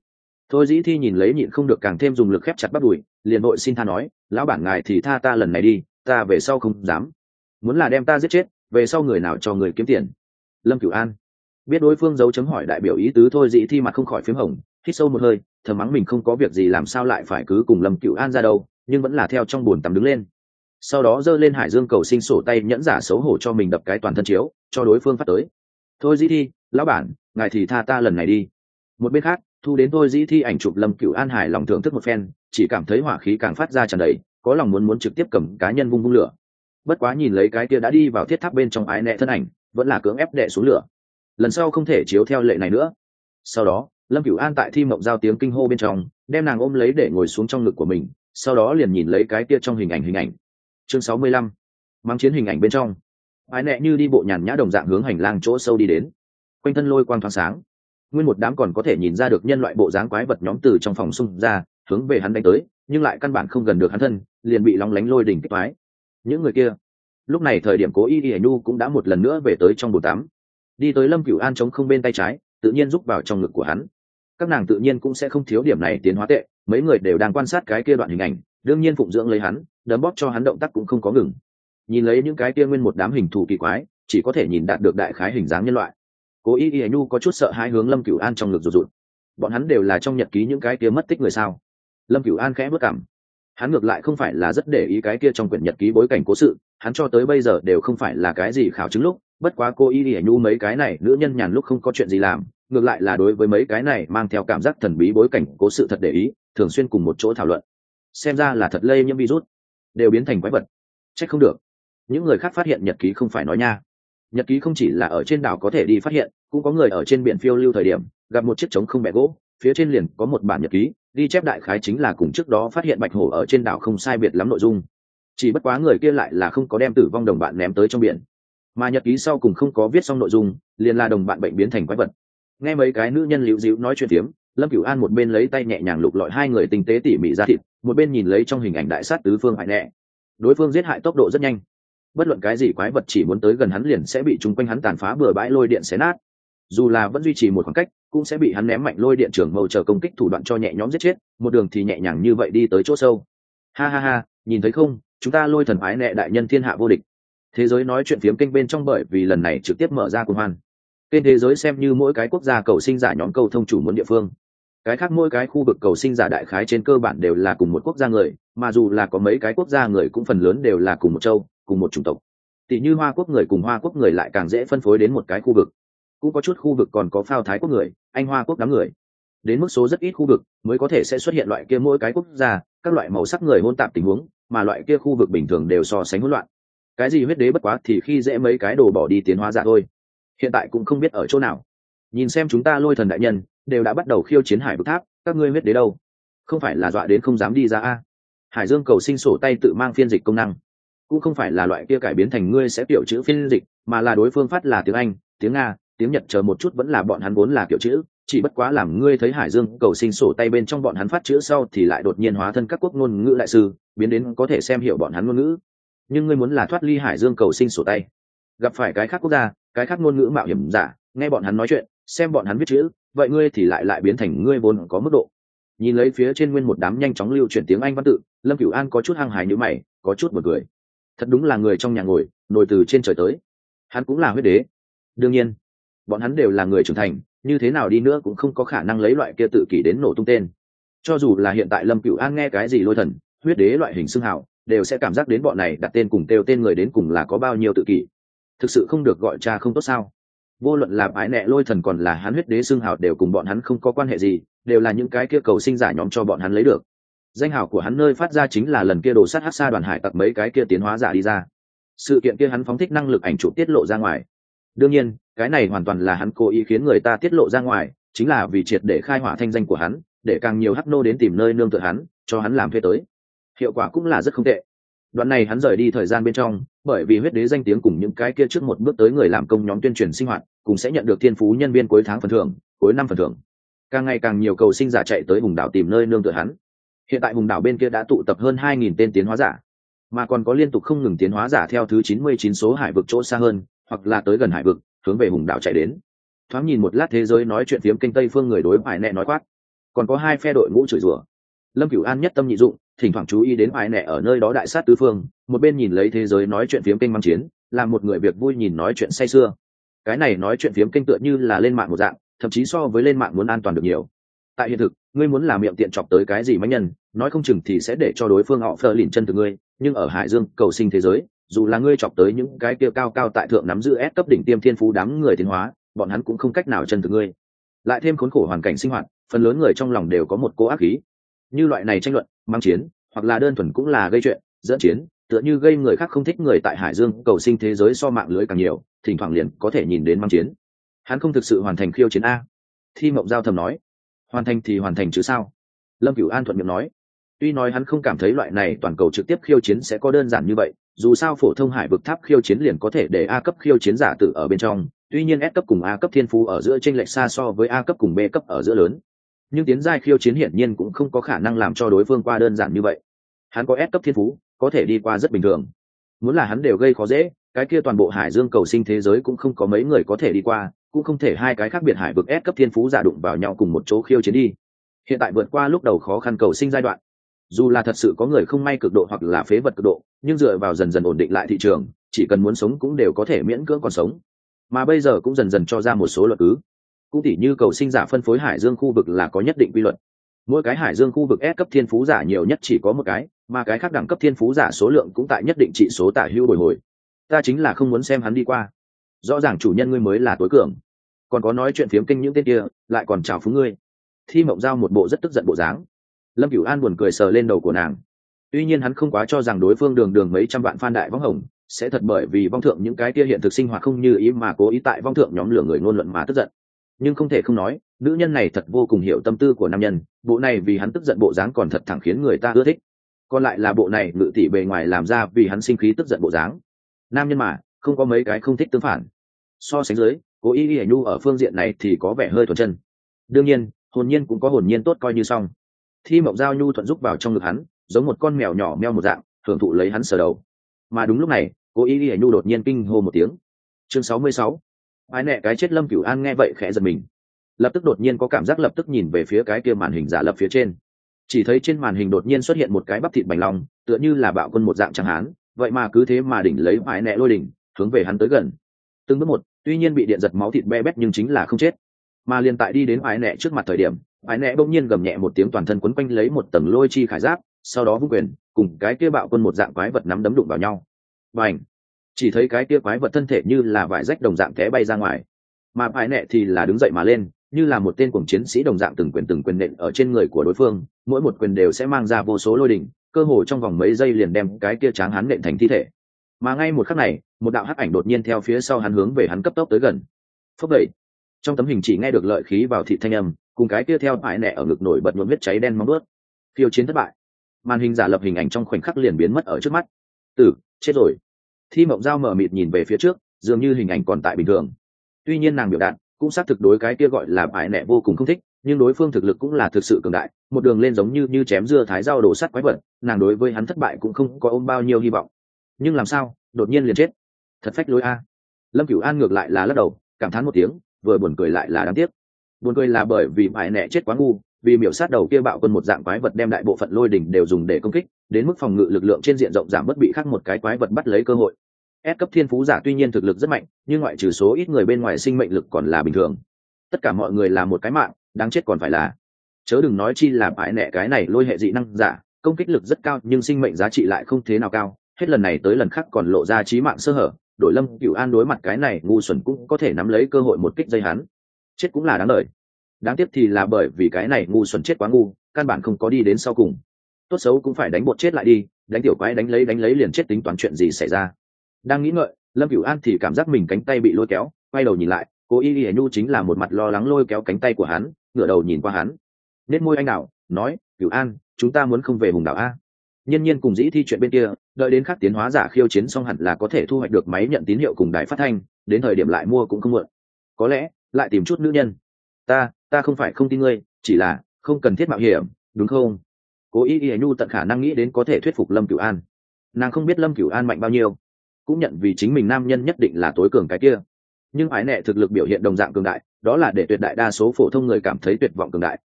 Thôi dĩ thi nhìn lấy nhịn không được càng thêm dùng lực khép chặt bắt đùi, liền vội xin tha nói, lão bản ngài thì tha ta lần này đi, ta về sau không dám. Muốn là đem ta giết chết, về sau người nào cho người kiếm tiền. Lâm Cửu An biết đối phương dấu chấm hỏi đại biểu ý tứ, thôi dĩ thi mặt không khỏi phím hồng, hít sâu một hơi, thầm mắng mình không có việc gì làm sao lại phải cứ cùng Lâm Cửu An ra đâu, nhưng vẫn là theo trong buồn tắm đứng lên. Sau đó giơ lên Hải Dương cầu sinh sổ tay nhẫn giả xấu hổ cho mình đập cái toàn thân chiếu, cho đối phương phát tới. Thôi dĩ thi, lão bản, ngài thì tha ta lần này đi. Một bên khác, thu đến thôi dĩ thi ảnh chụp Lâm Cửu An hài lòng thưởng thức một phen, chỉ cảm thấy hỏa khí càng phát ra tràn đầy, có lòng muốn muốn trực tiếp cầm cá nhân vung vung lửa. Bất quá nhìn lấy cái kia đã đi vào thiết tháp bên trong ái nẹ thân ảnh, vẫn là cưỡng ép đệ xuống lửa. Lần sau không thể chiếu theo lệ này nữa. Sau đó, Lâm Cửu An tại Thi Mộng giao tiếng kinh hô bên trong, đem nàng ôm lấy để ngồi xuống trong ngực của mình, sau đó liền nhìn lấy cái kia trong hình ảnh hình ảnh. Chương sáu mươi lăm, mang chiến hình ảnh bên trong. Ái nẹ như đi bộ nhàn nhã đồng dạng hướng hành lang chỗ sâu đi đến. Quanh thân lôi quang thoáng sáng, nguyên một đám còn có thể nhìn ra được nhân loại bộ dáng quái vật nhóm từ trong phòng xung ra, hướng về hắn đánh tới, nhưng lại căn bản không gần được hắn thân, liền bị lóng lánh lôi đỉnh kích phái. Những người kia, lúc này thời điểm Cố Y Y Nhu cũng đã một lần nữa về tới trong bồn tắm, đi tới Lâm Cửu An chống không bên tay trái, tự nhiên rúc vào trong ngực của hắn. Các nàng tự nhiên cũng sẽ không thiếu điểm này tiến hóa tệ, mấy người đều đang quan sát cái kia đoạn hình ảnh, đương nhiên phụng dưỡng lấy hắn, đấm bóp cho hắn động tác cũng không có ngừng. Nhìn lấy những cái kia nguyên một đám hình thù kỳ quái, chỉ có thể nhìn đạt được đại khái hình dáng nhân loại. Cố Y Y Nhu có chút sợ hãi hướng Lâm Cửu An trong ngực rụt rụt. Bọn hắn đều là trong nhật ký những cái kia mất tích người sao? Lâm Cửu An khẽ bước cằm. Hắn ngược lại không phải là rất để ý cái kia trong quyển nhật ký bối cảnh cố sự, hắn cho tới bây giờ đều không phải là cái gì khảo chứng lúc, bất quá cô Y Y Nhu mấy cái này nữ nhân nhàn lúc không có chuyện gì làm, ngược lại là đối với mấy cái này mang theo cảm giác thần bí bối cảnh cố sự thật để ý, thường xuyên cùng một chỗ thảo luận. Xem ra là thật lây nhiễm virus, đều biến thành quái vật. Trách không được. Những người khác phát hiện nhật ký không phải nói nha. Nhật ký không chỉ là ở trên đảo có thể đi phát hiện, cũng có người ở trên biển phiêu lưu thời điểm gặp một chiếc trống không bẹ gỗ, phía trên liền có một bản nhật ký, ghi chép đại khái chính là cùng trước đó phát hiện bạch hổ ở trên đảo không sai biệt lắm nội dung. Chỉ bất quá người kia lại là không có đem tử vong đồng bạn ném tới trong biển, mà nhật ký sau cùng không có viết xong nội dung, liền là đồng bạn bệnh biến thành quái vật. Nghe mấy cái nữ nhân liễu díu nói chuyện tiếm, Lâm Cửu An một bên lấy tay nhẹ nhàng lục lọi hai người tinh tế tỉ mỉ ra thịt, một bên nhìn lấy trong hình ảnh đại sát tứ phương hại nẹ. Đối phương giết hại tốc độ rất nhanh, bất luận cái gì quái vật chỉ muốn tới gần hắn liền sẽ bị chung quanh hắn tàn phá bừa bãi lôi điện xé nát, dù là vẫn duy trì một khoảng cách cũng sẽ bị hắn ném mạnh lôi điện trưởng mâu chờ công kích thủ đoạn cho nhẹ nhõm giết chết, một đường thì nhẹ nhàng như vậy đi tới chỗ sâu. Ha ha ha, nhìn thấy không, chúng ta lôi thần ái nẹ đại nhân thiên hạ vô địch. Thế giới nói chuyện phiếm kênh bên trong, bởi vì lần này trực tiếp mở ra cuồng hoan, kênh thế giới xem như mỗi cái quốc gia cầu sinh giả nhóm cầu thông chủ muốn địa phương, cái khác mỗi cái khu vực cầu sinh giả đại khái trên cơ bản đều là cùng một quốc gia người, mà dù là có mấy cái quốc gia người cũng phần lớn đều là cùng một châu, cùng một chủng tộc. Tỷ như Hoa Quốc người cùng Hoa Quốc người lại càng dễ phân phối đến một cái khu vực, cũng có chút khu vực còn có phao Thái Quốc người, Anh Hoa Quốc đám người, đến mức số rất ít khu vực mới có thể sẽ xuất hiện loại kia mỗi cái quốc gia các loại màu sắc người hôn tạp tình huống, mà loại kia khu vực bình thường đều so sánh hỗn loạn. Cái gì huyết đế bất quá thì khi dễ mấy cái đồ bỏ đi tiến hóa giả thôi, hiện tại cũng không biết ở chỗ nào. Nhìn xem chúng ta lôi thần đại nhân đều đã bắt đầu khiêu chiến hải vực tháp, các ngươi huyết đế đâu? Không phải là dọa đến không dám đi ra a? Hải Dương cầu sinh sổ tay tự mang phiên dịch công năng, cũng không phải là loại kia cải biến thành ngươi sẽ tiểu chữ phiên dịch, mà là đối phương phát là tiếng Anh, tiếng Nga, tiếng Nhật chờ một chút vẫn là bọn hắn vốn là kiểu chữ, chỉ bất quá làm ngươi thấy Hải Dương cầu sinh sổ tay bên trong bọn hắn phát chữ sau thì lại đột nhiên hóa thân các quốc ngôn ngữ đại sư, biến đến có thể xem hiểu bọn hắn ngôn ngữ. Nhưng ngươi muốn là thoát ly Hải Dương cầu sinh sổ tay, gặp phải cái khác quốc gia, cái khác ngôn ngữ mạo hiểm giả, nghe bọn hắn nói chuyện, xem bọn hắn viết chữ, vậy ngươi thì lại lại biến thành ngươi vốn có mức độ. Nhìn lấy phía trên nguyên một đám nhanh chóng lưu chuyển tiếng Anh văn tự, Lâm Cửu An có chút hăng hái như mày, có chút buồn cười. Thật đúng là người trong nhà ngồi, nổi từ trên trời tới. Hắn cũng là huyết đế. Đương nhiên, bọn hắn đều là người trưởng thành, như thế nào đi nữa cũng không có khả năng lấy loại kia tự kỷ đến nổ tung tên. Cho dù là hiện tại Lâm Cửu An nghe cái gì lôi thần, huyết đế loại hình xưng hào, đều sẽ cảm giác đến bọn này đặt tên cùng kêu tên người đến cùng là có bao nhiêu tự kỷ. Thực sự không được gọi cha không tốt sao? Vô luận là ái nẹ lôi thần còn là hắn huyết đế xưng hào đều cùng bọn hắn không có quan hệ gì, đều là những cái kia cầu sinh giả nhóm cho bọn hắn lấy được. Danh hào của hắn nơi phát ra chính là lần kia đồ sát hắc sa đoàn hải tặc mấy cái kia tiến hóa giả đi ra. Sự kiện kia hắn phóng thích năng lực ảnh chụp tiết lộ ra ngoài. Đương nhiên, cái này hoàn toàn là hắn cố ý khiến người ta tiết lộ ra ngoài, chính là vì triệt để khai hỏa thanh danh của hắn, để càng nhiều hắc nô đến tìm nơi nương tựa hắn, cho hắn làm thuê tới. Hiệu quả cũng là rất không tệ. Đoạn này hắn rời đi thời gian bên trong, bởi vì huyết đế danh tiếng cùng những cái kia trước một bước tới người làm công nhóm tuyên truyền sinh hoạt, cũng sẽ nhận được thiên phú nhân viên cuối tháng phần thưởng, cuối năm phần thưởng. Càng ngày càng nhiều cầu sinh giả chạy tới hùng đảo tìm nơi nương tựa hắn. Hiện tại hùng đảo bên kia đã tụ tập hơn hai nghìn tên tiến hóa giả, mà còn có liên tục không ngừng tiến hóa giả theo thứ chín mươi chín số hải vực chỗ xa hơn, hoặc là tới gần hải vực, hướng về hùng đảo chạy đến. Thoáng nhìn một lát thế giới nói chuyện phiếm kênh Tây Phương người đối bài nẹ nói quát. còn có hai phe đội ngũ chửi rủa. Lâm Cửu An nhất tâm nhị dụng, thỉnh thoảng chú ý đến ai nẹ ở nơi đó đại sát tứ phương, một bên nhìn lấy thế giới nói chuyện phiếm kênh mang chiến, làm một người việc vui nhìn nói chuyện say sưa. Cái này nói chuyện phiếm kênh tựa như là lên mạng một dạng, thậm chí so với lên mạng muốn an toàn được nhiều. Tại hiện thực, ngươi muốn làm miệng tiện chọc tới cái gì mấy nhân, nói không chừng thì sẽ để cho đối phương họ phờ lìn chân từ ngươi, nhưng ở Hải Dương cầu sinh thế giới, dù là ngươi chọc tới những cái kia cao cao tại thượng nắm giữ S cấp đỉnh tiêm thiên phú đám người tiến hóa, bọn hắn cũng không cách nào chân từ ngươi. Lại thêm khốn khổ hoàn cảnh sinh hoạt, phần lớn người trong lòng đều có một cố ác khí. Như loại này tranh luận, mang chiến, hoặc là đơn thuần cũng là gây chuyện, dẫn chiến, tựa như gây người khác không thích người tại Hải Dương cầu sinh thế giới so mạng lưới càng nhiều, thỉnh thoảng liền có thể nhìn đến mang chiến. Hắn không thực sự hoàn thành khiêu chiến a. Thi Mộng Giao thầm nói, hoàn thành thì hoàn thành chứ sao. Lâm Cửu An thuận miệng nói, tuy nói hắn không cảm thấy loại này toàn cầu trực tiếp khiêu chiến sẽ có đơn giản như vậy, dù sao phổ thông hải vực tháp khiêu chiến liền có thể để A cấp khiêu chiến giả tử ở bên trong, tuy nhiên S cấp cùng A cấp thiên phú ở giữa chênh lệch xa so với A cấp cùng B cấp ở giữa lớn, nhưng tiến giai khiêu chiến hiển nhiên cũng không có khả năng làm cho đối phương qua đơn giản như vậy. Hắn có S cấp thiên phú, có thể đi qua rất bình thường, muốn là hắn đều gây khó dễ, cái kia toàn bộ Hải Dương cầu sinh thế giới cũng không có mấy người có thể đi qua, cũng không thể hai cái khác biệt hải vực S cấp thiên phú giả đụng vào nhau cùng một chỗ khiêu chiến đi. Hiện tại vượt qua lúc đầu khó khăn cầu sinh giai đoạn, dù là thật sự có người không may cực độ hoặc là phế vật cực độ, nhưng dựa vào dần dần ổn định lại thị trường, chỉ cần muốn sống cũng đều có thể miễn cưỡng còn sống. Mà bây giờ cũng dần dần cho ra một số luật cứ, cũng tỉ như cầu sinh giả phân phối Hải Dương khu vực là có nhất định quy luật. Mỗi cái Hải Dương khu vực S cấp thiên phú giả nhiều nhất chỉ có một cái, mà cái khác đẳng cấp thiên phú giả số lượng cũng tại nhất định trị số tả hữu bồi hồi. Ta chính là không muốn xem hắn đi qua. Rõ ràng chủ nhân ngươi mới là tối cường, còn có nói chuyện phiếm kinh những tên kia, lại còn chào phúng ngươi. Thi Mộng Giao một bộ rất tức giận bộ dáng. Lâm Cửu An buồn cười sờ lên đầu của nàng. Tuy nhiên hắn không quá cho rằng đối phương đường đường mấy trăm vạn fan đại vong hồng sẽ thật bởi vì vong thượng những cái kia hiện thực sinh hoạt không như ý mà cố ý tại vong thượng nhóm lửa người ngôn luận mà tức giận. Nhưng không thể không nói, nữ nhân này thật vô cùng hiểu tâm tư của nam nhân, bộ này vì hắn tức giận bộ dáng còn thật thẳng khiến người ta ưa thích. Còn lại là bộ này ngự tỷ bề ngoài làm ra vì hắn sinh khí tức giận bộ dáng. Nam nhân mà, không có mấy cái không thích tương phản. So sánh dưới, cố ý Y Nhu ở phương diện này thì có vẻ hơi thuần chân. Đương nhiên, hồn nhiên cũng có hồn nhiên tốt coi như xong. Thi Mộng Giao nhu thuận giúp vào trong ngực hắn, giống một con mèo nhỏ meo một dạng, hưởng thụ lấy hắn sờ đầu. Mà đúng lúc này, cố ý Y Nhu đột nhiên kinh hô một tiếng. Chương sáu mươi sáu. Ai nẹ cái chết. Lâm Cửu An nghe vậy khẽ giật mình, lập tức đột nhiên có cảm giác lập tức nhìn về phía cái kia màn hình giả lập phía trên. Chỉ thấy trên màn hình đột nhiên xuất hiện một cái bắp thịt bành lòng, tựa như là bạo quân một dạng chẳng hán, vậy mà cứ thế mà đỉnh lấy Ai nẹ lôi đỉnh, hướng về hắn tới gần. Từng bước một, tuy nhiên bị điện giật máu thịt be bét nhưng chính là không chết. Mà liền tại đi đến Ai nẹ trước mặt thời điểm, Ai nẹ bỗng nhiên gầm nhẹ một tiếng, toàn thân quấn quanh lấy một tầng lôi chi khải giáp, sau đó vung quyền, cùng cái kia bạo quân một dạng quái vật nắm đấm đụng vào nhau. Bành! Chỉ thấy cái kia quái vật thân thể như là vải rách đồng dạng té bay ra ngoài, mà Ai nẹ thì là đứng dậy mà lên, như là một tên cuồng chiến sĩ đồng dạng từng quyền từng quyền nện ở trên người của đối phương, mỗi một quyền đều sẽ mang ra vô số lôi đỉnh, cơ hồ trong vòng mấy giây liền đem cái kia tráng hắn nện thành thi thể. Mà ngay một khắc này, một đạo hắc ảnh đột nhiên theo phía sau hắn hướng về hắn cấp tốc tới gần. Phốc đẩy. Trong tấm hình chỉ nghe được lợi khí vào thị thanh âm, cùng cái kia theo Ai nẹ ở ngực nổi bật nhuộm huyết cháy đen móng đuốt. Phiêu chiến thất bại. Màn hình giả lập hình ảnh trong khoảnh khắc liền biến mất ở trước mắt. Tử, chết rồi. Thi Mộng Giao mở mịt nhìn về phía trước, dường như hình ảnh còn tại bình thường. Tuy nhiên nàng biểu đạt cũng xác thực đối cái kia gọi là Ai nẹ vô cùng không thích, nhưng đối phương thực lực cũng là thực sự cường đại, một đường lên giống như như chém dưa thái rau đổ sắt quái vật, nàng đối với hắn thất bại cũng không có ôm bao nhiêu hy vọng. Nhưng làm sao, đột nhiên liền chết. Thật phách lối a. Lâm Cửu An ngược lại là lắc đầu, cảm thán một tiếng, vừa buồn cười lại là đáng tiếc. Buồn cười là bởi vì Ai nẹ chết quá ngu, vì miểu sát đầu kia bạo quân một dạng quái vật đem đại bộ phận lôi đỉnh đều dùng để công kích, đến mức phòng ngự lực lượng trên diện rộng giảm bất bị khác một cái quái vật bắt lấy cơ hội. S cấp thiên phú giả tuy nhiên thực lực rất mạnh, nhưng ngoại trừ số ít người bên ngoài sinh mệnh lực còn là bình thường. Tất cả mọi người là một cái mạng, đáng chết còn phải là. Chớ đừng nói chi là Ai nẹ cái này lôi hệ dị năng giả, công kích lực rất cao nhưng sinh mệnh giá trị lại không thế nào cao, hết lần này tới lần khác còn lộ ra chí mạng sơ hở, đổi Lâm Cửu An đối mặt cái này ngu xuẩn cũng có thể nắm lấy cơ hội một kích dây hắn. Chết cũng là đáng đời. Đáng tiếc thì là bởi vì cái này ngu xuẩn chết quá ngu, căn bản không có đi đến sau cùng. Tốt xấu cũng phải đánh bột chết lại đi, đánh tiểu quái đánh lấy đánh lấy liền chết tính toán chuyện gì xảy ra. Đang nghĩ ngợi, Lâm Cửu An thì cảm giác mình cánh tay bị lôi kéo, quay đầu nhìn lại, cô Y Y Nhu chính là một mặt lo lắng lôi kéo cánh tay của hắn, ngửa đầu nhìn qua hắn, nét môi anh đào, nói: "Cửu An, chúng ta muốn không về hùng đảo a?" Nhiên Nhiên cùng Dĩ Thi chuyện bên kia, đợi đến khắc tiến hóa giả khiêu chiến xong hẳn là có thể thu hoạch được máy nhận tín hiệu cùng đài phát thanh, đến thời điểm lại mua cũng không muộn. Có lẽ lại tìm chút nữ nhân. Ta, ta không phải không tin ngươi, chỉ là không cần thiết mạo hiểm, đúng không? Cố Y Y Nhu tận khả năng nghĩ đến có thể thuyết phục Lâm Cửu An. Nàng không biết Lâm Cửu An mạnh bao nhiêu, cũng nhận vì chính mình nam nhân nhất định là tối cường cái kia. Nhưng Ái Nệ thực lực biểu hiện đồng dạng cường đại, đó là để tuyệt đại đa số phổ thông người cảm thấy tuyệt vọng cường đại,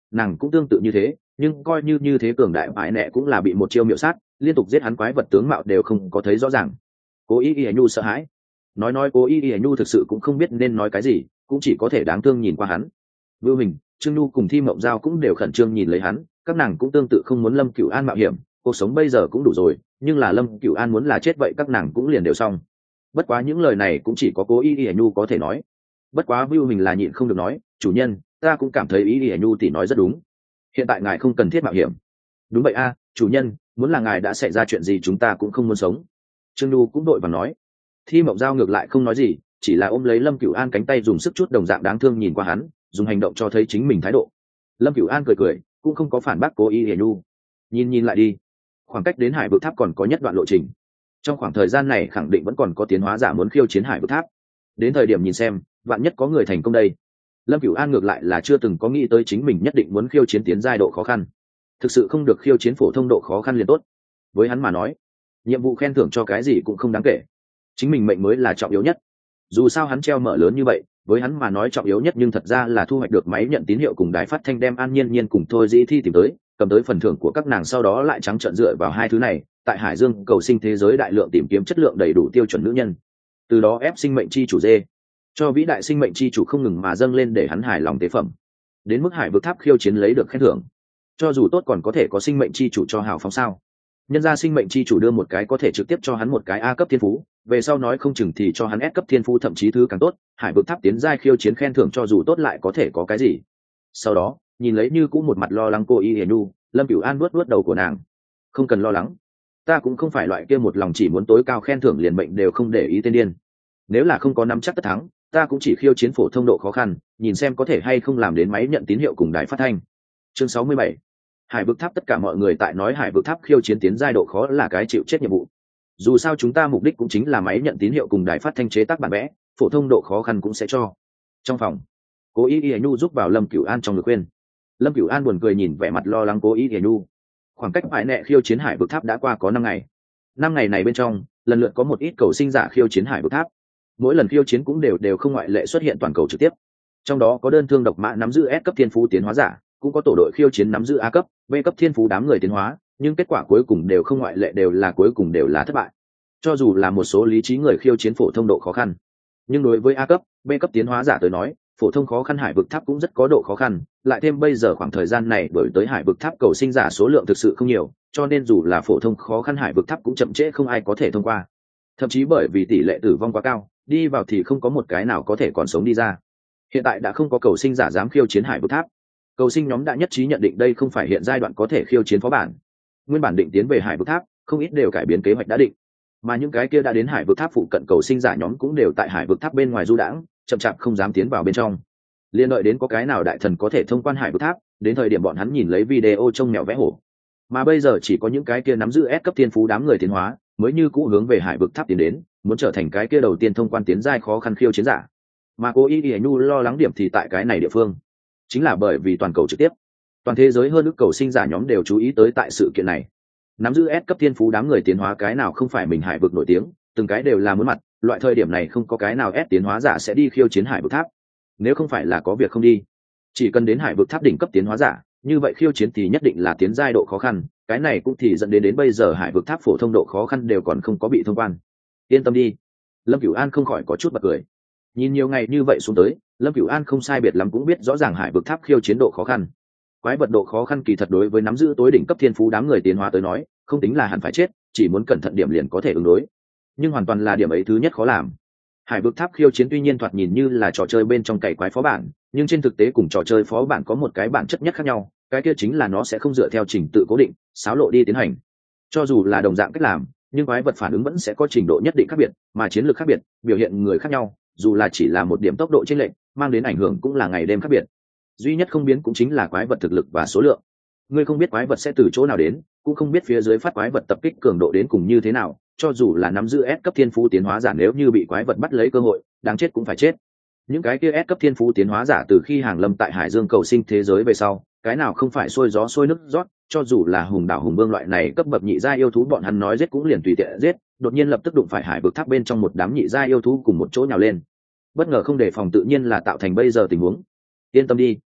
nàng cũng tương tự như thế, nhưng coi như như thế cường đại bãi nẹ cũng là bị một chiêu miệu sát, liên tục giết hắn quái vật tướng mạo đều không có thấy rõ ràng. Cố ý y nhu sợ hãi, nói nói cố ý y nhu thực sự cũng không biết nên nói cái gì, cũng chỉ có thể đáng thương nhìn qua hắn. Vưu Hình, Trương Nhu cùng Thi Mộng Giao cũng đều khẩn trương nhìn lấy hắn, các nàng cũng tương tự không muốn Lâm Cửu An mạo hiểm, cuộc sống bây giờ cũng đủ rồi, nhưng là Lâm Cửu An muốn là chết vậy các nàng cũng liền đều xong. Bất quá những lời này cũng chỉ có cố ý y nhu có thể nói. Bất quá Vưu Hình là nhịn không được nói, chủ nhân, ta cũng cảm thấy ý y nhu tỷ nói rất đúng, hiện tại ngài không cần thiết mạo hiểm. Đúng vậy a, chủ nhân, muốn là ngài đã xảy ra chuyện gì chúng ta cũng không muốn sống. Trương Nhu cũng đội và nói. Thi Mộng Giao ngược lại không nói gì, chỉ là ôm lấy Lâm Cửu An cánh tay dùng sức chút đồng dạng đáng thương nhìn qua hắn, dùng hành động cho thấy chính mình thái độ. Lâm Cửu An cười cười, cũng không có phản bác cố ý hiển nhu. Nhìn nhìn lại đi, khoảng cách đến Hải Vực Tháp còn có nhất đoạn lộ trình. Trong khoảng thời gian này khẳng định vẫn còn có tiến hóa giả muốn khiêu chiến Hải Vực Tháp. Đến thời điểm nhìn xem, vạn nhất có người thành công đây. Lâm Cửu An ngược lại là chưa từng có nghĩ tới chính mình nhất định muốn khiêu chiến tiến giai độ khó khăn. Thực sự không được khiêu chiến phổ thông độ khó khăn liền tốt. Với hắn mà nói, nhiệm vụ khen thưởng cho cái gì cũng không đáng kể, chính mình mệnh mới là trọng yếu nhất. Dù sao hắn treo mở lớn như vậy, với hắn mà nói trọng yếu nhất nhưng thật ra là thu hoạch được máy nhận tín hiệu cùng đài phát thanh đem An Nhiên Nhiên cùng Thôi Dĩ Thi tìm tới, cầm tới phần thưởng của các nàng, sau đó lại trắng trợn dựa vào hai thứ này, tại Hải Dương cầu sinh thế giới đại lượng tìm kiếm chất lượng đầy đủ tiêu chuẩn nữ nhân, từ đó ép sinh mệnh chi chủ dê cho vĩ đại sinh mệnh chi chủ không ngừng mà dâng lên để hắn hài lòng tế phẩm. Đến mức Hải Vực Tháp khiêu chiến lấy được khen thưởng, cho dù tốt còn có thể có sinh mệnh chi chủ cho hào phóng sao. Nhân ra sinh mệnh chi chủ đưa một cái có thể trực tiếp cho hắn một cái A cấp thiên phú, về sau nói không chừng thì cho hắn S cấp thiên phú, thậm chí thứ càng tốt. Hải Vực Tháp tiến giai khiêu chiến khen thưởng cho dù tốt lại có thể có cái gì. Sau đó nhìn lấy như cũng một mặt lo lắng cô Y Hiển Nhu, Lâm Cửu An nuốt nuốt đầu của nàng. Không cần lo lắng, ta cũng không phải loại kia một lòng chỉ muốn tối cao khen thưởng liền mệnh đều không để ý tên điên. Nếu là không có nắm chắc tất thắng, ta cũng chỉ khiêu chiến phổ thông độ khó khăn, nhìn xem có thể hay không làm đến máy nhận tín hiệu cùng đài phát thanh. Chương sáu mươi bảy. Hải Vực Tháp. Tất cả mọi người tại nói Hải Vực Tháp khiêu chiến tiến giai độ khó là cái chịu chết nhiệm vụ. Dù sao chúng ta mục đích cũng chính là máy nhận tín hiệu cùng đài phát thanh chế tác bản vẽ, phổ thông độ khó khăn cũng sẽ cho. Trong phòng, Cố Ý Y Nhu giúp vào Lâm Cửu An trong ngực khuyên. Lâm Cửu An buồn cười nhìn vẻ mặt lo lắng Cố Ý Y Nhu. Khoảng cách Hải Nệ khiêu chiến Hải Vực Tháp đã qua có năm ngày. Năm ngày này bên trong, lần lượt có một ít cầu sinh giả khiêu chiến Hải Vực Tháp. Mỗi lần khiêu chiến cũng đều đều không ngoại lệ xuất hiện toàn cầu trực tiếp. Trong đó có đơn thương độc mã nắm giữ S cấp thiên phú tiến hóa giả, cũng có tổ đội khiêu chiến nắm giữ A cấp, B cấp thiên phú đám người tiến hóa, nhưng kết quả cuối cùng đều không ngoại lệ đều là cuối cùng đều là thất bại. Cho dù là một số lý trí người khiêu chiến phổ thông độ khó khăn, nhưng đối với A cấp, B cấp tiến hóa giả tới nói, phổ thông khó khăn Hải Vực Tháp cũng rất có độ khó khăn, lại thêm bây giờ khoảng thời gian này đổi tới Hải Vực Tháp cầu sinh giả số lượng thực sự không nhiều, cho nên dù là phổ thông khó khăn Hải Vực Tháp cũng chậm trễ không ai có thể thông qua. Thậm chí bởi vì tỷ lệ tử vong quá cao, đi vào thì không có một cái nào có thể còn sống đi ra. Hiện tại đã không có cầu sinh giả dám khiêu chiến Hải Vực Tháp. Cầu sinh nhóm đã nhất trí nhận định đây không phải hiện giai đoạn có thể khiêu chiến phó bản. Nguyên bản định tiến về Hải Vực Tháp, không ít đều cải biến kế hoạch đã định. Mà những cái kia đã đến Hải Vực Tháp phụ cận cầu sinh giả nhóm cũng đều tại Hải Vực Tháp bên ngoài du đãng, chậm chạp không dám tiến vào bên trong. Liên đợi đến có cái nào đại thần có thể thông quan Hải Vực Tháp, đến thời điểm bọn hắn nhìn lấy video trông mèo vẽ hổ. Mà bây giờ chỉ có những cái kia nắm giữ S cấp thiên phú đám người tiến hóa, mới như cũ hướng về Hải Vực Tháp tiến đến, muốn trở thành cái kia đầu tiên thông quan tiến giai khó khăn khiêu chiến giả. Mà Cố Ý Y Nhu lo lắng điểm thì tại cái này địa phương, chính là bởi vì toàn cầu trực tiếp, toàn thế giới hơn ước cầu sinh giả nhóm đều chú ý tới tại sự kiện này. Nắm giữ S cấp thiên phú đám người tiến hóa cái nào không phải mình Hải Vực nổi tiếng, từng cái đều là muốn mặt, loại thời điểm này không có cái nào S tiến hóa giả sẽ đi khiêu chiến Hải Vực Tháp. Nếu không phải là có việc không đi, chỉ cần đến Hải Vực Tháp đỉnh cấp tiến hóa giả, như vậy khiêu chiến thì nhất định là tiến giai độ khó khăn, cái này cũng thì dẫn đến đến bây giờ Hải Vực Tháp phổ thông độ khó khăn đều còn không có bị thông quan. Yên tâm đi. Lâm Cửu An không khỏi có chút bật cười. Nhìn nhiều ngày như vậy xuống tới, Lâm Cửu An không sai biệt lắm cũng biết rõ ràng Hải Vực Tháp khiêu chiến độ khó khăn. Quái vật độ khó khăn kỳ thật đối với nắm giữ tối đỉnh cấp thiên phú đám người tiến hóa tới nói, không tính là hẳn phải chết, chỉ muốn cẩn thận điểm liền có thể ứng đối. Nhưng hoàn toàn là điểm ấy thứ nhất khó làm. Hải Vực Tháp khiêu chiến tuy nhiên thoạt nhìn như là trò chơi bên trong cày quái phó bản, nhưng trên thực tế cùng trò chơi phó bản có một cái bản chất nhất khác nhau, cái kia chính là nó sẽ không dựa theo trình tự cố định, xáo lộ đi tiến hành. Cho dù là đồng dạng cách làm, nhưng quái vật phản ứng vẫn sẽ có trình độ nhất định khác biệt, mà chiến lược khác biệt, biểu hiện người khác nhau, dù là chỉ là một điểm tốc độ chênh lệch, mang đến ảnh hưởng cũng là ngày đêm khác biệt. Duy nhất không biến cũng chính là quái vật thực lực và số lượng. Ngươi không biết quái vật sẽ từ chỗ nào đến, cũng không biết phía dưới phát quái vật tập kích cường độ đến cùng như thế nào, cho dù là nắm giữ S cấp thiên phú tiến hóa giả nếu như bị quái vật bắt lấy cơ hội, đáng chết cũng phải chết. Những cái kia S cấp thiên phú tiến hóa giả từ khi hàng lâm tại Hải Dương cầu sinh thế giới về sau, cái nào không phải xôi gió xôi nước rót, cho dù là hùng đảo hùng vương loại này cấp bậc nhị gia yêu thú bọn hắn nói giết cũng liền tùy tiện giết, đột nhiên lập tức đụng phải Hải Vực Tháp bên trong một đám nhị gia yêu thú cùng một chỗ nhào lên. Bất ngờ không đề phòng tự nhiên là tạo thành bây giờ tình huống. Yên tâm đi,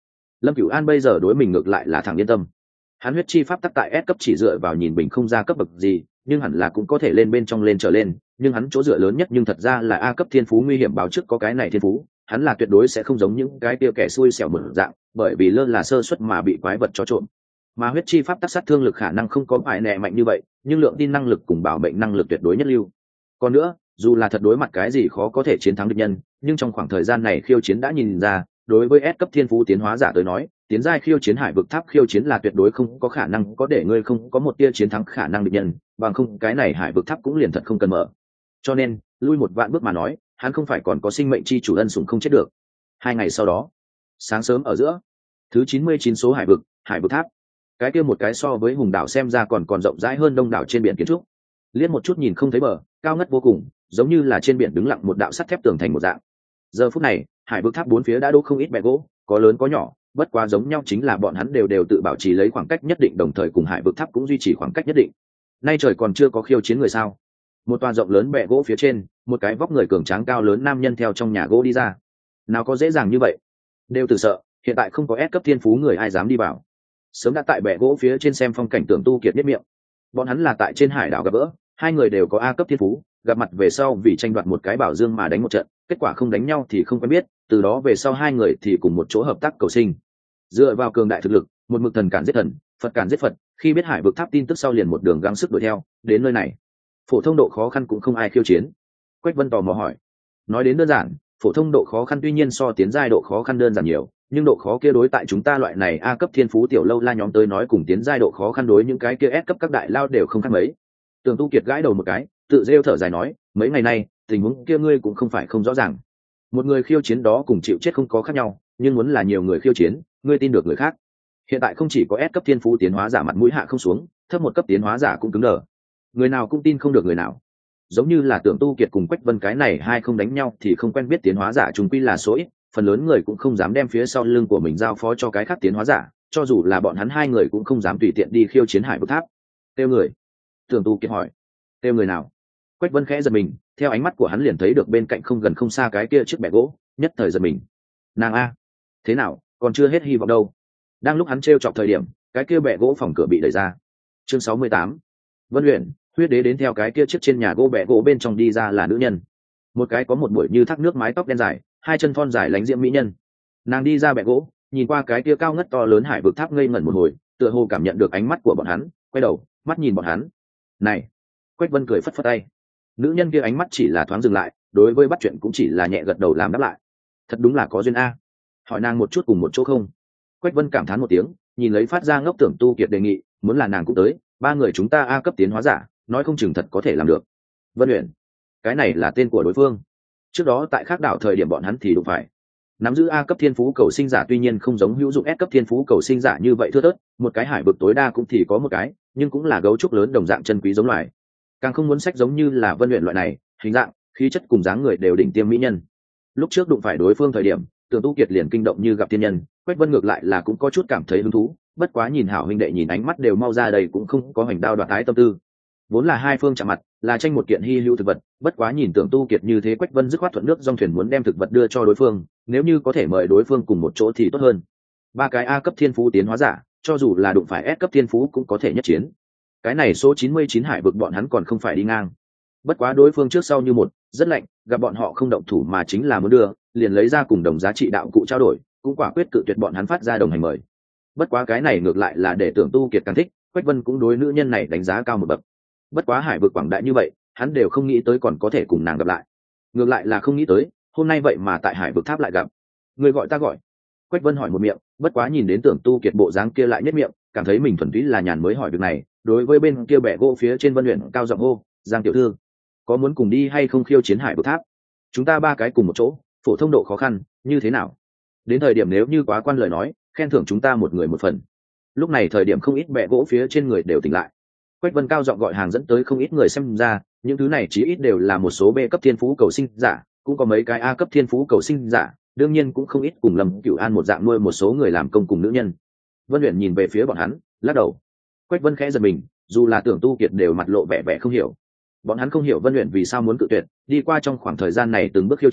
Lâm Cửu An bây giờ đối mình ngược lại là thẳng yên tâm. Hắn huyết chi pháp tắc tại S cấp chỉ dựa vào nhìn bình không ra cấp bậc gì, nhưng hẳn là cũng có thể lên bên trong lên trở lên, nhưng hắn chỗ dựa lớn nhất nhưng thật ra là A cấp thiên phú nguy hiểm báo trước có cái này thiên phú, hắn là tuyệt đối sẽ không giống những cái kia kẻ xui xẻo một dạng, bởi vì lơ là sơ suất mà bị quái vật cho trộm. Mà huyết chi pháp tắc sát thương lực khả năng không có bài nệ mạnh như vậy, nhưng lượng tin năng lực cùng bảo mệnh năng lực tuyệt đối nhất lưu. Còn nữa, dù là thật đối mặt cái gì khó có thể chiến thắng địch nhân, nhưng trong khoảng thời gian này khiêu chiến đã nhìn ra, đối với S cấp thiên phú tiến hóa giả tới nói, tiến giai khiêu chiến hải vực tháp khiêu chiến là tuyệt đối không có khả năng có để ngươi không có một tia chiến thắng khả năng địch nhân, bằng không cái này hải vực tháp cũng liền thật không cần mở. Cho nên, lui một vạn bước mà nói, hắn không phải còn có sinh mệnh chi chủ ân sủng không chết được. Hai ngày sau đó, sáng sớm ở giữa, thứ chín mươi chín số hải vực, hải vực tháp. Cái kia một cái so với hùng đảo xem ra còn còn rộng rãi hơn đông đảo trên biển kiến trúc. Liếc một chút nhìn không thấy bờ, cao ngất vô cùng, giống như là trên biển đứng lặng một đạo sắt thép tường thành một dạng. Giờ phút này, hải vực tháp bốn phía đã đỗ không ít bè gỗ, có lớn có nhỏ, bất quá giống nhau chính là bọn hắn đều đều tự bảo trì lấy khoảng cách nhất định, đồng thời cùng hải vực tháp cũng duy trì khoảng cách nhất định. Nay trời còn chưa có khiêu chiến người sao? Một tòa rộng lớn bè gỗ phía trên, một cái vóc người cường tráng cao lớn nam nhân theo trong nhà gỗ đi ra. Nào có dễ dàng như vậy? Đều tự sợ, hiện tại không có S cấp thiên phú người ai dám đi vào. Sớm đã tại bè gỗ phía trên xem phong cảnh Tưởng Tu Kiệt biết miệng. Bọn hắn là tại trên hải đảo gặp gỡ, hai người đều có A cấp thiên phú, gặp mặt về sau vì tranh đoạt một cái bảo dương mà đánh một trận, kết quả không đánh nhau thì không quen biết, từ đó về sau hai người thì cùng một chỗ hợp tác cầu sinh. Dựa vào cường đại thực lực, một mực thần cản giết thần, Phật cản giết Phật, khi biết hải vực tháp tin tức sau liền một đường gắng sức đuổi theo, đến nơi này. Phổ thông độ khó khăn cũng không ai khiêu chiến. Quách Vân tò mò hỏi. Nói đến đơn giản, phổ thông độ khó khăn tuy nhiên so tiến giai độ khó khăn đơn giản nhiều, nhưng độ khó kia đối tại chúng ta loại này A cấp thiên phú tiểu lâu la nhóm tới nói cùng tiến giai độ khó khăn đối những cái kia S cấp các đại lao đều không khác mấy. Tưởng Tu Kiệt gãi đầu một cái, tự rêu thở dài nói, mấy ngày nay tình huống kia ngươi cũng không phải không rõ ràng. Một người khiêu chiến đó cùng chịu chết không có khác nhau, nhưng muốn là nhiều người khiêu chiến, ngươi tin được người khác. Hiện tại không chỉ có S cấp thiên phú tiến hóa giả mặt mũi hạ không xuống, thấp một cấp tiến hóa giả cũng cứng đờ. Người nào cũng tin không được người nào. Giống như là Tưởng Tu Kiệt cùng Quách Vân cái này hai không đánh nhau thì không quen biết tiến hóa giả trùng quy là số ít, phần lớn người cũng không dám đem phía sau lưng của mình giao phó cho cái khác tiến hóa giả, cho dù là bọn hắn hai người cũng không dám tùy tiện đi khiêu chiến hải vực tháp. Tiêu người. Tưởng Tu Kiệt hỏi. Tiêu người nào? Quách Vân khẽ giật mình, theo ánh mắt của hắn liền thấy được bên cạnh không gần không xa cái kia chiếc bè gỗ, nhất thời giật mình. Nàng a, thế nào, còn chưa hết hy vọng đâu. Đang lúc hắn trêu chọc thời điểm, cái kia bè gỗ phòng cửa bị đẩy ra. Chương sáu mươi tám. Vân Uyển, huyết đế đến theo cái kia chiếc trên nhà gỗ bè gỗ bên trong đi ra là nữ nhân. Một cái có một buổi như thác nước mái tóc đen dài, hai chân thon dài lánh diễm mỹ nhân. Nàng đi ra bè gỗ, nhìn qua cái kia cao ngất to lớn hải vực tháp ngây ngẩn một hồi, tựa hồ cảm nhận được ánh mắt của bọn hắn, quay đầu, mắt nhìn bọn hắn. Này, Quách Vân cười phất phất tay. Nữ nhân kia ánh mắt chỉ là thoáng dừng lại, đối với bắt chuyện cũng chỉ là nhẹ gật đầu làm đáp lại. Thật đúng là có duyên a. Hỏi nàng một chút cùng một chỗ không? Quách Vân cảm thán một tiếng, nhìn lấy phát ra ngốc Tưởng Tu Kiệt đề nghị, muốn là nàng cũng tới, ba người chúng ta A cấp tiến hóa giả, nói không chừng thật có thể làm được. Vân Uyển, cái này là tên của đối phương. Trước đó tại khác đảo thời điểm bọn hắn thì đúng phải. Nắm giữ A cấp thiên phú cầu sinh giả tuy nhiên không giống hữu dụng S cấp thiên phú cầu sinh giả như vậy thưa thớt, một cái hải vực tối đa cũng thì có một cái, nhưng cũng là gấu trúc lớn đồng dạng chân quý giống loài. Càng không muốn sách giống như là Vân Uyển loại này, hình dạng, khí chất cùng dáng người đều đỉnh tiêm mỹ nhân. Lúc trước đụng phải đối phương thời điểm, Tưởng Tu Kiệt liền kinh động như gặp thiên nhân, Quách Vân ngược lại là cũng có chút cảm thấy hứng thú, bất quá nhìn hảo huynh đệ nhìn ánh mắt đều mau ra đầy cũng không có hoành đao đoạt tái tâm tư. Vốn là hai phương chạm mặt, là tranh một kiện hy hữu thực vật, bất quá nhìn Tưởng Tu Kiệt như thế, Quách Vân dứt khoát thuận nước dòng thuyền muốn đem thực vật đưa cho đối phương, nếu như có thể mời đối phương cùng một chỗ thì tốt hơn. Ba cái A cấp thiên phú tiến hóa giả, cho dù là đụng phải S cấp thiên phú cũng có thể nhất chiến. Cái này số chín mươi chín hải vực bọn hắn còn không phải đi ngang. Bất quá đối phương trước sau như một, rất lạnh, gặp bọn họ không động thủ mà chính là muốn đưa, liền lấy ra cùng đồng giá trị đạo cụ trao đổi, cũng quả quyết cự tuyệt bọn hắn phát ra đồng hành mời. Bất quá cái này ngược lại là để Tưởng Tu Kiệt càng thích, Quách Vân cũng đối nữ nhân này đánh giá cao một bậc. Bất quá hải vực quảng đại như vậy, hắn đều không nghĩ tới còn có thể cùng nàng gặp lại. Ngược lại là không nghĩ tới, hôm nay vậy mà tại hải vực tháp lại gặp. Người gọi ta gọi. Quách Vân hỏi một miệng, bất quá nhìn đến Tưởng Tu Kiệt bộ dáng kia lại nhất miệng, cảm thấy mình thuần túy là nhàn mới hỏi việc này, đối với bên kia bẻ gỗ phía trên Vân Uyển cao giọng hô, "Giang tiểu thư, có muốn cùng đi hay không khiêu chiến hải vực tháp? Chúng ta ba cái cùng một chỗ, phổ thông độ khó khăn, như thế nào? Đến thời điểm nếu như quá quan lời nói, khen thưởng chúng ta một người một phần." Lúc này thời điểm không ít bẻ gỗ phía trên người đều tỉnh lại. Quách Vân cao giọng gọi hàng dẫn tới không ít người xem ra, những thứ này chí ít đều là một số B cấp thiên phú cầu sinh giả, cũng có mấy cái A cấp thiên phú cầu sinh giả, đương nhiên cũng không ít cùng Lâm Cửu An một dạng nuôi một số người làm công cùng nữ nhân. Vân Uyển nhìn về phía bọn hắn, lắc đầu. Quách Vân khẽ giật mình, dù là Tưởng Tu Kiệt đều mặt lộ vẻ vẻ không hiểu. Bọn hắn không hiểu Vân Uyển vì sao muốn cự tuyệt, đi qua trong khoảng thời gian này từng bước khiêu chiến,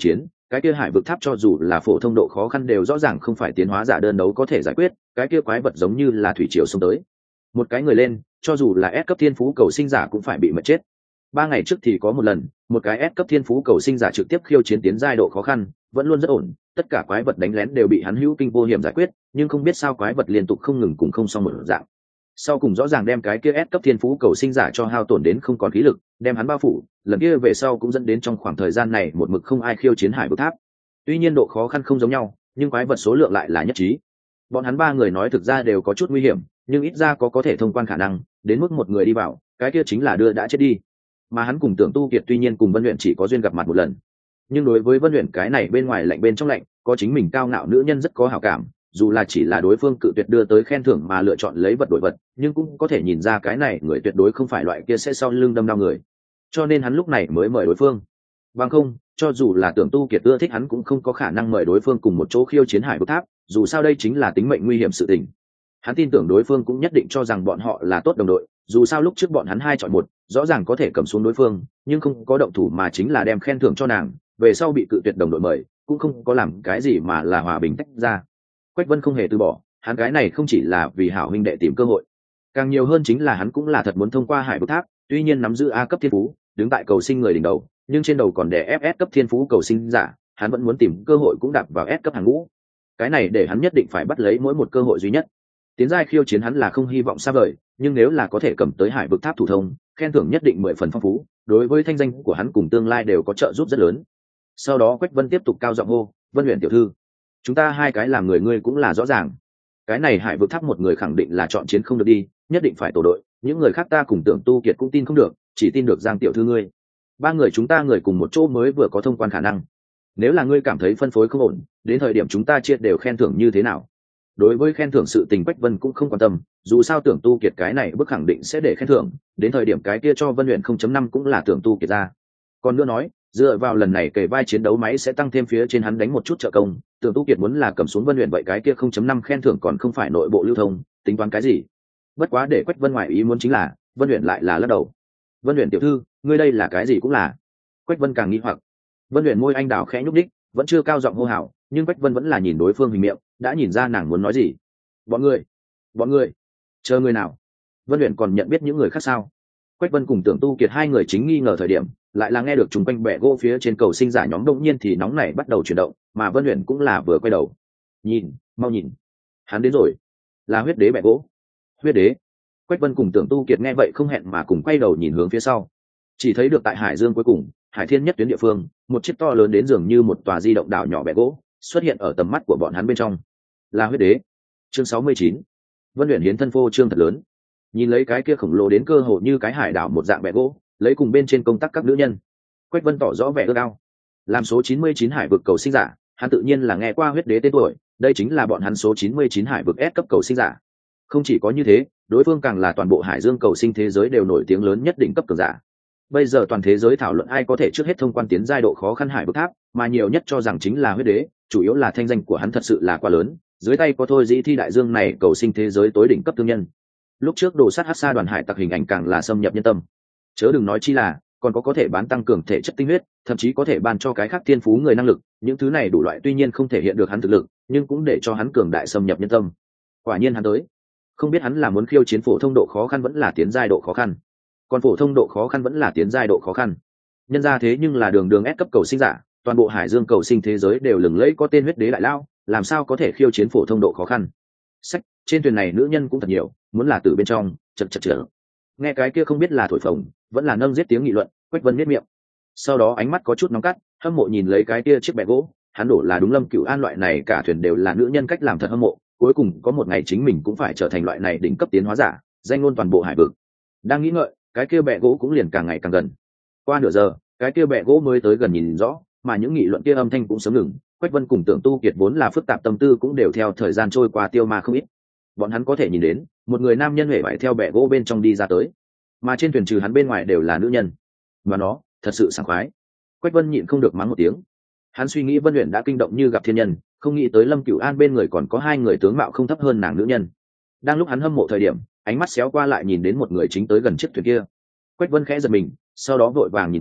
cái kia hải vực tháp cho dù là phổ thông độ khó khăn đều rõ ràng không phải tiến hóa giả đơn đấu có thể giải quyết, cái kia quái vật giống như là thủy triều xông tới, một cái người lên cho dù là S cấp thiên phú cầu sinh giả cũng phải bị mệt chết. Ba ngày trước thì có một lần, một cái S cấp thiên phú cầu sinh giả trực tiếp khiêu chiến tiến giai độ khó khăn, vẫn luôn rất ổn, tất cả quái vật đánh lén đều bị hắn hữu kinh vô hiểm giải quyết, nhưng không biết sao quái vật liên tục không ngừng cùng không xong một dạng. Sau cùng rõ ràng đem cái kia S cấp thiên phú cầu sinh giả cho hao tổn đến không còn khí lực, đem hắn bao phủ, lần kia về sau cũng dẫn đến trong khoảng thời gian này một mực không ai khiêu chiến hải vực tháp. Tuy nhiên độ khó khăn không giống nhau, nhưng quái vật số lượng lại là nhất trí. Bọn hắn ba người nói thực ra đều có chút nguy hiểm, nhưng ít ra có có thể thông quan khả năng, đến mức một người đi vào, cái kia chính là đưa đã chết đi. Mà hắn cùng Tưởng Tu Kiệt tuy nhiên cùng Vân Uyển chỉ có duyên gặp mặt một lần, nhưng đối với Vân Uyển cái này bên ngoài lạnh bên trong lạnh, có chính mình cao ngạo nữ nhân rất có hảo cảm, dù là chỉ là đối phương cự tuyệt đưa tới khen thưởng mà lựa chọn lấy vật đổi vật, nhưng cũng có thể nhìn ra cái này người tuyệt đối không phải loại kia sẽ sau lưng đâm đau người, cho nên hắn lúc này mới mời đối phương. Bằng không, cho dù là Tưởng Tu Kiệt ưa thích hắn cũng không có khả năng mời đối phương cùng một chỗ khiêu chiến hải vực tháp, dù sao đây chính là tính mệnh nguy hiểm sự tình. Hắn tin tưởng đối phương cũng nhất định cho rằng bọn họ là tốt đồng đội, dù sao lúc trước bọn hắn hai chọn một, rõ ràng có thể cầm xuống đối phương, nhưng không có động thủ mà chính là đem khen thưởng cho nàng, về sau bị cự tuyệt đồng đội mời, cũng không có làm cái gì mà là hòa bình tách ra. Quách Vân không hề từ bỏ, hắn cái này không chỉ là vì hảo huynh đệ tìm cơ hội, càng nhiều hơn chính là hắn cũng là thật muốn thông qua hải vực tháp, tuy nhiên nắm giữ A cấp thiên phú, đứng tại cầu sinh người đỉnh đầu, nhưng trên đầu còn đè ép S cấp thiên phú cầu sinh giả, hắn vẫn muốn tìm cơ hội cũng đạp vào S cấp hàng ngũ. Cái này để hắn nhất định phải bắt lấy mỗi một cơ hội duy nhất. Tiến giai khiêu chiến hắn là không hy vọng xa vời, nhưng nếu là có thể cầm tới hải vực tháp thủ thông, khen thưởng nhất định mười phần phong phú, đối với thanh danh của hắn cùng tương lai đều có trợ giúp rất lớn. Sau đó Quách Vân tiếp tục cao giọng hô, "Vân Uyển tiểu thư, chúng ta hai cái làm người ngươi cũng là rõ ràng. Cái này hải vực tháp một người khẳng định là chọn chiến không được đi, nhất định phải tổ đội, những người khác ta cùng Tưởng Tu Kiệt cũng tin không được, chỉ tin được Giang tiểu thư ngươi. Ba người chúng ta người cùng một chỗ mới vừa có thông quan khả năng. Nếu là ngươi cảm thấy phân phối không ổn, đến thời điểm chúng ta chia đều khen thưởng như thế nào?" Đối với khen thưởng sự tình Quách Vân cũng không quan tâm, dù sao Tưởng Tu Kiệt cái này bức khẳng định sẽ để khen thưởng, đến thời điểm cái kia cho Vân Uyển không chấm năm cũng là Tưởng Tu Kiệt ra. Còn nữa nói, dựa vào lần này kể vai chiến đấu máy sẽ tăng thêm phía trên hắn đánh một chút trợ công, Tưởng Tu Kiệt muốn là cầm xuống Vân Uyển vậy cái kia không chấm năm khen thưởng còn không phải nội bộ lưu thông, tính toán cái gì? Bất quá để Quách Vân ngoại ý muốn chính là, Vân Uyển lại là lắc đầu. "Vân Uyển tiểu thư, ngươi đây là cái gì cũng là?" Quách Vân càng nghi hoặc. Vân Uyển môi anh đào khẽ nhúc đích, vẫn chưa cao giọng hô hào, nhưng Quách Vân vẫn là nhìn đối phương hình miệng, đã nhìn ra nàng muốn nói gì. "Bọn người, bọn người, chờ người nào?" Vân Uyển còn nhận biết những người khác sao? Quách Vân cùng Tưởng Tu Kiệt hai người chính nghi ngờ thời điểm, lại là nghe được chung quanh bẻ gỗ phía trên cầu sinh giả nhóm đông nhiên thì nóng này bắt đầu chuyển động, mà Vân Uyển cũng là vừa quay đầu. "Nhìn, mau nhìn, hắn đến rồi, là huyết đế bẻ gỗ." "Huyết đế?" Quách Vân cùng Tưởng Tu Kiệt nghe vậy không hẹn mà cùng quay đầu nhìn hướng phía sau, chỉ thấy được tại hải dương cuối cùng, hải thiên nhất tuyến địa phương, một chiếc to lớn đến dường như một tòa di động đảo nhỏ bẻ gỗ xuất hiện ở tầm mắt của bọn hắn bên trong. Là huyết đế. Chương sáu mươi chín. Vân Uyển hiến thân phô trương thật lớn. Nhìn lấy cái kia khổng lồ đến cơ hồ như cái hải đảo một dạng bẻ gỗ, lấy cùng bên trên công tác các nữ nhân, Quách Vân tỏ rõ vẻ ước ao. Làm số chín mươi chín hải vực cầu sinh giả, hắn tự nhiên là nghe qua huyết đế tên tuổi, đây chính là bọn hắn số chín mươi chín hải vực S cấp cầu sinh giả. Không chỉ có như thế, đối phương càng là toàn bộ hải dương cầu sinh thế giới đều nổi tiếng lớn nhất đỉnh cấp cường giả. Bây giờ toàn thế giới thảo luận ai có thể trước hết thông quan tiến giai độ khó khăn hải vực tháp, mà nhiều nhất cho rằng chính là huyết đế, chủ yếu là thanh danh của hắn thật sự là quá lớn, dưới tay có thôi dĩ thi đại dương này cầu sinh thế giới tối đỉnh cấp thương nhân. Lúc trước đồ sát hắc sa đoàn hải tặc hình ảnh càng là xâm nhập nhân tâm, chớ đừng nói chi là còn có có thể bán tăng cường thể chất tinh huyết, thậm chí có thể ban cho cái khác thiên phú người năng lực, những thứ này đủ loại tuy nhiên không thể hiện được hắn thực lực, nhưng cũng để cho hắn cường đại xâm nhập nhân tâm. Quả nhiên hắn tới, không biết hắn là muốn khiêu chiến phổ thông độ khó khăn vẫn là tiến giai độ khó khăn. Còn phổ thông độ khó khăn vẫn là tiến giai độ khó khăn. Nhân ra thế nhưng là đường đường S cấp cầu sinh giả, toàn bộ hải dương cầu sinh thế giới đều lừng lẫy có tên huyết đế đại lao, làm sao có thể khiêu chiến phổ thông độ khó khăn. Sách, trên thuyền này nữ nhân cũng thật nhiều, muốn là từ bên trong, chật chật chật. Nghe cái kia không biết là thổi phồng, vẫn là nâng giết tiếng nghị luận, Quách Vân miết miệng. Sau đó ánh mắt có chút nóng cắt, hâm mộ nhìn lấy cái kia chiếc bè gỗ, hắn đổ là đúng Lâm Cửu An loại này cả thuyền đều là nữ nhân cách làm thật hâm mộ, cuối cùng có một ngày chính mình cũng phải trở thành loại này đỉnh cấp tiến hóa giả, danh ngôn toàn bộ hải vực. Đang nghĩ ngợi, cái kia bè gỗ cũng liền càng ngày càng gần. Qua nửa giờ, cái kia bè gỗ mới tới gần nhìn rõ, mà những nghị luận kia âm thanh cũng sớm ngừng. Quách Vân cùng Tưởng Tu Kiệt vốn là phức tạp tâm tư cũng đều theo thời gian trôi qua tiêu ma không ít. Bọn hắn có thể nhìn đến một người nam nhân huệ vải theo bè gỗ bên trong đi ra tới, mà trên thuyền trừ hắn bên ngoài đều là nữ nhân, và nó thật sự sảng khoái. Quách Vân nhịn không được mắng một tiếng. Hắn suy nghĩ Vân Uyển đã kinh động như gặp thiên nhân, không nghĩ tới Lâm Cửu An bên người còn có hai người tướng mạo không thấp hơn nàng nữ nhân. Đang lúc hắn hâm mộ thời điểm, ánh mắt xéo qua lại nhìn đến một người chính tới gần chiếc thuyền kia. Quách Vân khẽ giật mình, sau đó vội vàng nhìn qua,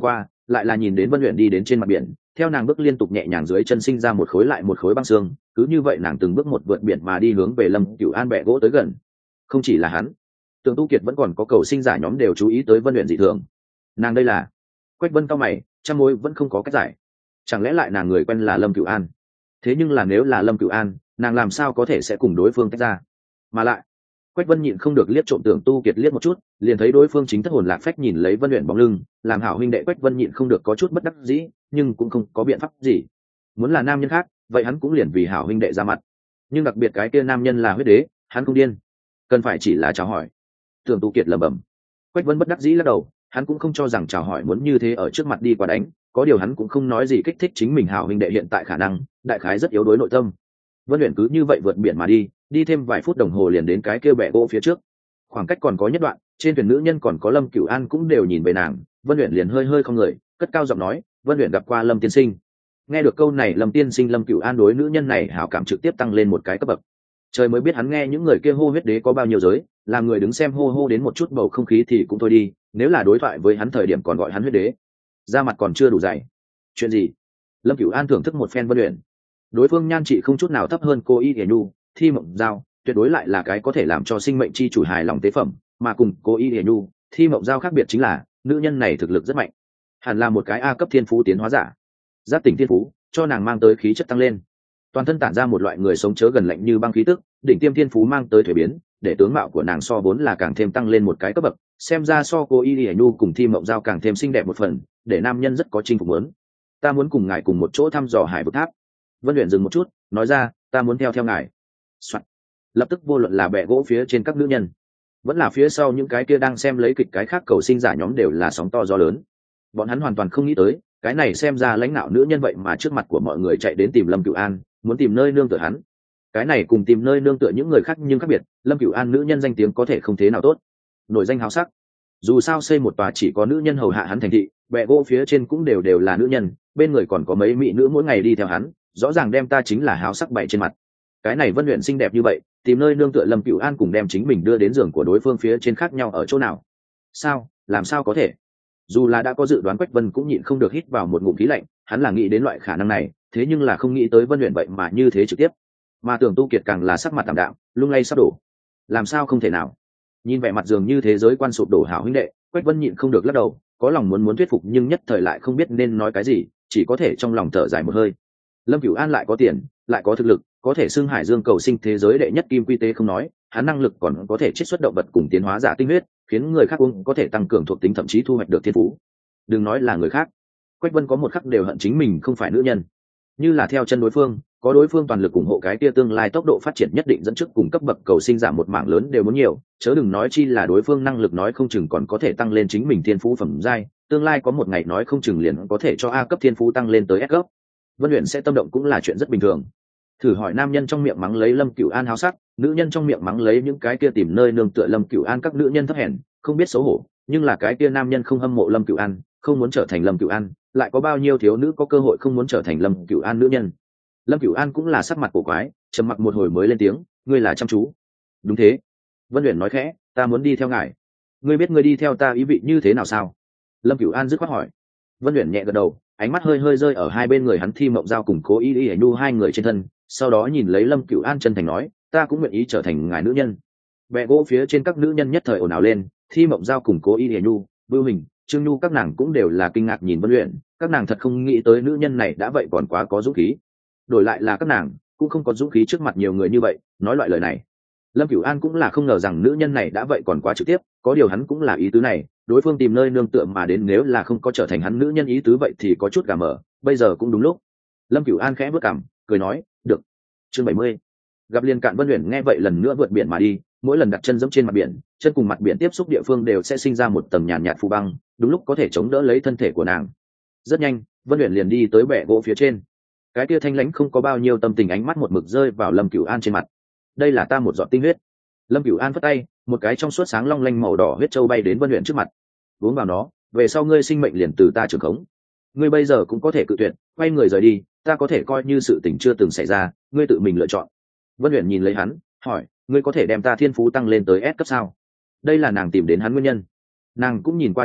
lại là nhìn đến Vân Uyển đi đến trên mặt biển, theo nàng bước liên tục nhẹ nhàng dưới chân sinh ra một khối lại một khối băng xương, cứ như vậy nàng từng bước một vượt biển mà đi hướng về Lâm Cửu An bẹ gỗ tới gần. Không chỉ là hắn, Tưởng Tu Kiệt vẫn còn có cầu sinh giả nhóm đều chú ý tới Vân Uyển dị thường. Nàng đây là? Quách Vân cao mày, trăm mối vẫn không có cách giải. Chẳng lẽ lại nàng người quen là Lâm Cửu An? Thế nhưng là nếu là Lâm Cửu An, nàng làm sao có thể sẽ cùng đối phương tách ra? Mà lại, Quách Vân nhịn không được liếc trộm Tưởng Tu Kiệt liếc một chút, liền thấy đối phương chính thất hồn lạc phách nhìn lấy Vân Uyển bóng lưng, làm hảo huynh đệ Quách Vân nhịn không được có chút bất đắc dĩ, nhưng cũng không có biện pháp gì. Muốn là nam nhân khác, vậy hắn cũng liền vì hảo huynh đệ ra mặt. Nhưng đặc biệt cái kia nam nhân là huyết đế, hắn không điên, cần phải chỉ là chào hỏi. Tưởng Tu Kiệt lẩm bẩm. Quách Vân bất đắc dĩ lắc đầu, hắn cũng không cho rằng chào hỏi muốn như thế ở trước mặt đi qua đánh, có điều hắn cũng không nói gì kích thích chính mình hảo huynh đệ hiện tại khả năng, đại khái rất yếu đuối nội tâm. Vân Uyển cứ như vậy vượt biển mà đi, đi thêm vài phút đồng hồ liền đến cái kia bẹ gỗ phía trước. Khoảng cách còn có nhất đoạn, trên thuyền nữ nhân còn có Lâm Cửu An cũng đều nhìn về nàng, Vân Uyển liền hơi hơi không người, cất cao giọng nói, Vân Uyển gặp qua Lâm tiên sinh. Nghe được câu này, Lâm tiên sinh Lâm Cửu An đối nữ nhân này hảo cảm trực tiếp tăng lên một cái cấp bậc. Trời mới biết hắn nghe những người kia hô huyết đế có bao nhiêu giới, làm người đứng xem hô hô đến một chút bầu không khí thì cũng thôi đi, nếu là đối thoại với hắn thời điểm còn gọi hắn huyết đế, da mặt còn chưa đủ dày. Chuyện gì? Lâm Cửu An thưởng thức một phen Vân Uyển. Đối phương nhan trị không chút nào thấp hơn cô Y Hiển Nhu, Thi Mộng Giao, tuyệt đối lại là cái có thể làm cho sinh mệnh chi chủ hài lòng tế phẩm, mà cùng cô Y Hiển Nhu, Thi Mộng Giao khác biệt chính là nữ nhân này thực lực rất mạnh, hẳn là một cái A cấp thiên phú tiến hóa giả. Giác tỉnh thiên phú cho nàng mang tới khí chất tăng lên, toàn thân tản ra một loại người sống chớ gần lạnh như băng khí tức, đỉnh tiêm thiên phú mang tới thuế biến, để tướng mạo của nàng so vốn là càng thêm tăng lên một cái cấp bậc, xem ra so cô Y Hiển Nhu cùng Thi Mộng Giao càng thêm xinh đẹp một phần, để nam nhân rất có chinh phục muốn. Ta muốn cùng ngài cùng một chỗ thăm dò hải vực tháp. Vân Uyển dừng một chút, nói ra, ta muốn theo theo ngài. Soạn. Lập tức vô luận là bẹ gỗ phía trên các nữ nhân, vẫn là phía sau những cái kia đang xem lấy kịch cái khác cầu sinh giả nhóm đều là sóng to gió lớn. Bọn hắn hoàn toàn không nghĩ tới, cái này xem ra lãnh đạo nữ nhân vậy mà trước mặt của mọi người chạy đến tìm Lâm Cửu An, muốn tìm nơi nương tựa hắn. Cái này cùng tìm nơi nương tựa những người khác nhưng khác biệt, Lâm Cửu An nữ nhân danh tiếng có thể không thế nào tốt, nổi danh hào sắc. Dù sao xây một tòa chỉ có nữ nhân hầu hạ hắn thành thị, bẹ gỗ phía trên cũng đều đều là nữ nhân, bên người còn có mấy mỹ nữ mỗi ngày đi theo hắn, rõ ràng đem ta chính là háo sắc bậy trên mặt. Cái này Vân Uyển xinh đẹp như vậy, tìm nơi nương tựa Lâm Cửu An cùng đem chính mình đưa đến giường của đối phương phía trên khác nhau ở chỗ nào? Sao? Làm sao có thể? Dù là đã có dự đoán, Quách Vân cũng nhịn không được hít vào một ngụm khí lạnh, hắn là nghĩ đến loại khả năng này, thế nhưng là không nghĩ tới Vân Uyển vậy mà như thế trực tiếp. Mà Tưởng Tu Kiệt càng là sắc mặt tạm đạm, lung lay sắp đổ. Làm sao không thể nào? Nhìn vẻ mặt dường như thế giới quan sụp đổ hảo huynh đệ, Quách Vân nhịn không được lắc đầu, có lòng muốn muốn thuyết phục nhưng nhất thời lại không biết nên nói cái gì, chỉ có thể trong lòng thở dài một hơi. Lâm Cửu An lại có tiền, lại có thực lực, có thể xưng Hải Dương cầu sinh thế giới đệ nhất kim quy tế không nói, hắn năng lực còn có thể chiết xuất động vật cùng tiến hóa giả tinh huyết, khiến người khác uống có thể tăng cường thuộc tính, thậm chí thu hoạch được thiên phú. Đừng nói là người khác, Quách Vân có một khắc đều hận chính mình không phải nữ nhân. Như là theo chân đối phương, có đối phương toàn lực ủng hộ, cái kia tương lai tốc độ phát triển nhất định dẫn trước cùng cấp bậc cầu sinh giảm một mảng lớn đều muốn nhiều, chớ đừng nói chi là đối phương năng lực nói không chừng còn có thể tăng lên chính mình thiên phú phẩm giai, tương lai có một ngày nói không chừng liền có thể cho A cấp thiên phú tăng lên tới S cấp. Vân Uyển sẽ tâm động cũng là chuyện rất bình thường. Thử hỏi nam nhân trong miệng mắng lấy Lâm Cửu An háo sắc, nữ nhân trong miệng mắng lấy những cái kia tìm nơi nương tựa Lâm Cửu An các nữ nhân thấp hèn, không biết xấu hổ, nhưng là cái kia nam nhân không hâm mộ Lâm Cửu An, không muốn trở thành Lâm Cửu An, lại có bao nhiêu thiếu nữ có cơ hội không muốn trở thành Lâm Cửu An nữ nhân. Lâm Cửu An cũng là sắc mặt cổ quái, trầm mặc một hồi mới lên tiếng, ngươi là chăm chú. Đúng thế. Vân Uyển nói khẽ, ta muốn đi theo ngài. Ngươi biết ngươi đi theo ta ý vị như thế nào sao? Lâm Cửu An dứt khoát hỏi. Vân Uyển nhẹ gật đầu, ánh mắt hơi hơi rơi ở hai bên người hắn Thi Mộng Giao cùng Cố Y Y Nhu hai người trên thân, sau đó nhìn lấy Lâm Cửu An chân thành nói, ta cũng nguyện ý trở thành ngài nữ nhân. Bẹ gỗ phía trên các nữ nhân nhất thời ồn ào lên, Thi Mộng Giao cùng Cố Y Y Nhu, Bưu Hình, Trương Nhu các nàng cũng đều là kinh ngạc nhìn Vân Uyển, các nàng thật không nghĩ tới nữ nhân này đã vậy còn quá có dũng khí. Đổi lại là các nàng cũng không có dũng khí trước mặt nhiều người như vậy nói loại lời này. Lâm Cửu An cũng là không ngờ rằng nữ nhân này đã vậy còn quá trực tiếp, có điều hắn cũng là ý tứ này, đối phương tìm nơi nương tựa mà đến, nếu là không có trở thành hắn nữ nhân ý tứ vậy thì có chút gà mở, bây giờ cũng đúng lúc. Lâm Cửu An khẽ bước cằm, cười nói, được. Chương bảy mươi. Gặp liền cạn. Vân Uyển nghe vậy lần nữa vượt biển mà đi, mỗi lần đặt chân dẫm trên mặt biển, chân cùng mặt biển tiếp xúc địa phương đều sẽ sinh ra một tầng nhàn nhạt phù băng, đúng lúc có thể chống đỡ lấy thân thể của nàng. Rất nhanh, Vân Uyển liền đi tới bệ gỗ phía trên. Cái kia thanh lãnh không có bao nhiêu tâm tình ánh mắt một mực rơi vào Lâm Cửu An trên mặt. Đây là ta một giọt tinh huyết. Lâm Cửu An phất tay, một cái trong suốt sáng long lanh màu đỏ huyết châu bay đến Vân Uyển trước mặt. Uống vào nó, về sau ngươi sinh mệnh liền từ ta trưởng khống. Ngươi bây giờ cũng có thể cự tuyệt, quay người rời đi, ta có thể coi như sự tình chưa từng xảy ra, ngươi tự mình lựa chọn. Vân Uyển nhìn lấy hắn, hỏi, ngươi có thể đem ta thiên phú tăng lên tới S cấp sao? Đây là nàng tìm đến hắn nguyên nhân. Nàng cũng nhìn qua trực tiếp,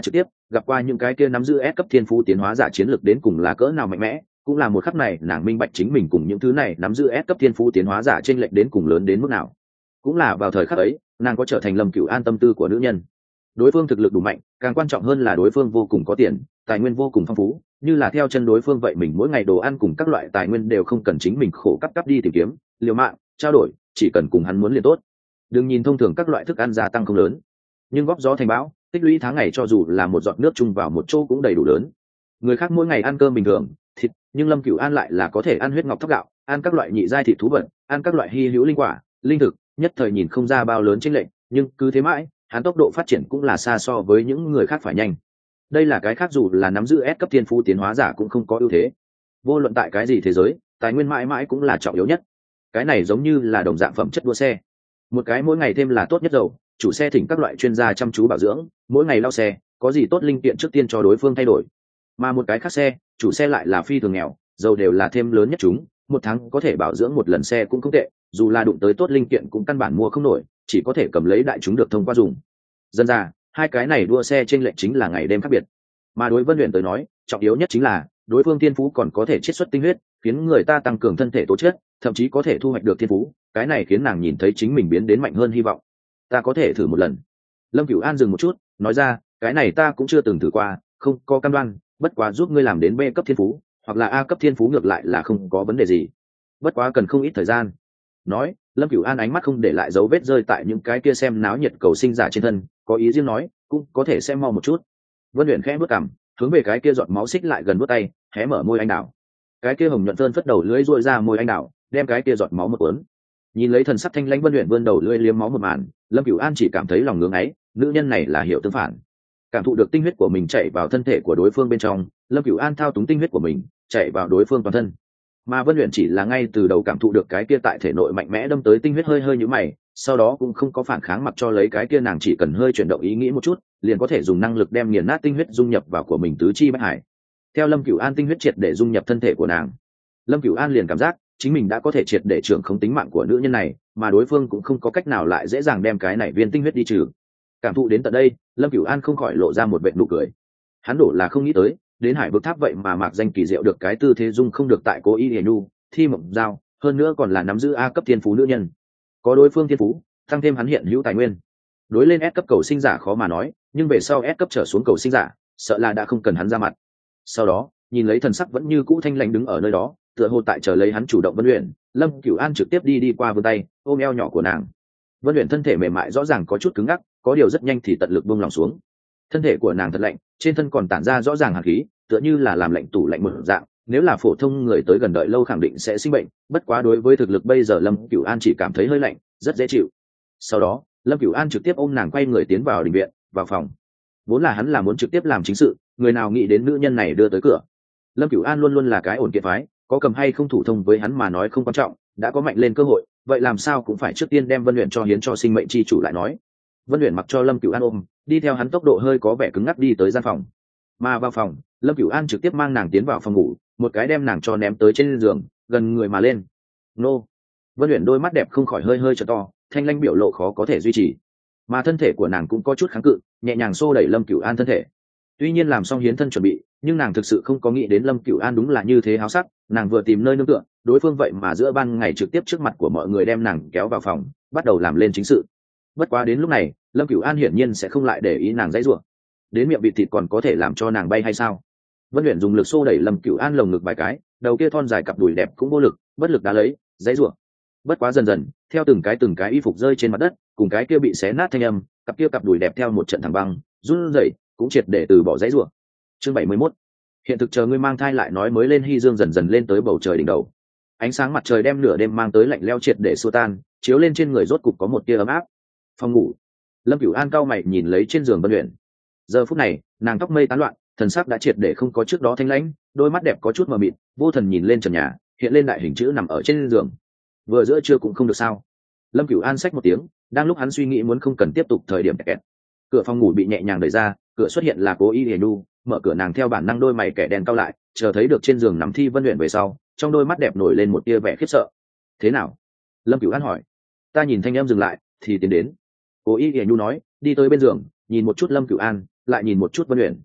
gặp qua những cái kia nắm giữ S cấp thiên phú tiến hóa giả chiến lược đến cùng là cỡ nào mạnh mẽ, cũng là một khắc này nàng minh bạch chính mình cùng những thứ này nắm giữ S cấp thiên phú tiến hóa giả trên lệch đến cùng lớn đến mức nào. Cũng là vào thời khắc ấy, nàng có trở thành Lâm Cửu An tâm tư của nữ nhân. Đối phương thực lực đủ mạnh, càng quan trọng hơn là đối phương vô cùng có tiền, tài nguyên vô cùng phong phú, như là theo chân đối phương vậy mình mỗi ngày đồ ăn cùng các loại tài nguyên đều không cần chính mình khổ cấp cấp đi tìm kiếm, liều mạng, trao đổi, chỉ cần cùng hắn muốn liền tốt. Đừng nhìn thông thường các loại thức ăn gia tăng không lớn, nhưng góp gió thành bão, tích lũy tháng ngày cho dù là một giọt nước chung vào một chỗ cũng đầy đủ lớn. Người khác mỗi ngày ăn cơm bình thường, thịt, nhưng Lâm Cửu An lại là có thể ăn huyết ngọc thóc gạo, ăn các loại nhị giai thịt thú vật, ăn các loại hy hữu linh quả, linh thực, nhất thời nhìn không ra bao lớn chênh lệch, nhưng cứ thế mãi, hắn tốc độ phát triển cũng là xa so với những người khác phải nhanh. Đây là cái khác dù là nắm giữ S cấp thiên phú tiến hóa giả cũng không có ưu thế. Vô luận tại cái gì thế giới, tài nguyên mãi mãi cũng là trọng yếu nhất. Cái này giống như là đồng dạng phẩm chất đua xe. Một cái mỗi ngày thêm là tốt nhất dầu, chủ xe thỉnh các loại chuyên gia chăm chú bảo dưỡng, mỗi ngày lau xe, có gì tốt linh kiện trước tiên cho đối phương thay đổi. Mà một cái khác xe, chủ xe lại là phi thường nghèo, dầu đều là thêm lớn nhất chúng, một tháng có thể bảo dưỡng một lần xe cũng không tệ, dù là đụng tới tốt linh kiện cũng căn bản mua không nổi, chỉ có thể cầm lấy đại chúng được thông qua dùng. Dân ra, hai cái này đua xe trên lệnh chính là ngày đêm khác biệt. Mà đối Vân Huyền tới nói, trọng yếu nhất chính là đối phương thiên phú còn có thể chiết xuất tinh huyết, khiến người ta tăng cường thân thể tố chất, thậm chí có thể thu hoạch được thiên phú, cái này khiến nàng nhìn thấy chính mình biến đến mạnh hơn hy vọng. Ta có thể thử một lần. Lâm Cửu An dừng một chút, nói ra, cái này ta cũng chưa từng thử qua, không có cam đoan, bất quá giúp ngươi làm đến B cấp thiên phú, hoặc là A cấp thiên phú ngược lại là không có vấn đề gì. Bất quá cần không ít thời gian. Nói, Lâm Cửu An ánh mắt không để lại dấu vết rơi tại những cái kia xem náo nhiệt cầu sinh giả trên thân, có ý riêng nói, cũng có thể xem mau một chút. Vân Uyển khẽ bước cằm, hướng về cái kia giọt máu xích lại gần bước tay, hé mở môi anh đào. Cái kia hồng nhuận phơn phất đầu lưỡi duỗi ra môi anh đào, đem cái kia giọt máu một cuốn. Nhìn lấy thần sắc thanh lãnh Vân Uyển vươn đầu lưỡi liếm máu một màn, Lâm Cửu An chỉ cảm thấy lòng ngưỡng ấy, nữ nhân này là hiểu tương phản. Cảm thụ được tinh huyết của mình chảy vào thân thể của đối phương bên trong, Lâm Cửu An thao túng tinh huyết của mình, chảy vào đối phương toàn thân. Mà Vân Uyển chỉ là ngay từ đầu cảm thụ được cái kia tại thể nội mạnh mẽ đâm tới tinh huyết hơi hơi như mày, sau đó cũng không có phản kháng, mặc cho lấy cái kia nàng chỉ cần hơi chuyển động ý nghĩ một chút, liền có thể dùng năng lực đem nghiền nát tinh huyết dung nhập vào của mình tứ chi bách hải. Theo Lâm Cửu An tinh huyết triệt để dung nhập thân thể của nàng, Lâm Cửu An liền cảm giác chính mình đã có thể triệt để trưởng khống tính mạng của nữ nhân này, mà đối phương cũng không có cách nào lại dễ dàng đem cái này viên tinh huyết đi trừ. Cảm thụ đến tận đây, Lâm Cửu An không khỏi lộ ra một vệt nụ cười. Hắn đổ là không nghĩ tới, đến Hải Vực Tháp vậy mà mạc danh kỳ diệu được cái tư thế dung không được tại Cố Y Hiển Nhu, Thi Mộng Giao, hơn nữa còn là nắm giữ A cấp thiên phú nữ nhân. Có đối phương thiên phú, tăng thêm hắn hiện hữu tài nguyên. Đối lên S cấp cầu sinh giả khó mà nói, nhưng về sau S cấp trở xuống cầu sinh giả, sợ là đã không cần hắn ra mặt. Sau đó, nhìn lấy thần sắc vẫn như cũ thanh lãnh đứng ở nơi đó, tựa hồ tại chờ lấy hắn chủ động Vân Uyển, Lâm Cửu An trực tiếp đi đi qua vươn tay, ôm eo nhỏ của nàng. Vân Uyển thân thể mềm mại rõ ràng có chút cứng ngắc, có điều rất nhanh thì tận lực buông lòng xuống. Thân thể của nàng thật lạnh, trên thân còn tản ra rõ ràng hàn khí, tựa như là làm lạnh tủ lạnh một dạng, nếu là phổ thông người tới gần đợi lâu khẳng định sẽ sinh bệnh, bất quá đối với thực lực bây giờ Lâm Cửu An chỉ cảm thấy hơi lạnh, rất dễ chịu. Sau đó, Lâm Cửu An trực tiếp ôm nàng quay người tiến vào đình viện, vào phòng. Vốn là hắn là muốn trực tiếp làm chính sự, người nào nghĩ đến nữ nhân này đưa tới cửa. Lâm Cửu An luôn luôn là cái ổn kiện phái, có cầm hay không thủ thông với hắn mà nói không quan trọng, đã có mạnh lên cơ hội, vậy làm sao cũng phải trước tiên đem Vân Uyển cho hiến cho sinh mệnh chi chủ lại nói. Vân Uyển mặc cho Lâm Cửu An ôm, đi theo hắn tốc độ hơi có vẻ cứng ngắc đi tới gian phòng. Mà vào phòng, Lâm Cửu An trực tiếp mang nàng tiến vào phòng ngủ, một cái đem nàng cho ném tới trên giường, gần người mà lên. Nô. Vân Uyển đôi mắt đẹp không khỏi hơi hơi trợ to, thanh lãnh biểu lộ khó có thể duy trì. Mà thân thể của nàng cũng có chút kháng cự, nhẹ nhàng xô đẩy Lâm Cửu An thân thể. Tuy nhiên làm xong hiến thân chuẩn bị, nhưng nàng thực sự không có nghĩ đến Lâm Cửu An đúng là như thế háo sắc, nàng vừa tìm nơi nương tựa, đối phương vậy mà giữa ban ngày trực tiếp trước mặt của mọi người đem nàng kéo vào phòng, bắt đầu làm lên chính sự. Bất quá đến lúc này, Lâm Cửu An hiển nhiên sẽ không lại để ý nàng dãy rủa. Đến miệng vịt thịt còn có thể làm cho nàng bay hay sao? Vân Uyển dùng lực xô đẩy Lâm Cửu An lồng ngực vài cái, đầu kia thon dài cặp đùi đẹp cũng vô lực, bất lực đá lấy, dãy rủa. Bất quá dần dần, theo từng cái từng cái y phục rơi trên mặt đất, cùng cái kia bị xé nát thanh âm, cặp kia cặp đùi đẹp theo một trận thẳng băng, run rẩy, cũng triệt để từ bỏ dãy rủa. Chương bảy mươi mốt. Hiện thực chờ ngươi mang thai lại nói mới lên hy dương dần dần lên tới bầu trời đỉnh đầu. Ánh sáng mặt trời đem nửa đêm mang tới lạnh lẽo triệt để xua tan, chiếu lên trên người rốt cục có một tia ấm áp. Phòng ngủ. Lâm Cửu An cao mày nhìn lấy trên giường Vân Uyển. Giờ phút này, nàng tóc mây tán loạn, thần sắc đã triệt để không có trước đó thanh lãnh, đôi mắt đẹp có chút mờ mịt, vô thần nhìn lên trần nhà, hiện lên đại hình chữ nằm ở trên giường. Vừa giữa trưa cũng không được sao? Lâm Cửu An xách một tiếng, đang lúc hắn suy nghĩ muốn không cần tiếp tục thời điểm kẹt. Cửa phòng ngủ bị nhẹ nhàng đẩy ra, cửa xuất hiện là Cố Y Hiển Nhu, mở cửa nàng theo bản năng đôi mày kẻ đen cao lại, chờ thấy được trên giường nằm Thi Vân Uyển về sau, trong đôi mắt đẹp nổi lên một tia vẻ khiếp sợ. Thế nào? Lâm Cửu An hỏi. Ta nhìn thanh em dừng lại, thì tiến đến. Cố Y Hiển Nhu nói, đi tới bên giường, nhìn một chút Lâm Cửu An, lại nhìn một chút Vân Uyển,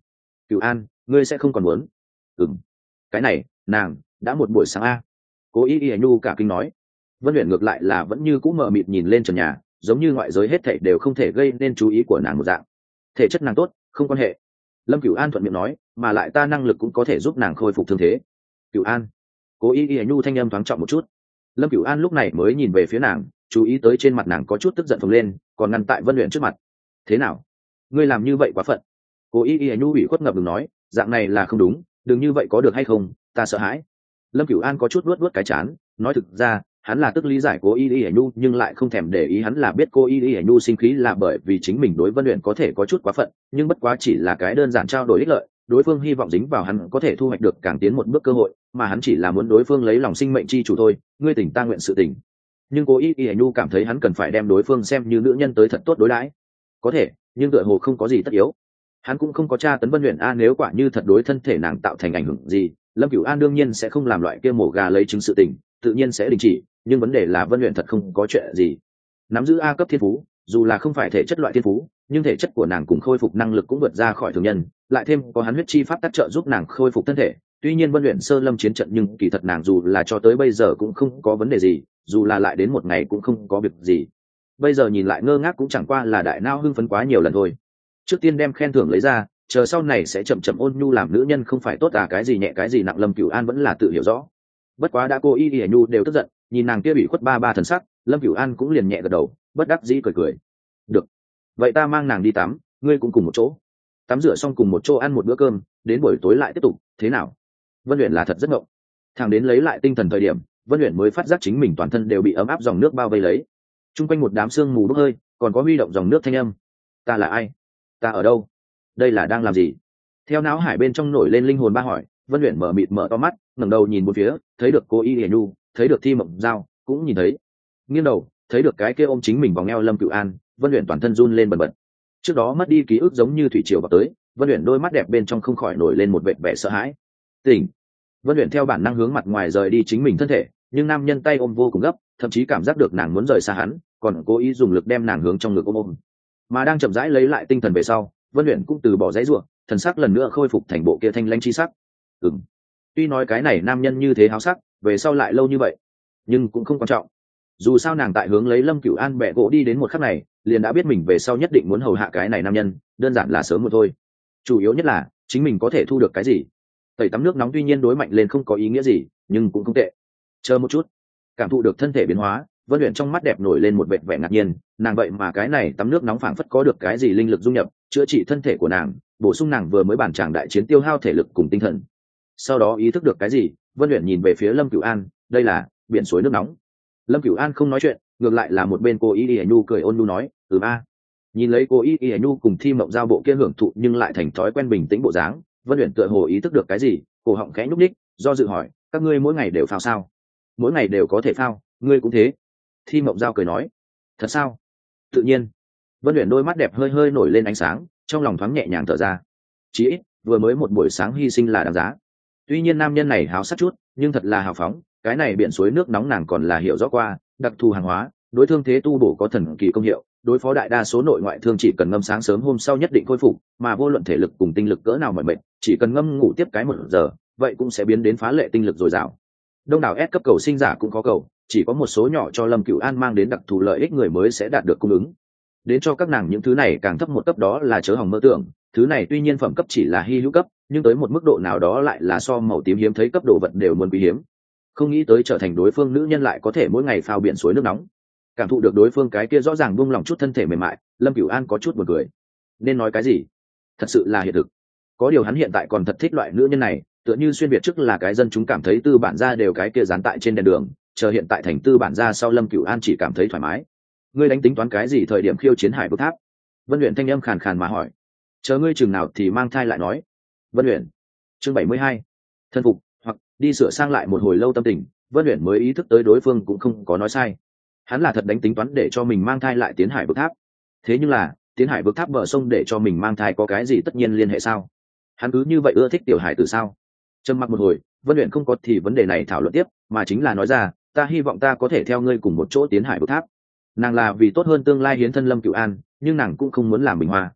Cửu An, ngươi sẽ không còn muốn? Ừm, cái này nàng đã một buổi sáng a. Cố ý y nhu cả kinh nói. Vân Uyển ngược lại là vẫn như cũ mờ mịt nhìn lên trần nhà, giống như ngoại giới hết thảy đều không thể gây nên chú ý của nàng một dạng. Thể chất nàng tốt, không quan hệ. Lâm Cửu An thuận miệng nói, mà lại ta năng lực cũng có thể giúp nàng khôi phục thương thế. Cửu An. Cố ý y nhu thanh âm thoáng trọng một chút. Lâm Cửu An lúc này mới nhìn về phía nàng, chú ý tới trên mặt nàng có chút tức giận phồng lên, còn ngăn tại Vân Uyển trước mặt. Thế nào? Ngươi làm như vậy quá phận. Cố ý y nhu ủy khuất ngập ngừng nói, dạng này là không đúng, đừng như vậy có được hay không, ta sợ hãi. Lâm Cửu An có chút luốt luốt cái chán, nói thực ra hắn là tức lý giải cố y y nhu, nhưng lại không thèm để ý. Hắn là biết cô y y nhu sinh khí là bởi vì chính mình đối Vân Uyển có thể có chút quá phận, nhưng bất quá chỉ là cái đơn giản trao đổi ích lợi, đối phương hy vọng dính vào hắn có thể thu hoạch được càng tiến một bước cơ hội, mà hắn chỉ là muốn đối phương lấy lòng sinh mệnh chi chủ thôi, ngươi tình ta nguyện sự tình. Nhưng cô y y nhu cảm thấy hắn cần phải đem đối phương xem như nữ nhân tới thật tốt đối đãi. Có thể, nhưng tựa hồ không có gì tất yếu. Hắn cũng không có tra tấn Vân Uyển a, nếu quả như thật đối thân thể nàng tạo thành ảnh hưởng gì, Lâm Cửu An đương nhiên sẽ không làm loại kia mổ gà lấy trứng sự tình, tự nhiên sẽ đình chỉ, nhưng vấn đề là Vân Uyển thật không có chuyện gì. Nắm giữ A cấp thiên phú, dù là không phải thể chất loại thiên phú, nhưng thể chất của nàng cùng khôi phục năng lực cũng vượt ra khỏi thường nhân, lại thêm có hắn huyết chi pháp tác trợ giúp nàng khôi phục thân thể. Tuy nhiên Vân Uyển sơ lâm chiến trận, nhưng kỳ thật nàng dù là cho tới bây giờ cũng không có vấn đề gì, dù là lại đến một ngày cũng không có việc gì. Bây giờ nhìn lại ngơ ngác cũng chẳng qua là đại não hưng phấn quá nhiều lần thôi. Trước tiên đem khen thưởng lấy ra, chờ sau này sẽ chậm chậm ôn nhu, làm nữ nhân không phải tốt à, cái gì nhẹ cái gì nặng Lâm Cửu An vẫn là tự hiểu rõ. Bất quá đã cô y y nhu đều tức giận, nhìn nàng kia bị khuất ba ba thần sắc, Lâm Cửu An cũng liền nhẹ gật đầu, bất đắc dĩ cười cười. Được, vậy ta mang nàng đi tắm, ngươi cũng cùng một chỗ. Tắm rửa xong cùng một chỗ ăn một bữa cơm, đến buổi tối lại tiếp tục, thế nào? Vân Uyển là thật rất ngộng. Thằng đến lấy lại tinh thần thời điểm, Vân Uyển mới phát giác chính mình toàn thân đều bị ấm áp dòng nước bao vây lấy. Trung quanh một đám sương mù bốc hơi, còn có huy động dòng nước thanh âm. Ta là ai? Ta ở đâu? Đây là đang làm gì? Theo não hải bên trong nổi lên linh hồn ba hỏi, Vân Uyển mở mịt mở to mắt, ngẩng đầu nhìn bốn phía, thấy được cô y Hiền Nhu, thấy được Thi Mộng Giao, cũng nhìn thấy. Nghiêng đầu, thấy được cái kia ôm chính mình vòng eo Lâm Cửu An, Vân Uyển toàn thân run lên bần bật. Trước đó mất đi ký ức giống như thủy triều vào tới, Vân Uyển đôi mắt đẹp bên trong không khỏi nổi lên một vẻ vẻ sợ hãi. Tỉnh. Vân Uyển theo bản năng hướng mặt ngoài rời đi chính mình thân thể, nhưng nam nhân tay ôm vô cùng gấp, thậm chí cảm giác được nàng muốn rời xa hắn, còn cố ý dùng lực đem nàng hướng trong ngực ôm ôm. Mà đang chậm rãi lấy lại tinh thần về sau, Vân Uyển cũng từ bỏ dãy rủa, thần sắc lần nữa khôi phục thành bộ kia thanh lãnh chi sắc. Ừm. Tuy nói cái này nam nhân như thế háo sắc, về sau lại lâu như vậy, nhưng cũng không quan trọng. Dù sao nàng tại hướng lấy Lâm Cửu An bẻ gỗ đi đến một khắc này, liền đã biết mình về sau nhất định muốn hầu hạ cái này nam nhân, đơn giản là sớm một thôi. Chủ yếu nhất là chính mình có thể thu được cái gì. Tẩy tắm nước nóng tuy nhiên đối mạnh lên không có ý nghĩa gì, nhưng cũng không tệ. Chờ một chút, cảm thụ được thân thể biến hóa, Vân Uyển trong mắt đẹp nổi lên một vẻ vẻ ngạc nhiên, nàng vậy mà cái này tắm nước nóng phảng phất có được cái gì linh lực dung nhập, chữa trị thân thể của nàng, bổ sung nàng vừa mới bản tràng đại chiến tiêu hao thể lực cùng tinh thần. Sau đó ý thức được cái gì, Vân Uyển nhìn về phía Lâm Cửu An, đây là biển suối nước nóng. Lâm Cửu An không nói chuyện, ngược lại là một bên cô Y Y Nhu cười ôn nhu nói, "Ừ a." Nhìn lấy cô Y Y Nhu cùng Thi Mộng Giao bộ kia hưởng thụ nhưng lại thành thói quen bình tĩnh bộ dáng, Vân Uyển tựa hồ ý thức được cái gì, cổ họng khẽ nhúc nhích, do dự hỏi, "Các ngươi mỗi ngày đều phao sao?" "Mỗi ngày đều có thể phao, ngươi cũng thế." Thi Mộng Giao cười nói, "Thật sao?" "Tự nhiên." Vân Uyển đôi mắt đẹp hơi hơi nổi lên ánh sáng, trong lòng thoáng nhẹ nhàng thở ra. Chỉ ít, vừa mới một buổi sáng hy sinh là đáng giá. Tuy nhiên nam nhân này háo sắc chút, nhưng thật là hào phóng, cái này biển suối nước nóng nàng còn là hiểu rõ qua, đặc thù hàng hóa, đối thương thế tu bổ có thần kỳ công hiệu, đối phó đại đa số nội ngoại thương chỉ cần ngâm sáng sớm hôm sau nhất định khôi phục, mà vô luận thể lực cùng tinh lực cỡ nào mỏi mệt, chỉ cần ngâm ngủ tiếp cái một giờ, vậy cũng sẽ biến đến phá lệ tinh lực dồi dào. Đông đảo S cấp cầu sinh giả cũng có cầu, chỉ có một số nhỏ cho Lâm Cửu An mang đến đặc thù lợi ích người mới sẽ đạt được cung ứng. Đến cho các nàng những thứ này càng thấp một cấp đó là chớ hỏng mơ tưởng, thứ này tuy nhiên phẩm cấp chỉ là hy hữu cấp, nhưng tới một mức độ nào đó lại là so màu tím hiếm thấy cấp đồ vật đều muốn quý hiếm. Không nghĩ tới trở thành đối phương nữ nhân lại có thể mỗi ngày phao biển suối nước nóng. Cảm thụ được đối phương cái kia rõ ràng buông lỏng chút thân thể mềm mại, Lâm Cửu An có chút buồn cười. Nên nói cái gì? Thật sự là hiện thực. Có điều hắn hiện tại còn thật thích loại nữ nhân này, tựa như xuyên việt trước là cái dân chúng cảm thấy tư bản gia đều cái kia dán tại trên đèn đường, chờ hiện tại thành tư bản gia sau Lâm Cửu An chỉ cảm thấy thoải mái. Ngươi đánh tính toán cái gì thời điểm khiêu chiến Hải Vực Tháp? Vân Uyển thanh âm khàn khàn mà hỏi. Chờ ngươi chừng nào thì mang thai lại nói. Vân Uyển. Chương bảy mươi hai. Thân phục, hoặc đi sửa sang lại một hồi lâu tâm tình, Vân Uyển mới ý thức tới đối phương cũng không có nói sai. Hắn là thật đánh tính toán để cho mình mang thai lại tiến Hải Vực Tháp. Thế nhưng là, tiến Hải Vực Tháp bờ sông để cho mình mang thai có cái gì tất nhiên liên hệ sao? Hắn cứ như vậy ưa thích tiểu hải từ sao? Trầm mặc một hồi, Vân Uyển không có thì vấn đề này thảo luận tiếp, mà chính là nói ra, ta hy vọng ta có thể theo ngươi cùng một chỗ tiến Hải Vực Tháp. Nàng là vì tốt hơn tương lai hiến thân Lâm Cửu An, nhưng nàng cũng không muốn làm bình hoa.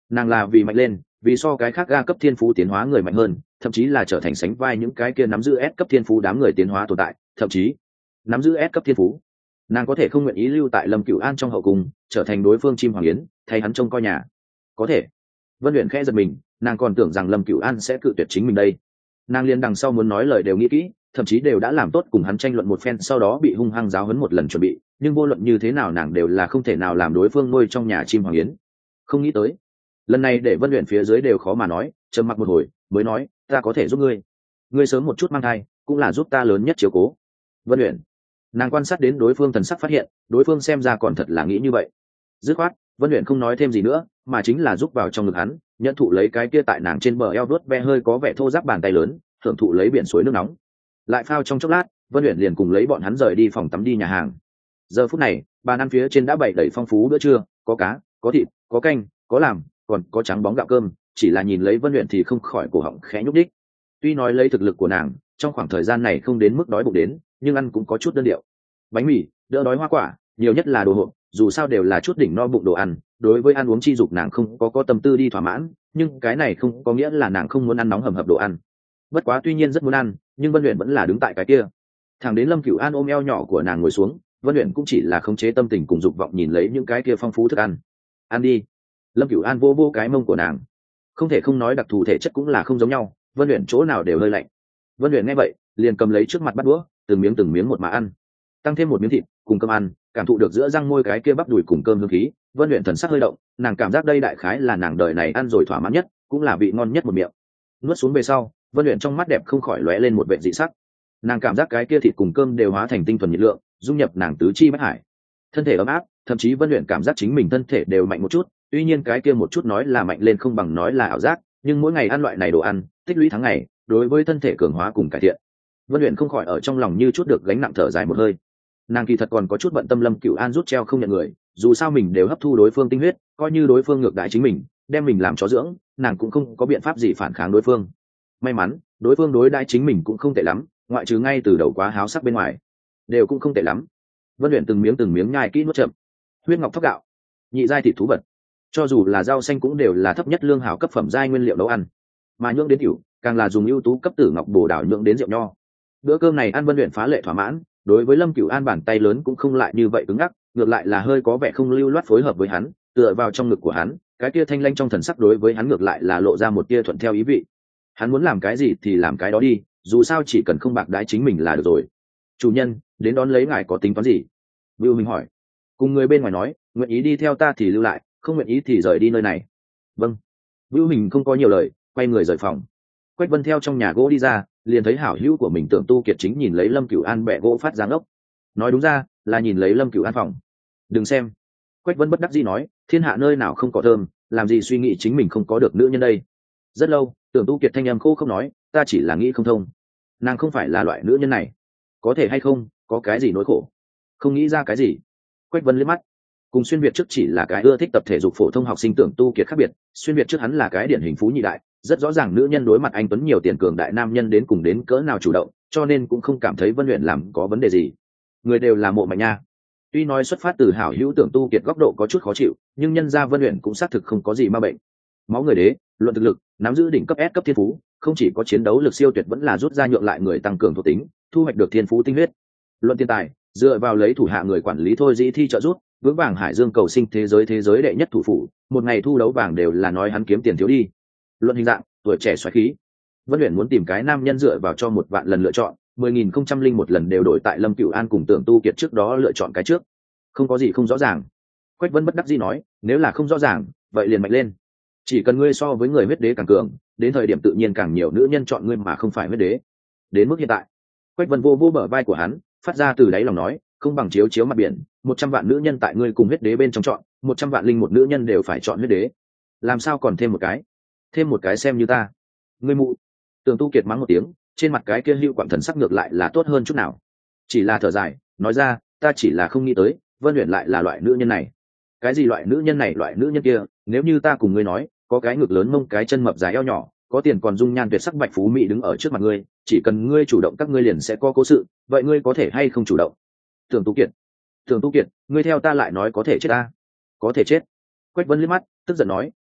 nàng là vì mạnh lên, vì so cái khác ga cấp thiên phú tiến hóa người mạnh hơn, thậm chí là trở thành sánh vai những cái kia nắm giữ S cấp thiên phú đám người tiến hóa tồn tại, thậm chí nắm giữ S cấp thiên phú. Nàng có thể không nguyện ý lưu tại Lâm Cửu An trong hậu cung, trở thành đối phương chim hoàng yến, thay hắn trông coi nhà. Có thể. Vân Uyển khẽ giật mình, nàng còn tưởng rằng Lâm Cửu An sẽ cự tuyệt chính mình đây. Nàng liền đằng sau muốn nói lời đều nghĩ kỹ, thậm chí đều đã làm tốt cùng hắn tranh luận một phen, sau đó bị hung hăng giáo huấn một lần chuẩn bị, nhưng vô luận như thế nào nàng đều là không thể nào làm đối phương nuôi trong nhà chim hoàng yến. Không nghĩ tới, lần này để Vân Uyển phía dưới đều khó mà nói, trầm mặc một hồi, mới nói, ta có thể giúp ngươi. Ngươi sớm một chút mang thai, cũng là giúp ta lớn nhất chiếu cố. Vân Uyển, nàng quan sát đến đối phương thần sắc phát hiện, đối phương xem ra còn thật là nghĩ như vậy. Dứt khoát, Vân Uyển không nói thêm gì nữa, mà chính là giúp vào trong ngực hắn, nhận thụ lấy cái kia tại nàng trên bờ eo vuốt ve hơi có vẻ thô ráp bàn tay lớn, thưởng thụ lấy biển suối nước nóng. Lại phao trong chốc lát, Vân Uyển liền cùng lấy bọn hắn rời đi phòng tắm đi nhà hàng. Giờ phút này, bàn ăn phía trên đã bày đầy phong phú bữa trưa, có cá, có thịt, có canh, có làm, còn có trắng bóng gạo cơm, chỉ là nhìn lấy Vân Uyển thì không khỏi cổ họng khẽ nhúc nhích. Tuy nói lấy thực lực của nàng, trong khoảng thời gian này không đến mức đói bụng đến, nhưng ăn cũng có chút đơn điệu. Bánh mì, đỡ đói hoa quả, nhiều nhất là đồ hộp, dù sao đều là chút đỉnh no bụng đồ ăn, đối với ăn uống chi dục nàng không có có tâm tư đi thỏa mãn, nhưng cái này không có nghĩa là nàng không muốn ăn nóng hầm hập đồ ăn. Bất quá tuy nhiên rất muốn ăn, nhưng Vân Uyển vẫn là đứng tại cái kia. Thẳng đến Lâm Cửu An ôm eo nhỏ của nàng ngồi xuống, Vân Uyển cũng chỉ là khống chế tâm tình cùng dục vọng nhìn lấy những cái kia phong phú thức ăn. Ăn đi. Lâm Cửu An vô vô cái mông của nàng. Không thể không nói đặc thù thể chất cũng là không giống nhau, Vân Uyển chỗ nào đều hơi lạnh. Vân Uyển nghe vậy, liền cầm lấy trước mặt bắt đũa, từng miếng từng miếng một mà ăn. Tăng thêm một miếng thịt, cùng cơm ăn, cảm thụ được giữa răng môi cái kia bắp đùi cùng cơm hương khí, Vân Uyển thần sắc hơi động, nàng cảm giác đây đại khái là nàng đời này ăn rồi thỏa mãn nhất, cũng là vị ngon nhất một miệng. Nuốt xuống về sau, Vân Uyển trong mắt đẹp không khỏi lóe lên một vẻ dị sắc. Nàng cảm giác cái kia thịt cùng cơm đều hóa thành tinh thuần nhiệt lượng, dung nhập nàng tứ chi bách hải. Thân thể ấm áp, thậm chí Vân Uyển cảm giác chính mình thân thể đều mạnh một chút, tuy nhiên cái kia một chút nói là mạnh lên không bằng nói là ảo giác, nhưng mỗi ngày ăn loại này đồ ăn, tích lũy tháng ngày, đối với thân thể cường hóa cùng cải thiện. Vân Uyển không khỏi ở trong lòng như chút được gánh nặng thở dài một hơi. Nàng kỳ thật còn có chút bận tâm Lâm Cửu An rút treo không nhận người, dù sao mình đều hấp thu đối phương tinh huyết, coi như đối phương ngược đãi chính mình, đem mình làm chó dưỡng, nàng cũng không có biện pháp gì phản kháng đối phương. May mắn, đối phương đối đãi chính mình cũng không tệ lắm, ngoại trừ ngay từ đầu quá háo sắc bên ngoài, đều cũng không tệ lắm. Vân Uyển từng miếng từng miếng nhai kỹ nuốt chậm. Huyết ngọc thóc gạo, nhị giai thịt thú vật, cho dù là rau xanh cũng đều là thấp nhất lương hảo cấp phẩm giai nguyên liệu nấu ăn, mà nhưỡng đến tiểu, càng là dùng ưu tú cấp tử ngọc bổ đảo nhưỡng đến rượu nho. Bữa cơm này ăn Vân Uyển phá lệ thỏa mãn, đối với Lâm Cửu An bàn tay lớn cũng không lại như vậy cứng ngắc, ngược lại là hơi có vẻ không lưu loát phối hợp với hắn, tựa vào trong ngực của hắn, cái kia thanh lanh trong thần sắc đối với hắn ngược lại là lộ ra một tia thuận theo ý vị. Hắn muốn làm cái gì thì làm cái đó đi, dù sao chỉ cần không bạc đái chính mình là được rồi. Chủ nhân, đến đón lấy ngài có tính toán gì? Vưu Minh hỏi. Cùng người bên ngoài nói, nguyện ý đi theo ta thì lưu lại, không nguyện ý thì rời đi nơi này. Vâng. Vưu Minh không có nhiều lời, quay người rời phòng. Quách Vân theo trong nhà gỗ đi ra, liền thấy hảo hữu của mình Tưởng Tu Kiệt chính nhìn lấy Lâm Cửu An bẻ gỗ phát giáng ốc. Nói đúng ra là nhìn lấy Lâm Cửu An phòng. Đừng xem. Quách Vân bất đắc dĩ nói, thiên hạ nơi nào không có thơm, làm gì suy nghĩ chính mình không có được nữ nhân đây. Rất lâu, Tưởng Tu Kiệt thanh âm khô không nói, ta chỉ là nghĩ không thông. Nàng không phải là loại nữ nhân này, có thể hay không, có cái gì nỗi khổ, không nghĩ ra cái gì. Quách Vân liếc mắt, cùng Xuyên Việt trước chỉ là cái ưa thích tập thể dục phổ thông học sinh Tưởng Tu Kiệt khác biệt. Xuyên Việt trước hắn là cái điển hình phú nhị đại, rất rõ ràng nữ nhân đối mặt anh tuấn nhiều tiền cường đại nam nhân đến cùng đến cỡ nào chủ động, cho nên cũng không cảm thấy Vân Uyển làm có vấn đề gì. Người đều là mộ mạnh nha. Tuy nói xuất phát từ hảo hữu Tưởng Tu Kiệt góc độ có chút khó chịu, nhưng nhân ra Vân Uyển cũng xác thực không có gì ma bệnh. Máu người đế, luận thực lực, nắm giữ đỉnh cấp S cấp thiên phú, không chỉ có chiến đấu lực siêu tuyệt vẫn là rút ra nhượng lại người tăng cường thuộc tính, thu hoạch được thiên phú tinh huyết. Luận tiền tài, dựa vào lấy thủ hạ người quản lý thôi dĩ thi trợ rút, vững vàng hải dương cầu sinh thế giới thế giới đệ nhất thủ phủ, một ngày thu đấu vàng đều là nói hắn kiếm tiền thiếu đi. Luận hình dạng, tuổi trẻ xoáy khí. Vân Uyển muốn tìm cái nam nhân dựa vào cho một vạn lần lựa chọn, mười nghìn không trăm linh một lần đều đổi tại Lâm Cửu An cùng Tưởng Tu Kiệt trước đó lựa chọn cái trước. Không có gì không rõ ràng. Quách Vân bất đắc dĩ nói, nếu là không rõ ràng, vậy liền mạnh lên. Chỉ cần ngươi so với người huyết đế càng cường, đến thời điểm tự nhiên càng nhiều nữ nhân chọn ngươi mà không phải huyết đế. Đến mức hiện tại, Quách Vân vô vô bờ vai của hắn, phát ra từ đáy lòng nói, không bằng chiếu chiếu mặt biển, một trăm vạn nữ nhân tại ngươi cùng huyết đế bên trong chọn, một trăm vạn linh một nữ nhân đều phải chọn huyết đế. Làm sao còn thêm một cái? Thêm một cái xem như ta. Ngươi mụ. Tưởng Tu Kiệt mắng một tiếng, trên mặt cái kia hữu quặng thần sắc ngược lại là tốt hơn chút nào. Chỉ là thở dài, nói ra, ta chỉ là không nghĩ tới, Vân Uyển lại là loại nữ nhân này. Cái gì loại nữ nhân này loại nữ nhân kia, nếu như ta cùng ngươi nói, có cái ngực lớn mông cái chân mập dài eo nhỏ, có tiền còn dung nhan tuyệt sắc bạch phú mỹ đứng ở trước mặt ngươi, chỉ cần ngươi chủ động các ngươi liền sẽ có cố sự, vậy ngươi có thể hay không chủ động? Tưởng Tu Kiệt, Tưởng Tu Kiệt, ngươi theo ta lại nói có thể chết ta, có thể chết. Quách Vân liếc mắt, tức giận nói,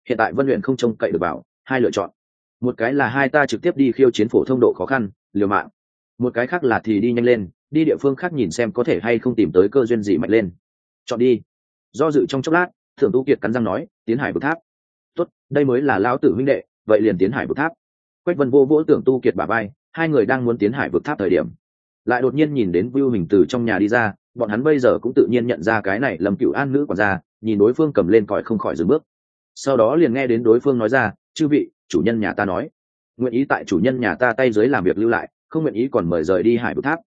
hiện tại vân luyện không trông cậy được vào hai lựa chọn, một cái là hai ta trực tiếp đi khiêu chiến phổ thông độ khó khăn liều mạng, một cái khác là thì đi nhanh lên đi địa phương khác nhìn xem có thể hay không tìm tới cơ duyên gì mạnh lên. Chọn đi. Do dự trong chốc lát, Tưởng Tu Kiệt cắn răng nói, tiến hải vực tháp. Tốt, đây mới là lão tử huynh đệ, vậy liền tiến hải vực tháp. Quách Vân vô vỗ Tưởng Tu Kiệt bả vai, hai người đang muốn tiến hải vực tháp thời điểm, lại đột nhiên nhìn đến Vưu Hình từ trong nhà đi ra, bọn hắn bây giờ cũng tự nhiên nhận ra cái này Lâm Cửu An nữ quản gia, nhìn đối phương cầm lên còi không khỏi dừng bước. Sau đó liền nghe đến đối phương nói ra, chư vị, chủ nhân nhà ta nói, nguyện ý tại chủ nhân nhà ta tay dưới làm việc lưu lại, không nguyện ý còn mời rời đi hải vực tháp,